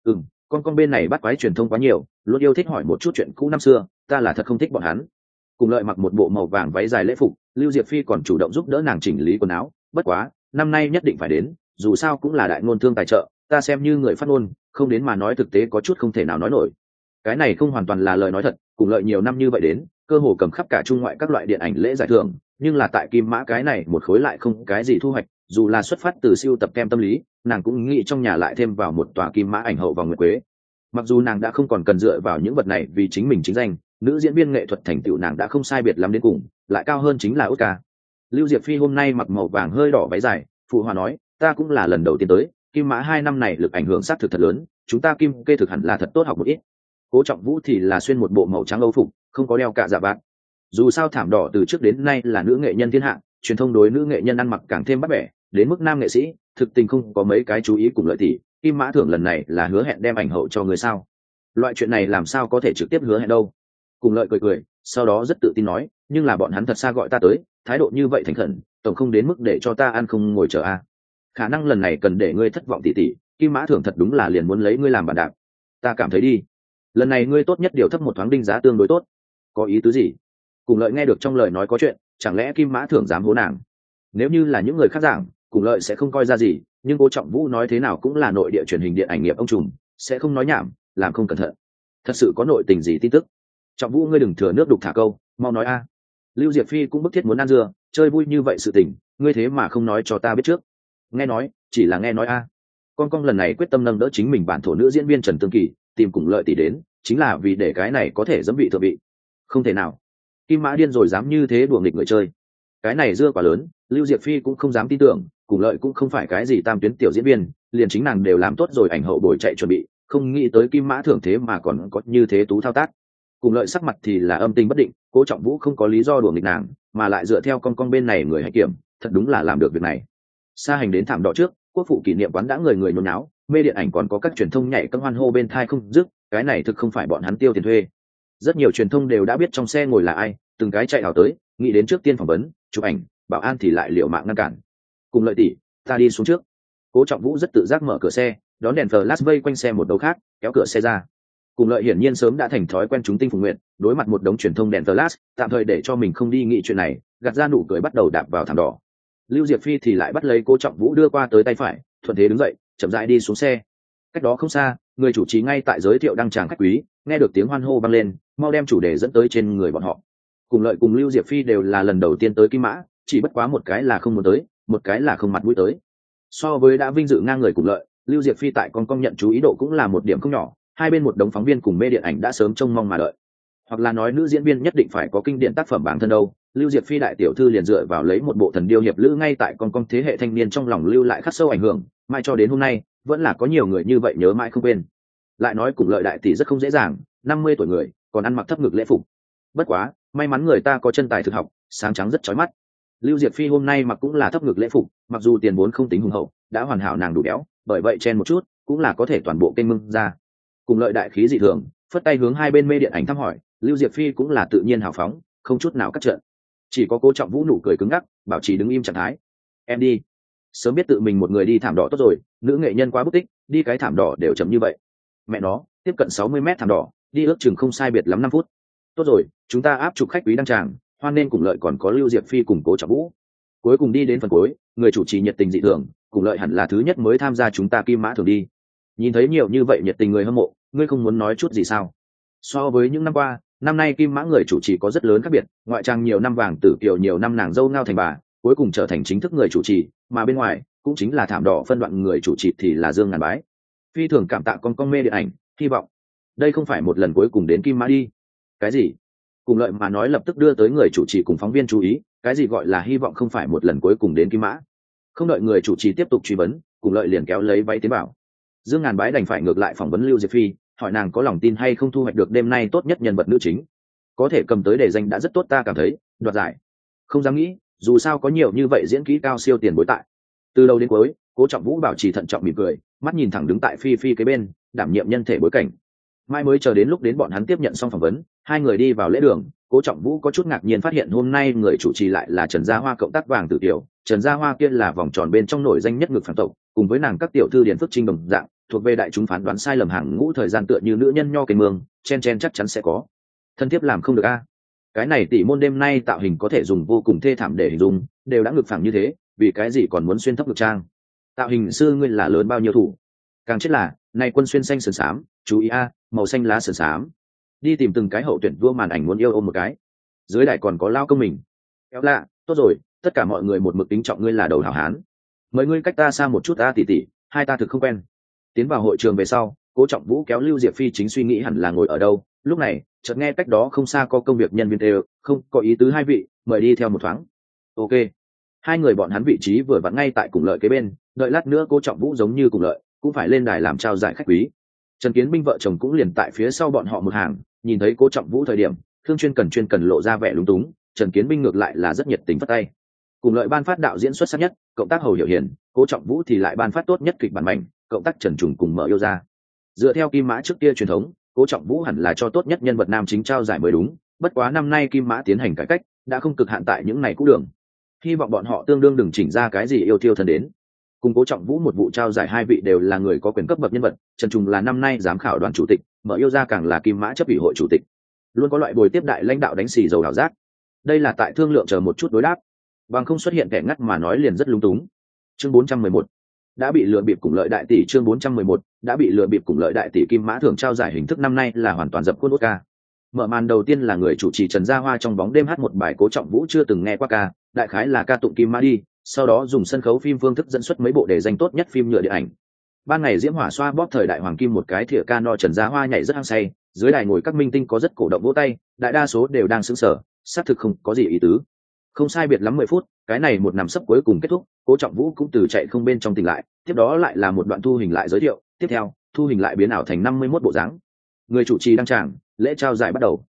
Con bên này bắt quái truyền thông quá nhiều, luôn yêu thích hỏi một chút chuyện cũ năm xưa, ta là thật không thích bọn hắn. Cùng Lợi mặc một bộ màu vàng váy dài lễ phục, Lưu Diệp Phi còn chủ động giúp đỡ nàng chỉnh lý quần áo, bất quá năm nay nhất định phải đến, dù sao cũng là đại ngôn thương tài trợ, ta xem như người phát ngôn, không đến mà nói thực tế có chút không thể nào nói nổi. Cái này không hoàn toàn là lời nói thật, Cùng Lợi nhiều năm như vậy đến, cơ hồ cầm khắp cả trung ngoại các loại điện ảnh lễ giải thưởng, nhưng là tại Kim Mã cái này một khối lại không cái gì thu hoạch, dù là xuất phát từ siêu tập kem tâm lý, nàng cũng nghĩ trong nhà lại thêm vào một tòa Kim Mã ảnh hậu vòng nguyệt quế. Mặc dù nàng đã không còn cần dựa vào những vật này vì chính mình chính danh, nữ diễn viên nghệ thuật thành tựu nàng đã không sai biệt lắm đến cùng, lại cao hơn chính là Oscar. Lưu Diệp Phi hôm nay mặc màu vàng hơi đỏ váy dài, phụ hòa nói, ta cũng là lần đầu tiên tới, Kim Mã 2 năm này lực ảnh hưởng sát thực thật lớn, chúng ta Kim kê thực hẳn là thật tốt học một ít. Cố Trọng Vũ thì là xuyên một bộ màu trắng âu phục, không có đeo cả dạ vạt. Dù sao thảm đỏ từ trước đến nay là nữ nghệ nhân thiên hạ, truyền thông đối nữ nghệ nhân ăn mặc càng thêm bắt bẻ, đến mức nam nghệ sĩ thực tình không có mấy cái chú ý cùng Lợi tỷ. Kim Mã thưởng lần này là hứa hẹn đem ảnh hậu cho người sao? Loại chuyện này làm sao có thể trực tiếp hứa hẹn đâu? Cùng Lợi cười, sau đó rất tự tin nói, nhưng là bọn hắn thật xa gọi ta tới, thái độ như vậy thành khẩn, tổng không đến mức để cho ta ăn không ngồi chờ a. Khả năng lần này cần để ngươi thất vọng tỷ, Kim Mã thưởng thật đúng là liền muốn lấy ngươi làm bàn đạp. Ta cảm thấy đi, lần này ngươi tốt nhất điều thấp một thoáng đinh giá tương đối tốt. Có ý tứ gì? Cùng Lợi nghe được trong lời nói có chuyện, chẳng lẽ Kim Mã thưởng dám hố nàng? Nếu như là những người khác giảng, Cùng Lợi sẽ không coi ra gì, nhưng Cố Trọng Vũ nói thế nào cũng là nội địa truyền hình điện ảnh nghiệp ông trùm, sẽ không nói nhảm, làm không cẩn thận. Thật sự có nội tình gì tin tức? Trọng Vũ ngươi đừng thừa nước đục thả câu, mau nói a. Lưu Diệp Phi cũng bức thiết muốn ăn dưa, chơi vui như vậy sự tình, ngươi thế mà không nói cho ta biết trước. Nghe nói, chỉ là nghe nói a. Con lần này quyết tâm nâng đỡ chính mình bản thổ nữ diễn viên Trần Tương Kỳ, tìm Cùng Lợi tỷ đến, chính là vì để cái này có thể dẫm vị thượng vị. Không thể nào. Kim Mã điên rồi dám như thế đùa nghịch người chơi. Cái này dưa quá lớn, Lưu Diệp Phi cũng không dám tin tưởng, Cùng Lợi cũng không phải cái gì tam tuyến tiểu diễn viên, liền chính nàng đều làm tốt rồi ảnh hậu bồi chạy chuẩn bị, không nghĩ tới Kim Mã thưởng thế mà còn có như thế tú thao tác. Cùng Lợi sắc mặt thì là âm tình bất định, Cố Trọng Vũ không có lý do đùa nghịch nàng, mà lại dựa theo con bên này người hãy kiểm, thật đúng là làm được việc này. Xa hành đến thảm đỏ trước, quốc phụ kỷ niệm quán đã người người nhốn náo, mê điện ảnh còn có các truyền thông nhảy cẫng hoan hô bên thai không dứt, cái này thực không phải bọn hắn tiêu tiền thuê. Rất nhiều truyền thông đều đã biết trong xe ngồi là ai, từng cái chạy ảo tới, nghĩ đến trước tiên phỏng vấn, chụp ảnh, bảo an thì lại liều mạng ngăn cản. Cùng Lợi tỷ, ta đi xuống trước. Cố Trọng Vũ rất tự giác mở cửa xe, đón đèn flash vây quanh xe một đầu khác, kéo cửa xe ra. Cùng Lợi hiển nhiên sớm đã thành thói quen chúng tinh phục nguyện, đối mặt một đống truyền thông đèn flash, tạm thời để cho mình không đi nghĩ chuyện này, gạt ra nụ cười bắt đầu đạp vào thảm đỏ. Lưu Diệp Phi thì lại bắt lấy Cố Trọng Vũ đưa qua tới tay phải, thuận thế đứng dậy, chậm rãi đi xuống xe. Cách đó không xa, người chủ trì ngay tại giới thiệu đăng tràng khách quý, nghe được tiếng hoan hô vang lên, mau đem chủ đề dẫn tới trên người bọn họ. Cùng Lợi cùng Lưu Diệp Phi đều là lần đầu tiên tới Kim Mã, chỉ bất quá một cái là không muốn tới, một cái là không mặt mũi tới. So với đã vinh dự ngang người Cùng Lợi, Lưu Diệp Phi tại con nhận chú ý độ cũng là một điểm không nhỏ, hai bên một đống phóng viên cùng mê điện ảnh đã sớm trông mong mà đợi. Hoặc là nói nữ diễn viên nhất định phải có kinh điển tác phẩm bản thân đâu, Lưu Diệp Phi đại tiểu thư liền dựa vào lấy một bộ Thần Điêu hiệp lữ ngay tại con thế hệ thanh niên trong lòng lưu lại khắc sâu ảnh hưởng, mai cho đến hôm nay vẫn là có nhiều người như vậy nhớ mãi không quên. Lại nói Cùng Lợi đại tỷ rất không dễ dàng, 50 tuổi người còn ăn mặc thấp ngực lễ phục. Bất quá may mắn người ta có chân tài thực học, sáng trắng rất chói mắt. Lưu Diệp Phi hôm nay mặc cũng là thấp ngực lễ phục, mặc dù tiền vốn không tính hùng hậu, đã hoàn hảo nàng đủ béo, bởi vậy chen một chút cũng là có thể toàn bộ kênh mưng ra. Cùng Lợi đại khí dị thường, phất tay hướng hai bên mê điện ảnh thăm hỏi, Lưu Diệp Phi cũng là tự nhiên hào phóng, không chút nào cắt trận. Chỉ có Cố Trọng Vũ nụ cười cứng ngắc, bảo trì đứng im trạng thái. Em đi. Sớm biết tự mình một người đi thảm đỏ tốt rồi, nữ nghệ nhân quá bức tích, đi cái thảm đỏ đều chậm như vậy. Mẹ nó, tiếp cận 60 mét thảm đỏ, đi ước chừng không sai biệt lắm 5 phút. Tốt rồi, chúng ta áp chụp khách quý đăng tràng, hoan nên Cùng Lợi còn có Lưu Diệp Phi cùng Cố Trọng Vũ. Cuối cùng đi đến phần cuối, người chủ trì nhiệt tình dị thường, Cùng Lợi hẳn là thứ nhất mới tham gia chúng ta Kim Mã thường đi. Nhìn thấy nhiều như vậy nhiệt tình người hâm mộ, ngươi không muốn nói chút gì sao? So với những năm qua, năm nay Kim Mã người chủ trì có rất lớn khác biệt, ngoại trang nhiều năm vàng tử kiều nhiều năm nàng dâu ngao thành bà, cuối cùng trở thành chính thức người chủ trì, mà bên ngoài cũng chính là thảm đỏ phân đoạn người chủ trì thì là Dương Ngàn Bái. Phi thường cảm tạ con mê điện ảnh, hy vọng đây không phải một lần cuối cùng đến Kim Mã đi. Cái gì? Cùng Lợi mà nói lập tức đưa tới người chủ trì cùng phóng viên chú ý, cái gì gọi là hy vọng không phải một lần cuối cùng đến Kim Mã? Không đợi người chủ trì tiếp tục truy vấn, Cùng Lợi liền kéo lấy váy tiến bảo. Dương Ngàn Bái đành phải ngược lại phỏng vấn Lưu Diệp Phi, hỏi nàng có lòng tin hay không thu hoạch được đêm nay tốt nhất nhân vật nữ chính. Có thể cầm tới đề danh đã rất tốt, ta cảm thấy đoạt giải không dám nghĩ, dù sao có nhiều như vậy diễn kỹ cao siêu tiền bối tại. Từ đầu đến cuối, Cố Trọng Vũ bảo trì thận trọng mỉm cười, mắt nhìn thẳng đứng tại Phi kế bên, đảm nhiệm nhân thể bối cảnh. Mai mới chờ đến lúc đến bọn hắn tiếp nhận xong phỏng vấn, hai người đi vào lễ đường. Cố Trọng Vũ có chút ngạc nhiên phát hiện hôm nay người chủ trì lại là Trần Gia Hoa cộng tác vàng tử tiểu. Trần Gia Hoa kia là vòng tròn bên trong nổi danh nhất ngực phản tộc, cùng với nàng các tiểu thư Điền Phước Trinh đồng dạng, thuộc về đại chúng phán đoán sai lầm hàng ngũ thời gian tựa như nữ nhân nho kền mương, chen chắc chắn sẽ có. Thân thiết làm không được a. Cái này tỷ môn đêm nay tạo hình có thể dùng vô cùng thê thảm để hình dung, đều đã ngực phẳng như thế, vì cái gì còn muốn xuyên thấp ngực trang? Tạo hình sư ngươi là lớn bao nhiêu thủ? Càng chết là, này quân xuyên xanh sườn xám, chú ý a, màu xanh lá sườn xám. Đi tìm từng cái hậu tuyển vua màn ảnh muốn yêu ôm một cái. Dưới đài còn có lao công mình. Kéo lạ, tốt rồi, tất cả mọi người một mực kính trọng ngươi là đầu hảo hán. Mời ngươi cách ta xa một chút a tỷ tỷ, hai ta thực không quen. Tiến vào hội trường về sau, Cố Trọng Vũ kéo Lưu Diệp Phi chính suy nghĩ hẳn là ngồi ở đâu, lúc này chợt nghe cách đó không xa có công việc nhân viên đều, không có ý tứ hai vị, mời đi theo một thoáng. Ok. Hai người bọn hắn vị trí vừa vặn ngay tại Cùng Lợi kế bên, đợi lát nữa Cố Trọng Vũ giống như Cùng Lợi cũng phải lên đài làm trao giải khách quý. Trần Kiến Binh vợ chồng cũng liền tại phía sau bọn họ một hàng, nhìn thấy Cố Trọng Vũ thời điểm, Thương chuyên cần lộ ra vẻ lúng túng, Trần Kiến Binh ngược lại là rất nhiệt tình phất tay. Cùng Lợi ban phát đạo diễn xuất sắc nhất, cộng tác Hầu Hiểu Hiền, Cố Trọng Vũ thì lại ban phát tốt nhất kịch bản mảnh, cộng tác Trần Trùng cùng Mở Yêu Ra. Dựa theo Kim Mã trước kia truyền thống, Cố Trọng Vũ hẳn là cho tốt nhất nhân vật nam chính trao giải mới đúng, bất quá năm nay Kim Mã tiến hành cải cách, đã không cực hạn tại những này cũ đường. Hy vọng bọn họ tương đương đừng chỉnh ra cái gì yêu thiêu thân đến. Cùng Cố Trọng Vũ một vụ trao giải hai vị đều là người có quyền cấp bậc nhân vật, Trần Trùng là năm nay giám khảo đoàn chủ tịch, Mở Yêu Ra càng là Kim Mã chấp ủy hội chủ tịch. Luôn có loại bồi tiếp đại lãnh đạo đánh xì dầu đảo giác. Đây là tại thương lượng chờ một chút đối đáp, bằng không xuất hiện kẻ ngắt mà nói liền rất lung túng. Chương 411 đã bị lừa bịp Cùng Lợi đại tỷ. Chương 411 đã bị lừa bịp Cùng Lợi đại tỷ. Kim Mã thường trao giải hình thức năm nay là hoàn toàn dập khuôn Oscar. Mở màn đầu tiên là người chủ trì Trần Gia Hoa trong bóng đêm hát một bài Cố Trọng Vũ chưa từng nghe qua ca, đại khái là ca tụng Kim Mã đi, sau đó dùng sân khấu phim phương thức dẫn xuất mấy bộ đề danh tốt nhất phim nhựa điện ảnh. Ban ngày diễm hỏa xoa bóp thời đại hoàng kim một cái thìa ca no, Trần Gia Hoa nhảy rất hăng say, dưới đài ngồi các minh tinh có rất cổ động vỗ tay, đại đa số đều đang sững sờ, xác thực không có gì ý tứ. Không sai biệt lắm 10 phút, cái này một nằm sấp cuối cùng kết thúc, Cố Trọng Vũ cũng từ chạy không bên trong tỉnh lại, tiếp đó lại là một đoạn thu hình lại giới thiệu, tiếp theo thu hình lại biến ảo thành 51 bộ dáng. Người chủ trì đăng tràng, lễ trao giải bắt đầu.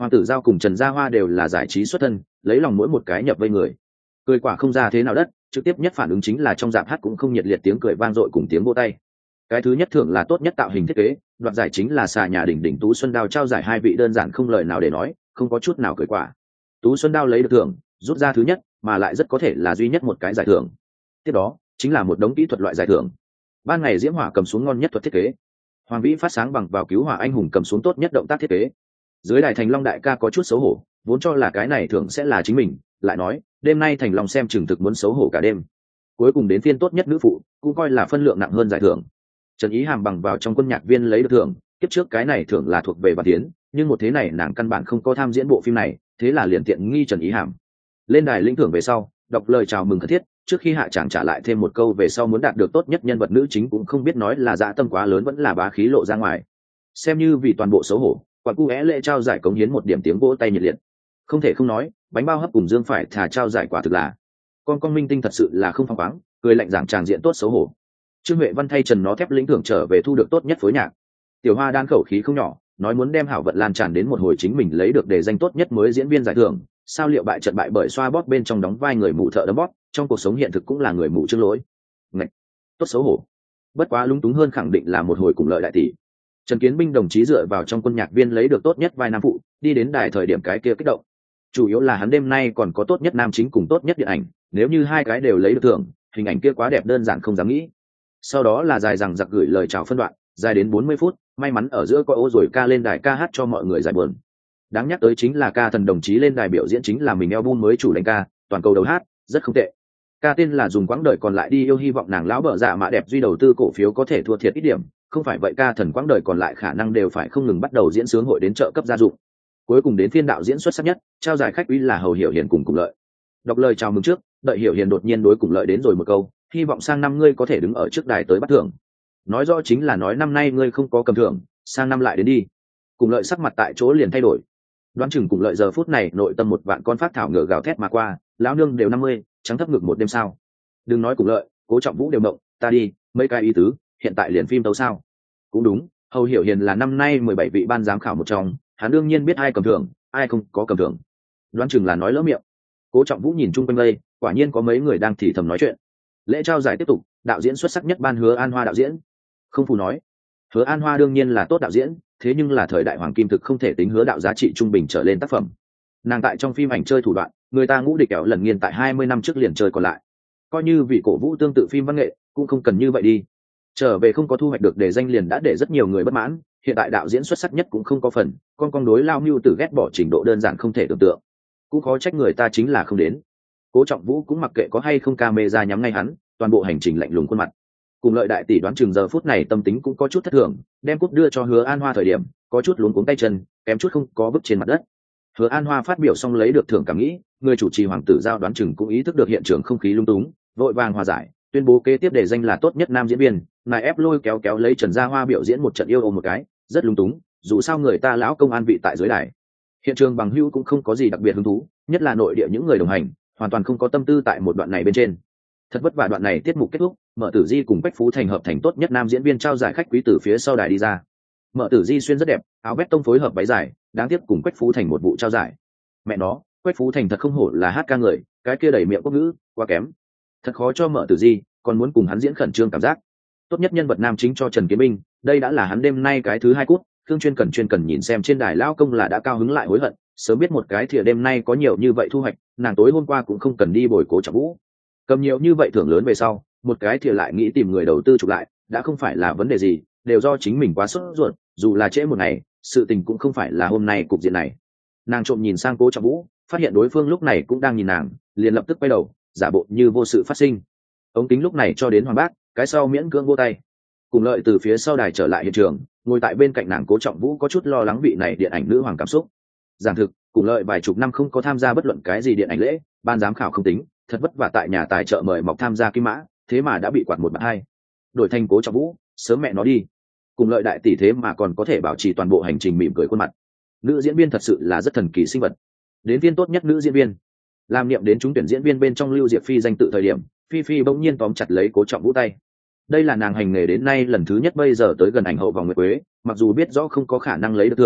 Hoàng tử Giao cùng Trần Gia Hoa đều là giải trí xuất thân, lấy lòng mỗi một cái nhập vây người. Cười quả không ra thế nào đất, trực tiếp nhất phản ứng chính là trong dạp hát cũng không nhiệt liệt tiếng cười vang dội cùng tiếng vỗ tay. Cái thứ nhất thưởng là tốt nhất tạo hình thiết kế, đoạt giải chính là xà nhà đỉnh đỉnh Tú Xuân Đao trao giải hai vị đơn giản không lời nào để nói, không có chút nào cười quả. Tú Xuân Đao lấy được thưởng, rút ra thứ nhất, mà lại rất có thể là duy nhất một cái giải thưởng. Tiếp đó chính là một đống kỹ thuật loại giải thưởng. Ban ngày Diễm Hỏa cầm xuống ngon nhất thuật thiết kế, Hoàng Vĩ phát sáng bằng vào cứu hỏa anh hùng cầm xuống tốt nhất động tác thiết kế. Dưới đài Thành Long đại ca có chút xấu hổ, vốn cho là cái này thưởng sẽ là chính mình, lại nói đêm nay Thành Long xem chừng thực muốn xấu hổ cả đêm. Cuối cùng đến phiên tốt nhất nữ phụ, cũng coi là phân lượng nặng hơn giải thưởng. Trần Ý Hàm bằng vào trong quân nhạc viên lấy được thưởng, kiếp trước cái này thưởng là thuộc về Bà Tiến, nhưng một thế này nàng căn bản không có tham diễn bộ phim này, thế là liền tiện nghi Trần Ý Hàm. Lên đài lĩnh thưởng về sau, đọc lời chào mừng khẩn thiết, trước khi hạ tràng trả lại thêm một câu về sau muốn đạt được tốt nhất nhân vật nữ chính cũng không biết nói là dạ tâm quá lớn vẫn là bá khí lộ ra ngoài. Xem như vì toàn bộ xấu hổ, quả cu é lễ trao giải cống hiến một điểm tiếng vỗ tay nhiệt liệt. Không thể không nói, bánh bao hấp cùng Dương phải thả trao giải quả thực là con minh tinh thật sự là không phăng khoáng, cười lạnh giảng tràng diện tốt xấu hổ. Trương Huệ Văn thay Trần Nó Thép lĩnh thưởng trở về thu được tốt nhất phối nhạc. Tiểu Hoa đan khẩu khí không nhỏ, nói muốn đem hảo vận lan tràn đến một hồi chính mình lấy được đề danh tốt nhất mới diễn viên giải thưởng, sao liệu bại trận bại bởi xoa bóp bên trong đóng vai người mù thợ đấm bóp, trong cuộc sống hiện thực cũng là người mù Trương Lỗi. Ngạch, tốt xấu hổ. Bất quá lúng túng hơn khẳng định là một hồi cùng lợi đại tỷ. Trần Kiến Binh đồng chí dựa vào trong quân nhạc viên lấy được tốt nhất vai nam phụ, đi đến đài thời điểm cái kia kích động. Chủ yếu là hắn đêm nay còn có tốt nhất nam chính cùng tốt nhất điện ảnh, nếu như hai cái đều lấy được thưởng, hình ảnh kia quá đẹp đơn giản không dám nghĩ. Sau đó là dài dằng dặc gửi lời chào phân đoạn, dài đến 40 phút, may mắn ở giữa có ô rồi ca lên đài ca hát cho mọi người giải buồn. Đáng nhắc tới chính là ca thần đồng chí lên đài biểu diễn chính là mình album mới chủ đánh ca, toàn cầu đầu hát, rất không tệ. Ca tên là dùng quãng đời còn lại đi yêu, hy vọng nàng lão bợ dạ mạ đẹp duy đầu tư cổ phiếu có thể thua thiệt ít điểm, không phải vậy ca thần quãng đời còn lại khả năng đều phải không ngừng bắt đầu diễn sướng hội đến trợ cấp gia dụng. Cuối cùng đến phiên đạo diễn xuất sắc nhất, trao giải khách quý là Hầu Hiểu Hiền cùng Lợi. Đọc lời chào mừng trước, đợi Hiểu Hiền đột nhiên đối cùng Lợi đến rồi một câu, hy vọng sang năm ngươi có thể đứng ở trước đài tới bắt thưởng. Nói rõ chính là nói năm nay ngươi không có cầm thưởng, sang năm lại đến đi. Cùng Lợi sắc mặt tại chỗ liền thay đổi. Đoán chừng Cùng Lợi giờ phút này nội tâm một vạn con phát thảo ngựa gào thét mà qua, lão nương đều 50, trắng thấp ngực một đêm sao? Đừng nói Cùng Lợi, Cố Trọng Vũ đều mộng, ta đi, mấy cái ý tứ, hiện tại liền phim tấu sao? Cũng đúng, Hầu Hiểu Hiền là năm nay 17 vị ban giám khảo một trong, hắn đương nhiên biết ai cầm thưởng, ai không có cầm thưởng. Đoán chừng là nói lỡ miệng. Cố Trọng Vũ nhìn chung quanh đây, quả nhiên có mấy người đang thì thầm nói chuyện. Lễ trao giải tiếp tục, đạo diễn xuất sắc nhất ban Hứa An Hoa đạo diễn. Không phù nói, Hứa An Hoa đương nhiên là tốt đạo diễn, thế nhưng là thời đại hoàng kim thực không thể tính Hứa đạo giá trị trung bình trở lên tác phẩm. Nàng tại trong phim ảnh chơi thủ đoạn, người ta ngũ địch kẹo lần nghiền tại 20 năm trước liền chơi còn lại. Coi như vì cổ vũ tương tự phim văn nghệ, cũng không cần như vậy đi. Trở về không có thu hoạch được đề danh liền đã để rất nhiều người bất mãn, hiện tại đạo diễn xuất sắc nhất cũng không có phần, con đối lao mưu tử ghét bỏ trình độ đơn giản không thể tưởng tượng. Cũng khó trách người ta chính là không đến. Cố Trọng Vũ cũng mặc kệ có hay không camera nhắm ngay hắn, toàn bộ hành trình lạnh lùng khuôn mặt. Cùng Lợi đại tỷ đoán chừng giờ phút này tâm tính cũng có chút thất thường, đem cúp đưa cho Hứa An Hoa thời điểm, có chút luống cuống tay chân, kém chút không có vứt trên mặt đất. Hứa An Hoa phát biểu xong lấy được thưởng cảm nghĩ, người chủ trì Hoàng tử Giao đoán chừng cũng ý thức được hiện trường không khí lung túng, vội vàng hòa giải, tuyên bố kế tiếp đề danh là tốt nhất nam diễn viên, nài ép lôi kéo lấy Trần Gia Hoa biểu diễn một trận yêu ôm một cái, rất lung túng, dù sao người ta lão công an vị tại dưới đài. Hiện trường bằng hữu cũng không có gì đặc biệt hứng thú, nhất là nội địa những người đồng hành, hoàn toàn không có tâm tư tại một đoạn này bên trên. Thật vất vả đoạn này tiết mục kết thúc, Mở Tử Di cùng Quách Phú Thành hợp thành tốt nhất nam diễn viên trao giải khách quý từ phía sau đài đi ra. Mở Tử Di xuyên rất đẹp, áo vest tông phối hợp váy dài, đáng tiếc cùng Quách Phú Thành một vụ trao giải. Mẹ nó, Quách Phú Thành thật không hổ là hát ca người, cái kia đầy miệng quốc ngữ, quá kém. Thật khó cho Mở Tử Di, còn muốn cùng hắn diễn khẩn trương cảm giác. Tốt nhất nhân vật nam chính cho Trần Kiến Minh, đây đã là hắn đêm nay cái thứ 2 cút, Thương chuyên cần nhìn xem trên đài lao công là đã cao hứng lại hối hận, sớm biết một cái thìa đêm nay có nhiều như vậy thu hoạch, nàng tối hôm qua cũng không cần đi bồi Cố Trọng Vũ. Cầm nhiều như vậy thưởng lớn về sau, một cái thìa lại nghĩ tìm người đầu tư chụp lại, đã không phải là vấn đề gì, đều do chính mình quá sốt ruột, dù là trễ một ngày, sự tình cũng không phải là hôm nay cục diện này. Nàng trộm nhìn sang Cố Trọng Vũ, phát hiện đối phương lúc này cũng đang nhìn nàng, liền lập tức quay đầu, giả bộ như vô sự phát sinh. Ống kính lúc này cho đến Hoàng Bác, cái sau miễn cưỡng vô tay. Cùng Lợi từ phía sau đài trở lại hiện trường, ngồi tại bên cạnh nàng Cố Trọng Vũ có chút lo lắng vị này điện ảnh nữ hoàng cảm xúc. Giảng thực, Cùng Lợi vài chục năm không có tham gia bất luận cái gì điện ảnh lễ, ban giám khảo không tính, thật vất vả tại nhà tài trợ mời mọc tham gia Kim Mã, thế mà đã bị quạt một bạt hai. Đổi thành Cố Trọng Vũ, sớm mẹ nó đi. Cùng Lợi đại tỷ thế mà còn có thể bảo trì toàn bộ hành trình mỉm cười khuôn mặt. Nữ diễn viên thật sự là rất thần kỳ sinh vật. Đến viên tốt nhất nữ diễn viên, làm niệm đến trúng tuyển diễn viên bên trong Lưu Diệp Phi danh tự thời điểm, Phi bỗng nhiên tóm chặt lấy Cố Trọng Vũ tay. Đây là nàng hành nghề đến nay lần thứ nhất bây giờ tới gần ảnh hậu vòng nguyệt quế, mặc dù biết rõ không có khả năng lấy được thưởng,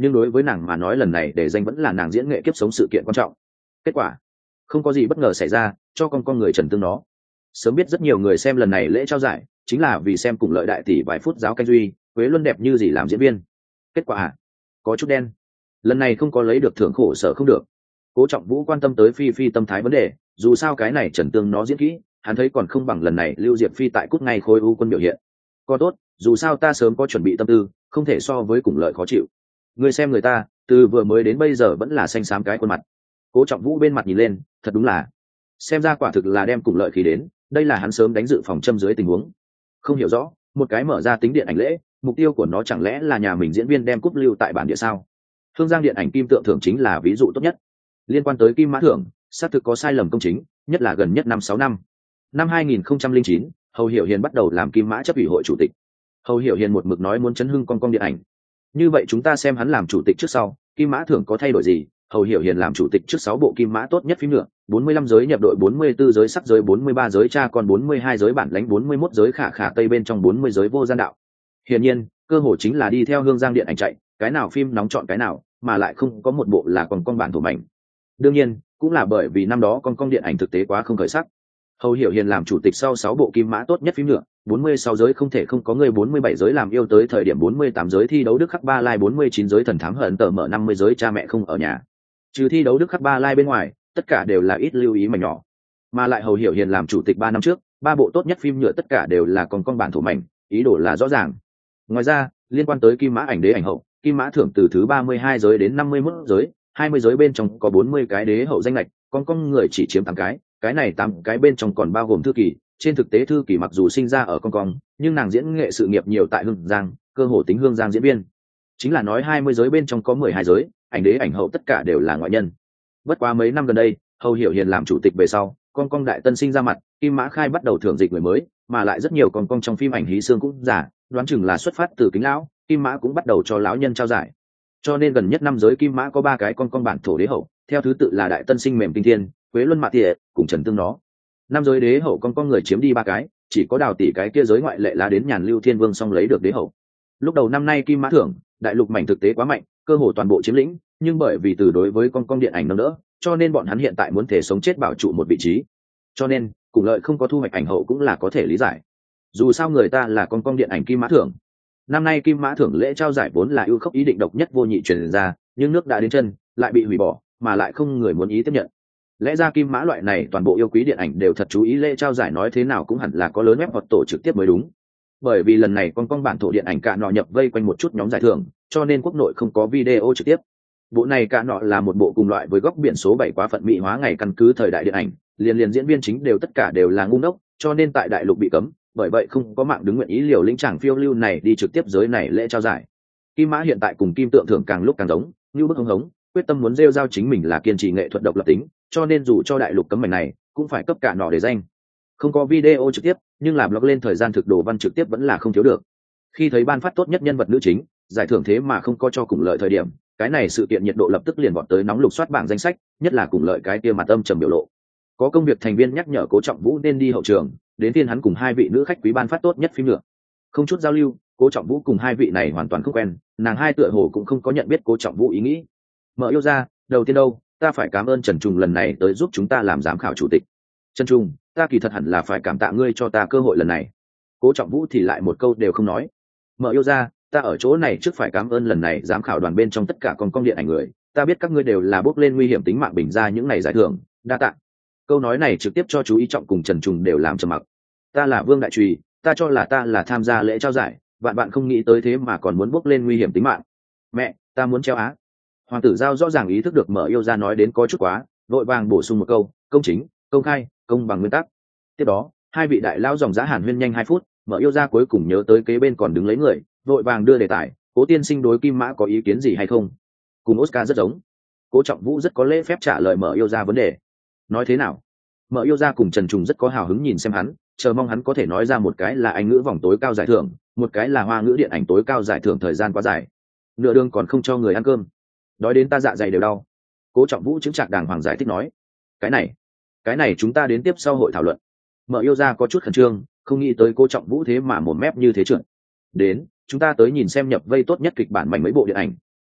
nhưng đối với nàng mà nói lần này để danh vẫn là nàng diễn nghệ kiếp sống sự kiện quan trọng. Kết quả không có gì bất ngờ xảy ra, cho con người Trần Tương nó. Sớm biết rất nhiều người xem lần này lễ trao giải chính là vì xem cùng lợi đại tỷ vài phút giáo canh duy Quế Luân đẹp như gì làm diễn viên. Kết quả có chút đen, lần này không có lấy được thưởng, khổ sở không được. Cố Trọng Vũ quan tâm tới Phi Phi tâm thái vấn đề, dù sao cái này Trần Tương nó diễn kỹ hắn thấy còn không bằng lần này Lưu Diệp Phi tại cút ngay khối u quân biểu hiện. Còn tốt, dù sao ta sớm có chuẩn bị tâm tư, không thể so với cùng lợi khó chịu. Người xem người ta từ vừa mới đến bây giờ vẫn là xanh xám cái khuôn mặt. Cố Trọng Vũ bên mặt nhìn lên, thật đúng là xem ra quả thực là đem cùng lợi khí đến, đây là hắn sớm đánh dự phòng châm dưới tình huống. Không hiểu rõ, một cái mở ra tính điện ảnh lễ, mục tiêu của nó chẳng lẽ là nhà mình diễn viên đem cúp lưu tại bản địa sao? Hương Giang điện ảnh kim tượng thưởng chính là ví dụ tốt nhất. Liên quan tới kim mã thưởng, xác thực có sai lầm công chính, nhất là gần nhất 5-6 năm. Năm 2009, Hầu Hiểu Hiền bắt đầu làm kim mã chấp ủy hội chủ tịch. Hầu Hiểu Hiền một mực nói muốn chấn hưng con điện ảnh. Như vậy chúng ta xem hắn làm chủ tịch trước sau, kim mã thưởng có thay đổi gì? Hầu Hiểu Hiền làm chủ tịch trước 6 bộ kim mã tốt nhất phim nhựa, 45 giới nhập đội, 44 giới sắc giới, 43 giới cha con, 42 giới bản lãnh, 41 giới khả khả tây bên trong, 40 giới vô gian đạo. Hiển nhiên, cơ hội chính là đi theo Hương Giang điện ảnh chạy, cái nào phim nóng chọn cái nào, mà lại không có một bộ là còn con bản thủ mảnh. Đương nhiên, cũng là bởi vì năm đó con điện ảnh thực tế quá không khởi sắc. Hầu Hiểu Hiền làm chủ tịch sau 6 bộ kim mã tốt nhất phim nhựa, 46 giới không thể không có người, 47 giới làm yêu tới thời điểm, 48 giới thi đấu Đức Khắc Ba Lai, 49 giới thần thám hận tờ mở, 50 giới cha mẹ không ở nhà. Trừ thi đấu Đức Khắc Ba Lai bên ngoài, tất cả đều là ít lưu ý mảnh nhỏ. Mà lại Hầu Hiểu Hiền làm chủ tịch 3 năm trước, 3 bộ tốt nhất phim nhựa tất cả đều là con bản thổ mảnh, ý đồ là rõ ràng. Ngoài ra, liên quan tới kim mã ảnh đế ảnh hậu, kim mã thưởng từ thứ 32 giới đến 51 giới, 20 giới bên trong có 40 cái đế hậu danh lệch, con người chỉ chiếm 8 cái này 8 cái bên trong còn bao gồm thư kỳ. Trên thực tế thư kỳ mặc dù sinh ra ở con, nhưng nàng diễn nghệ sự nghiệp nhiều tại Hương Giang, cơ hồ tính Hương Giang diễn viên. Chính là nói 20 giới bên trong có 12 giới, ảnh đế ảnh hậu tất cả đều là ngoại nhân. Bất quá mấy năm gần đây, Hầu Hiểu Hiền làm chủ tịch về sau, con đại tân sinh ra mặt, kim mã khai bắt đầu thưởng dịch người mới, mà lại rất nhiều con trong phim ảnh hí xương cũng giả, đoán chừng là xuất phát từ kính lão, kim mã cũng bắt đầu cho lão nhân trao giải. Cho nên gần nhất năm giới kim mã có 3 cái con bản thổ đế hậu, theo thứ tự là đại tân sinh mềm kinh thiên, Quế Luân Mạ Tỉa cùng Trần Tương nó. Năm giới đế hậu con người chiếm đi 3 cái, chỉ có Đào tỷ cái kia giới ngoại lệ lá đến Nhàn Lưu Thiên Vương xong lấy được đế hậu. Lúc đầu năm nay kim mã thưởng, đại lục mảnh thực tế quá mạnh, cơ hồ toàn bộ chiếm lĩnh, nhưng bởi vì từ đối với con điện ảnh nâng đỡ, cho nên bọn hắn hiện tại muốn thể sống chết bảo trụ một vị trí. Cho nên, cùng lợi không có thu hoạch ảnh hậu cũng là có thể lý giải. Dù sao người ta là con điện ảnh kim mã thưởng. Năm nay kim mã thưởng lễ trao giải vốn là ưu khốc ý định độc nhất vô nhị truyền ra, nhưng nước đã đến chân, lại bị hủy bỏ, mà lại không người muốn ý tiếp nhận. Lẽ ra kim mã loại này toàn bộ yêu quý điện ảnh đều thật chú ý lễ trao giải, nói thế nào cũng hẳn là có lớn web hoặc tổ trực tiếp mới đúng. Bởi vì lần này con bản thổ điện ảnh cả nọ nhập vây quanh một chút nhóm giải thưởng, cho nên quốc nội không có video trực tiếp. Bộ này cả nọ là một bộ cùng loại với Góc Biển số 7 quá phận mỹ hóa ngày căn cứ thời đại điện ảnh, liền diễn viên chính đều tất cả đều là ngu ngốc, cho nên tại đại lục bị cấm, bởi vậy không có mạng đứng nguyện ý liều lĩnh chàng phiêu lưu này đi trực tiếp giới này lễ trao giải. Kim mã hiện tại cùng kim tượng thưởng càng lúc càng giống, như bức hống, quyết tâm muốn rêu rao chính mình là kiên trì nghệ thuật độc lập tính, cho nên dù cho đại lục cấm mảnh này, cũng phải cấp cả nọ để danh. Không có video trực tiếp, nhưng làm blog lên thời gian thực đồ văn trực tiếp vẫn là không thiếu được. Khi thấy ban phát tốt nhất nhân vật nữ chính, giải thưởng thế mà không có cho cùng lợi thời điểm, cái này sự kiện nhiệt độ lập tức liền vọt tới nóng lục soát bảng danh sách, nhất là cùng lợi cái kia mặt âm trầm biểu lộ. Có công việc thành viên nhắc nhở Cố Trọng Vũ nên đi hậu trường, đến tiên hắn cùng 2 vị nữ khách quý ban phát tốt nhất phim nữa. Không chút giao lưu, Cố Trọng Vũ cùng 2 vị này hoàn toàn không quen, nàng hai tựa hồ cũng không có nhận biết Cố Trọng Vũ ý nghĩ. Mở yêu ra, đầu tiên đâu, ta phải cảm ơn Trần Trùng lần này tới giúp chúng ta làm giám khảo chủ tịch. Trần Trùng, ta kỳ thật hẳn là phải cảm tạ ngươi cho ta cơ hội lần này. Cố Trọng Vũ thì lại một câu đều không nói. Mở yêu ra, ta ở chỗ này trước phải cảm ơn lần này giám khảo đoàn bên trong tất cả con điện ảnh người, ta biết các ngươi đều là bước lên nguy hiểm tính mạng bình ra những này giải thưởng, đa tạ. Câu nói này trực tiếp cho chú ý Trọng cùng Trần Trùng đều làm trầm mặc. Ta là Vương Đại Trùy, ta cho là ta là tham gia lễ trao giải, bạn không nghĩ tới thế mà còn muốn bước lên nguy hiểm tính mạng. Mẹ, ta muốn treo á. Hoàng tử Giao rõ ràng ý thức được Mở yêu ra nói đến có chút quá, vội vàng bổ sung một câu, công chính, công khai, công bằng nguyên tắc. Tiếp đó, 2 vị đại lão dòng giá hàn huyên nhanh 2 phút, Mở yêu ra cuối cùng nhớ tới kế bên còn đứng lấy người, vội vàng đưa đề tài, Cố tiên sinh đối kim mã có ý kiến gì hay không? Cùng Oscar rất giống. Cố Trọng Vũ rất có lễ phép trả lời Mở yêu ra vấn đề. Nói thế nào? Mở yêu ra cùng Trần Trùng rất có hào hứng nhìn xem hắn, chờ mong hắn có thể nói ra một cái là Anh ngữ vòng tối cao giải thưởng, một cái là Hoa ngữ điện ảnh tối cao giải thưởng, thời gian quá dài. Nửa đường còn không cho người ăn cơm. Đói đến ta dạ dày đều đau. Cố Trọng Vũ chứng trạc đàng hoàng giải thích nói. Cái này chúng ta đến tiếp sau hội thảo luận. Mở yêu ra có chút khẩn trương, không nghĩ tới Cố Trọng Vũ thế mà mồm mép như thế trượt. Đến, chúng ta tới nhìn xem nhập vây tốt nhất kịch bản mảnh mấy bộ điện ảnh,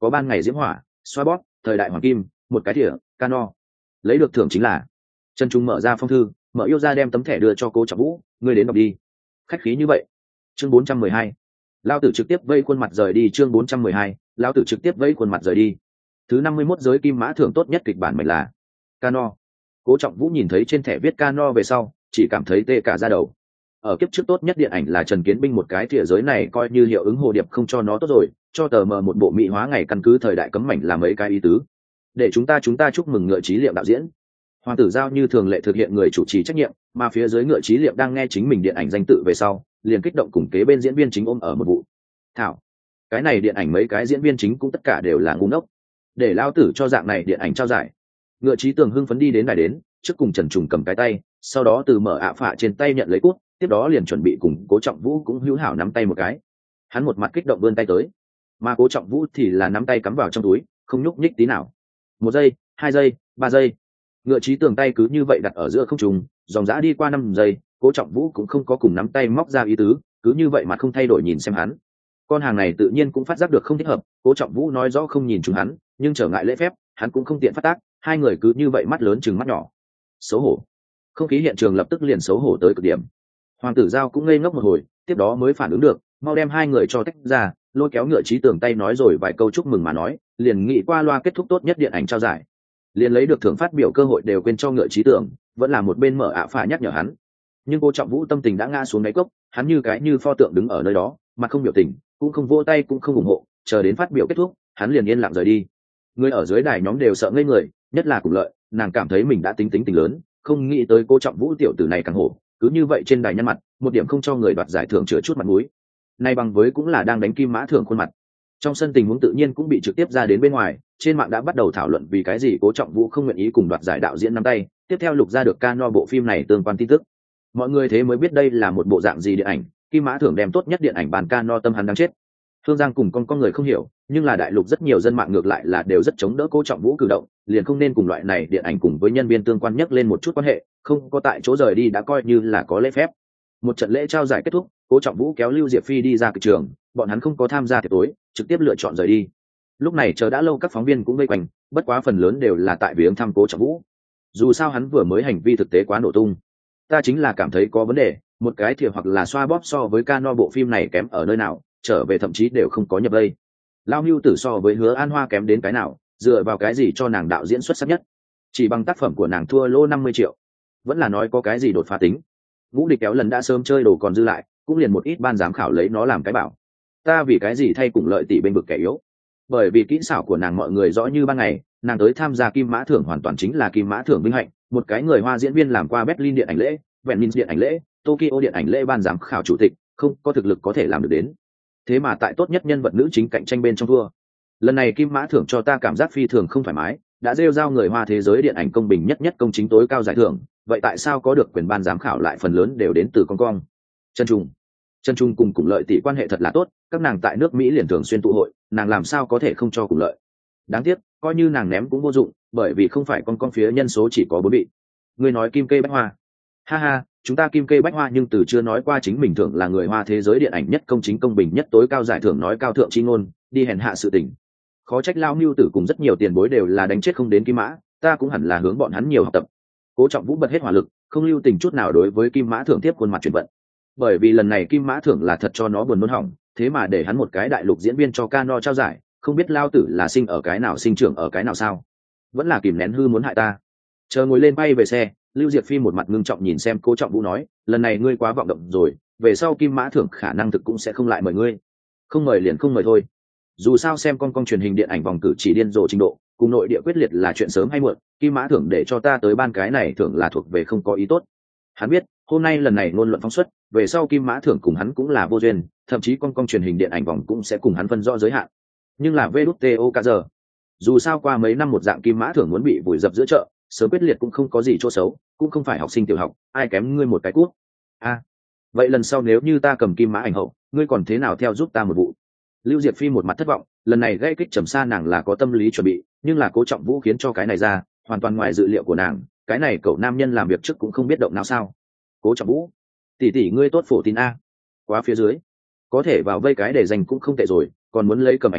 có ban ngày diễm hỏa, xoa bóp, thời đại hoàng kim, một cái thìa, cano. Lấy được thưởng chính là Trần Trung mở ra phong thư, mở yêu ra đem tấm thẻ đưa cho Cố Trọng Vũ, ngươi đến đọc đi. Khách khí như vậy. Chương 412. Lao tử trực tiếp vây khuôn mặt rời đi. Chương 412. Lao tử trực tiếp vây khuôn mặt rời đi. Thứ 51 giới kim mã thưởng tốt nhất kịch bản mệnh là cano. Cố Trọng Vũ nhìn thấy trên thẻ viết cano về sau, chỉ cảm thấy tê cả da đầu. Ở kiếp trước tốt nhất điện ảnh là Trần Kiến Binh một cái thìa giới này coi như hiệu ứng hồ điệp không cho nó tốt rồi, cho tờ mờ một bộ mỹ hóa ngày căn cứ thời đại cấm mảnh làm mấy cái ý tứ. Để chúng ta chúc mừng Ngựa Chí Liệm đạo diễn. Hoàng tử giao như thường lệ thực hiện người chủ trì trách nhiệm, mà phía dưới Ngựa Chí Liệm đang nghe chính mình điện ảnh danh tự về sau, liền kích động cùng kế bên diễn viên chính ôm ở một vụ. Thảo, cái này điện ảnh mấy cái diễn viên chính cũng tất cả đều là ngu ngốc. Để lao tử cho dạng này điện ảnh trao giải. Ngựa Chí Tường hưng phấn đi đến đài đến, trước cùng Trần Trùng cầm cái tay, sau đó từ mở ạ phạ trên tay nhận lấy cút, tiếp đó liền chuẩn bị cùng Cố Trọng Vũ cũng hữu hảo nắm tay một cái. Hắn một mặt kích động vươn tay tới, mà Cố Trọng Vũ thì là nắm tay cắm vào trong túi, không nhúc nhích tí nào. 1 giây, 2 giây, 3 giây. Ngựa Chí Tường tay cứ như vậy đặt ở giữa không trung, dòng dã đi qua 5 giây, Cố Trọng Vũ cũng không có cùng nắm tay móc ra ý tứ, cứ như vậy mà không thay đổi nhìn xem hắn. Con hàng này tự nhiên cũng phát giác được không thích hợp, Cố Trọng Vũ nói rõ không nhìn chúng hắn, nhưng trở ngại lễ phép, hắn cũng không tiện phát tác, hai người cứ như vậy mắt lớn chừng mắt nhỏ. Xấu hổ. Không khí hiện trường lập tức liền xấu hổ tới cực điểm. Hoàng tử giao cũng ngây ngốc một hồi, tiếp đó mới phản ứng được, mau đem hai người cho tách ra, lôi kéo Ngựa Chí Tường tay nói rồi vài câu chúc mừng mà nói, liền nghĩ qua loa kết thúc tốt nhất điện ảnh trao giải. Liền lấy được thưởng phát biểu cơ hội đều quên cho Ngựa Chí Tường, vẫn là một bên mở ạ phà nhắc nhở hắn. Nhưng Cố Trọng Vũ tâm tình đã ngã xuống đáy cốc, hắn như cái như pho tượng đứng ở nơi đó, mặt không biểu tình, cũng không vỗ tay cũng không ủng hộ, chờ đến phát biểu kết thúc, hắn liền yên lặng rời đi. Người ở dưới đài nhóm đều sợ ngây người, nhất là Cùng Lợi, nàng cảm thấy mình đã tính tình lớn, không nghĩ tới Cố Trọng Vũ tiểu tử này càng hổ, cứ như vậy trên đài nhăn mặt, một điểm không cho người đoạt giải thưởng chữa chút mặt mũi. Nay bằng với cũng là đang đánh kim mã thưởng khuôn mặt. Trong sân tình huống tự nhiên cũng bị trực tiếp ra đến bên ngoài, trên mạng đã bắt đầu thảo luận vì cái gì Cố Trọng Vũ không nguyện ý cùng đoạt giải đạo diễn nắm tay, tiếp theo lục ra được cano bộ phim này tương quan tin tức. Mọi người thế mới biết đây là một bộ dạng gì điện ảnh, kim mã thưởng đem tốt nhất điện ảnh bàn cano tâm hắn đang chết. Thương Giang cùng con người không hiểu, nhưng là đại lục rất nhiều dân mạng ngược lại là đều rất chống đỡ Cố Trọng Vũ cử động, liền không nên cùng loại này điện ảnh cùng với nhân viên tương quan nhắc lên một chút quan hệ, không có tại chỗ rời đi đã coi như là có lễ phép. Một trận lễ trao giải kết thúc, Cố Trọng Vũ kéo Lưu Diệp Phi đi ra kịch trường, bọn hắn không có tham gia tiệc tối, trực tiếp lựa chọn rời đi. Lúc này chờ đã lâu các phóng viên cũng vây quanh, bất quá phần lớn đều là tại viếng thăm Cố Trọng Vũ. Dù sao hắn vừa mới hành vi thực tế quá nổ tung. Ta chính là cảm thấy có vấn đề, một cái thìa hoặc là xoa bóp so với cano bộ phim này kém ở nơi nào, trở về thậm chí đều không có nhập vây. Lao Mưu Tử so với Hứa An Hoa kém đến cái nào, dựa vào cái gì cho nàng đạo diễn xuất sắc nhất? Chỉ bằng tác phẩm của nàng thua lỗ 50 triệu. Vẫn là nói có cái gì đột phá tính. Ngũ Địch kéo lần đã sớm chơi đồ còn dư lại, cũng liền một ít ban giám khảo lấy nó làm cái bảo. Ta vì cái gì thay Cùng Lợi tỷ bên vực kẻ yếu? Bởi vì kỹ xảo của nàng mọi người rõ như ban ngày, nàng tới tham gia kim mã thưởng hoàn toàn chính là kim mã thưởng vinh hạnh, một cái người Hoa diễn viên làm qua Berlin điện ảnh lễ, Venice điện ảnh lễ, Tokyo điện ảnh lễ ban giám khảo chủ tịch, không có thực lực có thể làm được đến. Thế mà tại tốt nhất nhân vật nữ chính cạnh tranh bên trong thua. Lần này kim mã thưởng cho ta cảm giác phi thường không thoải mái, đã rêu rao người Hoa thế giới điện ảnh công bình nhất công chính tối cao giải thưởng, vậy tại sao có được quyền ban giám khảo lại phần lớn đều đến từ con cong? Trần Trung cùng Cùng Lợi tỷ quan hệ thật là tốt, các nàng tại nước Mỹ liền thường xuyên tụ hội, nàng làm sao có thể không cho Cùng Lợi? Đáng tiếc, coi như nàng ném cũng vô dụng, bởi vì không phải con phía nhân số chỉ có 4 vị. Ngươi nói Kim Kê Bách Hoa? Ha ha, chúng ta Kim Kê Bách Hoa nhưng từ chưa nói qua chính mình thưởng là người Hoa thế giới điện ảnh nhất công chính công bình nhất tối cao giải thưởng nói cao thượng chi ngôn, đi hèn hạ sự tình. Khó trách Lao Mưu Tử cùng rất nhiều tiền bối đều là đánh chết không đến kim mã, ta cũng hẳn là hướng bọn hắn nhiều học tập. Cố Trọng Vũ bật hết hỏa lực, không lưu tình chút nào đối với kim mã thưởng tiếp khuôn mặt chuyển vận. Bởi vì lần này kim mã thưởng là thật cho nó buồn nôn hỏng, thế mà để hắn một cái đại lục diễn viên cho cano trao giải, không biết Lao Tử là sinh ở cái nào sinh trưởng ở cái nào sao? Vẫn là kìm nén hư muốn hại ta. Chờ ngồi lên bay về xe, Lưu Diệp Phi một mặt ngưng trọng nhìn xem Cố Trọng Vũ nói, lần này ngươi quá vọng động rồi, về sau kim mã thưởng khả năng thực cũng sẽ không lại mời ngươi. Không mời liền không mời thôi. Dù sao xem con truyền hình điện ảnh vòng cử chỉ điên rồ trình độ, cùng nội địa quyết liệt là chuyện sớm hay muộn, kim mã thưởng để cho ta tới ban cái này thưởng là thuộc về không có ý tốt. Hắn biết, hôm nay lần này ngôn luận phóng xuất, về sau kim mã thưởng cùng hắn cũng là vô duyên, thậm chí con truyền hình điện ảnh vòng cũng sẽ cùng hắn phân rõ giới hạn. Nhưng là VĐTO giờ. Dù sao qua mấy năm một dạng kim mã thưởng muốn bị vùi dập giữa chợ, sớm quyết liệt cũng không có gì chỗ xấu, cũng không phải học sinh tiểu học, ai kém ngươi một cái cuốc. Vậy lần sau nếu như ta cầm kim mã ảnh hậu, ngươi còn thế nào theo giúp ta một vụ? Lưu Diệp Phi một mặt thất vọng, lần này gây kích trầm xa nàng là có tâm lý chuẩn bị, nhưng là Cố Trọng Vũ khiến cho cái này ra, hoàn toàn ngoài dự liệu của nàng, cái này cậu nam nhân làm việc trước cũng không biết động não sao? Cố Trọng Vũ, tỷ ngươi tốt phổ tin a, quá phía dưới, có thể vào vây cái để dành cũng không tệ rồi, còn muốn lấy cầm ảnh hậu,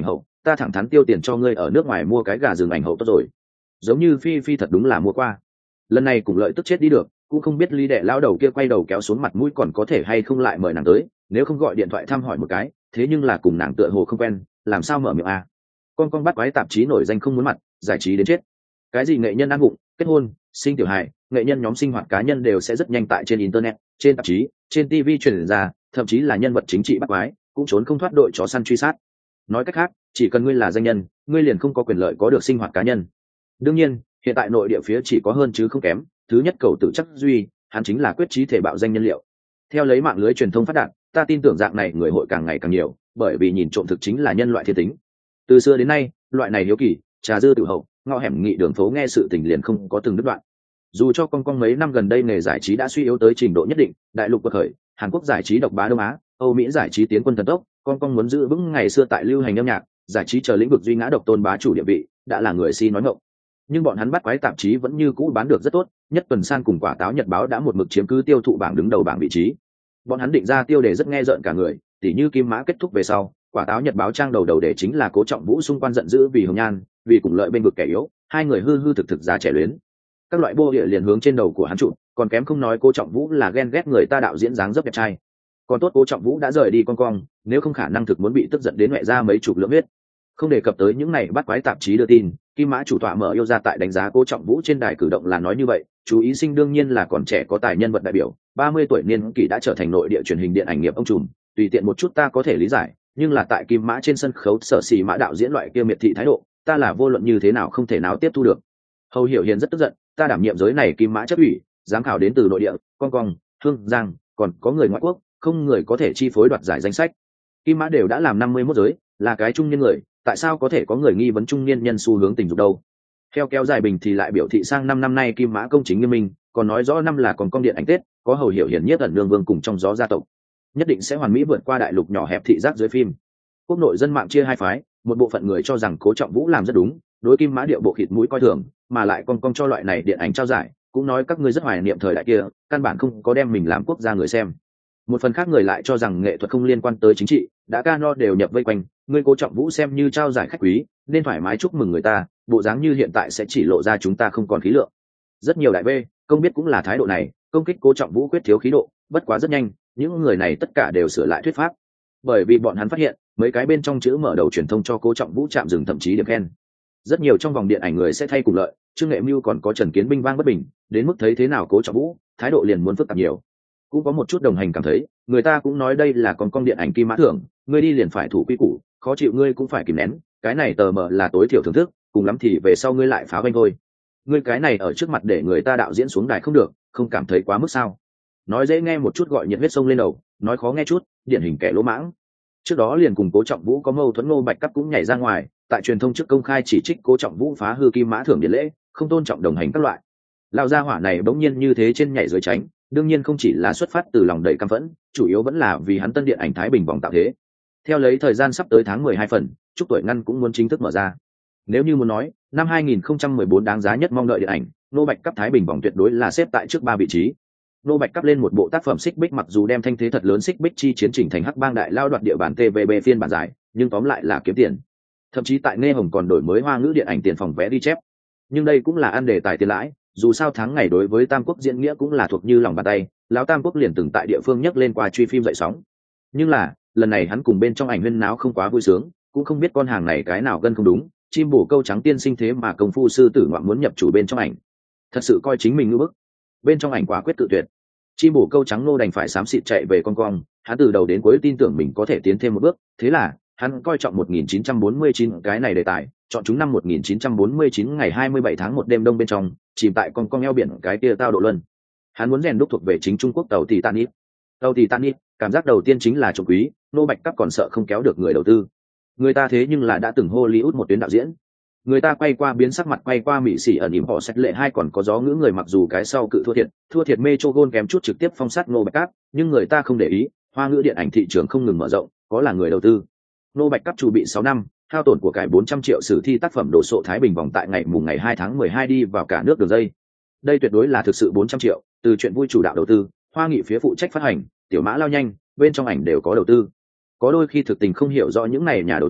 ta thẳng thắn tiêu tiền cho ngươi ở nước ngoài mua cái gà rừng ảnh hậu tốt rồi. Giống như Phi Phi thật đúng là mua qua. Lần này cùng lợi tức chết đi được, cũng không biết Lý Đệ lao đầu kia quay đầu kéo xuống mặt mũi còn có thể hay không lại mời nàng tới, nếu không gọi điện thoại thăm hỏi một cái, thế nhưng là cùng nàng tựa hồ không quen, làm sao mở miệng a? Con bắt quái tạp chí nổi danh không muốn mặt, giải trí đến chết. Cái gì nghệ nhân ăn bụng, kết hôn, sinh tiểu hài, nghệ nhân nhóm sinh hoạt cá nhân đều sẽ rất nhanh tại trên internet, trên tạp chí, trên TV truyền ra, thậm chí là nhân vật chính trị bắt quái, cũng trốn không thoát đội chó săn truy sát. Nói cách khác, chỉ cần ngươi là danh nhân, ngươi liền không có quyền lợi có được sinh hoạt cá nhân. Đương nhiên, hiện tại nội địa phía chỉ có hơn chứ không kém, thứ nhất cầu tử chắc duy, hắn chính là quyết chí thể bạo danh nhân liệu. Theo lấy mạng lưới truyền thông phát đạt, ta tin tưởng dạng này người hội càng ngày càng nhiều, bởi vì nhìn trộm thực chính là nhân loại thiên tính. Từ xưa đến nay, loại này hiếu kỳ, trà dư tự hậu, ngõ hẻm nghị đường phố nghe sự tình liền không có từng đứt đoạn. Dù cho con mấy năm gần đây nghề giải trí đã suy yếu tới trình độ nhất định, đại lục quật khởi, Hàn Quốc giải trí độc bá Đông Á, Âu Mỹ giải trí tiến quân thần tốc, con muốn giữ vững ngày xưa tại lưu hành âm nhạc, giải trí chờ lĩnh vực duy ngã độc tôn bá chủ địa vị, đã là người si nói ngọng. Nhưng bọn hắn bắt quái tạp chí vẫn như cũ bán được rất tốt, nhất tuần san cùng quả táo nhật báo đã một mực chiếm cứ tiêu thụ bảng đứng đầu bảng vị trí. Bọn hắn định ra tiêu đề rất nghe rợn cả người, tỉ như Kim Mã kết thúc về sau, quả táo nhật báo trang đầu đề chính là Cố Trọng Vũ xung quanh giận dữ vì Hồng Nhan, vì cùng lợi bên vực kẻ yếu, hai người hư thực giá trẻ luyến. Các loại bô địa liền hướng trên đầu của hắn trụ, còn kém không nói Cố Trọng Vũ là ghen ghét người ta đạo diễn dáng dấp đẹp trai. Còn tốt Cố Trọng Vũ đã rời đi con, nếu không khả năng thực muốn bị tức giận đến mẹ ra mấy chục lượng huyết. Không đề cập tới những này bắt quái tạp chí đưa tin, Kim Mã chủ tọa mở yêu ra tại đánh giá Cố Trọng Vũ trên đài cử động là nói như vậy, chú ý sinh đương nhiên là còn trẻ có tài nhân vật đại biểu, 30 tuổi niên kỷ đã trở thành nội địa truyền hình điện ảnh nghiệp ông trùm, tùy tiện một chút ta có thể lý giải, nhưng là tại Kim Mã trên sân khấu Sở Xì Mã đạo diễn loại kia miệt thị thái độ, ta là vô luận như thế nào không thể nào tiếp thu được. Hầu Hiểu Hiền rất tức giận, ta đảm nhiệm giới này Kim Mã chấp ủy, giám khảo đến từ nội địa, con, Hương Giang, còn có người ngoại quốc, không người có thể chi phối đoạt giải danh sách. Kim Mã đều đã làm 51 giới, là cái trung niên người, tại sao có thể có người nghi vấn trung niên nhân xu hướng tình dục đâu? Theo kéo dài bình thì lại biểu thị sang 5 năm nay Kim Mã công chính nghiêm minh, còn nói rõ năm là còn con điện ảnh Tết, có Hầu Hiểu Hiền nhất ẩn nương vương cùng trong gió gia tộc, nhất định sẽ hoàn mỹ vượt qua đại lục nhỏ hẹp thị giác dưới phim. Quốc nội dân mạng chia hai phái, một bộ phận người cho rằng Cố Trọng Vũ làm rất đúng, đối Kim Mã điệu bộ khịt mũi coi thường, mà lại con cho loại này điện ảnh trao giải, cũng nói các ngươi rất hoài niệm thời đại kia, căn bản không có đem mình làm quốc gia người xem. Một phần khác người lại cho rằng nghệ thuật không liên quan tới chính trị, đã Cano đều nhập vây quanh, ngươi Cố Trọng Vũ xem như trao giải khách quý, nên thoải mái chúc mừng người ta, bộ dáng như hiện tại sẽ chỉ lộ ra chúng ta không còn khí lượng. Rất nhiều đại bê công biết cũng là thái độ này, công kích Cố Trọng Vũ quyết thiếu khí độ, bất quá rất nhanh, những người này tất cả đều sửa lại thuyết pháp, bởi vì bọn hắn phát hiện mấy cái bên trong chữ mở đầu truyền thông cho Cố Trọng Vũ chạm dừng thậm chí điểm khen. Rất nhiều trong vòng điện ảnh người sẽ thay cùng lợi, Trương Nghệ Mưu còn có Trần Kiến Binh vang bất bình, đến mức thấy thế nào Cố Trọng Vũ, thái độ liền muốn phức tạp nhiều. Cũng có một chút đồng hành cảm thấy, người ta cũng nói đây là con điện ảnh Kim Mã thưởng, ngươi đi liền phải thủ quy củ, khó chịu ngươi cũng phải kìm nén, cái này tờ mờ là tối thiểu thưởng thức, cùng lắm thì về sau ngươi lại phá vanh thôi. Ngươi cái này ở trước mặt để người ta đạo diễn xuống đài không được, không cảm thấy quá mức sao? Nói dễ nghe một chút gọi nhiệt huyết sông lên đầu, nói khó nghe chút, điển hình kẻ lỗ mãng. Trước đó liền cùng Cố Trọng Vũ có mâu thuẫn, Ngô Bạch Cấp cũng nhảy ra ngoài, tại truyền thông trước công khai chỉ trích Cố Trọng Vũ phá hư Kim Mã thưởng điện lễ, không tôn trọng đồng hành các loại. Lão gia hỏa này bỗng nhiên như thế trên nhảy dưới tránh, đương nhiên không chỉ là xuất phát từ lòng đầy căm phẫn, chủ yếu vẫn là vì hắn tân điện ảnh Thái Bình vòng tạo thế. Theo lấy thời gian sắp tới tháng 12 phần, chúc tuổi ngăn cũng muốn chính thức mở ra. Nếu như muốn nói, năm 2014 đáng giá nhất mong đợi điện ảnh, Ngô Bạch Cấp Thái Bình vòng tuyệt đối là xếp tại trước 3 vị trí. Ngô Bạch Cấp lên một bộ tác phẩm xích bích, mặc dù đem thanh thế thật lớn xích bích chi chiến chỉnh thành hắc bang đại lao đoạt địa bàn TVB phiên bản giải, nhưng tóm lại là kiếm tiền. Thậm chí tại Nghe Hồng còn đổi mới Hoa ngữ điện ảnh tiền phòng vé đi chép. Nhưng đây cũng là ăn đề tài tiền lãi, dù sao tháng ngày đối với Tam Quốc diễn nghĩa cũng là thuộc như lòng bàn tay, lão Tam Quốc liền từng tại địa phương nhắc lên qua truy phim dậy sóng. Nhưng là, lần này hắn cùng bên trong ảnh huyên náo không quá vui sướng, cũng không biết con hàng này cái nào gân không đúng, chim bổ câu trắng tiên sinh thế mà công phu sư tử ngoạm muốn nhập chủ bên trong ảnh. Thật sự coi chính mình ngư bức. Bên trong ảnh quả quyết tự tuyệt. Chim bổ câu trắng nô đành phải xám xịt chạy về con, hắn từ đầu đến cuối tin tưởng mình có thể tiến thêm một bước, thế là hắn coi trọng 1949 cái này đề tài, chọn chúng năm 1949 ngày 27 tháng 1 đêm đông bên trong, chìm tại con eo biển cái kia tao độ luân. Hắn muốn rèn đúc thuộc về chính Trung Quốc tàu Titanic. Tàu Titanic, cảm giác đầu tiên chính là trộm quý, Nô Bạch Cấp còn sợ không kéo được người đầu tư. Người ta thế nhưng là đã từng Hollywood một tuyến đạo diễn. Người ta quay qua biến sắc mặt, quay qua Mỹ Sĩ ẩn ỉm họ sách lệ hai, còn có gió ngữ người, mặc dù cái sau cự thua thiệt Metro Gold kém chút trực tiếp phong sát Nô Bạch Cấp, nhưng người ta không để ý, Hoa ngữ điện ảnh thị trường không ngừng mở rộng, có là người đầu tư. Nô Bạch Cấp chủ bị 6 năm, hao tổn của cải 400 triệu sử thi tác phẩm đồ sộ Thái Bình vòng tại ngày mùng ngày 2 tháng 12 đi vào cả nước đường dây. Đây tuyệt đối là thực sự 400 triệu, từ chuyện vui chủ đạo đầu tư, Hoa Nghị phía phụ trách phát hành, tiểu mã lao nhanh, bên trong ảnh đều có đầu tư. Có đôi khi thực tình không hiểu rõ những này nhà đầu tư,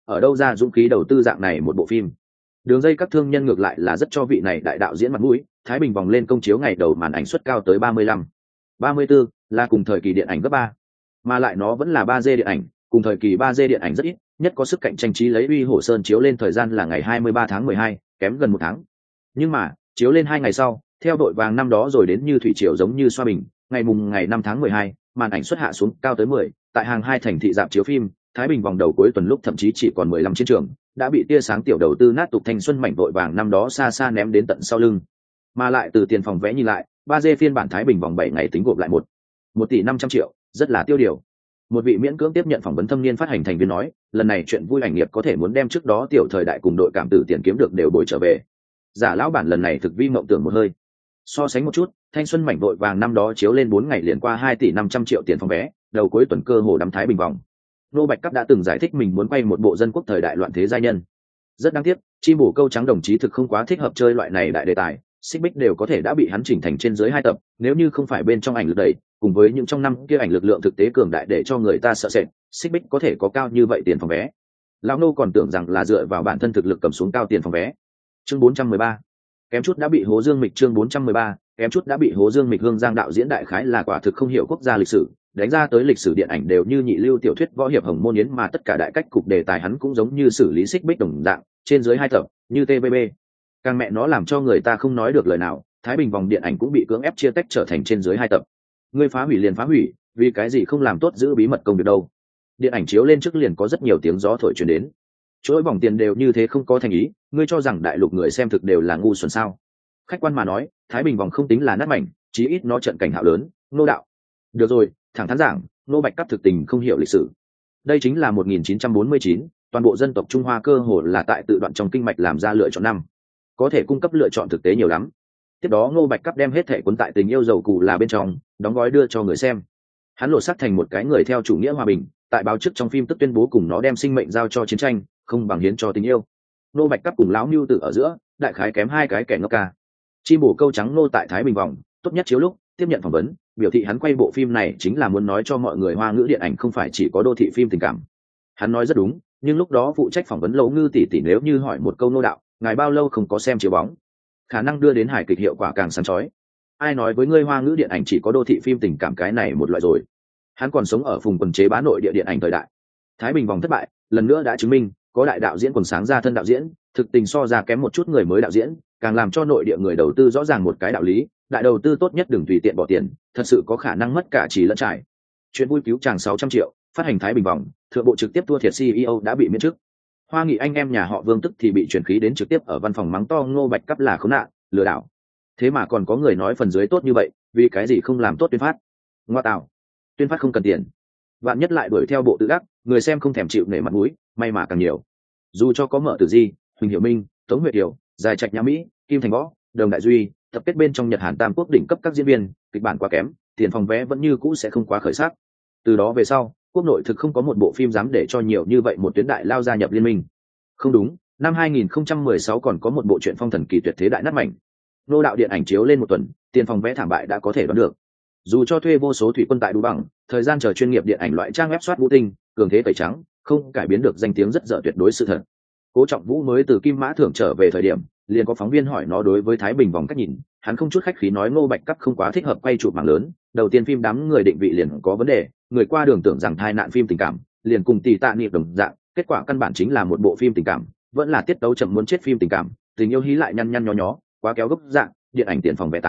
ở đâu ra dũng khí đầu tư dạng này một bộ phim. Đường dây các thương nhân ngược lại là rất cho vị này đại đạo diễn mặt mũi, Thái Bình vòng lên công chiếu ngày đầu màn ảnh suất cao tới 35, 34, là cùng thời kỳ điện ảnh cấp 3. Mà lại nó vẫn là 3D điện ảnh, cùng thời kỳ 3D điện ảnh rất ít, nhất có sức cạnh tranh trí lấy Uy Hổ Sơn chiếu lên thời gian là ngày 23 tháng 12, kém gần một tháng. Nhưng mà, chiếu lên 2 ngày sau, theo đội vàng năm đó rồi đến như thủy triều giống như xoa bình, ngày 5 tháng 12, màn ảnh xuất hạ xuống cao tới 10, tại hàng 2 thành thị rạp chiếu phim, Thái Bình vòng đầu cuối tuần lúc thậm chí chỉ còn 15 chiến trường, đã bị tia sáng tiểu đầu tư nát tục thanh xuân mảnh vội vàng năm đó xa xa ném đến tận sau lưng. Mà lại từ tiền phòng vé nhìn lại, 3D phiên bản Thái Bình vòng 7 ngày tính gộp lại 1 tỷ 500 triệu, rất là tiêu điều. Một vị miễn cưỡng tiếp nhận phỏng vấn thâm niên phát hành thành viên nói, lần này chuyện vui ảnh nghiệp có thể muốn đem trước đó tiểu thời đại cùng đội cảm tử tiền kiếm được đều bồi trở về. Giả lão bản lần này thực vi mộng tưởng một hơi. So sánh một chút, thanh xuân mảnh vội vàng năm đó chiếu lên 4 ngày liền qua 2 tỷ 500 triệu tiền phòng vé, đầu cuối tuần cơ hồ đắm Thái Bình vòng. Nô Bạch Cấp đã từng giải thích mình muốn quay một bộ dân quốc thời đại loạn thế giai nhân. Rất đáng tiếc, chim bổ câu trắng đồng chí thực không quá thích hợp chơi loại này đại đề tài, xích bích đều có thể đã bị hắn chỉnh thành trên dưới 2 tập, nếu như không phải bên trong ảnh lực đẩy, cùng với những trong năm kia ảnh lực lượng thực tế cường đại để cho người ta sợ sệt, xích bích có thể có cao như vậy tiền phòng vé. Lão nô còn tưởng rằng là dựa vào bản thân thực lực cầm xuống cao tiền phòng vé. Chương 413. Kém chút đã bị Hố Dương Mịch. Chương 413. Kém chút đã bị Hố Dương Mịch. Hương Giang đạo diễn đại khái là quả thực không hiểu quốc gia lịch sử, đánh ra tới lịch sử điện ảnh đều như nhị lưu tiểu thuyết võ hiệp Hồng Môn Yến, mà tất cả đại cách cục đề tài hắn cũng giống như xử lý xích bích đồng dạng, trên dưới 2 tập, như TVB. Càng mẹ nó làm cho người ta không nói được lời nào, Thái Bình vòng điện ảnh cũng bị cưỡng ép chia tách trở thành trên dưới 2 tập. Ngươi phá hủy liền phá hủy, vì cái gì không làm tốt giữ bí mật công việc đâu? Điện ảnh chiếu lên trước liền có rất nhiều tiếng gió thổi truyền đến. Chuỗi vòng tiền đều như thế không có thành ý, ngươi cho rằng đại lục người xem thực đều là ngu xuẩn sao? Khách quan mà nói, Thái Bình vòng không tính là nát mảnh, chí ít nó trận cảnh hạo lớn, nô đạo. Được rồi, thẳng thắn giảng, nô Bạch Cấp thực tình không hiểu lịch sử. Đây chính là 1949, toàn bộ dân tộc Trung Hoa cơ hồ là tại tự đoạn trong kinh mạch làm ra lựa chọn năm, có thể cung cấp lựa chọn thực tế nhiều lắm. Tiếp đó Ngô Bạch Cấp đem hết thể cuốn tại tình yêu dầu cù là bên trong, đóng gói đưa cho người xem. Hắn lộ sắc thành một cái người theo chủ nghĩa hòa bình, tại báo trước trong phim tức tuyên bố cùng nó đem sinh mệnh giao cho chiến tranh, không bằng hiến cho tình yêu. Ngô Bạch Cấp cùng lão Nưu Tử ở giữa, đại khái kém 2 cái kẻ ngốc ca. Chim bổ câu trắng nô tại Thái Bình vòng, tốt nhất chiếu lúc tiếp nhận phỏng vấn, biểu thị hắn quay bộ phim này chính là muốn nói cho mọi người Hoa ngữ điện ảnh không phải chỉ có đô thị phim tình cảm. Hắn nói rất đúng, nhưng lúc đó phụ trách phỏng vấn Lỗ Ngư tỷ tỷ nếu như hỏi một câu nô đạo, ngài bao lâu không có xem chiếu bóng, khả năng đưa đến hài kịch hiệu quả càng sáng chói. Ai nói với ngươi Hoa ngữ điện ảnh chỉ có đô thị phim tình cảm cái này một loại rồi? Hắn còn sống ở vùng quần chế bá nội địa điện ảnh thời đại. Thái Bình vòng thất bại, lần nữa đã chứng minh có đại đạo diễn quần sáng ra thân đạo diễn, thực tình so ra kém một chút người mới đạo diễn, càng làm cho nội địa người đầu tư rõ ràng một cái đạo lý, đại đầu tư tốt nhất đừng tùy tiện bỏ tiền, thật sự có khả năng mất cả chỉ lẫn trải. Chuyện vui cứu chàng 600 triệu, phát hành Thái Bình vòng, thượng bộ trực tiếp thua thiệt CEO đã bị miễn chức. Hoa Nghị anh em nhà họ Vương tức thì bị chuyển khí đến trực tiếp ở văn phòng mắng to Ngô Bạch Cấp là khốn nạn, lừa đảo. Thế mà còn có người nói phần dưới tốt như vậy, vì cái gì không làm tốt tuyên phát? Ngoa tạo, tuyên phát không cần tiền. Vạn nhất lại đuổi theo bộ tự đắc, người xem không thèm chịu nể mặt mũi, may mà càng nhiều. Dù cho có Mở Tử Di, Huỳnh Hiểu Minh, Tống Huệ Kiều, Dài Trạch Nhã Mỹ, Kim Thành Võ, Đồng Đại Duy, tập kết bên trong Nhật Hàn Tam Quốc đỉnh cấp các diễn viên, kịch bản quá kém, tiền phòng vé vẫn như cũ sẽ không quá khởi sắc. Từ đó về sau, quốc nội thực không có một bộ phim dám để cho nhiều như vậy một tuyến đại lao gia nhập liên minh. Không đúng, năm 2016 còn có một bộ truyện phong thần kỳ tuyệt thế đại nát mảnh. Nô đạo điện ảnh chiếu lên một tuần, tiền phòng vé thảm bại đã có thể đoán được. Dù cho thuê vô số thủy quân tại Đu Bằng, thời gian chờ chuyên nghiệp điện ảnh loại trang web soát vũ tinh, cường thế tẩy trắng, không cải biến được danh tiếng rất dở tuyệt đối sự thật. Cố Trọng Vũ mới từ Kim Mã Thưởng trở về thời điểm, liền có phóng viên hỏi nó đối với Thái Bình vòng cách nhìn, hắn không chút khách khí nói Ngô Bạch Cấp không quá thích hợp quay chụp mảng lớn, đầu tiên phim đám người định vị liền có vấn đề, người qua đường tưởng rằng thai nạn phim tình cảm, liền cùng Tỷ Tạ Niệm đồng dạng, kết quả căn bản chính là một bộ phim tình cảm, vẫn là tiết tấu chậm muốn chết phim tình cảm, tình yêu hí lại nhăn nhăn nhó nhó, quá kéo gốc dạng, điện ảnh tiền phòng vé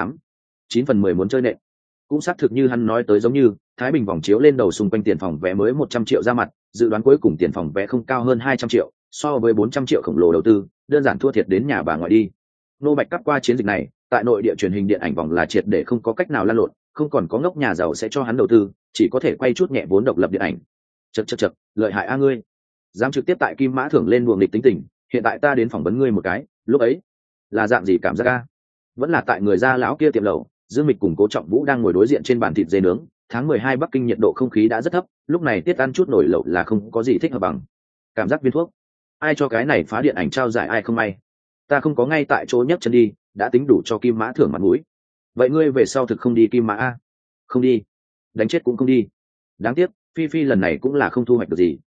9 phần 10 muốn chơi nện. Cũng xác thực như hắn nói tới giống như, Thái Bình vòng chiếu lên đầu xung quanh tiền phòng vé mới 100 triệu ra mặt, dự đoán cuối cùng tiền phòng vé không cao hơn 200 triệu, so với 400 triệu khổng lồ đầu tư, đơn giản thua thiệt đến nhà bà ngoại đi. Nô Bạch Cấp qua chiến dịch này, tại nội địa truyền hình điện ảnh vòng là triệt để không có cách nào lăn lộn, không còn có ngốc nhà giàu sẽ cho hắn đầu tư, chỉ có thể quay chút nhẹ vốn độc lập điện ảnh. Chậc, lợi hại a ngươi. Dám trực tiếp tại Kim Mã Thưởng lên buồng địch tính tình, hiện tại ta đến phỏng vấn ngươi một cái, lúc ấy là dạng gì cảm giác a? Vẫn là tại người gia lão kia tiệm lẩu, Dương Mịch cùng Cố Trọng Vũ đang ngồi đối diện trên bàn thịt dê nướng, tháng 12 Bắc Kinh nhiệt độ không khí đã rất thấp, lúc này tiết ăn chút nổi lẩu là không có gì thích hợp bằng. Cảm giác viên thuốc. Ai cho cái này phá điện ảnh trao giải ai không may. Ta không có ngay tại chỗ nhấc chân đi, đã tính đủ cho Kim Mã Thưởng mặt mũi. Vậy ngươi về sau thực không đi Kim Mã a? Không đi. Đánh chết cũng không đi. Đáng tiếc, Phi Phi lần này cũng là không thu hoạch được gì.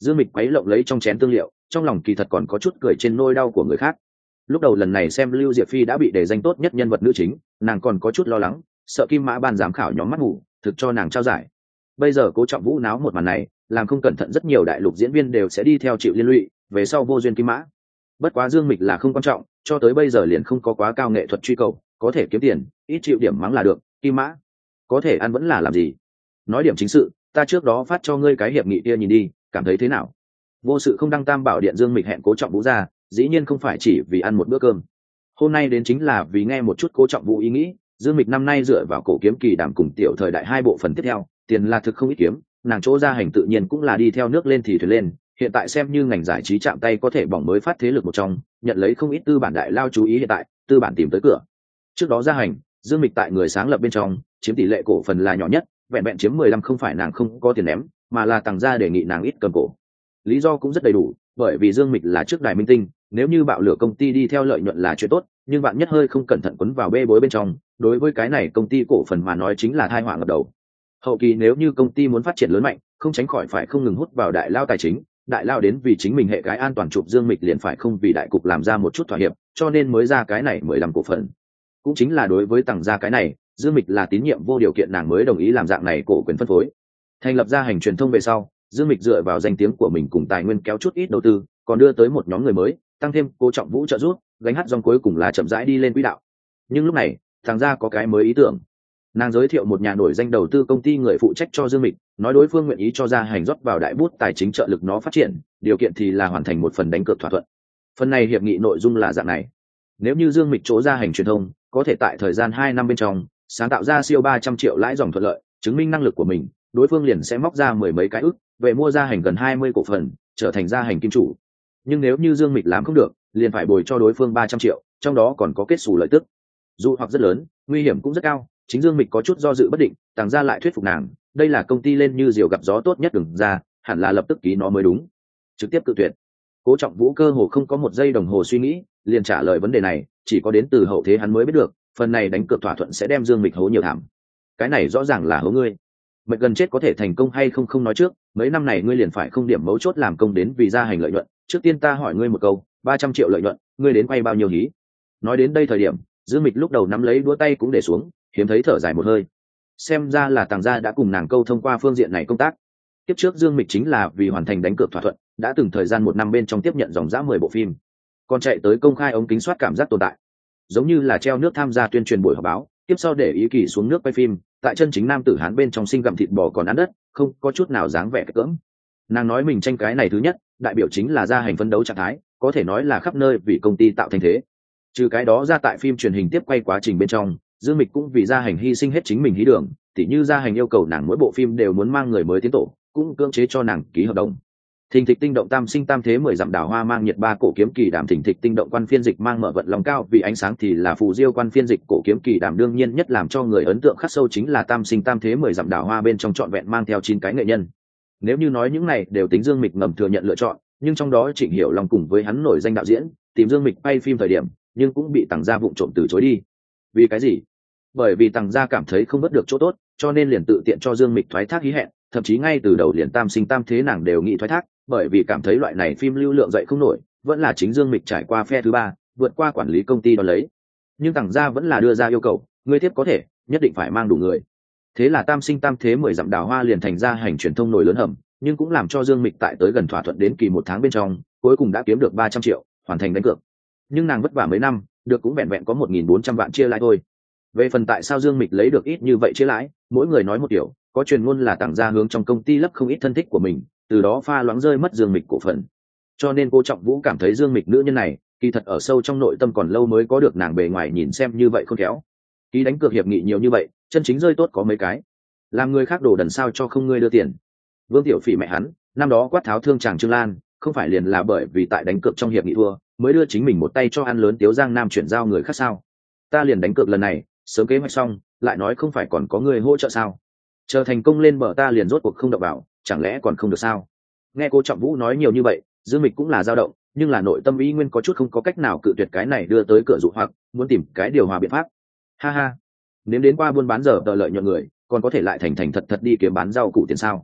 Dương Mịch quấy lộng lấy trong chén tương liệu, trong lòng kỳ thật còn có chút cười trên nỗi đau của người khác. Lúc đầu lần này xem Lưu Diệp Phi đã bị đề danh tốt nhất nhân vật nữ chính, nàng còn có chút lo lắng, sợ Kim Mã ban giám khảo nhóm mắt ngủ thực cho nàng trao giải. Bây giờ Cố Trọng Vũ náo một màn này, làm không cẩn thận rất nhiều đại lục diễn viên đều sẽ đi theo chịu liên lụy, về sau vô duyên Kim Mã. Bất quá Dương Mịch là không quan trọng, cho tới bây giờ liền không có quá cao nghệ thuật truy cầu, có thể kiếm tiền, ít chịu điểm mắng là được. Kim Mã có thể ăn vẫn là làm gì. Nói điểm chính sự, ta trước đó phát cho ngươi cái hiệp nghị kia nhìn đi, cảm thấy thế nào? Vô sự không đăng tam bảo điện, Dương Mịch hẹn Cố Trọng Vũ ra, dĩ nhiên không phải chỉ vì ăn một bữa cơm. Hôm nay đến chính là vì nghe một chút Cố Trọng Vũ ý nghĩ. Dương Mịch năm nay dựa vào Cổ Kiếm Kỳ Đàm cùng Tiểu Thời Đại hai bộ phần tiếp theo, tiền là thực không ít kiếm, nàng chỗ ra hành tự nhiên cũng là đi theo nước lên thì thuyền lên. Hiện tại xem như ngành giải trí chạm tay có thể bỏng mới phát thế lực một trong, nhận lấy không ít tư bản đại lao chú ý. Hiện tại tư bản tìm tới cửa. Trước đó ra hành, Dương Mịch tại người sáng lập bên trong chiếm tỷ lệ cổ phần là nhỏ nhất, vẹn vẹn chiếm 15, không phải nàng không có tiền ném, mà là Tằng gia đề nghị nàng ít cầm cổ. Lý do cũng rất đầy đủ, bởi vì Dương Mịch là trước đài minh tinh, nếu như bạo lửa công ty đi theo lợi nhuận là chuyện tốt, nhưng bạn nhất hơi không cẩn thận quấn vào bê bối bên trong, đối với cái này công ty cổ phần mà nói chính là tai họa ngập đầu. Hậu kỳ nếu như công ty muốn phát triển lớn mạnh, không tránh khỏi phải không ngừng hút vào đại lao tài chính, đại lao đến vì chính mình hệ cái an toàn chụp Dương Mịch liền phải không vì đại cục làm ra một chút thỏa hiệp, cho nên mới ra cái này 15 cổ phần. Cũng chính là đối với Tằng gia cái này, Dương Mịch là tín nhiệm vô điều kiện nàng mới đồng ý làm dạng này cổ quyền phân phối. Thành lập ra hành truyền thông về sau, Dương Mịch dựa vào danh tiếng của mình cùng tài nguyên kéo chút ít đầu tư, còn đưa tới một nhóm người mới, tăng thêm Cố Trọng Vũ trợ giúp, gánh hát dòng cuối cùng là chậm rãi đi lên quỹ đạo. Nhưng lúc này, Tằng gia có cái mới ý tưởng. Nàng giới thiệu một nhà nổi danh đầu tư công ty người phụ trách cho Dương Mịch, nói đối phương nguyện ý cho ra hành rót vào đại bút tài chính trợ lực nó phát triển, điều kiện thì là hoàn thành một phần đánh cược thỏa thuận. Phần này hiệp nghị nội dung là dạng này: nếu như Dương Mịch chỗ ra hành truyền thông có thể tại thời gian 2 năm bên trong sáng tạo ra siêu 300 triệu lãi dòng thuận lợi, chứng minh năng lực của mình, đối phương liền sẽ móc ra 10 mấy cái ức về mua ra hành gần 20 cổ phần, trở thành gia hành kim chủ. Nhưng nếu như Dương Mịch làm không được, liền phải bồi cho đối phương 300 triệu, trong đó còn có kết xù lợi tức. Dụ hoặc rất lớn, nguy hiểm cũng rất cao. Chính Dương Mịch có chút do dự bất định, Tằng gia lại thuyết phục nàng, đây là công ty lên như diều gặp gió tốt nhất đừng ra, hẳn là lập tức ký nó mới đúng. Trực tiếp cự tuyệt. Cố Trọng Vũ cơ hồ không có một giây đồng hồ suy nghĩ, liền trả lời vấn đề này, chỉ có đến từ hậu thế hắn mới biết được, phần này đánh cược thỏa thuận sẽ đem Dương Mịch hố nhiều thảm. Cái này rõ ràng là hố ngươi. Mệnh gần chết có thể thành công hay không không nói trước, mấy năm này ngươi liền phải không điểm mấu chốt làm công đến vì gia hành lợi nhuận, trước tiên ta hỏi ngươi một câu, 300 triệu lợi nhuận, ngươi đến quay bao nhiêu hí? Nói đến đây thời điểm, Dương Mịch lúc đầu nắm lấy đũa tay cũng để xuống, hiếm thấy thở dài một hơi. Xem ra là Tằng gia đã cùng nàng câu thông qua phương diện này công tác. Tiếp trước Dương Mịch chính là vì hoàn thành đánh cược thỏa thuận, đã từng thời gian 1 năm bên trong tiếp nhận dòng dã 10 bộ phim, còn chạy tới công khai ống kính soát cảm giác tồn tại, giống như là treo nước tham gia tuyên truyền buổi họp báo, tiếp sau để ý kỳ xuống nước quay phim, tại chân chính nam tử Hán bên trong sinh gặm thịt bò còn ăn đất, không có chút nào dáng vẻ cỡm. Nàng nói mình tranh cái này thứ nhất, đại biểu chính là gia hành phấn đấu trạng thái, có thể nói là khắp nơi vì công ty tạo thành thế. Trừ cái đó ra, tại phim truyền hình tiếp quay quá trình bên trong, Dương Mịch cũng vì gia hành hy sinh hết chính mình hí đường, tỉ như gia hành yêu cầu nàng mỗi bộ phim đều muốn mang người mới tiến tổ, cũng cưỡng chế cho nàng ký hợp đồng. Thình thịch tinh động tam sinh tam thế 10 dặm đào hoa mang nhiệt 3 cổ kiếm kỳ đàm, thình thịch tinh động quan phiên dịch mang mở vận lòng cao vì ánh sáng thì là phù diêu quan phiên dịch cổ kiếm kỳ đàm. Đương nhiên nhất làm cho người ấn tượng khắc sâu chính là tam sinh tam thế 10 dặm đào hoa bên trong trọn vẹn mang theo 9 cái nghệ nhân. Nếu như nói những này đều tính Dương Mịch ngầm thừa nhận lựa chọn, nhưng trong đó Trịnh Hiểu Long cùng với hắn nổi danh đạo diễn tìm Dương Mịch quay phim thời điểm, nhưng cũng bị Tằng gia vụng trộm từ chối đi. Vì cái gì? Bởi vì Tằng gia cảm thấy không vớt được chỗ tốt, cho nên liền tự tiện cho Dương Mịch thoái thác hí hẹn, thậm chí ngay từ đầu liền tam sinh tam thế nàng đều nghĩ thoái thác, bởi vì cảm thấy loại này phim lưu lượng dậy không nổi, vẫn là chính Dương Mịch trải qua phe thứ ba, vượt qua quản lý công ty đó lấy. Nhưng Tằng gia vẫn là đưa ra yêu cầu, ngươi tiếp có thể, nhất định phải mang đủ người. Thế là tam sinh tam thế 10 dặm đào hoa liền thành ra hành truyền thông nổi lớn hầm, nhưng cũng làm cho Dương Mịch tại tới gần thỏa thuận đến kỳ 1 tháng bên trong, cuối cùng đã kiếm được 300 triệu, hoàn thành đánh cược. Nhưng nàng vất vả mấy năm, được cũng vẹn vẹn có 1.400 vạn chia lãi thôi. Về phần tại sao Dương Mịch lấy được ít như vậy chia lãi, mỗi người nói một kiểu, có truyền ngôn là Tằng gia hướng trong công ty lấp không ít thân thích của mình, từ đó pha loãng rơi mất Dương Mịch cổ phần. Cho nên Cố Trọng Vũ cảm thấy Dương Mịch nữ nhân này, kỳ thật ở sâu trong nội tâm còn lâu mới có được nàng bề ngoài nhìn xem như vậy khôn khéo. Ký đánh cược hiệp nghị nhiều như vậy, chân chính rơi tốt có mấy cái. Làm người khác đổ đần sao cho không ngươi đưa tiền. Vương Tiểu Phỉ mẹ hắn, năm đó quát tháo thương chàng Trương Lan, không phải liền là bởi vì tại đánh cược trong hiệp nghị thua, mới đưa chính mình một tay cho ăn lớn Tiếu Giang Nam chuyển giao người khác sao? Ta liền đánh cược lần này, sớm kế hoạch xong, lại nói không phải còn có người hỗ trợ sao? Chờ thành công lên bờ ta liền rốt cuộc không động vào, chẳng lẽ còn không được sao? Nghe Cố Trọng Vũ nói nhiều như vậy, Dương Mịch cũng là dao động, nhưng là nội tâm ý nguyên có chút không có cách nào cự tuyệt cái này đưa tới cửa dụ hoặc, muốn tìm cái điều hòa biện pháp. Ha ha, nếu đến qua buôn bán giờ tờ lợi nhuận người, còn có thể lại thành thật thật đi kiếm bán rau củ tiền sao?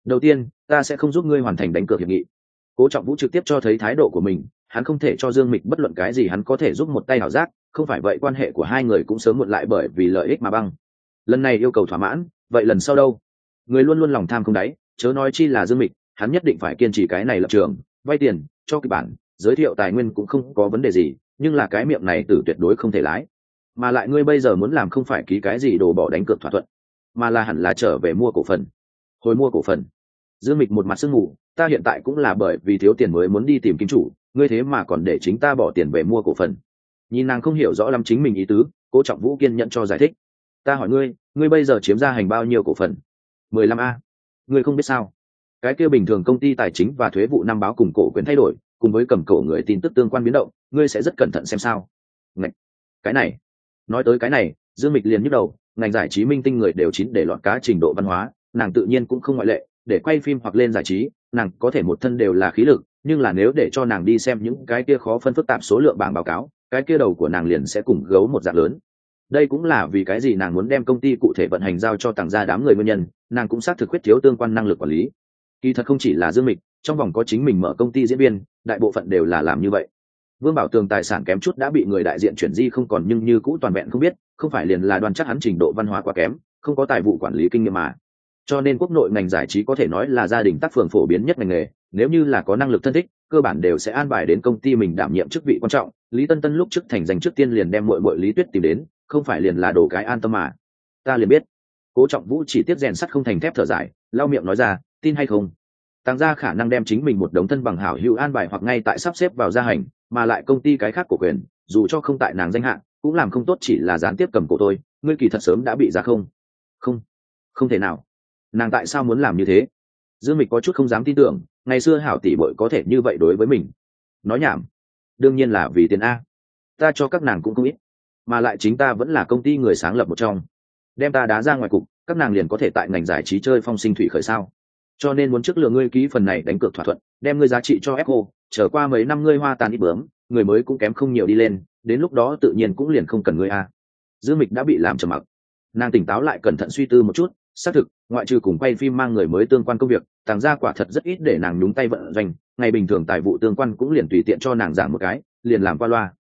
đầu tiên ta sẽ không giúp ngươi hoàn thành đánh cược hiệp nghị. Cố Trọng Vũ trực tiếp cho thấy thái độ của mình, hắn không thể cho Dương Mịch bất luận cái gì hắn có thể giúp một tay hảo giác, không phải vậy quan hệ của hai người cũng sớm muộn lại bởi vì lợi ích mà băng. Lần này yêu cầu thỏa mãn, vậy lần sau đâu? Người luôn luôn lòng tham không đáy, chớ nói chi là Dương Mịch, hắn nhất định phải kiên trì cái này lập trường, vay tiền, cho kịch bản, giới thiệu tài nguyên cũng không có vấn đề gì, nhưng là cái miệng này tử tuyệt đối không thể lái. Mà lại ngươi bây giờ muốn làm không phải ký cái gì đồ bỏ đánh cược thỏa thuận, mà là hẳn là trở về mua cổ phần. Hồi mua cổ phần? Dương Mịch một mặt sương mù, ta hiện tại cũng là bởi vì thiếu tiền mới muốn đi tìm kim chủ, ngươi thế mà còn để chính ta bỏ tiền về mua cổ phần. Nhìn nàng không hiểu rõ lắm chính mình ý tứ, Cố Trọng Vũ kiên nhẫn cho giải thích. Ta hỏi ngươi, ngươi bây giờ chiếm ra hành bao nhiêu cổ phần? 15A. Ngươi không biết sao? Cái kia bình thường công ty tài chính và thuế vụ năm báo cùng cổ quyền thay đổi, cùng với cầm cổ người tin tức tương quan biến động, ngươi sẽ rất cẩn thận xem sao. Ngạch. Cái này. Nói tới cái này, Dương Mịch liền nhức đầu, ngành giải trí minh tinh người đều chín để lọt cá trình độ văn hóa, nàng tự nhiên cũng không ngoại lệ, để quay phim hoặc lên giải trí, nàng có thể một thân đều là khí lực, nhưng là nếu để cho nàng đi xem những cái kia khó phân phức tạp số lượng bảng báo cáo, cái kia đầu của nàng liền sẽ cùng gấu một dạng lớn. Đây cũng là vì cái gì nàng muốn đem công ty cụ thể vận hành giao cho Tằng gia đám người nguyên nhân, nàng cũng xác thực khuyết thiếu tương quan năng lực quản lý. Kỳ thật không chỉ là Dương Mịch, trong vòng có chính mình mở công ty diễn viên, đại bộ phận đều là làm như vậy. Vương Bảo Tường tài sản kém chút đã bị người đại diện chuyển di không còn, nhưng như cũ toàn vẹn không biết, không phải liền là đoan chắc hắn trình độ văn hóa quá kém, không có tài vụ quản lý kinh nghiệm mà. Cho nên quốc nội ngành giải trí có thể nói là gia đình tác phường phổ biến nhất ngành nghề, nếu như là có năng lực thân thích, cơ bản đều sẽ an bài đến công ty mình đảm nhiệm chức vị quan trọng. Lý Tân Tân lúc trước thành danh trước tiên liền đem muội Lý Tuyết tìm đến, không phải liền là đổ cái an tâm mà. Ta liền biết. Cố Trọng Vũ chỉ tiếp rèn sắt không thành thép thở dài, lau miệng nói ra, tin hay không? Tăng gia khả năng đem chính mình một đống thân bằng hảo hữu an bài hoặc ngay tại sắp xếp vào gia hành, mà lại công ty cái khác của quyền, dù cho không tại nàng danh hạng, cũng làm không tốt chỉ là gián tiếp cầm cổ tôi, ngươi kỳ thật sớm đã bị giá không? Không, không thể nào. Nàng tại sao muốn làm như thế? Dương Mịch có chút không dám tin tưởng, ngày xưa hảo tỷ bội có thể như vậy đối với mình. Nói nhảm, đương nhiên là vì tiền a. Ta cho các nàng cũng không ít, mà lại chính ta vẫn là công ty người sáng lập một trong, đem ta đá ra ngoài cục, các nàng liền có thể tại ngành giải trí chơi phong sinh thủy khởi sao? Cho nên muốn trước lừa ngươi ký phần này đánh cược thỏa thuận, đem ngươi giá trị cho Echo, trở qua mấy năm ngươi hoa tàn ít bướm, người mới cũng kém không nhiều đi lên, đến lúc đó tự nhiên cũng liền không cần ngươi a. Dương Mịch đã bị làm trầm mặc, nàng tỉnh táo lại cẩn thận suy tư một chút, xác thực, ngoại trừ cùng quay phim mang người mới tương quan công việc, Tằng gia quả thật rất ít để nàng nhúng tay vận doanh, ngày bình thường tài vụ tương quan cũng liền tùy tiện cho nàng giảng một cái, liền làm qua loa.